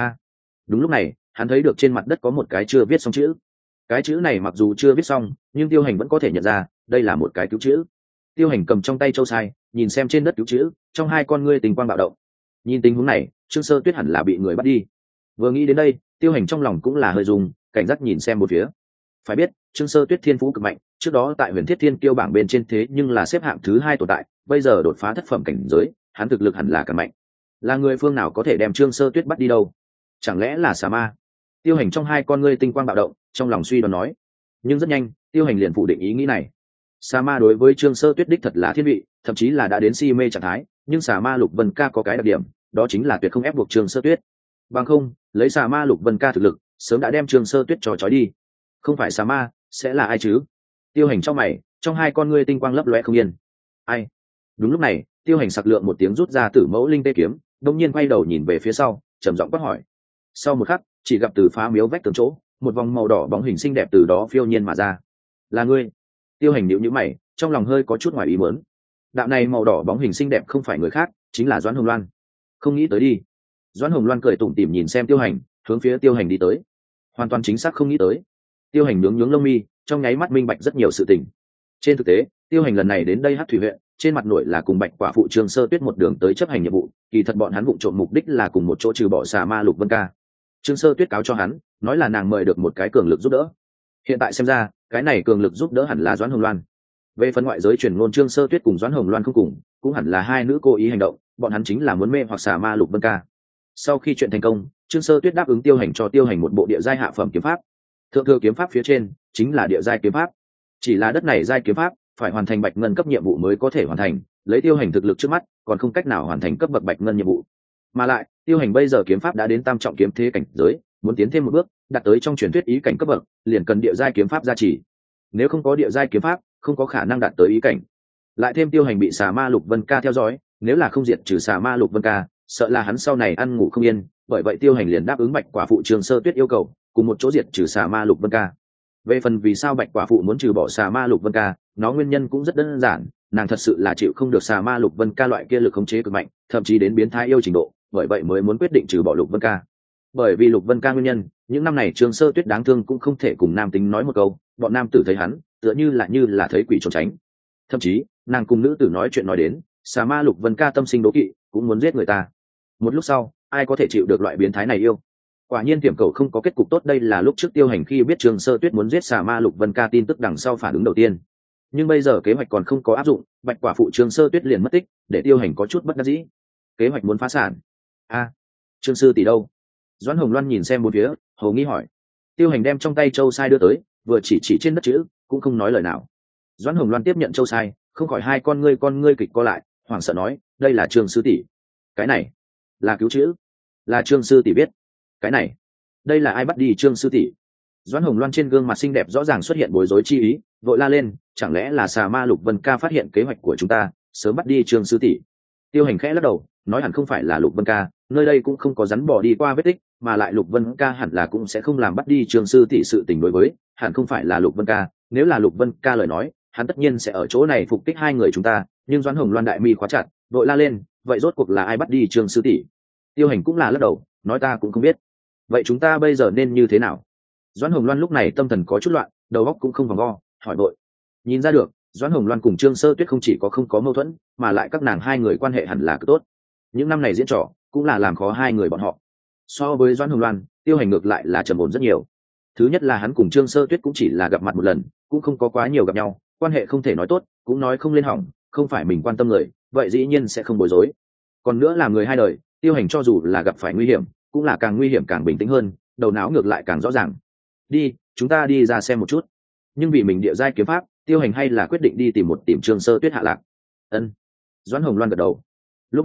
Đúng lúc này, hắn thấy được trên mặt đất có một cái chưa viết xong chữ. Cái chữ này mặc dù chưa viết xong, nhưng Tiêu Hành vẫn có thể nhận ra, đây là một cái cứu chữ. Tiêu Hành cầm trong tay châu sai, nhìn xem trên đất cứu chữ, trong hai con ngươi tình quang bạo động. Nhìn tình huống này, Trương Sơ Tuyết hẳn là bị người bắt đi. Vừa nghĩ đến đây, Tiêu Hành trong lòng cũng là hơi rung, cảnh giác nhìn xem một phía. Phải biết, Trương Sơ Tuyết thiên phú cực mạnh, trước đó tại Huyền Thiết Thiên Kiêu bảng bên trên thế nhưng là xếp hạng thứ 2 tồn tại, bây giờ đột phá thất phẩm cảnh giới, hắn thực lực hẳn là càng mạnh. Là người phương nào có thể đem Trương Sơ Tuyết bắt đi đâu? Chẳng lẽ là Xà Ma? Tiêu Hành trong hai con ngươi tinh quang bạo động, trong lòng suy đoán nói. Nhưng rất nhanh, Tiêu Hành liền phủ định ý nghĩ này. Xà Ma đối với Trương Sơ Tuyết đích thật là thiên vị, thậm chí là đã đến si mê trạng thái, nhưng Xà Ma Lục Vân Ca có cái đặc điểm, đó chính là tuyệt không ép buộc Trương Sơ Tuyết. Bằng không, lấy Xà Ma Lục Vân Ca thực lực, sớm đã đem Trương Sơ Tuyết trò trói đi. Không phải Xà Ma, sẽ là ai chứ? Tiêu Hành trong mày, trong hai con ngươi tinh quang lấp lóe không yên. Ai? Đúng lúc này, Tiêu Hành sặc lượng một tiếng rút ra Tử Mẫu Linh Tê kiếm, đột nhiên quay đầu nhìn về phía sau, trầm giọng quát hỏi. Sau một khắc, chỉ gặp từ phá miếu vách tường chỗ, một vòng màu đỏ bóng hình xinh đẹp từ đó phiêu nhiên mà ra. Là ngươi? Tiêu Hành nhíu nhíu mày, trong lòng hơi có chút ngoài ý muốn. Đạo này màu đỏ bóng hình xinh đẹp không phải người khác, chính là Doãn Hồng Loan. Không nghĩ tới đi. Doãn Hồng Loan cười tủm tỉm nhìn xem Tiêu Hành, hướng phía Tiêu Hành đi tới. Hoàn toàn chính xác không nghĩ tới. Tiêu Hành nhướng lông mi, trong nháy mắt minh bạch rất nhiều sự tình. Trên thực tế, Tiêu Hành lần này đến đây Hắc Thủy huyện, trên mặt nội là cùng Bạch Quả phụ Trương Sơ Tuyết một đường tới chấp hành nhiệm vụ, kỳ thật bọn hắn vụng trộm mục đích là cùng một chỗ trừ bỏ Xà Ma Lục Vân Ca. Trương Sơ Tuyết cáo cho hắn, nói là nàng mời được một cái cường lực giúp đỡ. Hiện tại xem ra, cái này cường lực giúp đỡ hẳn là Doãn Hồng Loan. Về phần ngoại giới truyền ngôn Trương Sơ Tuyết cùng Doãn Hồng Loan không cùng, cũng hẳn là hai nữ cố ý hành động, bọn hắn chính là muốn mê hoặc Xà Ma Lục Vân Ca. Sau khi chuyện thành công, Trương Sơ Tuyết đáp ứng Tiêu Hành cho Tiêu Hành một bộ địa giai hạ phẩm kiếm pháp. Thượng thừa kiếm pháp phía trên chính là địa giai kiếm pháp. Chỉ là đất này giai kiếm pháp, phải hoàn thành bạch ngân cấp nhiệm vụ mới có thể hoàn thành, lấy Tiêu Hành thực lực trước mắt, còn không cách nào hoàn thành cấp bậc bạch ngân nhiệm vụ. Mà lại, Tiêu Hành bây giờ kiếm pháp đã đến tam trọng kiếm thế cảnh giới, muốn tiến thêm một bước, đạt tới trong truyền thuyết ý cảnh cấp bậc, liền cần địa giai kiếm pháp gia trì. Nếu không có địa giai kiếm pháp, không có khả năng đạt tới ý cảnh. Lại thêm Tiêu Hành bị Xà Ma Lục Vân Ca theo dõi, nếu là không diệt trừ Xà Ma Lục Vân Ca, sợ là hắn sau này ăn ngủ không yên, bởi vậy Tiêu Hành liền đáp ứng Bạch Quả phụ Trương Sơ Tuyết yêu cầu, cùng một chỗ diệt trừ Xà Ma Lục Vân Ca. Về phần vì sao Bạch Quả phụ muốn trừ bỏ Xà Ma Lục Vân Ca, nó nguyên nhân cũng rất đơn giản, nàng thật sự là chịu không được Xà Ma Lục Vân Ca loại kia lực khống chế cực mạnh, thậm chí đến biến thái yêu trình độ, bởi vậy mới muốn quyết định trừ bỏ Lục Vân Ca. Bởi vì Lục Vân Ca nguyên nhân, những năm này Trương Sơ Tuyết đáng thương cũng không thể cùng nam tính nói một câu, bọn nam tử thấy hắn, tựa như là thấy quỷ trốn tránh. Thậm chí, nàng cùng nữ tử nói chuyện nói đến, Xà Ma Lục Vân Ca tâm sinh đố kỵ, cũng muốn giết người ta. Một lúc sau, ai có thể chịu được loại biến thái này yêu? Quả nhiên Tiềm Cầu không có kết cục tốt, đây là lúc trước Tiêu Hành khi biết Trương Sơ Tuyết muốn giết Xà Ma Lục Vân Ca tin tức đằng sau phản ứng đầu tiên. Nhưng bây giờ kế hoạch còn không có áp dụng, Bạch Quả phụ Trương Sơ Tuyết liền mất tích, để Tiêu Hành có chút bất đắc dĩ. Kế hoạch muốn phá sản. Trương sư tỷ đâu? Doãn Hồng Loan nhìn xem bốn phía, hồ nghi hỏi. Tiêu Hành đem trong tay châu sai đưa tới, vừa chỉ trên đất chữ, cũng không nói lời nào. Doãn Hồng Loan tiếp nhận châu sai, không khỏi hai con ngươi kịch co lại, hoảng sợ nói, đây là Trương sư tỷ. Cái này là cứu chữ, là Trương sư tỷ viết. Cái này, đây là ai bắt đi Trương sư tỷ? Doãn Hồng Loan trên gương mặt xinh đẹp rõ ràng xuất hiện bối rối chi ý, vội la lên, chẳng lẽ là Xà Ma Lục Vân Ca phát hiện kế hoạch của chúng ta, sớm bắt đi Trương sư tỷ? Tiêu Hành khẽ lắc đầu, nói hẳn không phải là Lục Vân Ca, nơi đây cũng không có rắn bỏ đi qua vết tích, mà lại Lục Vân Ca hẳn là cũng sẽ không làm bắt đi Trương sư tỷ sự tình đối với, hẳn không phải là Lục Vân Ca, nếu là Lục Vân Ca lời nói, hắn tất nhiên sẽ ở chỗ này phục kích hai người chúng ta, nhưng Doãn Hồng Loan đại mi khóa chặt, vội la lên, vậy rốt cuộc là ai bắt đi Trương sư tỷ? Tiêu Hành cũng là lắc đầu, nói ta cũng không biết. Vậy chúng ta bây giờ nên như thế nào? Doãn Hồng Loan lúc này tâm thần có chút loạn, đầu óc cũng không vòng vo, hỏi vội. Nhìn ra được, Doãn Hồng Loan cùng Trương Sơ Tuyết không chỉ có không có mâu thuẫn, mà lại các nàng hai người quan hệ hẳn là cực tốt. Những năm này diễn trò cũng là làm khó hai người bọn họ. So với Doãn Hồng Loan, Tiêu Hành ngược lại là trầm ổn rất nhiều. Thứ nhất là hắn cùng Trương Sơ Tuyết cũng chỉ là gặp mặt một lần, cũng không có quá nhiều gặp nhau, quan hệ không thể nói tốt, cũng nói không lên hỏng, không phải mình quan tâm người, vậy dĩ nhiên sẽ không bối rối. Còn nữa là người hai đời, Tiêu Hành cho dù là gặp phải nguy hiểm, cũng là càng nguy hiểm càng bình tĩnh hơn, đầu não ngược lại càng rõ ràng. Đi, chúng ta đi ra xem một chút. Nhưng vì mình địa giai kiếm pháp, Tiêu Hành hay là quyết định đi tìm Trương Sơ Tuyết hạ lạc. Ân. Doãn Hồng Loan gật đầu. Lúc này,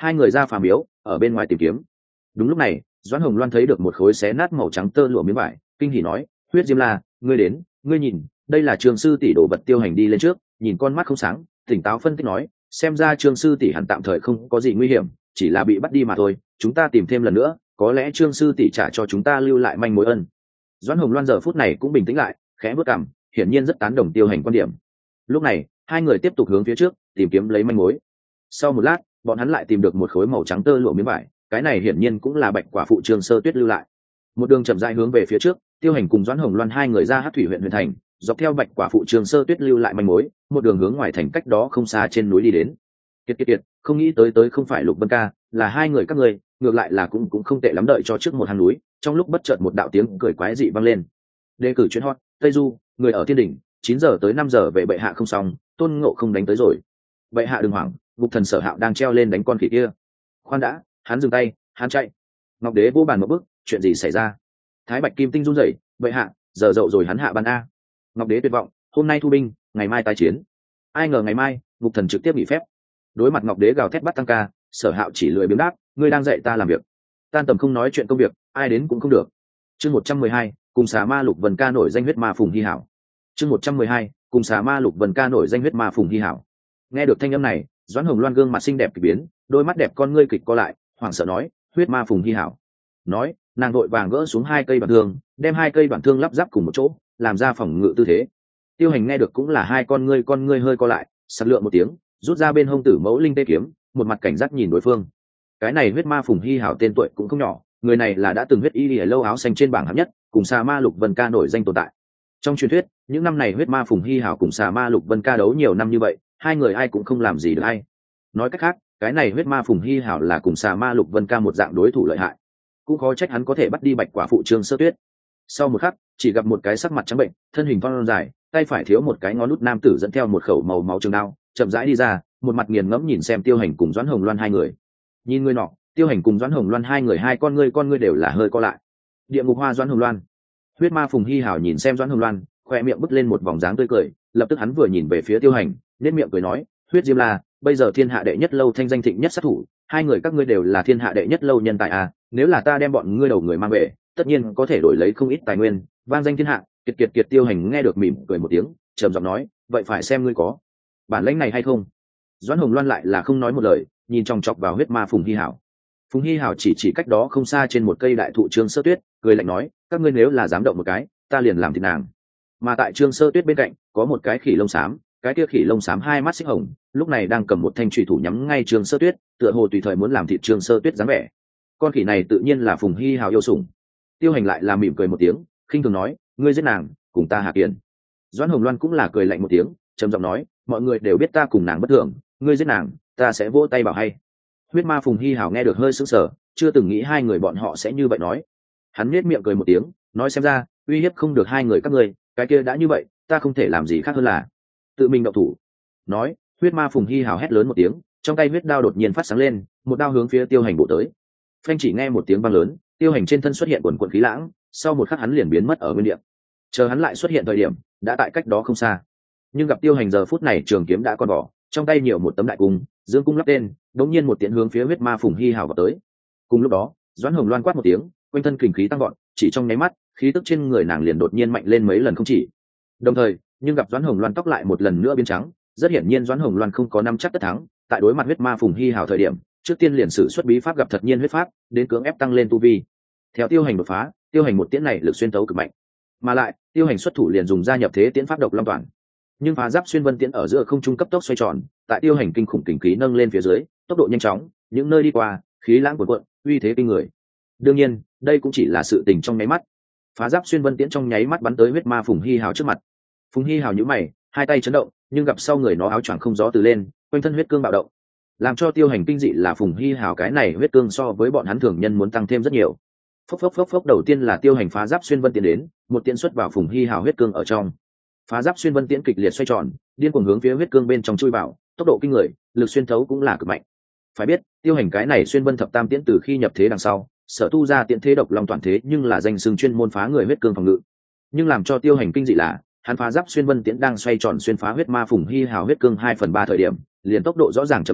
hai người ra phà miếu ở bên ngoài tìm kiếm. Đúng lúc này Doãn Hồng Loan thấy được một khối xé nát màu trắng tơ lụa miếng vải, kinh hỉ nói: Huyết Diêm La, ngươi đến, ngươi nhìn, đây là Trường sư tỷ đồ vật. Tiêu Hành đi lên trước, nhìn con mắt không sáng, tỉnh táo phân tích nói: xem ra Trương sư tỷ hẳn tạm thời không có gì nguy hiểm, chỉ là bị bắt đi mà thôi, chúng ta tìm thêm lần nữa, có lẽ Trương sư tỷ trả cho chúng ta lưu lại manh mối ân. Doãn Hồng Loan giờ phút này cũng bình tĩnh lại, khẽ bước cằm, hiển nhiên rất tán đồng Tiêu Hành quan điểm. Lúc này hai người tiếp tục hướng phía trước tìm kiếm lấy manh mối. Sau một lát bọn hắn lại tìm được một khối màu trắng tơ lụa miếng vải, cái này hiển nhiên cũng là Bạch quả phụ Trương Sơ Tuyết lưu lại. Một đường chậm rãi hướng về phía trước, Tiêu Hành cùng Doãn Hồng Loan hai người ra Hắc Thủy huyện Huyền Thành, dọc theo Bạch quả phụ Trương Sơ Tuyết lưu lại manh mối, một đường hướng ngoài thành cách đó không xa trên núi đi đến. Kiệt, không nghĩ tới không phải Lục Vân Ca, là hai người các ngươi, ngược lại là cũng không tệ lắm. Đợi cho trước một hang núi, trong lúc bất chợt một đạo tiếng cười quái dị vang lên. Đề cử chuyến hot, Tây Du, người ở Thiên Đỉnh, 9 giờ tới 5 giờ về bệ hạ không xong, Tôn Ngộ không đánh tới rồi. Bệ hạ đừng hoảng, Ngục Thần Sở Hạo đang treo lên đánh con khỉ kia. Khoan đã, hắn dừng tay, hắn chạy. Ngọc Đế vô bàn một bước, chuyện gì xảy ra? Thái Bạch Kim Tinh run rẩy, bệ hạ, giờ dậu rồi hắn hạ ban a. Ngọc Đế tuyệt vọng, hôm nay thu binh, ngày mai tái chiến. Ai ngờ ngày mai, Ngục Thần trực tiếp nghỉ phép. Đối mặt Ngọc Đế gào thét bắt tăng ca, Sở Hạo chỉ lười biếng đáp, ngươi đang dạy ta làm việc. Tan tầm không nói chuyện công việc, ai đến cũng không được. Chương 112, cùng xà ma Lục Vân Ca nổi danh huyết ma Phùng Hi Hảo. Chương 112, cùng xà ma Lục Vân Ca nổi danh huyết ma Phùng Hi Hảo. Nghe được thanh âm này, Doãn Hồng Loan gương mặt xinh đẹp kỳ biến, đôi mắt đẹp con ngươi kịch co lại, hoảng sợ nói: huyết ma Phùng Hi Hảo. Nói, nàng vội vàng gỡ xuống hai cây đoạn thương, đem hai cây đoạn thương lắp ráp cùng một chỗ, làm ra phòng ngự tư thế. Tiêu Hành nghe được cũng là hai con ngươi hơi co lại, sặc lượng một tiếng, rút ra bên hông Tử Mẫu Linh Tê kiếm, một mặt cảnh giác nhìn đối phương. Cái này huyết ma Phùng Hi Hảo tên tuổi cũng không nhỏ, người này là đã từng huyết y lìa lâu áo xanh trên bảng hạng nhất, cùng xà ma Lục Vân Ca nổi danh tồn tại. Trong truyền thuyết, những năm này huyết ma Phùng Hi Hảo cùng xà ma Lục Vân Ca đấu nhiều năm như vậy, hai người ai cũng không làm gì được ai. Nói cách khác, cái này huyết ma Phùng Hi Hảo là cùng xà ma Lục Vân Ca một dạng đối thủ lợi hại. Cũng khó trách hắn có thể bắt đi Bạch quả phụ Trương Sơ Tuyết. Sau một khắc, chỉ gặp một cái sắc mặt trắng bệnh, thân hình thon dài, tay phải thiếu một cái ngón út nam tử dẫn theo một khẩu màu máu trường đao, chậm rãi đi ra, một mặt nghiền ngẫm nhìn xem Tiêu Hành cùng Doãn Hồng Loan hai người. Nhìn người nọ, Tiêu Hành cùng Doãn Hồng Loan hai người hai con ngươi đều là hơi co lại. Địa ngục hoa Doãn Hồng Loan. Huyết ma Phùng Hi Hảo nhìn xem Doãn Hồng Loan, khoe miệng bứt lên một vòng dáng tươi cười, lập tức hắn vừa nhìn về phía Tiêu Hành, nét miệng cười nói: huyết Diêm La, bây giờ thiên hạ đệ nhất lâu thanh danh thịnh nhất sát thủ, hai người các ngươi đều là thiên hạ đệ nhất lâu nhân tài à, nếu là ta đem bọn ngươi đầu người mang về, tất nhiên có thể đổi lấy không ít tài nguyên, vang danh thiên hạ. Kiệt. Tiêu Hành nghe được mỉm cười một tiếng, trầm giọng nói: vậy phải xem ngươi có bản lĩnh này hay không. Doãn Hồng Loan lại là không nói một lời, nhìn chòng chọc vào huyết ma Phùng Hi Hảo. Phùng Hi Hảo chỉ cách đó không xa trên một cây đại thụ Trương Sơ Tuyết, cười lạnh nói: các ngươi nếu là dám động một cái, ta liền làm thịt nàng. Mà tại Trương Sơ Tuyết bên cạnh có một cái khỉ lông xám, cái kia khỉ lông xám hai mắt xích hồng, lúc này đang cầm một thanh chùy thủ nhắm ngay Trương Sơ Tuyết, tựa hồ tùy thời muốn làm thịt Trương Sơ Tuyết dáng vẻ. Con khỉ này tự nhiên là Phùng Hi Hảo yêu sủng. Tiêu Hành lại là mỉm cười một tiếng, khinh thường nói: ngươi giết nàng, cùng ta hạ kiền. Doãn Hồng Loan cũng là cười lạnh một tiếng, trầm giọng nói: mọi người đều biết ta cùng nàng bất thường, ngươi giết nàng, ta sẽ vỗ tay bảo hay. Huyết ma Phùng Hi Hảo nghe được hơi sững sờ, chưa từng nghĩ hai người bọn họ sẽ như vậy nói. Hắn nhếch miệng cười một tiếng, nói: xem ra uy hiếp không được hai người các ngươi, cái kia đã như vậy, ta không thể làm gì khác hơn là tự mình động thủ. Nói, huyết ma Phùng Hi Hảo hét lớn một tiếng, trong tay huyết đao đột nhiên phát sáng lên, một đao hướng phía Tiêu Hành bổ tới. Phanh, chỉ nghe một tiếng vang lớn, Tiêu Hành trên thân xuất hiện quần quần khí lãng, sau một khắc hắn liền biến mất ở nguyên địa. Chờ hắn lại xuất hiện thời điểm, đã tại cách đó không xa. Nhưng gặp Tiêu Hành giờ phút này trường kiếm đã còn bỏ, trong tay nhiều một tấm đại cung, dương cung lắp tên, đống nhiên một tiễn hướng phía huyết ma Phùng Hi Hảo vào tới. Cùng lúc đó, Doãn Hồng Loan quát một tiếng, quanh thân kình khí tăng vọt, chỉ trong nháy mắt, khí tức trên người nàng liền đột nhiên mạnh lên mấy lần không chỉ. Đồng thời, nhưng gặp Doãn Hồng Loan tóc lại một lần nữa biến trắng, rất hiển nhiên Doãn Hồng Loan không có nắm chắc tất thắng, tại đối mặt huyết ma Phùng Hi Hảo thời điểm, trước tiên liền sử xuất bí pháp gặp thật nhiên huyết pháp, đến cưỡng ép tăng lên tu vi. Theo Tiêu Hành đột phá, Tiêu Hành một tiễn này lực xuyên tấu cực mạnh, mà lại Tiêu Hành xuất thủ liền dùng ra nhập thế tiễn pháp độc long toàn. Nhưng phá giáp xuyên vân tiễn ở giữa không trung cấp tốc xoay tròn, tại Tiêu Hành kinh khủng kình khí nâng lên phía dưới, tốc độ nhanh chóng, những nơi đi qua, khí lãng cuồn cuộn, uy thế kinh người. Đương nhiên, đây cũng chỉ là sự tình trong nháy mắt. Phá giáp xuyên vân tiễn trong nháy mắt bắn tới huyết ma Phùng Hi Hảo trước mặt. Phùng Hi Hảo nhíu mày, hai tay chấn động, nhưng gặp sau người nó áo choàng không gió từ lên, quanh thân huyết cương bạo động. Làm cho Tiêu Hành kinh dị là Phùng Hi Hảo cái này huyết cương so với bọn hắn thường nhân muốn tăng thêm rất nhiều. Phốc, đầu tiên là Tiêu Hành phá giáp xuyên vân tiễn đến, một tiễn xuất vào Phùng Hi Hảo huyết cương ở trong. Phá giáp xuyên vân tiễn kịch liệt xoay tròn, điên cuồng hướng phía huyết cương bên trong chui vào, tốc độ kinh người, lực xuyên thấu cũng là cực mạnh. Phải biết, Tiêu Hành cái này xuyên vân thập tam tiễn từ khi nhập thế đằng sau, sở tu ra tiễn thế độc long toàn thế nhưng là danh xưng chuyên môn phá người huyết cương phòng ngự. Nhưng làm cho Tiêu Hành kinh dị là, hắn phá giáp xuyên vân tiễn đang xoay tròn xuyên phá huyết ma Phùng Hi Hảo huyết cương 2/3 thời điểm, liền tốc độ rõ ràng chậm lại,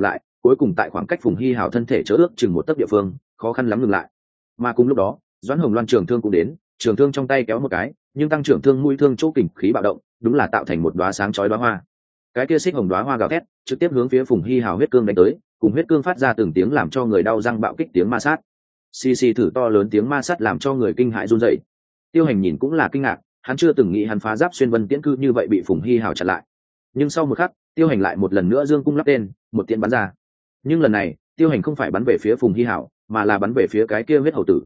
cuối cùng tại khoảng cách Phùng Hy Hảo thân thể chớ ước chừng một tấc địa phương khó khăn lắm ngừng lại. Mà cùng lúc đó Doãn Hồng Loan trường thương cũng đến, trường thương trong tay kéo một cái, nhưng tăng trưởng thương mũi thương chỗ kình khí bạo động, đúng là tạo thành một đóa sáng chói đóa hoa. Cái kia xích hồng đóa hoa gào thét, trực tiếp hướng phía Phùng Hy Hảo huyết cương đánh tới, cùng huyết cương phát ra từng tiếng làm cho người đau răng bạo kích tiếng ma sát. Xì xì thử to lớn tiếng ma sát làm cho người kinh hãi run rẩy. Tiêu Hành nhìn cũng là kinh ngạc, hắn chưa từng nghĩ hắn phá giáp xuyên vân tiễn cư như vậy bị Phùng Hy Hảo chặn lại. Nhưng sau một khắc, Tiêu Hành lại một lần nữa dương cung lắp tên, một tiễn bắn ra. Nhưng lần này, Tiêu Hành không phải bắn về phía Phùng Hy Hảo, mà là bắn về phía cái kia huyết hầu tử.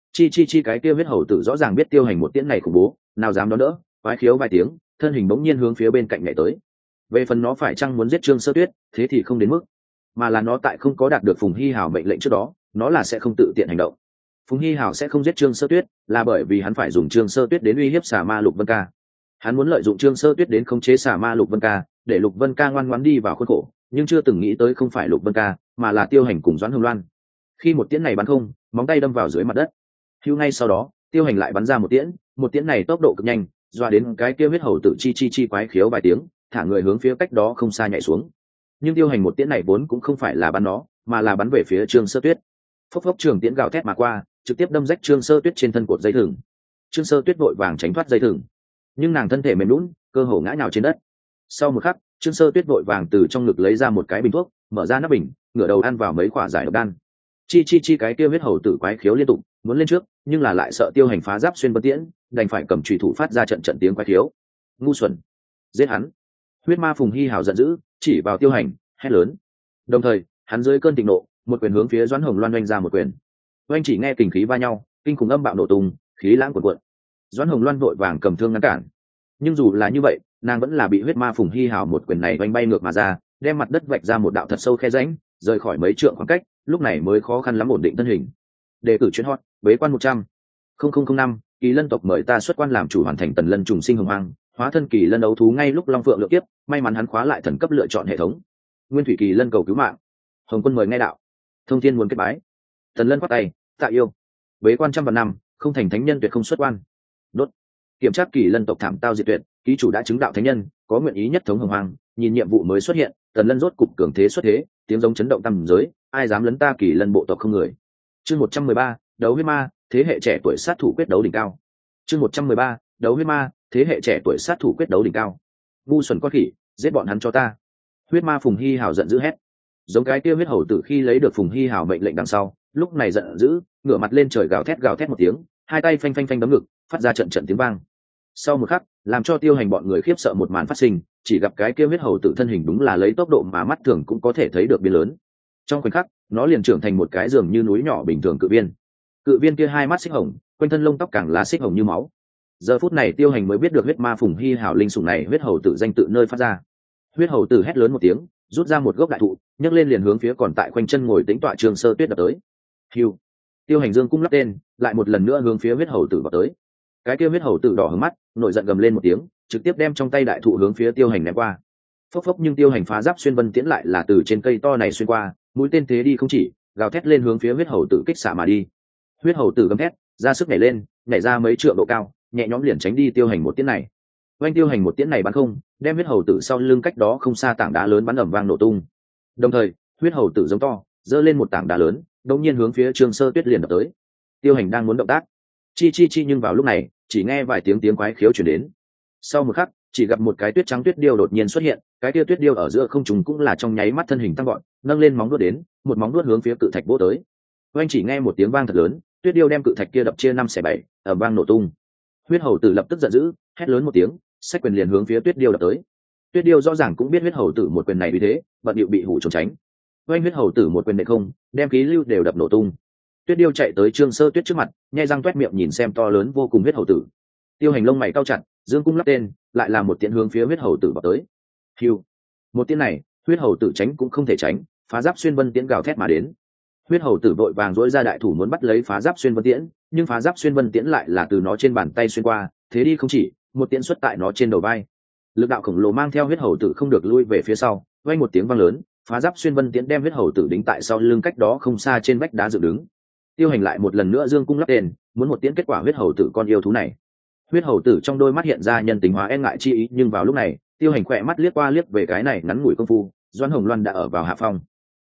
Chi cái kia huyết hầu tử rõ ràng biết Tiêu Hành một tiễn này khủng bố, nào dám đón đỡ, quái khiếu vài tiếng, thân hình bỗng nhiên hướng phía bên cạnh nhảy tới. Về phần nó phải chăng muốn giết Trương Sơ Tuyết, thế thì không đến mức, mà là nó tại không có đạt được Phùng Hy Hảo mệnh lệnh trước đó, nó là sẽ không tự tiện hành động. Phùng Hy Hảo sẽ không giết Trương Sơ Tuyết, là bởi vì hắn phải dùng Trương Sơ Tuyết đến uy hiếp Xà Ma Lục Vân Ca. Hắn muốn lợi dụng Trương Sơ Tuyết đến khống chế Xà Ma Lục Vân Ca, để Lục Vân Ca ngoan ngoãn đi vào khuôn khổ, nhưng chưa từng nghĩ tới không phải Lục Vân Ca, mà là Tiêu Hành cùng Doãn Hồng Loan. Khi một tiễn này bắn không, móng tay đâm vào dưới mặt đất. Hưu ngay sau đó, Tiêu Hành lại bắn ra một tiễn này tốc độ cực nhanh, doa đến cái kia huyết hầu tử chi quái khiếu vài tiếng, thả người hướng phía cách đó không xa nhảy xuống. Nhưng Tiêu Hành một tiễn này vốn cũng không phải là bắn nó, mà là bắn về phía Trương Sơ Tuyết. Phốc phốc trường tiễn gào thét mà qua, trực tiếp đâm rách Trương Sơ Tuyết trên thân cột dây thừng. Trương Sơ Tuyết vội vàng tránh thoát dây thừng, nhưng nàng thân thể mềm lún, cơ hồ ngã nhào trên đất. Sau một khắc, Trương Sơ Tuyết vội vàng từ trong ngực lấy ra một cái bình thuốc, mở ra nắp bình, ngửa đầu ăn vào mấy quả giải độc đan. Chi cái kia huyết hầu tử quái khiếu liên tục, muốn lên trước, nhưng là lại sợ Tiêu Hành phá giáp xuyên vân tiễn, đành phải cầm chùy thủ phát ra trận tiếng quái khiếu. Ngu xuẩn, giết hắn! Huyết ma Phùng Hy Hảo giận dữ, chỉ vào Tiêu Hành, hét lớn. Đồng thời, hắn dưới cơn thịnh nộ, một quyền hướng phía Doãn Hồng Loan oanh ra một quyền. Oanh chỉ nghe kình khí va nhau, kinh khủng âm bạo nổ tung, khí lãng cuộn cuộn. Doãn Hồng Loan vội vàng cầm thương ngăn cản, nhưng dù là như vậy, nàng vẫn là bị huyết ma Phùng Hy Hảo một quyền này oanh bay ngược mà ra, đem mặt đất vạch ra một đạo thật sâu khe rãnh, rời khỏi mấy trượng khoảng cách, lúc này mới khó khăn lắm ổn định thân hình. Đề cử chuyên hot, bế quan 100.005, Kỳ Lân tộc mời ta xuất quan làm chủ hoàn thành Tần Lân trùng sinh hồng hoang, hóa thân Kỳ Lân đấu thú ngay lúc Long Phượng lựa kiếp, may mắn hắn khóa lại thần cấp lựa chọn hệ thống. Nguyên Thủy Kỳ Lân cầu cứu mạng. Hồng Quân mời nghe đạo. Thông Thiên muốn kết bái. Tần Lân quát tay, tạ yêu. Bế quan trăm vạn năm, không thành thánh nhân tuyệt không xuất quan. Đốt. Kiểm tra Kỳ Lân tộc thảm tao diệt tuyệt, ký chủ đã chứng đạo thánh nhân, có nguyện ý nhất thống hồng hoang, nhìn nhiệm vụ mới xuất hiện, Tần Lân rốt cục cường thế xuất thế, tiếng giống chấn động tầm giới, ai dám lấn ta Kỳ Lân bộ tộc không người. Chương 113, đấu huyết ma, thế hệ trẻ tuổi sát thủ quyết đấu đỉnh cao. Chương 113, đấu huyết ma, thế hệ trẻ tuổi sát thủ quyết đấu đỉnh cao. Ngu xuẩn con khỉ, giết bọn hắn cho ta. Huyết ma Phùng Hy Hảo giận dữ hét. Giống cái kia huyết hầu tử khi lấy được Phùng Hy Hảo mệnh lệnh đằng sau, lúc này giận dữ, ngửa mặt lên trời gào thét một tiếng, hai tay phanh đấm ngực, phát ra trận tiếng vang. Sau một khắc, làm cho Tiêu Hành bọn người khiếp sợ một màn phát sinh, chỉ gặp cái kia huyết hầu tử thân hình đúng là lấy tốc độ mà mắt thường cũng có thể thấy được biến lớn. Trong khoảnh khắc, nó liền trưởng thành một cái giường như núi nhỏ bình thường cự viên. Cự viên kia hai mắt xích hồng, quanh thân lông tóc càng là xích hồng như máu. Giờ phút này Tiêu Hành mới biết được huyết ma Phùng Hy Hảo linh sủng này huyết hầu tử danh tự nơi phát ra. Huyết hầu tử hét lớn một tiếng, rút ra một gốc đại thụ, nhấc lên liền hướng phía còn tại quanh chân ngồi tĩnh tọa Trương Sơ Tuyết đập tới. Hưu. Tiêu Hành dương cung lắp tên, lại một lần nữa hướng phía huyết hầu tử vào tới. Cái kia huyết hầu tử đỏ hướng mắt, nổi giận gầm lên một tiếng, trực tiếp đem trong tay đại thụ hướng phía Tiêu Hành ném qua. Phốc phốc, nhưng Tiêu Hành phá giáp xuyên vân tiễn lại là từ trên cây to này xuyên qua, mũi tên thế đi không chỉ, gào thét lên hướng phía huyết hầu tử kích xạ mà đi. Huyết hầu tử gầm thét, ra sức nhảy lên, nhảy ra mấy trượng độ cao, nhẹ nhõm liền tránh đi Tiêu Hành một tiễn này. Oanh Tiêu Hành một tiễn này bắn không, đem huyết hầu tử sau lưng cách đó không xa tảng đá lớn bắn ầm vang nổ tung. Đồng thời, huyết hầu tử giống to, giơ lên một tảng đá lớn, đột nhiên hướng phía Trương Sơ Tuyết liền đập tới. Tiêu Hành đang muốn động tác, chi nhưng vào lúc này, chỉ nghe vài tiếng quái khiếu truyền đến. Sau một khắc, chỉ gặp một cái tuyết trắng tuyết điêu đột nhiên xuất hiện, cái kia tuyết điêu ở giữa không trung cũng là trong nháy mắt thân hình tăng gọn, nâng lên móng vuốt đến, một móng vuốt hướng phía cự thạch vỗ tới. Oanh chỉ nghe một tiếng vang thật lớn, tuyết điêu đem cự thạch kia đập chia 5/7, ầm vang nổ tung. Huyết hầu tử lập tức giận dữ, hét lớn một tiếng, xách quyền liền hướng phía tuyết điêu đập tới. Tuyết điêu rõ ràng cũng biết huyết hầu tử một quyền này vì thế, bận điệu bị hủ trốn tránh. Oanh huyết hầu tử một quyền nệ không, đem khí lưu đều đập nổ tung. Tuyết điêu chạy tới Trương Sơ Tuyết trước mặt, nhai răng toét miệng nhìn xem to lớn vô cùng huyết hầu tử. Tiêu Hành lông mày cau chặt, dương cung lắp tên, lại là một tiễn hướng phía huyết hầu tử vào tới. Hưu. Một tiễn này, huyết hầu tử tránh cũng không thể tránh, phá giáp xuyên vân tiễn gào thét mà đến. Huyết hầu tử vội vàng dỗi ra đại thủ muốn bắt lấy phá giáp xuyên vân tiễn, nhưng phá giáp xuyên vân tiễn lại là từ nó trên bàn tay xuyên qua, thế đi không chỉ, một tiễn xuất tại nó trên đầu vai. Lực đạo khổng lồ mang theo huyết hầu tử không được lui về phía sau, vang một tiếng vang lớn, phá giáp xuyên vân tiễn đem huyết hầu tử đính tại sau lưng cách đó không xa trên vách đá dựng đứng. Tiêu Hành lại một lần nữa dương cung lắp tên, muốn một tiễn kết quả huyết hầu tử con yêu thú này. Huyết hầu tử trong đôi mắt hiện ra nhân tính hóa e ngại chi ý, nhưng vào lúc này, Tiêu Hành khỏe mắt liếc qua liếc về cái này ngắn ngủi công phu, Doãn Hồng Loan đã ở vào hạ phong.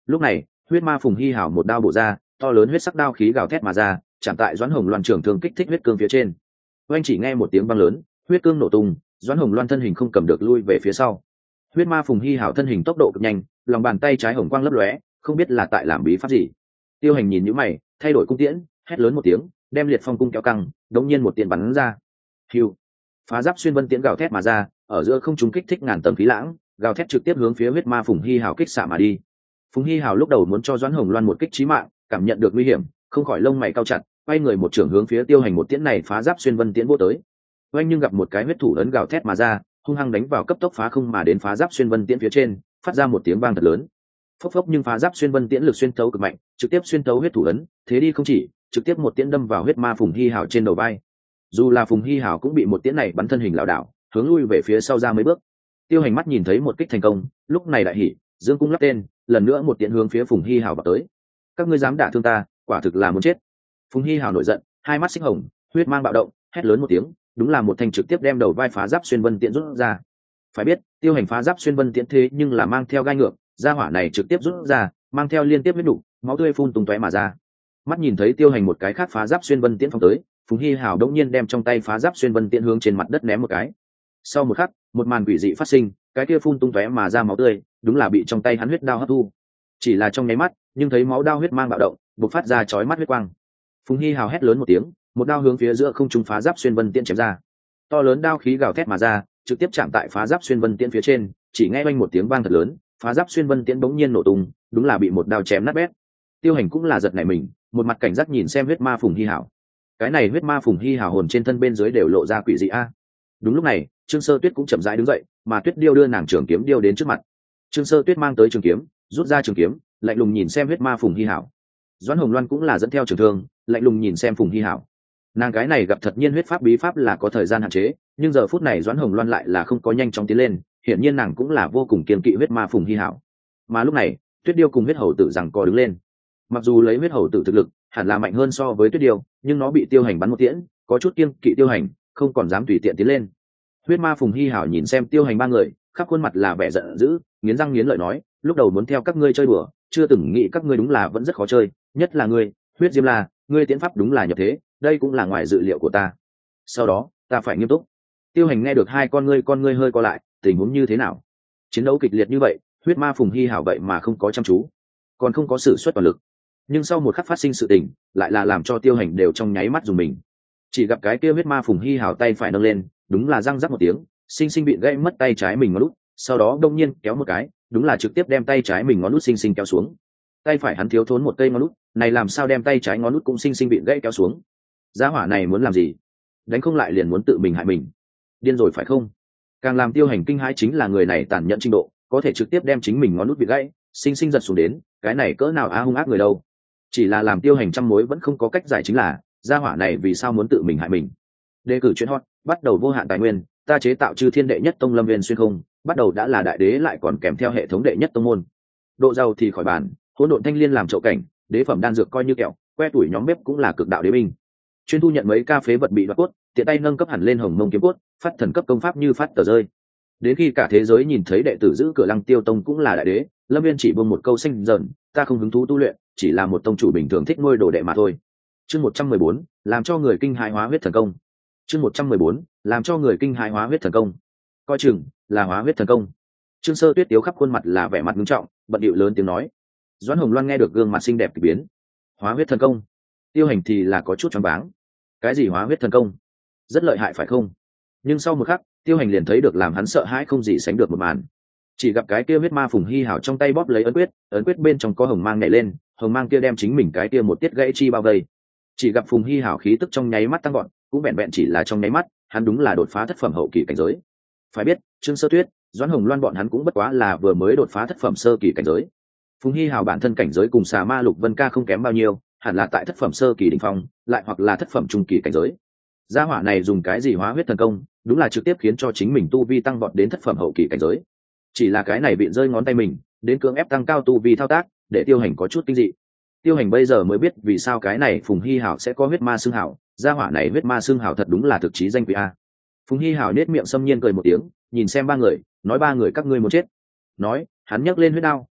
Lúc này huyết ma Phùng Hy Hảo một đao bổ ra, to lớn huyết sắc đao khí gào thét mà ra, chạm tại Doãn Hồng Loan trường thương kích thích huyết cương phía trên. Oanh chỉ nghe một tiếng vang lớn, huyết cương nổ tung, Doãn Hồng Loan thân hình không cầm được lui về phía sau. Huyết ma Phùng Hy Hảo thân hình tốc độ cực nhanh, lòng bàn tay trái hồng quang lấp lóe, không biết là tại làm bí pháp gì. Tiêu Hành nhìn nhíu mày, thay đổi cung tiễn, hét lớn một tiếng, đem liệt phong cung kéo căng, đống nhiên một tiễn bắn ra. Hưu, phá giáp xuyên vân tiễn gào thét mà ra, ở giữa không trung kích thích ngàn tầng khí lãng, gào thét trực tiếp hướng phía huyết ma Phùng Hy Hảo kích xạ mà đi. Phùng Hy Hảo lúc đầu muốn cho Doãn Hồng Loan một kích chí mạng, cảm nhận được nguy hiểm, không khỏi lông mày cau chặt, quay người một trưởng hướng phía Tiêu Hành một tiễn này phá giáp xuyên vân tiễn vô tới. Oanh nhưng gặp một cái huyết thủ ấn gào thét mà ra, hung hăng đánh vào cấp tốc phá không mà đến phá giáp xuyên vân tiễn phía trên, phát ra một tiếng vang thật lớn. Phốc phốc, nhưng phá giáp xuyên vân tiễn lực xuyên thấu cực mạnh, trực tiếp xuyên thấu huyết thủ ấn, thế đi không chỉ, trực tiếp một tiễn đâm vào huyết ma Phùng Hy Hảo trên đầu vai. Dù là Phùng Hy Hảo cũng bị một tiễn này bắn thân hình lảo đảo, hướng lui về phía sau ra mấy bước. Tiêu Hành mắt nhìn thấy một kích thành công, lúc này đại hỉ, dương cung lắp tên, lần nữa một tiễn hướng phía Phùng Hy Hảo vào tới. Các ngươi dám đả thương ta, quả thực là muốn chết. Phùng Hy Hảo nổi giận, hai mắt xích hồng, huyết mang bạo động, hét lớn một tiếng, đúng là một thanh trực tiếp đem đầu vai phá giáp xuyên vân tiễn rút ra. Phải biết, Tiêu Hành phá giáp xuyên vân tiễn thế nhưng là mang theo gai ngược, gia hỏa này trực tiếp rút ra, mang theo liên tiếp huyết đủ, máu tươi phun tung tóe mà ra. Mắt nhìn thấy Tiêu Hành một cái khác phá giáp xuyên vân tiễn phóng tới, Phùng Hy Hảo đống nhiên đem trong tay phá giáp xuyên vân tiễn hướng trên mặt đất ném một cái. Sau một khắc, một màn quỷ dị phát sinh, cái kia phun tung tóe mà ra máu tươi, đúng là bị trong tay hắn huyết đao hấp thu. Chỉ là trong nháy mắt, nhưng thấy máu đao huyết mang bạo động, bộc phát ra chói mắt huyết quang. Phùng Hy Hào hét lớn một tiếng, một đao hướng phía giữa không trung phá giáp xuyên vân tiễn chém ra. To lớn đao khí gào thét mà ra, trực tiếp chạm tại phá giáp xuyên vân tiễn phía trên, chỉ nghe oanh một tiếng vang thật lớn, phá giáp xuyên vân tiễn bỗng nhiên nổ tung, đúng là bị một đao chém nát bét. Tiêu Hành cũng là giật nảy mình, một mặt cảnh giác nhìn xem huyết ma Phùng Hy Hảo. Cái này huyết ma Phùng Hy Hảo hồn trên thân bên dưới đều lộ ra quỷ dị a. Đúng lúc này, Trương Sơ Tuyết cũng chậm rãi đứng dậy, mà Tuyết Điêu đưa nàng trường kiếm điêu đến trước mặt. Trương Sơ Tuyết mang tới trường kiếm, rút ra trường kiếm, lạnh lùng nhìn xem huyết ma Phùng Hy Hảo. Doãn Hồng Loan cũng là dẫn theo trường thương, lạnh lùng nhìn xem Phùng Hy Hảo. Nàng cái này gặp thật nhiên huyết pháp bí pháp là có thời gian hạn chế, nhưng giờ phút này Doãn Hồng Loan lại là không có nhanh chóng tiến lên, hiển nhiên nàng cũng là vô cùng kiên kỵ huyết ma Phùng Hy Hảo. Mà lúc này, Tuyết Điêu cùng huyết hầu tử giằng co đứng lên. Mặc dù lấy huyết hầu tử thực lực, hẳn là mạnh hơn so với Tuyết Điêu, nhưng nó bị Tiêu Hành bắn một tiễn, có chút kiên kỵ Tiêu Hành, không còn dám tùy tiện tiến lên. Huyết ma Phùng Hy Hảo nhìn xem Tiêu Hành ba người, khắp khuôn mặt là vẻ giận dữ, nghiến răng nghiến lợi nói, lúc đầu muốn theo các ngươi chơi đùa, chưa từng nghĩ các ngươi đúng là vẫn rất khó chơi, nhất là ngươi, Huyết Diêm La, ngươi tiến pháp đúng là nhập thế, đây cũng là ngoài dự liệu của ta. Sau đó, ta phải nghiêm túc. Tiêu Hành nghe được hai con ngươi hơi co lại, tình huống như thế nào? Chiến đấu kịch liệt như vậy, huyết ma Phùng Hy Hảo vậy mà không có chăm chú, còn không có sử xuất toàn lực. Nhưng sau một khắc phát sinh sự tình, lại là làm cho Tiêu Hành đều trong nháy mắt dùng mình. Chỉ gặp cái kia huyết ma Phùng Hy Hảo tay phải nâng lên, đúng là răng rắc một tiếng, sinh sinh bị gãy mất tay trái mình ngón út, sau đó đông nhiên kéo một cái, đúng là trực tiếp đem tay trái mình ngón út sinh sinh kéo xuống. Tay phải hắn thiếu thốn một cây ngón út, này làm sao đem tay trái ngón út cũng sinh sinh bị gãy kéo xuống? Gia hỏa này muốn làm gì? Đánh không lại liền muốn tự mình hại mình, điên rồi phải không? Càng làm Tiêu Hành kinh hãi chính là người này tàn nhẫn trình độ, có thể trực tiếp đem chính mình ngón út bị gãy, sinh sinh giật xuống đến, cái này cỡ nào hung ác người đâu. Chỉ là làm Tiêu Hành trăm mối vẫn không có cách giải chính là, gia hỏa này vì sao muốn tự mình hại mình? Đề cử chuyện hot, bắt đầu vô hạn tài nguyên, ta chế tạo chư thiên đệ nhất tông Lâm Viên xuyên không, bắt đầu đã là đại đế lại còn kèm theo hệ thống đệ nhất tông môn. Độ giàu thì khỏi bàn, hỗn độn thanh liên làm chậu cảnh, đế phẩm đan dược coi như kẹo, que tuổi nhóm bếp cũng là cực đạo đế binh. Chuyên thu nhận mấy ca phế vật bị đoạt cốt, tiện tay nâng cấp hẳn lên hồng mông kiếm cốt, phát thần cấp công pháp như phát tờ rơi. Đến khi cả thế giới nhìn thấy đệ tử giữ cửa Lăng Tiêu tông cũng là đại đế, Lâm Viên chỉ buông một câu xanh dần, ta không hứng thú tu luyện, chỉ là một tông chủ bình thường thích nuôi đồ đệ mà thôi. Chương 114, làm cho người kinh hãi hóa huyết thần công. Chương 114, làm cho người kinh hãi hóa huyết thần công. Coi chừng là hóa huyết thần công. Trương Sơ Tuyết tiếu khắp khuôn mặt là vẻ mặt nghiêm trọng, bận điệu lớn tiếng nói. Doãn Hồng Loan nghe được gương mặt xinh đẹp kỳ biến. Hóa huyết thần công? Tiêu Hành thì là có chút choáng váng. Cái gì hóa huyết thần công? Rất lợi hại phải không? Nhưng sau một khắc, Tiêu Hành liền thấy được làm hắn sợ hãi không gì sánh được một màn. Chỉ gặp cái kia huyết ma Phùng Hy Hảo trong tay bóp lấy ấn quyết bên trong có hồng mang nhảy lên, hồng mang kia đem chính mình cái kia một tiết gãy chi bao vây. Chỉ gặp Phùng Hy Hảo khí tức trong nháy mắt tăng gọn, cũng vẹn vẹn chỉ là trong nháy mắt, hắn đúng là đột phá thất phẩm hậu kỳ cảnh giới. Phải biết, Trương Sơ Tuyết, Doãn Hồng Loan bọn hắn cũng bất quá là vừa mới đột phá thất phẩm sơ kỳ cảnh giới. Phùng Hy Hảo bản thân cảnh giới cùng Xà Ma Lục Vân Ca không kém bao nhiêu, hẳn là tại thất phẩm sơ kỳ đỉnh phong, lại hoặc là thất phẩm trung kỳ cảnh giới. Gia hỏa này dùng cái gì hóa huyết thần công, đúng là trực tiếp khiến cho chính mình tu vi tăng vọt đến thất phẩm hậu kỳ cảnh giới. Chỉ là cái này bị rơi ngón tay mình, đến cưỡng ép tăng cao tu vi thao tác, để Tiêu Hành có chút kinh dị. Tiêu Hành bây giờ mới biết vì sao cái này Phùng Hy Hảo sẽ có huyết ma xương hảo, gia hỏa này huyết ma xương hảo thật đúng là thực chí danh quý a. Phùng Hy Hảo nết miệng xâm nhiên cười một tiếng, nhìn xem ba người, nói ba người các ngươi muốn chết. Nói, hắn nhấc lên huyết đao,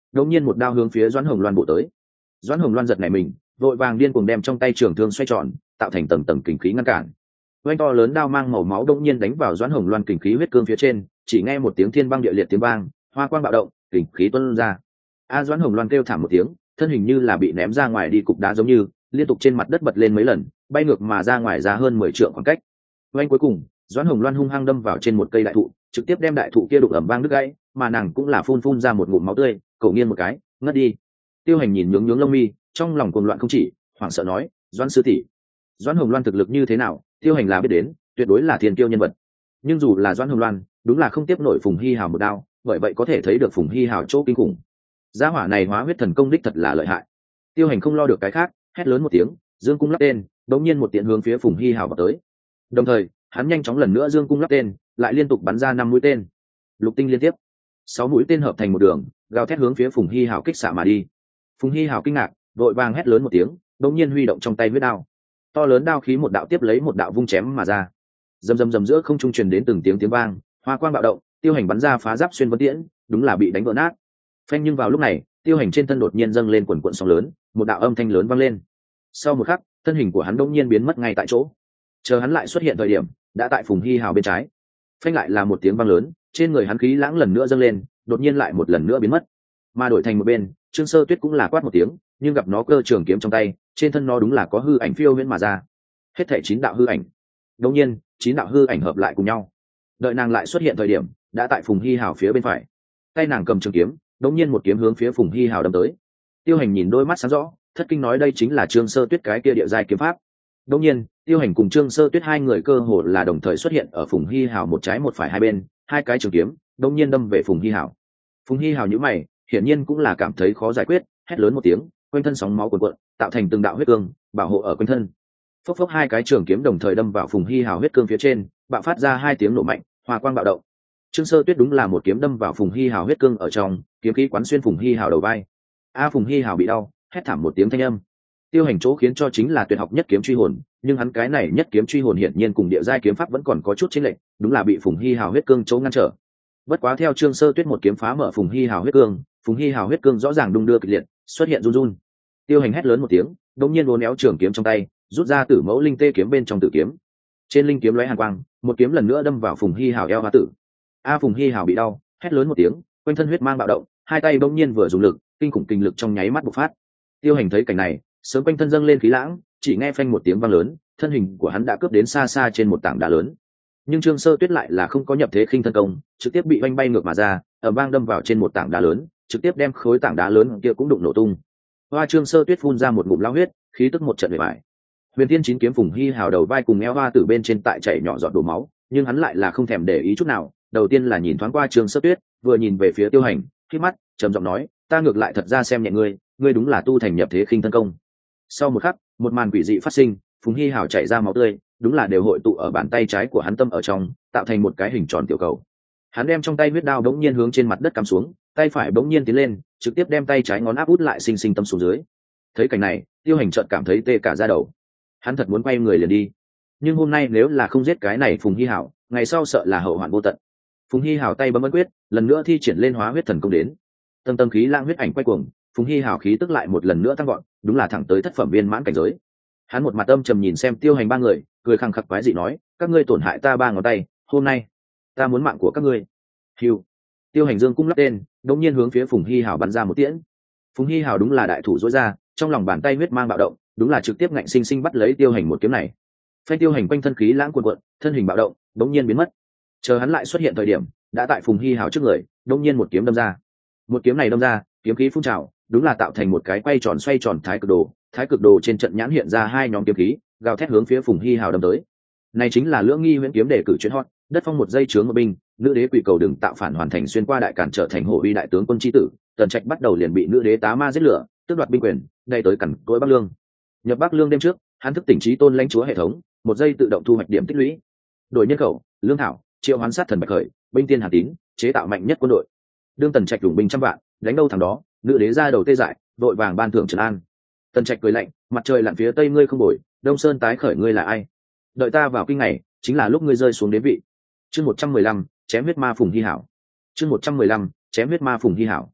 đột nhiên một đao hướng phía Doãn Hồng Loan bổ tới. Doãn Hồng Loan giật nảy mình, vội vàng điên cuồng đem trong tay trường thương xoay tròn, tạo thành tầng tầng kình khí ngăn cản. Oanh to lớn đao mang màu máu đột nhiên đánh vào Doãn Hồng Loan kình khí huyết cương phía trên, chỉ nghe một tiếng thiên băng địa liệt tiếng vang, hoa quang bạo động, kình khí tuôn ra. Doãn Hồng Loan kêu thảm một tiếng, thân hình như là bị ném ra ngoài đi cục đá giống như, liên tục trên mặt đất bật lên mấy lần, bay ngược mà ra ngoài ra hơn 10 trượng khoảng cách. Oanh cuối cùng, Doãn Hồng Loan hung hăng đâm vào trên một cây đại thụ, trực tiếp đem đại thụ kia đụng ầm vang đứt gãy, mà nàng cũng là phun ra một ngụm máu tươi, cổ nghiêng một cái, ngất đi. Tiêu Hành nhìn nhướng lông mi, trong lòng cuồng loạn không chỉ, hoảng sợ nói: "Doãn sư tỷ, Doãn Hồng Loan thực lực như thế nào, Tiêu Hành là biết đến, tuyệt đối là thiên kiêu nhân vật." Nhưng dù là Doãn Hồng Loan, đúng là không tiếp nổi Phùng Hi Hào một đao, bởi vậy có thể thấy được Phùng Hi Hào chỗ kinh khủng. Gia hỏa này hóa huyết thần công đích thật là lợi hại. Tiêu Hành không lo được cái khác, hét lớn một tiếng, dương cung lắp tên, đống nhiên một tiện hướng phía Phùng Hi Hào vào tới. Đồng thời, hắn nhanh chóng lần nữa dương cung lắp tên, lại liên tục bắn ra 5 mũi tên. Lục tinh liên tiếp, 6 mũi tên hợp thành một đường, gào thét hướng phía Phùng Hi Hào kích xạ mà đi. Phùng Hi Hào kinh ngạc, vội vàng hét lớn một tiếng, đống nhiên huy động trong tay huyết đao. To lớn đao khí một đạo tiếp lấy một đạo vung chém mà ra. Rầm rầm rầm giữa không trung truyền đến từng tiếng vang, hoa quang bạo động, Tiêu Hành bắn ra phá giáp xuyên vân tiễn, đúng là bị đánh vỡ nát. Phanh, nhưng vào lúc này, Tiêu Hành trên thân đột nhiên dâng lên quần quần sóng lớn, một đạo âm thanh lớn vang lên. Sau một khắc, thân hình của hắn đột nhiên biến mất ngay tại chỗ. Chờ hắn lại xuất hiện thời điểm, đã tại Phùng Hi Hào bên trái. Phanh, lại là một tiếng vang lớn, trên người hắn khí lãng lần nữa dâng lên, đột nhiên lại một lần nữa biến mất. Mà đổi thành một bên, Trương Sơ Tuyết cũng là quát một tiếng, nhưng gặp nó cơ trường kiếm trong tay, trên thân nó đúng là có hư ảnh phiêu huyễn mà ra. Hết thảy 9 đạo hư ảnh. Đột nhiên, 9 đạo hư ảnh hợp lại cùng nhau. Đợi nàng lại xuất hiện thời điểm, đã tại Phùng Hi Hào phía bên phải. Tay nàng cầm trường kiếm, đột nhiên một kiếm hướng phía Phùng Hi Hào đâm tới. Tiêu Hành nhìn đôi mắt sáng rõ, thất kinh nói đây chính là Trương Sơ Tuyết cái kia địa giai kiếm pháp. Đột nhiên, Tiêu Hành cùng Trương Sơ Tuyết hai người cơ hồ là đồng thời xuất hiện ở Phùng Hi Hào một trái một phải hai bên, hai cái trường kiếm đột nhiên đâm về Phùng Hi Hào. Phùng Hi Hào nhíu mày, hiển nhiên cũng là cảm thấy khó giải quyết, hét lớn một tiếng, quanh thân sóng máu cuồn cuộn, tạo thành từng đạo huyết cương, bảo hộ ở quanh thân. Phốc phốc, hai cái trường kiếm đồng thời đâm vào Phùng Hi Hào huyết cương phía trên, bạo phát ra hai tiếng nổ mạnh, hoa quang bạo động. Trương Sơ Tuyết đúng là một kiếm đâm vào Phùng Hi Hào huyết cương ở trong, kiếm khí quán xuyên Phùng Hi Hào đầu vai. Phùng Hi Hào bị đau, hét thảm một tiếng thanh âm. Tiêu Hành chỗ khiến cho chính là tuyệt học nhất kiếm truy hồn, nhưng hắn cái này nhất kiếm truy hồn hiển nhiên cùng địa giai kiếm pháp vẫn còn có chút chênh lệch, đúng là bị Phùng Hi Hào huyết cương chỗ ngăn trở. Bất quá theo Trương Sơ Tuyết một kiếm phá mở Phùng Hi Hào huyết cương, Phùng Hi Hào huyết cương rõ ràng đung đưa kịch liệt, xuất hiện run run. Tiêu Hành hét lớn một tiếng, đột nhiên uốn éo trường kiếm trong tay, rút ra Tử Mẫu Linh Tê kiếm bên trong tử kiếm. Trên linh kiếm lóe hàn quang, một kiếm lần nữa đâm vào Phùng Hi Hào eo hoa tử. Phùng Hi Hào bị đau, hét lớn một tiếng, quanh thân huyết mang bạo động, hai tay bỗng nhiên vừa dùng lực, kinh khủng kinh lực trong nháy mắt bộc phát. Tiêu Hành thấy cảnh này, sớm quanh thân dâng lên khí lãng, chỉ nghe phanh một tiếng vang lớn, thân hình của hắn đã cướp đến xa xa trên một tảng đá lớn. Nhưng Trương Sơ Tuyết lại là không có nhập thế khinh thân công, trực tiếp bị oanh bay ngược mà ra, ầm vang đâm vào trên một tảng đá lớn, trực tiếp đem khối tảng đá lớn kia cũng đụng nổ tung. Trương Sơ Tuyết phun ra một ngụm lao huyết, khí tức một trận bại bại. Huyền Thiên Chín kiếm Phùng Hi Hào đầu vai cùng eo hoa tử bên trên tại chảy nhỏ giọt đổ máu, nhưng hắn lại là không thèm để ý chút nào, đầu tiên là nhìn thoáng qua Trương Sơ Tuyết, vừa nhìn về phía Tiêu Hành, khép mắt, trầm giọng nói, ta ngược lại thật ra xem nhẹ ngươi, ngươi đúng là tu thành nhập thế khinh thân công. Sau một khắc, một màn quỷ dị phát sinh, Phùng Hi Hào chảy ra máu tươi, đúng là đều hội tụ ở bàn tay trái của hắn tâm ở trong, tạo thành một cái hình tròn tiểu cầu. Hắn đem trong tay huyết đao bỗng nhiên hướng trên mặt đất cắm xuống, tay phải bỗng nhiên tiến lên, trực tiếp đem tay trái ngón áp út lại sinh tâm xuống dưới. Thấy cảnh này, Tiêu Hành chợt cảm thấy tê cả da đầu. Hắn thật muốn quay người liền đi, nhưng hôm nay nếu là không giết cái này Phùng Hi Hào, ngày sau sợ là hậu hoạn vô tận. Phùng Hi Hào tay bấm ấn quyết, lần nữa thi triển lên hóa huyết thần công đến. Tầng tầng khí lãng huyết ảnh quay cuồng, Phùng Hi Hào khí tức lại một lần nữa tăng vọt, đúng là thẳng tới thất phẩm viên mãn cảnh giới. Hắn một mặt âm trầm nhìn xem Tiêu Hành ba người, cười khăng khặc quái dị nói, các ngươi tổn hại ta 3 ngón tay, hôm nay ta muốn mạng của các ngươi. Hưu. Tiêu Hành dương cung lắp tên, đột nhiên hướng phía Phùng Hi Hào bắn ra một tiễn. Phùng Hi Hào đúng là đại thủ dối ra, trong lòng bàn tay huyết mang bạo động, đúng là trực tiếp ngạnh sinh sinh bắt lấy Tiêu Hành một kiếm này. Phanh, Tiêu Hành quanh thân khí lãng cuồn cuộn, thân hình bạo động, đột nhiên biến mất. Chờ hắn lại xuất hiện thời điểm, đã tại Phùng Hi Hào trước người, đột nhiên một kiếm đâm ra. Một kiếm này đâm ra, kiếm khí phun trào, đúng là tạo thành một cái quay tròn xoay tròn thái cực đồ. Thái cực đồ trên trận nhãn hiện ra hai nhóm kiếm khí, gào thét hướng phía Phùng Hi Hào đâm tới. Này chính là Lưỡng Nghi Huyễn kiếm đề cử chuyên hot, đất phong một giây chướng một binh, nữ đế quỷ cầu đừng tạo phản hoàn thành xuyên qua đại cản trở thành hổ uy đại tướng quân chi tử. Tần Trạch bắt đầu liền bị nữ đế tá ma giết lửa, tước đoạt binh quyền, đây tới cẩn cối Bắc Lương. Nhập Bắc Lương đêm trước, hắn thức tỉnh trí tôn lãnh chúa hệ thống, một giây tự động thu hoạch điểm tích lũy. Đổi nhân khẩu, lương thảo, triệu hoán sát thần bạch khởi, binh tiên hàn tín, chế tạo mạnh nhất quân đội. Đương Tần Trạch dùng binh trăm vạn, đánh đâu thằng đó, nữ đế ra đầu tê dại, vội vàng ban thưởng trấn an. Tần Trạch cười lạnh, mặt trời lặn phía tây ngươi không bồi, đông sơn tái khởi ngươi là ai? Đợi ta vào kinh ngày, chính là lúc ngươi rơi xuống đế vị. Chương 115, chém huyết ma Phùng Hi Hảo. Chương 115, chém huyết ma Phùng Hi Hảo.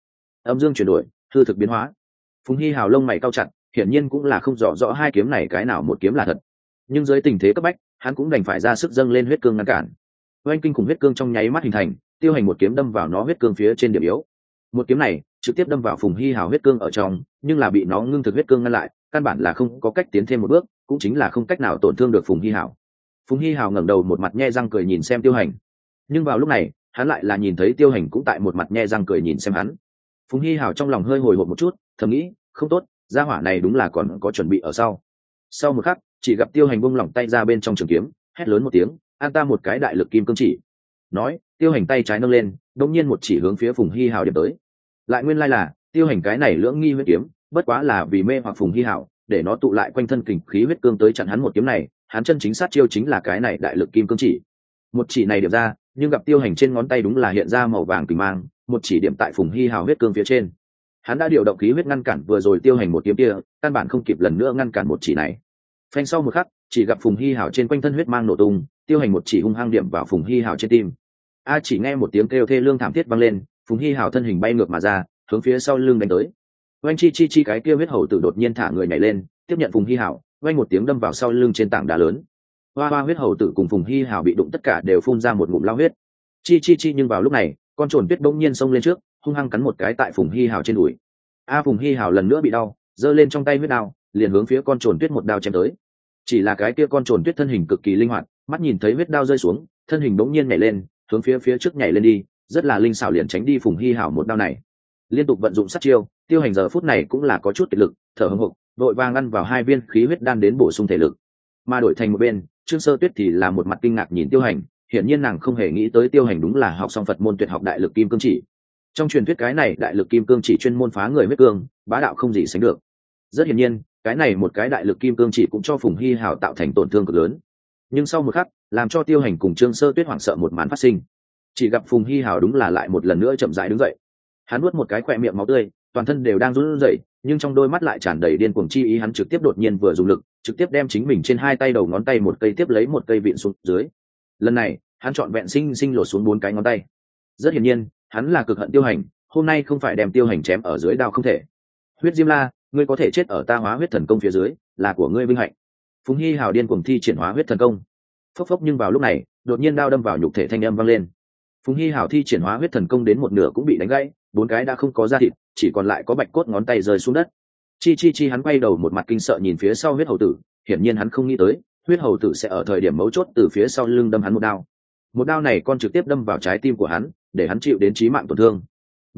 âm dương chuyển đổi, hư thực biến hóa. Phùng Hi Hào lông mày cau chặt, hiển nhiên cũng là không rõ rõ hai kiếm này cái nào một kiếm là thật, nhưng dưới tình thế cấp bách hắn cũng đành phải ra sức dâng lên huyết cương ngăn cản. Oanh kinh khủng huyết cương trong nháy mắt hình thành, Tiêu Hành một kiếm đâm vào nó huyết cương phía trên điểm yếu. Một kiếm này trực tiếp đâm vào Phùng Hi Hào huyết cương ở trong, nhưng là bị nó ngưng thực huyết cương ngăn lại, căn bản là không có cách tiến thêm một bước, cũng chính là không cách nào tổn thương được Phùng Hi Hào. Phùng Hi Hào ngẩng đầu một mặt nhe răng cười nhìn xem Tiêu Hành, nhưng vào lúc này hắn lại là nhìn thấy Tiêu Hành cũng tại một mặt nhe răng cười nhìn xem hắn. Phùng Hi Hào trong lòng hơi hồi hộp một chút, thầm nghĩ không tốt, gia hỏa này đúng là còn có chuẩn bị ở sau. Sau một khắc chỉ gặp Tiêu Hành buông lỏng tay ra bên trong trường kiếm, hét lớn một tiếng, an ta một cái đại lực kim cương chỉ. Nói Tiêu Hành tay trái nâng lên, đột nhiên một chỉ hướng phía Phùng Hi Hào điểm tới. Lại nguyên lai là Tiêu Hành cái này lưỡng nghi huyết kiếm bất quá là vì mê hoặc Phùng Hi Hào, để nó tụ lại quanh thân kình khí huyết cương tới chặn hắn một kiếm này. Hắn chân chính sát chiêu chính là cái này đại lực kim cương chỉ. Một chỉ này điểm ra, nhưng gặp Tiêu Hành trên ngón tay đúng là hiện ra màu vàng kình mang, một chỉ điểm tại Phùng Hi Hào huyết cương phía trên. Hắn đã điều động khí huyết ngăn cản vừa rồi Tiêu Hành một kiếm kia, căn bản không kịp lần nữa ngăn cản một chỉ này. Phanh sau một khắc, chỉ gặp Phùng Hi Hào trên quanh thân huyết mang nổ tung, Tiêu Hành một chỉ hung hăng điểm vào Phùng Hi Hào trên tim. A chỉ nghe một tiếng kêu thê lương thảm thiết vang lên, Phùng Hi Hào thân hình bay ngược mà ra, hướng phía sau lưng đánh tới. Oanh chi chi chi cái kia huyết hầu tử đột nhiên thả người nhảy lên, tiếp nhận Phùng Hi Hào, oanh một tiếng đâm vào sau lưng trên tảng đá lớn. Hoa hoa huyết hầu tử cùng Phùng Hi Hào bị đụng tất cả đều phun ra một ngụm lao huyết. Chi chi chi nhưng vào lúc này, con trồn tuyết bỗng nhiên xông lên trước, hung hăng cắn một cái tại Phùng Hi Hào trên đùi. Phùng Hi Hào lần nữa bị đau, giơ lên trong tay huyết đao, liền hướng phía con trồn tuyết một đao chém tới. Chỉ là cái kia con trồn tuyết thân hình cực kỳ linh hoạt, mắt nhìn thấy huyết đao rơi xuống, thân hình bỗng nhiên nhảy lên, hướng phía trước nhảy lên đi, rất là linh xảo liền tránh đi Phùng Hi Hào một đao này. Liên tục vận dụng sát chiêu, Tiêu Hành giờ phút này cũng là có chút kiệt lực, thở hổn hộc, vội vàng ăn vào 2 viên khí huyết đan đến bổ sung thể lực. Mà đổi thành một bên, Trương Sơ Tuyết thì là một mặt kinh ngạc nhìn Tiêu Hành, hiển nhiên nàng không hề nghĩ tới Tiêu Hành đúng là học xong Phật môn tuyệt học đại lực kim cương chỉ. Trong truyền thuyết cái này đại lực kim cương chỉ chuyên môn phá người huyết cương, bá đạo không gì sánh được. Rất hiển nhiên, cái này một cái đại lực kim cương chỉ cũng cho Phùng Hi Hào tạo thành tổn thương cực lớn. Nhưng sau một khắc, làm cho Tiêu Hành cùng Trương Sơ Tuyết hoảng sợ một màn phát sinh. Chỉ gặp Phùng Hi Hào đúng là lại một lần nữa chậm rãi đứng dậy. Hắn nuốt một cái khỏe miệng máu tươi, toàn thân đều đang run rẩy, nhưng trong đôi mắt lại tràn đầy điên cuồng chi ý. Hắn trực tiếp đột nhiên vừa dùng lực, trực tiếp đem chính mình trên 2 tay đầu ngón tay một cây tiếp lấy một cây vịn xuống dưới. Lần này, hắn trọn vẹn sinh lột xuống 4 cái ngón tay. Rất hiển nhiên, hắn là cực hận Tiêu Hành, hôm nay không phải đem Tiêu Hành chém ở dưới đao không thể. Huyết Diêm La, ngươi có thể chết ở ta hóa huyết thần công phía dưới, là của ngươi vinh hạnh. Phùng Hi Hào điên cuồng thi triển hóa huyết thần công. Phốc phốc, nhưng vào lúc này, đột nhiên đao đâm vào nhục thể thanh âm vang lên. Phùng Hi Hào thi triển hóa huyết thần công đến một nửa cũng bị đánh gãy, 4 cái đã không có da thịt, chỉ còn lại có bạch cốt ngón tay rơi xuống đất. Chi chi chi, hắn quay đầu một mặt kinh sợ nhìn phía sau huyết hầu tử, hiển nhiên hắn không nghĩ tới, huyết hầu tử sẽ ở thời điểm mấu chốt từ phía sau lưng đâm hắn một đao. Một đao này con trực tiếp đâm vào trái tim của hắn, để hắn chịu đến chí mạng tổn thương.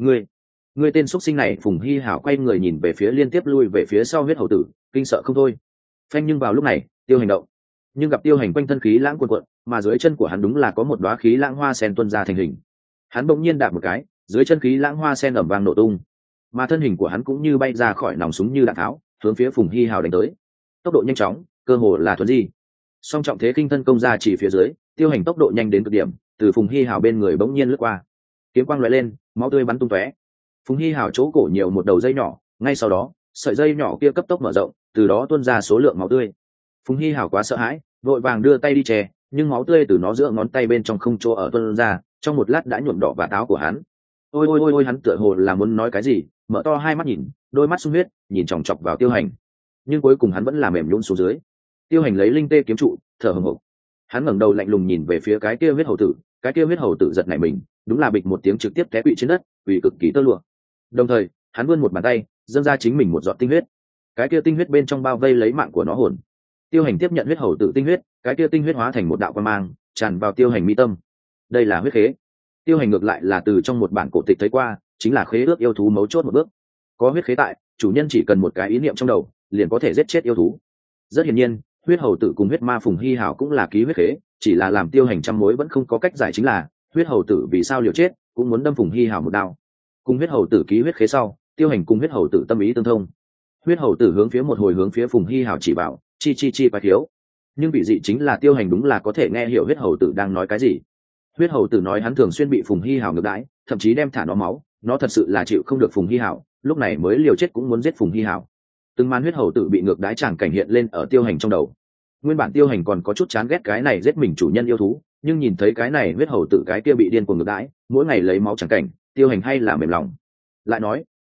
Ngươi tên xuất sinh này! Phùng Hi Hào quay người nhìn về phía liên tiếp lui về phía sau huyết hầu tử, kinh sợ không thôi. Phanh, nhưng vào lúc này, Tiêu Hành động. Nhưng gặp Tiêu Hành quanh thân khí lãng cuồn cuộn, mà dưới chân của hắn đúng là có một đóa khí lãng hoa sen tuôn ra thành hình. Hắn bỗng nhiên đạp một cái, dưới chân khí lãng hoa sen ầm vang nổ tung, mà thân hình của hắn cũng như bay ra khỏi nòng súng như đạn tháo, hướng phía Phùng Hi Hào đánh tới. Tốc độ nhanh chóng, cơ hồ là thuần di. Song trọng thế kinh thân công ra chỉ phía dưới, Tiêu Hành tốc độ nhanh đến cực điểm, từ Phùng Hi Hào bên người bỗng nhiên lướt qua. Kiếm quang lóe lên, máu tươi bắn tung tóe. Phùng Hi Hào chỗ cổ nhiều một đầu dây nhỏ, ngay sau đó, sợi dây nhỏ kia cấp tốc mở rộng, từ đó tuôn ra số lượng máu tươi. Phùng Hi Hào quá sợ hãi, vội vàng đưa tay đi che, nhưng máu tươi từ nó giữa ngón tay bên trong không chỗ ở tuôn ra, trong một lát đã nhuộm đỏ vạt áo của hắn. Ôi, hắn tựa hồ là muốn nói cái gì, mở to hai mắt nhìn, đôi mắt sung huyết, nhìn chòng chọc vào Tiêu Hành, nhưng cuối cùng hắn vẫn là mềm nhũn xuống dưới. Tiêu Hành lấy linh tê kiếm trụ, thở hổn hộc. Hắn ngẩng đầu lạnh lùng nhìn về phía cái kia huyết hầu tử, cái kia huyết hầu tử giật nảy mình, đúng là bịch một tiếng trực tiếp té quỵ trên đất, quỳ cực kỳ tơ lụa. Đồng thời, hắn vươn một bàn tay, dâng ra chính mình một giọt tinh huyết. Cái kia tinh huyết bên trong bao vây lấy mạng của nó hồn. Tiêu Hành tiếp nhận huyết hầu tử tinh huyết, cái kia tinh huyết hóa thành một đạo quang mang, tràn vào Tiêu Hành mi tâm. Đây là huyết khế. Tiêu Hành ngược lại là từ trong một bản cổ tịch thấy qua, chính là khế ước yêu thú mấu chốt một bước. Có huyết khế tại, chủ nhân chỉ cần một cái ý niệm trong đầu, liền có thể giết chết yêu thú. Rất hiển nhiên, huyết hầu tử cùng huyết ma Phùng Hi Hào cũng là ký huyết khế, chỉ là làm Tiêu Hành trăm mối vẫn không có cách giải, chính là huyết hầu tử vì sao liều chết cũng muốn đâm Phùng Hi Hào một đao. Cùng huyết hầu tử ký huyết khế sau, Tiêu Hành cùng huyết hầu tử tâm ý tương thông. Huyết hầu tử hướng phía một hồi hướng phía Phùng Hi Hào chỉ bảo, chi phải thiếu. Nhưng vị dị chính là Tiêu Hành đúng là có thể nghe hiểu huyết hầu tử đang nói cái gì. Huyết hầu tử nói hắn thường xuyên bị Phùng Hi Hào ngược đãi, thậm chí đem thả nó máu, nó thật sự là chịu không được Phùng Hi Hào, lúc này mới liều chết cũng muốn giết Phùng Hi Hào. Từng màn huyết hầu tử bị ngược đãi tràng cảnh hiện lên ở Tiêu Hành trong đầu. Nguyên bản Tiêu Hành còn có chút chán ghét cái này giết mình chủ nhân yêu thú, nhưng nhìn thấy cái này huyết hầu tử cái kia bị điên cuồng ngược đãi, mỗi ngày lấy máu tràng cảnh, Tiêu Hành hay là mềm lòng. Lại nói,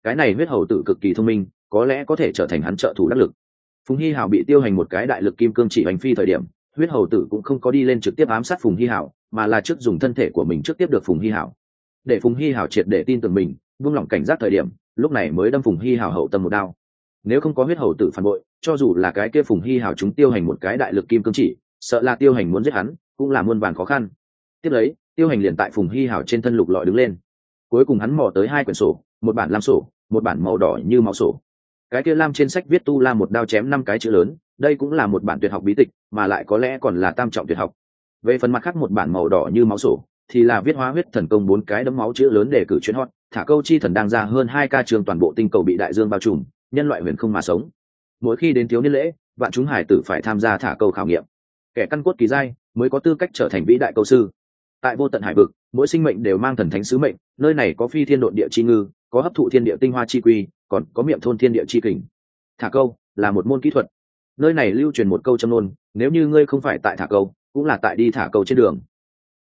cái này huyết hầu tử cực kỳ thông minh, có lẽ có thể trở thành hắn trợ thủ đắc lực. Phùng Hy Hảo bị tiêu hành một cái đại lực kim cương chỉ hành phi thời điểm, huyết hầu tử cũng không có đi lên trực tiếp ám sát Phùng Hy Hảo, mà là trước dùng thân thể của mình trước tiếp được Phùng Hy Hảo, để Phùng Hy Hảo triệt để tin tưởng mình, buông lỏng cảnh giác thời điểm, lúc này mới đâm Phùng Hy Hảo hậu tâm một đao. Nếu không có huyết hầu tử phản bội, cho dù là cái kia Phùng Hy Hảo chúng tiêu hành một cái đại lực kim cương chỉ, sợ là tiêu hành muốn giết hắn cũng là muôn vàn khó khăn. Tiếp lấy, tiêu hành liền tại Phùng Hy Hảo trên thân lục lọi đứng lên, cuối cùng hắn mò tới hai quyển sổ, một bản lam sổ, một bản màu đỏ như máu sổ. Cái kia lam trên sách viết tu la một đao chém 5 cái chữ lớn, đây cũng là một bản tuyệt học bí tịch, mà lại có lẽ còn là tam trọng tuyệt học. Về phần mặt khác một bản màu đỏ như máu sổ, thì là viết hóa huyết thần công 4 cái đấm máu chữ lớn để cử chuyến hot, thả câu chi thần đang ra hơn 2 ca trường toàn bộ tinh cầu bị đại dương bao trùm, nhân loại huyền không mà sống. Mỗi khi đến thiếu niên lễ, vạn chúng hải tử phải tham gia thả câu khảo nghiệm. Kẻ căn cốt kỳ giai mới có tư cách trở thành vĩ đại câu sư. Tại vô tận hải vực, mỗi sinh mệnh đều mang thần thánh sứ mệnh, nơi này có phi thiên độn địa chi ngư, có hấp thụ thiên địa tinh hoa chi quy, còn có miệng thôn thiên địa chi kình. Thả câu là một môn kỹ thuật. Nơi này lưu truyền một câu châm ngôn, nếu như ngươi không phải tại thả câu, cũng là tại đi thả câu trên đường.